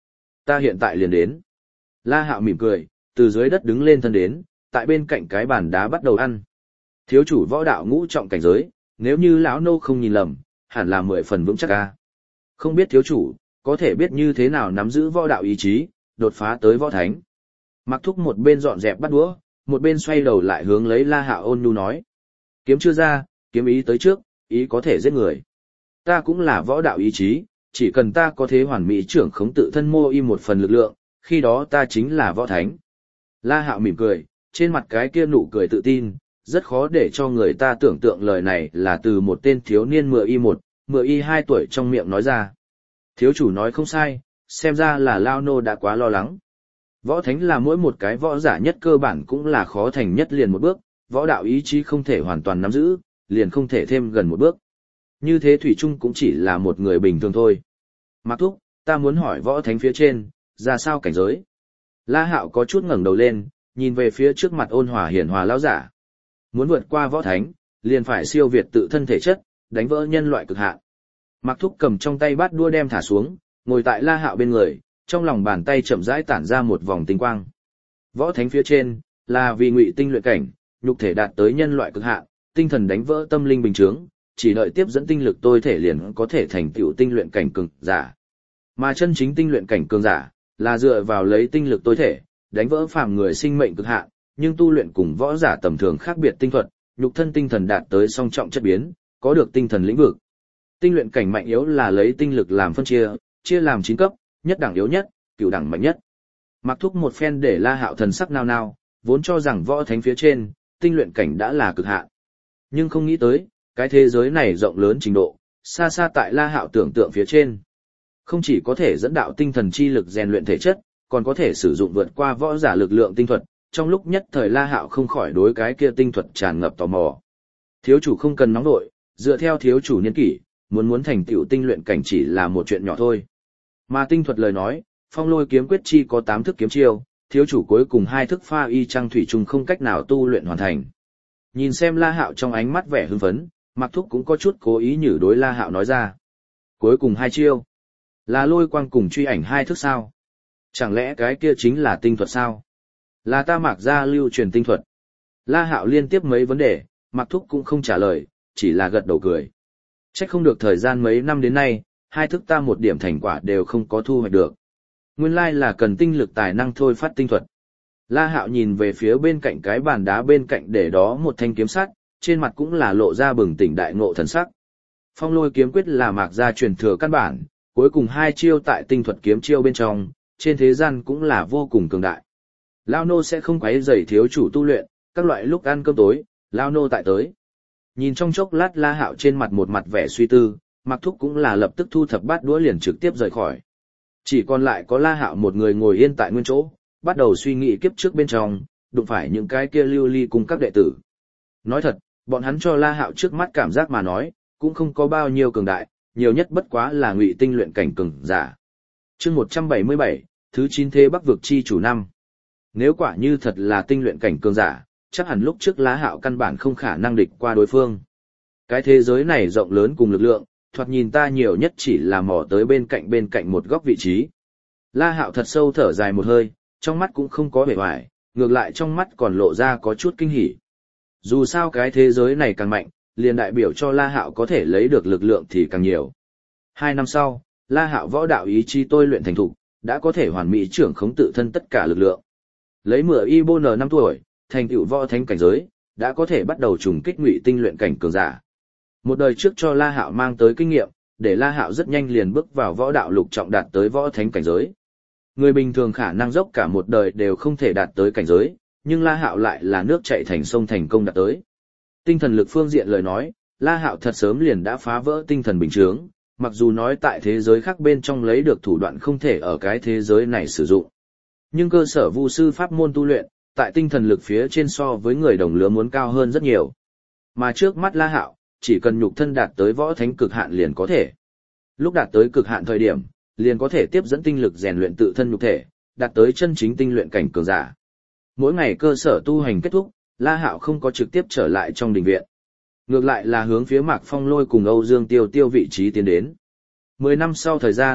Ta hiện tại liền đến. La Hạo mỉm cười, từ dưới đất đứng lên thân đến, tại bên cạnh cái bàn đá bắt đầu ăn. Thiếu chủ võ đạo ngũ trọng cảnh giới, nếu như lão nô không nhìn lầm, hẳn là 10 phần vững chắc ca. Không biết thiếu chủ, có thể biết như thế nào nắm giữ võ đạo ý chí, đột phá tới võ thánh. Mặc Thúc một bên dọn dẹp bắt đũa, một bên xoay đầu lại hướng lấy La Hạo ôn nhu nói. Kiếm chưa ra, kiếm ý tới trước, ý có thể giết người. Ta cũng là võ đạo ý chí, chỉ cần ta có thế hoàn mỹ trưởng khống tự thân mô y một phần lực lượng, khi đó ta chính là võ thánh. La Hạo mỉm cười, trên mặt cái kia nụ cười tự tin, rất khó để cho người ta tưởng tượng lời này là từ một tên thiếu niên mựa y 2 tuổi trong miệng nói ra. Thiếu chủ nói không sai, xem ra là Lao Nô đã quá lo lắng. Võ thánh là mỗi một cái võ giả nhất cơ bản cũng là khó thành nhất liền một bước, võ đạo ý chí không thể hoàn toàn nắm giữ, liền không thể thêm gần một bước. Như thế Thủy Trung cũng chỉ là một người bình thường thôi. Mạc Thúc, ta muốn hỏi võ thánh phía trên, ra sao cảnh giới? La Hạo có chút ngẩng đầu lên, nhìn về phía trước mặt ôn hòa hiển hòa lão giả. Muốn vượt qua võ thánh, liền phải siêu việt tự thân thể chất, đánh vỡ nhân loại cực hạn. Mạc Thúc cầm trong tay bát đua đem thả xuống, ngồi tại La Hạo bên người, trong lòng bàn tay chậm rãi tản ra một vòng tinh quang. Võ thánh phía trên, là vì ngụy tinh luyện cảnh, nhục thể đạt tới nhân loại cực hạn, tinh thần đánh vỡ tâm linh bình thường, chỉ đợi tiếp dẫn tinh lực tôi thể liền có thể thành tựu tinh luyện cảnh cường giả. Mà chân chính tinh luyện cảnh cường giả, là dựa vào lấy tinh lực tôi thể, đánh vỡ phàm người sinh mệnh cực hạn, nhưng tu luyện cùng võ giả tầm thường khác biệt tinh thuật, nhục thân tinh thần đạt tới song trọng chất biến, có được tinh thần lĩnh vực. Tinh luyện cảnh mạnh yếu là lấy tinh lực làm phân chia, chia làm 9 cấp, nhất đẳng yếu nhất, cửu đẳng mạnh nhất. Mặc Thúc một phen để La Hạo thần sắc nao nao, vốn cho rằng võ thánh phía trên, tinh luyện cảnh đã là cực hạn. Nhưng không nghĩ tới, cái thế giới này rộng lớn trình độ, xa xa tại La Hạo tưởng tượng phía trên. Không chỉ có thể dẫn đạo tinh thần chi lực rèn luyện thể chất, còn có thể sử dụng vượt qua võ giả lực lượng tinh thuật, trong lúc nhất thời La Hạo không khỏi đối cái kia tinh thuật tràn ngập tò mò. Thiếu chủ không cần nóng nội, dựa theo thiếu chủ niên kỷ, muốn thành tựu tinh luyện cảnh chỉ là một chuyện nhỏ thôi. Mà tinh thuật lời nói, Phong Lôi kiếm quyết chi có 8 thức kiếm chiêu, thiếu chủ cuối cùng 2 thức pha y trăng thủy trùng không cách nào tu luyện hoàn thành. Nhìn xem La Hạo trong ánh mắt vẻ hưng phấn, Mạc Thúc cũng có chút cố ý nhử đối La Hạo nói ra. Cuối cùng 2 chiêu, là lôi quang cùng truy ảnh 2 thức sao? Chẳng lẽ cái kia chính là tinh thuật sao? Là ta Mạc gia lưu truyền tinh thuật. La Hạo liên tiếp mấy vấn đề, Mạc Thúc cũng không trả lời, chỉ là gật đầu cười. Chắc không được thời gian mấy năm đến nay, 2 thức ta một điểm thành quả đều không có thu hoạch được. Nguyên lai là cần tinh lực tài năng thôi phát tinh thuật. La Hạo nhìn về phía bên cạnh cái bàn đá bên cạnh để đó một thanh kiếm sắt, trên mặt cũng là lộ ra bừng tỉnh đại ngộ thần sắc. Phong Lôi kiếm quyết là Mạc gia truyền thừa căn bản, cuối cùng 2 chiêu tại tinh thuật kiếm chiêu bên trong, trên thế gian cũng là vô cùng cường đại. Lao nô sẽ không quấy rầy thiếu chủ tu luyện, các loại lúc ăn cơm tối, Lao nô tại tới. Nhìn trong chốc lát La Hạo trên mặt một mặt vẻ suy tư, Mạc Thúc cũng là lập tức thu thập bát đũa liền trực tiếp rời khỏi. Chỉ còn lại có La Hạo một người ngồi yên tại nguyên chỗ, bắt đầu suy nghĩ kiếp trước bên trong, đụng phải những cái kia lưu ly cùng các đệ tử. Nói thật, bọn hắn cho La Hạo trước mắt cảm giác mà nói, cũng không có bao nhiêu cường đại, nhiều nhất bất quá là ngụy tinh luyện cảnh cường giả. Chương 177, thứ 9 thế Bắc vực chi chủ năm. Nếu quả như thật là tinh luyện cảnh cường giả, chắc hẳn lúc trước La Hạo căn bản không khả năng địch qua đối phương. Cái thế giới này rộng lớn cùng lực lượng, thoạt nhìn ta nhiều nhất chỉ là mò tới bên cạnh một góc vị trí. La Hạo thật sâu thở dài một hơi, trong mắt cũng không có vẻ hoài, ngược lại trong mắt còn lộ ra có chút kinh hỉ. Dù sao cái thế giới này càng mạnh, liền đại biểu cho La Hạo có thể lấy được lực lượng thì càng nhiều. 2 năm sau, La Hạo võ đạo ý chí tôi luyện thành thục, đã có thể hoàn mỹ trưởng khống tự thân tất cả lực lượng. Lấy mửa y bô n 5 tuổi, thành tựu võ thánh cảnh giới, đã có thể bắt đầu trùng kích ngụy tinh luyện cảnh cường giả. Một đời trước cho La Hạo mang tới kinh nghiệm, để La Hạo rất nhanh liền bước vào võ đạo lục trọng đạt tới võ thánh cảnh giới. Người bình thường khả năng dốc cả một đời đều không thể đạt tới cảnh giới, nhưng La Hạo lại là nước chảy thành sông thành công đạt tới. Tinh thần lực phương diện lời nói, La Hạo thật sớm liền đã phá vỡ tinh thần bình thường, mặc dù nói tại thế giới khác bên trong lấy được thủ đoạn không thể ở cái thế giới này sử dụng. Nhưng cơ sở vu sư pháp môn tu luyện, tại tinh thần lực phía trên so với người đồng lứa muốn cao hơn rất nhiều. Mà trước mắt La Hạo, chỉ cần nhục thân đạt tới võ thánh cực hạn liền có thể. Lúc đạt tới cực hạn thời điểm, liền có thể tiếp dẫn tinh lực rèn luyện tự thân nhục thể, đạt tới chân chính tinh luyện cảnh cường giả. Mỗi ngày cơ sở tu hành kết thúc, La Hạo không có trực tiếp trở lại trong đình viện. Ngược lại là hướng phía Mạc Phong Lôi cùng Âu Dương Tiêu Tiêu vị trí tiến đến. 10 năm sau thời gian,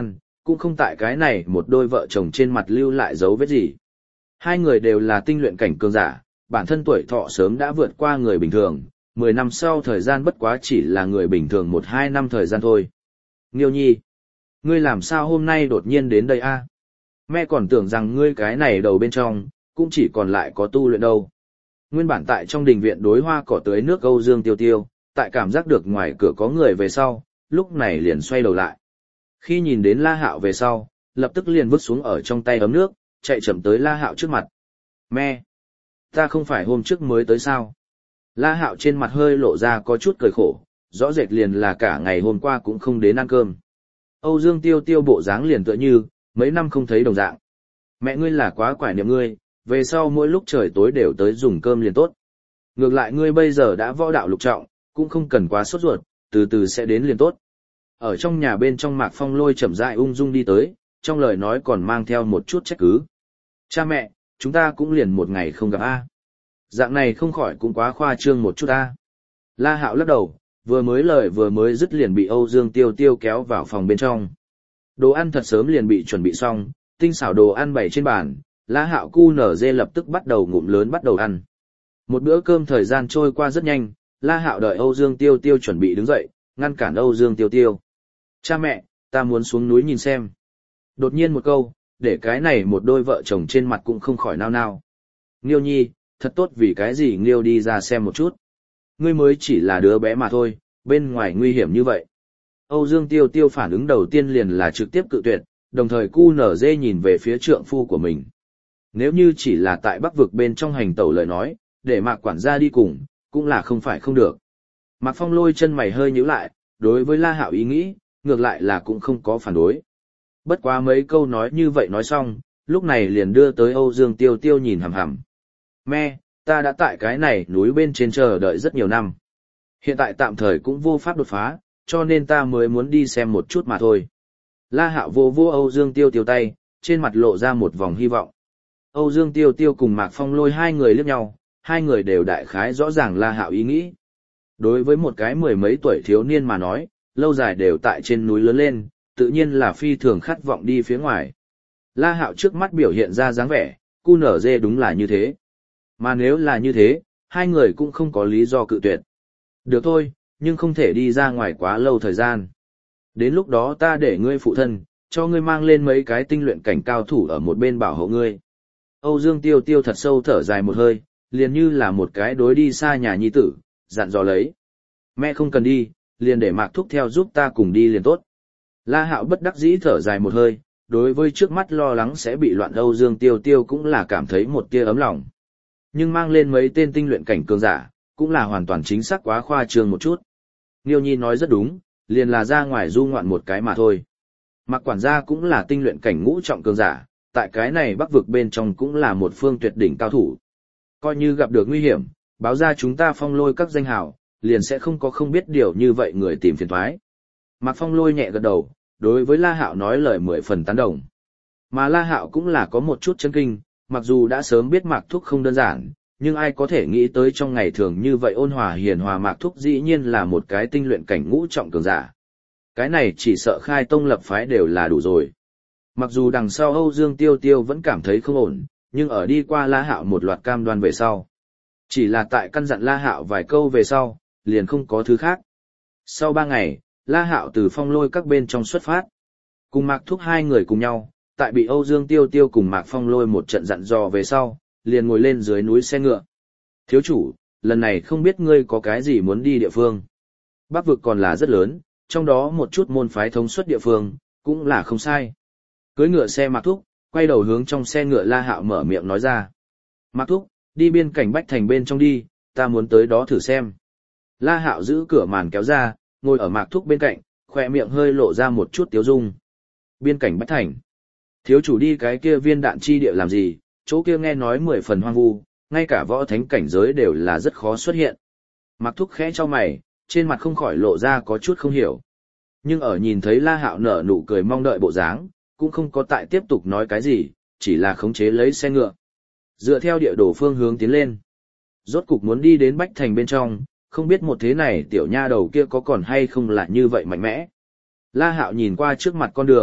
cũng không tại cái này một đôi vợ chồng trên mặt lưu lại dấu vết gì. Hai người đều là tinh luyện cảnh cường giả, bản thân tuổi thọ sớm đã vượt qua người bình thường, 10 năm sau thời gian bất quá chỉ là người bình thường 1-2 năm thời gian thôi. Nghiêu nhi, ngươi làm sao hôm nay đột nhiên đến đây a? Mẹ còn tưởng rằng ngươi cái này đầu bên trong, cũng chỉ còn lại có tu luyện đâu. Nguyên bản tại trong đình viện đối hoa cỏ tưới nước Âu Dương Tiêu Tiêu, tại cảm giác được ngoài cửa có người về sau, lúc này liền xoay đầu lại. Khi nhìn đến La Hạo về sau, lập tức liền vứt xuống ở trong tay ấm nước, chạy chậm tới La Hạo trước mặt. Mẹ! Ta không phải hôm trước mới tới sao? La Hạo trên mặt hơi lộ ra có chút cười khổ, rõ rệt liền là cả ngày hôm qua cũng không đến ăn cơm. Âu Dương Tiêu Tiêu bộ dáng liền tựa như, mấy năm không thấy đồng dạng. Mẹ ngươi là quá quải niệm ngươi, về sau mỗi lúc trời tối đều tới dùng cơm liền tốt. Ngược lại ngươi bây giờ đã võ đạo lục trọng, cũng không cần quá sốt ruột, từ từ sẽ đến liền tốt. Ở trong nhà bên trong Mạc Phong Lôi chậm rãi ung dung đi tới, trong lời nói còn mang theo một chút trách cứ. Cha mẹ, chúng ta cũng liền một ngày không gặp a. Dạng này không khỏi cũng quá khoa trương một chút a. La Hạo lắc đầu, vừa mới dứt liền bị Âu Dương Tiêu Tiêu kéo vào phòng bên trong. Đồ ăn thật sớm liền bị chuẩn bị xong, tinh xảo đồ ăn bày trên bàn, La Hạo cu nở dê lập tức bắt đầu ngụm lớn bắt đầu ăn. Một bữa cơm thời gian trôi qua rất nhanh, La Hạo đợi Âu Dương Tiêu Tiêu chuẩn bị đứng dậy, ngăn cản Âu Dương Tiêu Tiêu. Cha mẹ, ta muốn xuống núi nhìn xem. Đột nhiên một câu, để cái này một đôi vợ chồng trên mặt cũng không khỏi nao nao. Nghiêu nhi, thật tốt vì cái gì Nghiêu đi ra xem một chút. Ngươi mới chỉ là đứa bé mà thôi, bên ngoài nguy hiểm như vậy. Âu Dương Tiêu Tiêu phản ứng đầu tiên liền là trực tiếp cự tuyệt, đồng thời cu nở dê nhìn về phía trượng phu của mình. Nếu như chỉ là tại Bắc vực bên trong hành tẩu lời nói, để Mạc quản gia đi cùng, cũng là không phải không được. Mạc Phong Lôi chân mày hơi nhíu lại, đối với La Hạo ý nghĩ, ngược lại là cũng không có phản đối. Bất quá mấy câu nói như vậy nói xong, lúc này liền đưa tới Âu Dương Tiêu Tiêu nhìn hằm hằm. Mẹ, ta đã tại cái này núi bên trên chờ đợi rất nhiều năm. Hiện tại tạm thời cũng vô pháp đột phá, cho nên ta mới muốn đi xem một chút mà thôi. La Hạo vô vô Âu Dương Tiêu Tiêu tay, trên mặt lộ ra một vòng hy vọng. Âu Dương Tiêu Tiêu cùng Mạc Phong Lôi hai người liếc nhau, hai người đều đại khái rõ ràng La Hạo ý nghĩ. Đối với một cái mười mấy tuổi thiếu niên mà nói, lâu dài đều tại trên núi lớn lên, tự nhiên là phi thường khát vọng đi phía ngoài. La Hạo trước mắt biểu hiện ra dáng vẻ, cu nở dê đúng là như thế. Mà nếu là như thế, hai người cũng không có lý do cự tuyệt. Được thôi, nhưng không thể đi ra ngoài quá lâu thời gian. Đến lúc đó ta để ngươi phụ thân, cho ngươi mang lên mấy cái tinh luyện cảnh cao thủ ở một bên bảo hộ ngươi. Âu Dương Tiêu Tiêu thật sâu thở dài một hơi, liền như là một cái đối đi xa nhà nhi tử, dặn dò lấy. Mẹ không cần đi, liền để Mạc Thúc theo giúp ta cùng đi liền tốt. La Hạo bất đắc dĩ thở dài một hơi, đối với trước mắt lo lắng sẽ bị loạn Âu Dương Tiêu Tiêu cũng là cảm thấy một tia ấm lòng. Nhưng mang lên mấy tên tinh luyện cảnh cường giả, cũng là hoàn toàn chính xác quá khoa trương một chút. Nghiêu Nhi nói rất đúng, liền là ra ngoài du ngoạn một cái mà thôi. Mạc quản gia cũng là tinh luyện cảnh ngũ trọng cường giả, tại cái này Bắc vực bên trong cũng là một phương tuyệt đỉnh cao thủ. Coi như gặp được nguy hiểm, báo ra chúng ta Phong Lôi các danh hào, liền sẽ không có không biết điều như vậy người tìm phiền toái. Mạc Phong Lôi nhẹ gật đầu, đối với La Hạo nói lời 10 phần tán đồng. Mà La Hạo cũng là có một chút chấn kinh, mặc dù đã sớm biết Mạc Thúc không đơn giản, nhưng ai có thể nghĩ tới trong ngày thường như vậy ôn hòa hiền hòa Mạc Thúc dĩ nhiên là một cái tinh luyện cảnh ngũ trọng cường giả. Cái này chỉ sợ khai tông lập phái đều là đủ rồi. Mặc dù đằng sau Âu Dương Tiêu Tiêu vẫn cảm thấy không ổn, nhưng ở đi qua La Hạo một loạt cam đoan về sau. Chỉ là tại căn dặn La Hạo vài câu về sau, liền không có thứ khác. Sau 3 ngày, La Hạo từ Phong Lôi các bên trong xuất phát. Cùng Mạc Thúc hai người cùng nhau, tại bị Âu Dương Tiêu Tiêu cùng Mạc Phong Lôi một trận dặn dò về sau, liền ngồi lên dưới núi xe ngựa. Thiếu chủ, lần này không biết ngươi có cái gì muốn đi địa phương. Bắc vực còn là rất lớn, trong đó một chút môn phái thống suất địa phương, cũng là không sai. Cưới ngựa xe Mạc Thúc, quay đầu hướng trong xe ngựa La Hạo mở miệng nói ra. Mạc Thúc, đi biên cảnh Bách Thành bên trong đi, ta muốn tới đó thử xem. La Hạo giữ cửa màn kéo ra, ngồi ở Mạc Thúc bên cạnh, khỏe miệng hơi lộ ra một chút tiếu dung. Biên cảnh Bách Thành. Thiếu chủ đi cái kia viên đạn chi địa làm gì, chỗ kia nghe nói 10 phần hoang vu, ngay cả võ thánh cảnh giới đều là rất khó xuất hiện. Mạc Thúc khẽ cho mày, trên mặt không khỏi lộ ra có chút không hiểu. Nhưng ở nhìn thấy La Hạo nở nụ cười mong đợi bộ dáng, cũng không có tại tiếp tục nói cái gì, chỉ là khống chế lấy xe ngựa. Dựa theo địa đồ phương hướng tiến lên. Rốt cục muốn đi đến Bách Thành bên trong, không biết một thế này tiểu nha đầu kia có còn hay không là như vậy mạnh mẽ. La Hạo nhìn qua trước mặt con đường,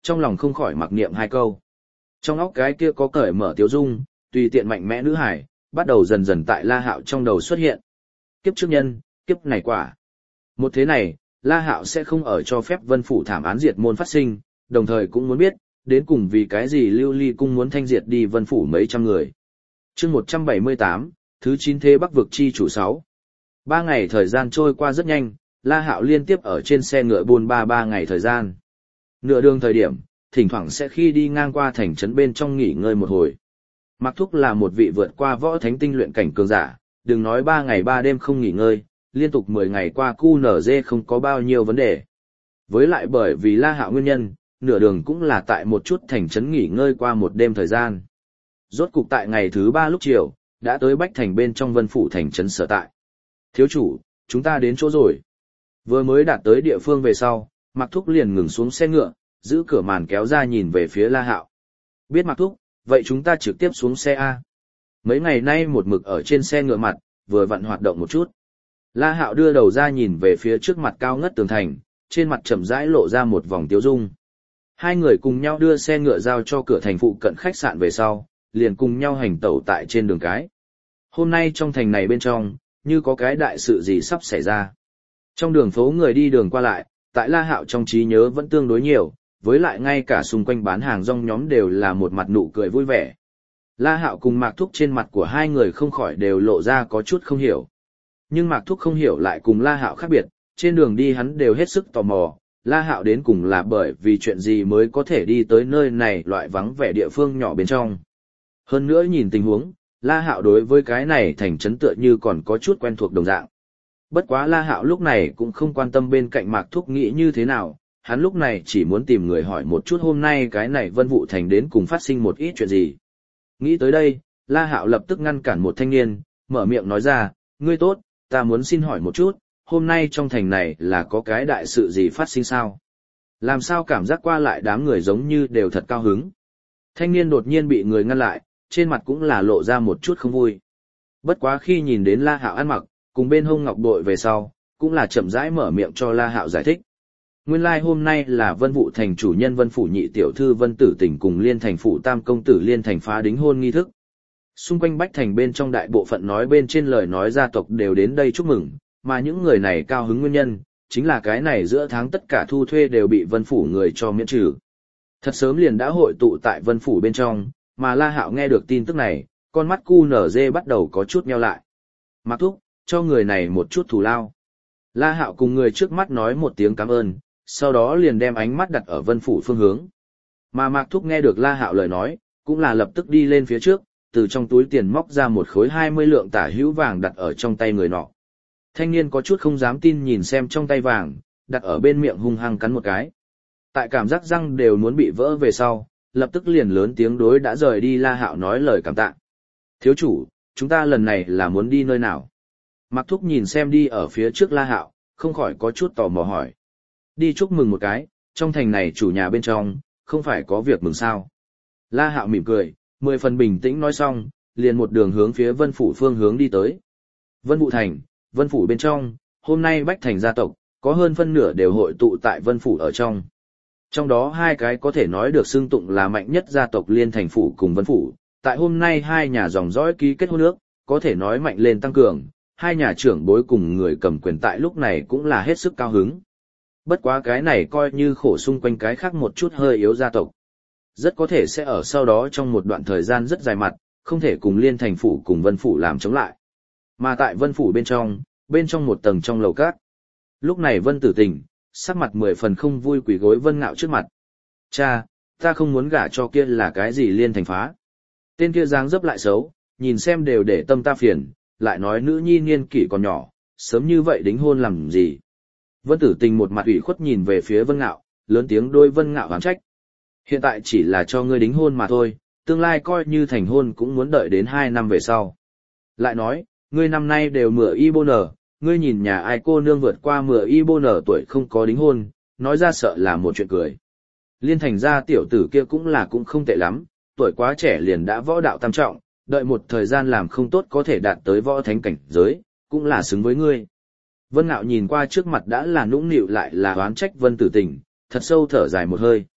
trong lòng không khỏi mặc niệm hai câu. Trong óc cái kia có cởi mở tiếu dung, tùy tiện mạnh mẽ nữ hải, bắt đầu dần dần tại La Hạo trong đầu xuất hiện. Kiếp trước nhân, kiếp này quả. Một thế này, La Hạo sẽ không ở cho phép Vân Phủ thảm án diệt môn phát sinh, đồng thời cũng muốn biết, đến cùng vì cái gì Lưu Ly Cung muốn thanh diệt đi Vân Phủ mấy trăm người. Chương 178, thứ 9 thế Bắc vực chi chủ 6. 3 ngày thời gian trôi qua rất nhanh, La Hạo liên tiếp ở trên xe ngựa buôn 3 ngày thời gian. Nửa đường thời điểm, thỉnh thoảng sẽ khi đi ngang qua thành trấn bên trong nghỉ ngơi một hồi. Mạc Thúc là một vị vượt qua võ thánh tinh luyện cảnh cường giả, đừng nói 3 ngày 3 đêm không nghỉ ngơi, liên tục 10 ngày qua QNZ không có bao nhiêu vấn đề. Với lại bởi vì La Hạo nguyên nhân, nửa đường cũng là tại một chút thành trấn nghỉ ngơi qua một đêm thời gian. Rốt cục tại ngày thứ 3 lúc chiều, đã tới Bách Thành bên trong Vân Phủ thành trấn sở tại. Thiếu chủ, chúng ta đến chỗ rồi. Vừa mới đạt tới địa phương về sau, Mạc Thúc liền ngừng xuống xe ngựa, giữ cửa màn kéo ra nhìn về phía La Hạo. Biết Mạc Thúc, vậy chúng ta trực tiếp xuống xe A. Mấy ngày nay một mực ở trên xe ngựa mặt, vừa vặn hoạt động một chút. La Hạo đưa đầu ra nhìn về phía trước mặt cao ngất tường thành, trên mặt chậm rãi lộ ra một vòng tiếu dung. Hai người cùng nhau đưa xe ngựa giao cho cửa thành phụ cận khách sạn về sau, liền cùng nhau hành tẩu tại trên đường cái. Hôm nay trong thành này bên trong, như có cái đại sự gì sắp xảy ra. Trong đường phố người đi đường qua lại, tại La Hạo trong trí nhớ vẫn tương đối nhiều, với lại ngay cả xung quanh bán hàng rong nhóm đều là một mặt nụ cười vui vẻ. La Hạo cùng Mạc Thúc trên mặt của hai người không khỏi đều lộ ra có chút không hiểu. Nhưng Mạc Thúc không hiểu lại cùng La Hạo khác biệt, trên đường đi hắn đều hết sức tò mò, La Hạo đến cùng là bởi vì chuyện gì mới có thể đi tới nơi này loại vắng vẻ địa phương nhỏ bên trong. Hơn nữa nhìn tình huống, La Hạo đối với cái này thành trấn tựa như còn có chút quen thuộc đồng dạng. Bất quá La Hạo lúc này cũng không quan tâm bên cạnh Mạc Thúc nghĩ như thế nào, hắn lúc này chỉ muốn tìm người hỏi một chút hôm nay cái này Vân Vũ Thành đến cùng phát sinh một ít chuyện gì. Nghĩ tới đây, La Hạo lập tức ngăn cản một thanh niên, mở miệng nói ra, ngươi tốt, ta muốn xin hỏi một chút, hôm nay trong thành này là có cái đại sự gì phát sinh sao? Làm sao cảm giác qua lại đám người giống như đều thật cao hứng? Thanh niên đột nhiên bị người ngăn lại, trên mặt cũng là lộ ra một chút không vui. Bất quá khi nhìn đến La Hạo ăn mặc, cùng bên hông ngọc bội về sau, cũng là chậm rãi mở miệng cho La Hạo giải thích. Nguyên lai hôm nay là Vân Vũ Thành chủ nhân Vân Phủ nhị tiểu thư Vân Tử Tình cùng Liên Thành Phủ tam công tử Liên Thành phá đính hôn nghi thức. Xung quanh Bách Thành bên trong đại bộ phận nói bên trên lời nói gia tộc đều đến đây chúc mừng, mà những người này cao hứng nguyên nhân, chính là cái này giữa tháng tất cả thu thuê đều bị Vân Phủ người cho miễn trừ. Thật sớm liền đã hội tụ tại Vân Phủ bên trong, mà La Hạo nghe được tin tức này, con mắt QNZ bắt đầu có chút nheo lại. Mạc Thúc, cho người này một chút thù lao. La Hạo cùng người trước mắt nói một tiếng cảm ơn, sau đó liền đem ánh mắt đặt ở Vân Phủ phương hướng. Mà Mạc Thúc nghe được La Hạo lời nói, cũng là lập tức đi lên phía trước, từ trong túi tiền móc ra một khối 20 lượng tả hữu vàng đặt ở trong tay người nọ. Thanh niên có chút không dám tin nhìn xem trong tay vàng, đặt ở bên miệng hung hăng cắn một cái. Tại cảm giác răng đều muốn bị vỡ về sau, lập tức liền lớn tiếng đối đã rời đi La Hạo nói lời cảm tạ. Thiếu chủ, chúng ta lần này là muốn đi nơi nào? Mạc Thúc nhìn xem đi ở phía trước La Hạo, không khỏi có chút tò mò hỏi. Đi chúc mừng một cái, trong thành này chủ nhà bên trong, không phải có việc mừng sao? La Hạo mỉm cười, 10 phần bình tĩnh nói xong, liền một đường hướng phía Vân Phủ phương hướng đi tới. Vân Vũ Thành, Vân Phủ bên trong, hôm nay Bách Thành gia tộc, có hơn phân nửa đều hội tụ tại Vân Phủ ở trong. Trong đó hai cái có thể nói được xưng tụng là mạnh nhất gia tộc Liên Thành Phủ cùng Vân Phủ, tại hôm nay hai nhà dòng dõi ký kết hôn ước, có thể nói mạnh lên tăng cường, hai nhà trưởng bối cùng người cầm quyền tại lúc này cũng là hết sức cao hứng. Bất quá cái này coi như khổ xung quanh cái khác một chút hơi yếu gia tộc. Rất có thể sẽ ở sau đó trong một đoạn thời gian rất dài mặt, không thể cùng Liên Thành Phủ cùng Vân Phủ làm chống lại. Mà tại Vân Phủ bên trong một tầng trong lầu cát. Lúc này Vân Tử Tình, sắc mặt 10 phần không vui quỳ gối Vân Ngạo trước mặt. Cha, ta không muốn gả cho kia là cái gì Liên Thành phá. Tên kia dáng dấp lại xấu, nhìn xem đều để tâm ta phiền, lại nói nữ nhi niên kỷ còn nhỏ, sớm như vậy đính hôn làm gì. Vân Tử Tình một mặt ủy khuất nhìn về phía Vân Ngạo, lớn tiếng đôi Vân Ngạo oán trách. Hiện tại chỉ là cho ngươi đính hôn mà thôi, tương lai coi như thành hôn cũng muốn đợi đến 2 năm về sau. Lại nói, ngươi năm nay đều mửa y bô nở, ngươi nhìn nhà ai cô nương vượt qua mửa y bô nở tuổi không có đính hôn, nói ra sợ là một chuyện cười. Liên Thành gia tiểu tử kia cũng không tệ lắm, tuổi quá trẻ liền đã võ đạo tam trọng, đợi một thời gian làm không tốt có thể đạt tới võ thánh cảnh giới, cũng là xứng với ngươi. Vân Ngạo nhìn qua trước mặt đã là nũng nịu lại là oán trách Vân Tử Tình, thật sâu thở dài một hơi.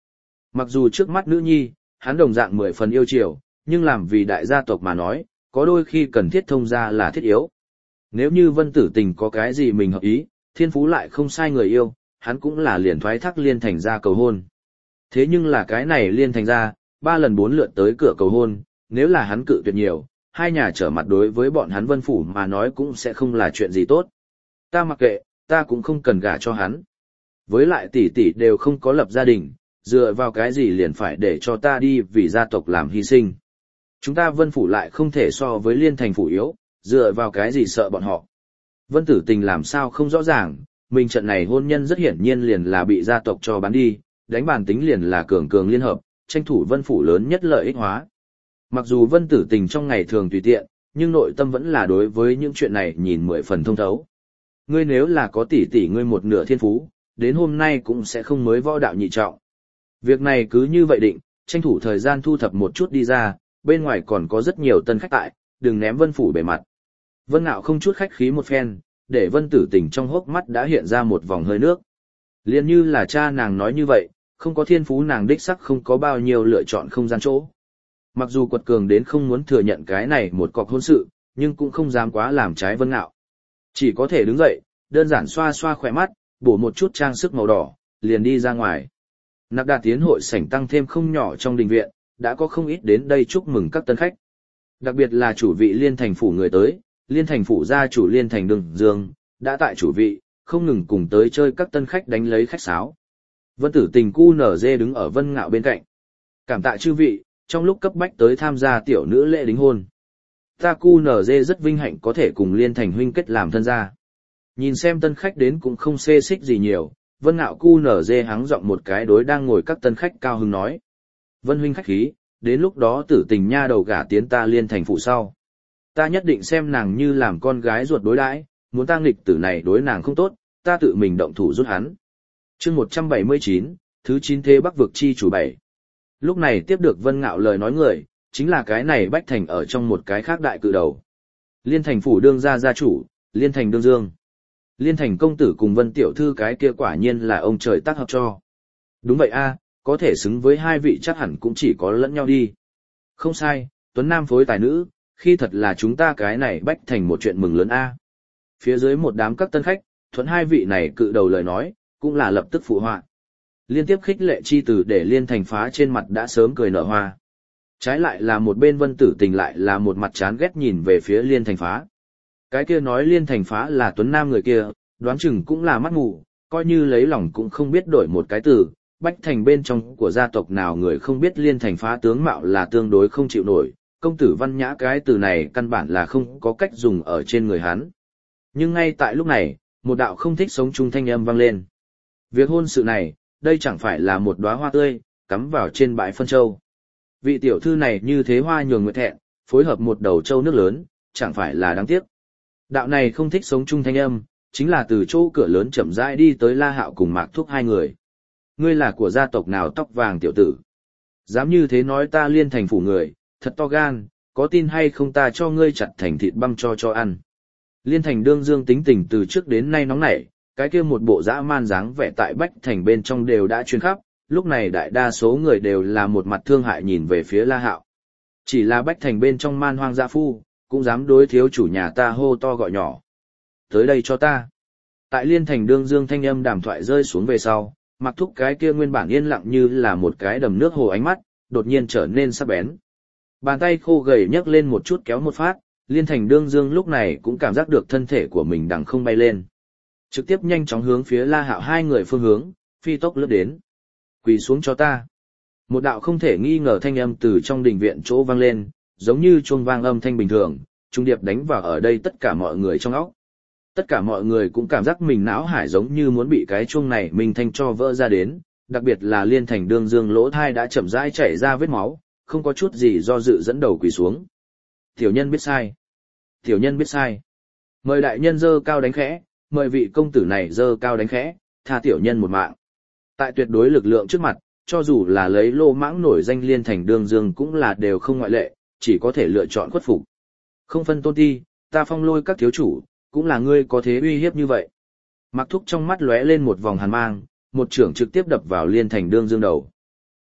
Mặc dù trước mắt nữ nhi, hắn đồng dạng 10 phần yêu chiều, nhưng làm vì đại gia tộc mà nói, có đôi khi cần thiết thông gia là thiết yếu. Nếu như Vân Tử Tình có cái gì mình hợp ý, thiên phú lại không sai người yêu, hắn cũng là liền thoái thác Liên Thành ra cầu hôn. Thế nhưng là cái này Liên Thành ra, 3 lần 4 lượt tới cửa cầu hôn, nếu là hắn cự tuyệt nhiều, hai nhà trở mặt đối với bọn hắn Vân Phủ mà nói cũng sẽ không là chuyện gì tốt. Ta mặc kệ, ta cũng không cần gả cho hắn. Với lại tỷ tỷ đều không có lập gia đình, dựa vào cái gì liền phải để cho ta đi vì gia tộc làm hy sinh. Chúng ta Vân Phủ lại không thể so với Liên Thành Phủ yếu, dựa vào cái gì sợ bọn họ. Vân Tử Tình làm sao không rõ ràng, mình trận này hôn nhân rất hiển nhiên liền là bị gia tộc cho bán đi, đánh bàn tính liền là cường cường liên hợp, tranh thủ Vân Phủ lớn nhất lợi ích hóa. Mặc dù Vân Tử Tình trong ngày thường tùy tiện, nhưng nội tâm vẫn là đối với những chuyện này nhìn 10 phần thông thấu. Ngươi nếu là có tỷ tỷ ngươi một nửa thiên phú, đến hôm nay cũng sẽ không mới võ đạo nhị trọng. Việc này cứ như vậy định, tranh thủ thời gian thu thập một chút đi ra, bên ngoài còn có rất nhiều tân khách tại, đừng ném Vân Phủ bề mặt. Vân Nạo không chút khách khí một phen, để Vân Tử Tình trong hốc mắt đã hiện ra một vòng hơi nước. Liên như là cha nàng nói như vậy, không có thiên phú nàng đích sắc không có bao nhiêu lựa chọn không gian chỗ. Mặc dù quật cường đến không muốn thừa nhận cái này một cọc hôn sự, nhưng cũng không dám quá làm trái Vân Nạo. Chỉ có thể đứng dậy, đơn giản xoa xoa khỏe mắt, bổ một chút trang sức màu đỏ, liền đi ra ngoài. Nặc Đà tiến hội sảnh tăng thêm không nhỏ trong đình viện, đã có không ít đến đây chúc mừng các tân khách. Đặc biệt là chủ vị Liên Thành Phủ người tới, Liên Thành Phủ gia chủ Liên Thành Đường Dương, đã tại chủ vị, không ngừng cùng tới chơi các tân khách đánh lấy khách sáo. Vân Tử Tình cu nở dê đứng ở Vân Ngạo bên cạnh. Cảm tạ chư vị, trong lúc cấp bách tới tham gia tiểu nữ lễ đính hôn. Ta cu nở dê rất vinh hạnh có thể cùng Liên Thành huynh kết làm thân gia. Nhìn xem tân khách đến cũng không xê xích gì nhiều, Vân Ngạo cu nở dê hắng giọng một cái đối đang ngồi các tân khách cao hứng nói. Vân huynh khách khí, đến lúc đó Tử Tình nha đầu gả tiến ta Liên Thành Phủ sau. Ta nhất định xem nàng như làm con gái ruột đối đãi, muốn ta nghịch tử này đối nàng không tốt, ta tự mình động thủ rút hắn. Chương 179, thứ 9 thế Bắc vực chi chủ 7. Lúc này tiếp được Vân Ngạo lời nói người, chính là cái này Bách Thành ở trong một cái khác đại cự đầu. Liên Thành Phủ đương gia gia chủ, Liên Thành Đương Dương. Liên Thành công tử cùng Vân tiểu thư cái kia quả nhiên là ông trời tác hợp cho. Đúng vậy a, có thể xứng với hai vị chắc hẳn cũng chỉ có lẫn nhau đi. Không sai, Tuấn Nam phối tài nữ, khi thật là chúng ta cái này Bách Thành một chuyện mừng lớn a. Phía dưới một đám các tân khách, thuận hai vị này cự đầu lời nói, cũng là lập tức phụ họa. Liên tiếp khích lệ chi từ để Liên Thành phá trên mặt đã sớm cười nở hoa. Trái lại là một bên Vân Tử Tình lại là một mặt chán ghét nhìn về phía Liên Thành phá. Cái kia nói Liên Thành phá là Tuấn Nam người kia, đoán chừng cũng là mắt mù, coi như lấy lòng cũng không biết đổi một cái từ. Bách Thành bên trong của gia tộc nào người không biết Liên Thành phá tướng mạo là tương đối không chịu nổi, công tử văn nhã cái từ này căn bản là không có cách dùng ở trên người hắn. Nhưng ngay tại lúc này, một đạo không thích sống chung thanh âm vang lên. Việc hôn sự này, đây chẳng phải là một đóa hoa tươi, cắm vào trên bãi phân châu. Vị tiểu thư này như thế hoa nhường nguyệt thẹn, phối hợp một đầu châu nước lớn, chẳng phải là đáng tiếc. Đạo này không thích sống chung thanh âm, chính là từ chỗ cửa lớn chậm rãi đi tới La Hạo cùng Mạc Thúc hai người. Ngươi là của gia tộc nào tóc vàng tiểu tử? Dám như thế nói ta Liên Thành Phủ người, thật to gan, có tin hay không ta cho ngươi chặt thành thịt băm cho ăn. Liên Thành Đương Dương tính tình từ trước đến nay nóng nảy, cái kia một bộ dã man dáng vẻ tại Bách Thành bên trong đều đã truyền khắp, lúc này đại đa số người đều là một mặt thương hại nhìn về phía La Hạo. Chỉ là Bách Thành bên trong man hoang dã phu, cũng dám đối thiếu chủ nhà ta hô to gọi nhỏ. Tới đây cho ta. Tại Liên Thành Đương Dương thanh âm đàm thoại rơi xuống về sau, Mặc Thúc cái kia nguyên bản yên lặng như là một cái đầm nước hồ ánh mắt, đột nhiên trở nên sắc bén. Bàn tay khô gầy nhấc lên một chút kéo một phát, Liên Thành Đương Dương lúc này cũng cảm giác được thân thể của mình đằng không bay lên. Trực tiếp nhanh chóng hướng phía La Hạo hai người phương hướng, phi tốc lướt đến. Quỳ xuống cho ta. Một đạo không thể nghi ngờ thanh âm từ trong đình viện chỗ vang lên, giống như chuông vang âm thanh bình thường, trung điệp đánh vào ở đây tất cả mọi người trong óc. Tất cả mọi người cũng cảm giác mình não hải giống như muốn bị cái chuông này mình thanh cho vỡ ra đến, đặc biệt là Liên Thành Đương Dương lỗ thai đã chậm rãi chảy ra vết máu, không có chút gì do dự dẫn đầu quỳ xuống. Tiểu nhân biết sai. Tiểu nhân biết sai. Mời đại nhân dơ cao đánh khẽ, mời vị công tử này dơ cao đánh khẽ, tha tiểu nhân một mạng. Tại tuyệt đối lực lượng trước mặt, cho dù là lấy lô mãng nổi danh Liên Thành Đương Dương cũng là đều không ngoại lệ, chỉ có thể lựa chọn khuất phục. Không phân tôn ti, ta phong lôi các thiếu chủ, cũng là ngươi có thế uy hiếp như vậy. Mặc Thúc trong mắt lóe lên một vòng hàn mang, một chưởng trực tiếp đập vào Liên Thành Đương Dương đầu.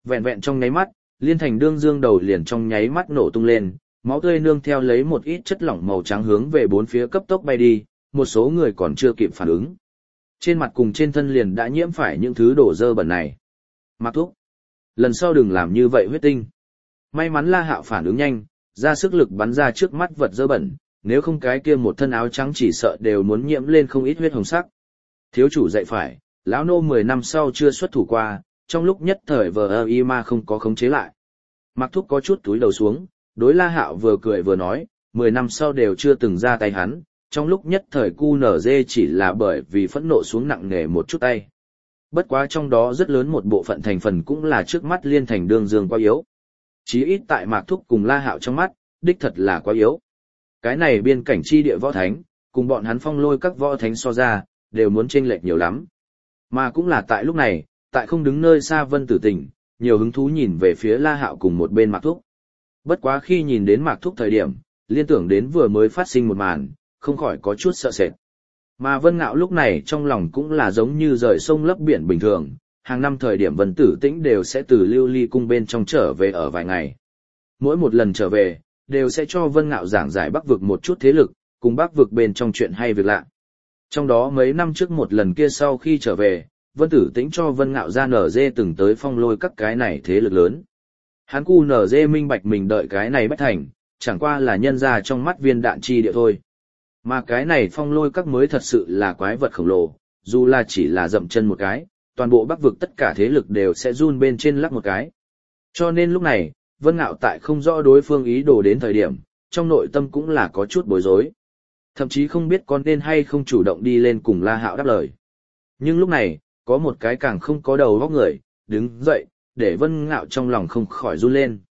Vẹn vẹn trong nháy mắt, Liên Thành Đương Dương đầu liền trong nháy mắt nổ tung lên, máu tươi nương theo lấy một ít chất lỏng màu trắng hướng về bốn phía cấp tốc bay đi, một số người còn chưa kịp phản ứng. Trên mặt cùng trên thân liền đã nhiễm phải những thứ đổ dơ bẩn này. Mạc Thúc, lần sau đừng làm như vậy huyết tinh. May mắn La Hạo phản ứng nhanh, ra sức lực bắn ra trước mắt vật dơ bẩn, nếu không cái kia một thân áo trắng chỉ sợ đều muốn nhiễm lên không ít huyết hồng sắc. Thiếu chủ dạy phải, lão nô 10 năm sau chưa xuất thủ qua, trong lúc nhất thời vờ y ma không có khống chế lại. Mạc Thúc có chút túi đầu xuống, đối La Hạo vừa cười vừa nói, 10 năm sau đều chưa từng ra tay hắn, trong lúc nhất thời QNZ chỉ là bởi vì phẫn nộ xuống nặng nề một chút tay. Bất quá trong đó rất lớn một bộ phận thành phần cũng là trước mắt Liên Thành Đương Dương quá yếu. Chí ít tại Mạc Thúc cùng La Hạo trong mắt, đích thật là quá yếu. Cái này biên cảnh chi địa võ thánh, cùng bọn hắn Phong Lôi các võ thánh so ra, đều muốn chênh lệch nhiều lắm. Mà cũng là tại lúc này, tại không đứng nơi xa Vân Tử Tình, nhiều hứng thú nhìn về phía La Hạo cùng một bên Mạc Thúc. Bất quá khi nhìn đến Mạc Thúc thời điểm, liên tưởng đến vừa mới phát sinh một màn, không khỏi có chút sợ sệt. Mà Vân Ngạo lúc này trong lòng cũng là giống như rời sông lấp biển bình thường, hàng năm thời điểm Vân Tử Tĩnh đều sẽ từ Lưu Ly cung bên trong trở về ở vài ngày. Mỗi một lần trở về, đều sẽ cho Vân Ngạo giảng giải Bắc vực một chút thế lực, cùng Bắc vực bên trong chuyện hay việc lạ. Trong đó mấy năm trước một lần kia sau khi trở về, Vân Tử Tĩnh cho Vân Ngạo ra nở dê từng tới Phong Lôi các cái này thế lực lớn. Hắn cu nở dê minh bạch mình đợi cái này bất thành, chẳng qua là nhân ra trong mắt viên đạn chi địa thôi. Mà cái này Phong Lôi các mới thật sự là quái vật khổng lồ, dù là chỉ là dậm chân một cái, toàn bộ Bắc vực tất cả thế lực đều sẽ run bên trên lắc một cái. Cho nên lúc này, Vân Ngạo tại không rõ đối phương ý đồ đến thời điểm, trong nội tâm cũng là có chút bối rối. Thậm chí không biết có nên hay không chủ động đi lên cùng La Hạo đáp lời. Nhưng lúc này, có một cái càng không có đầu óc người, đứng dậy, để Vân Ngạo trong lòng không khỏi run lên.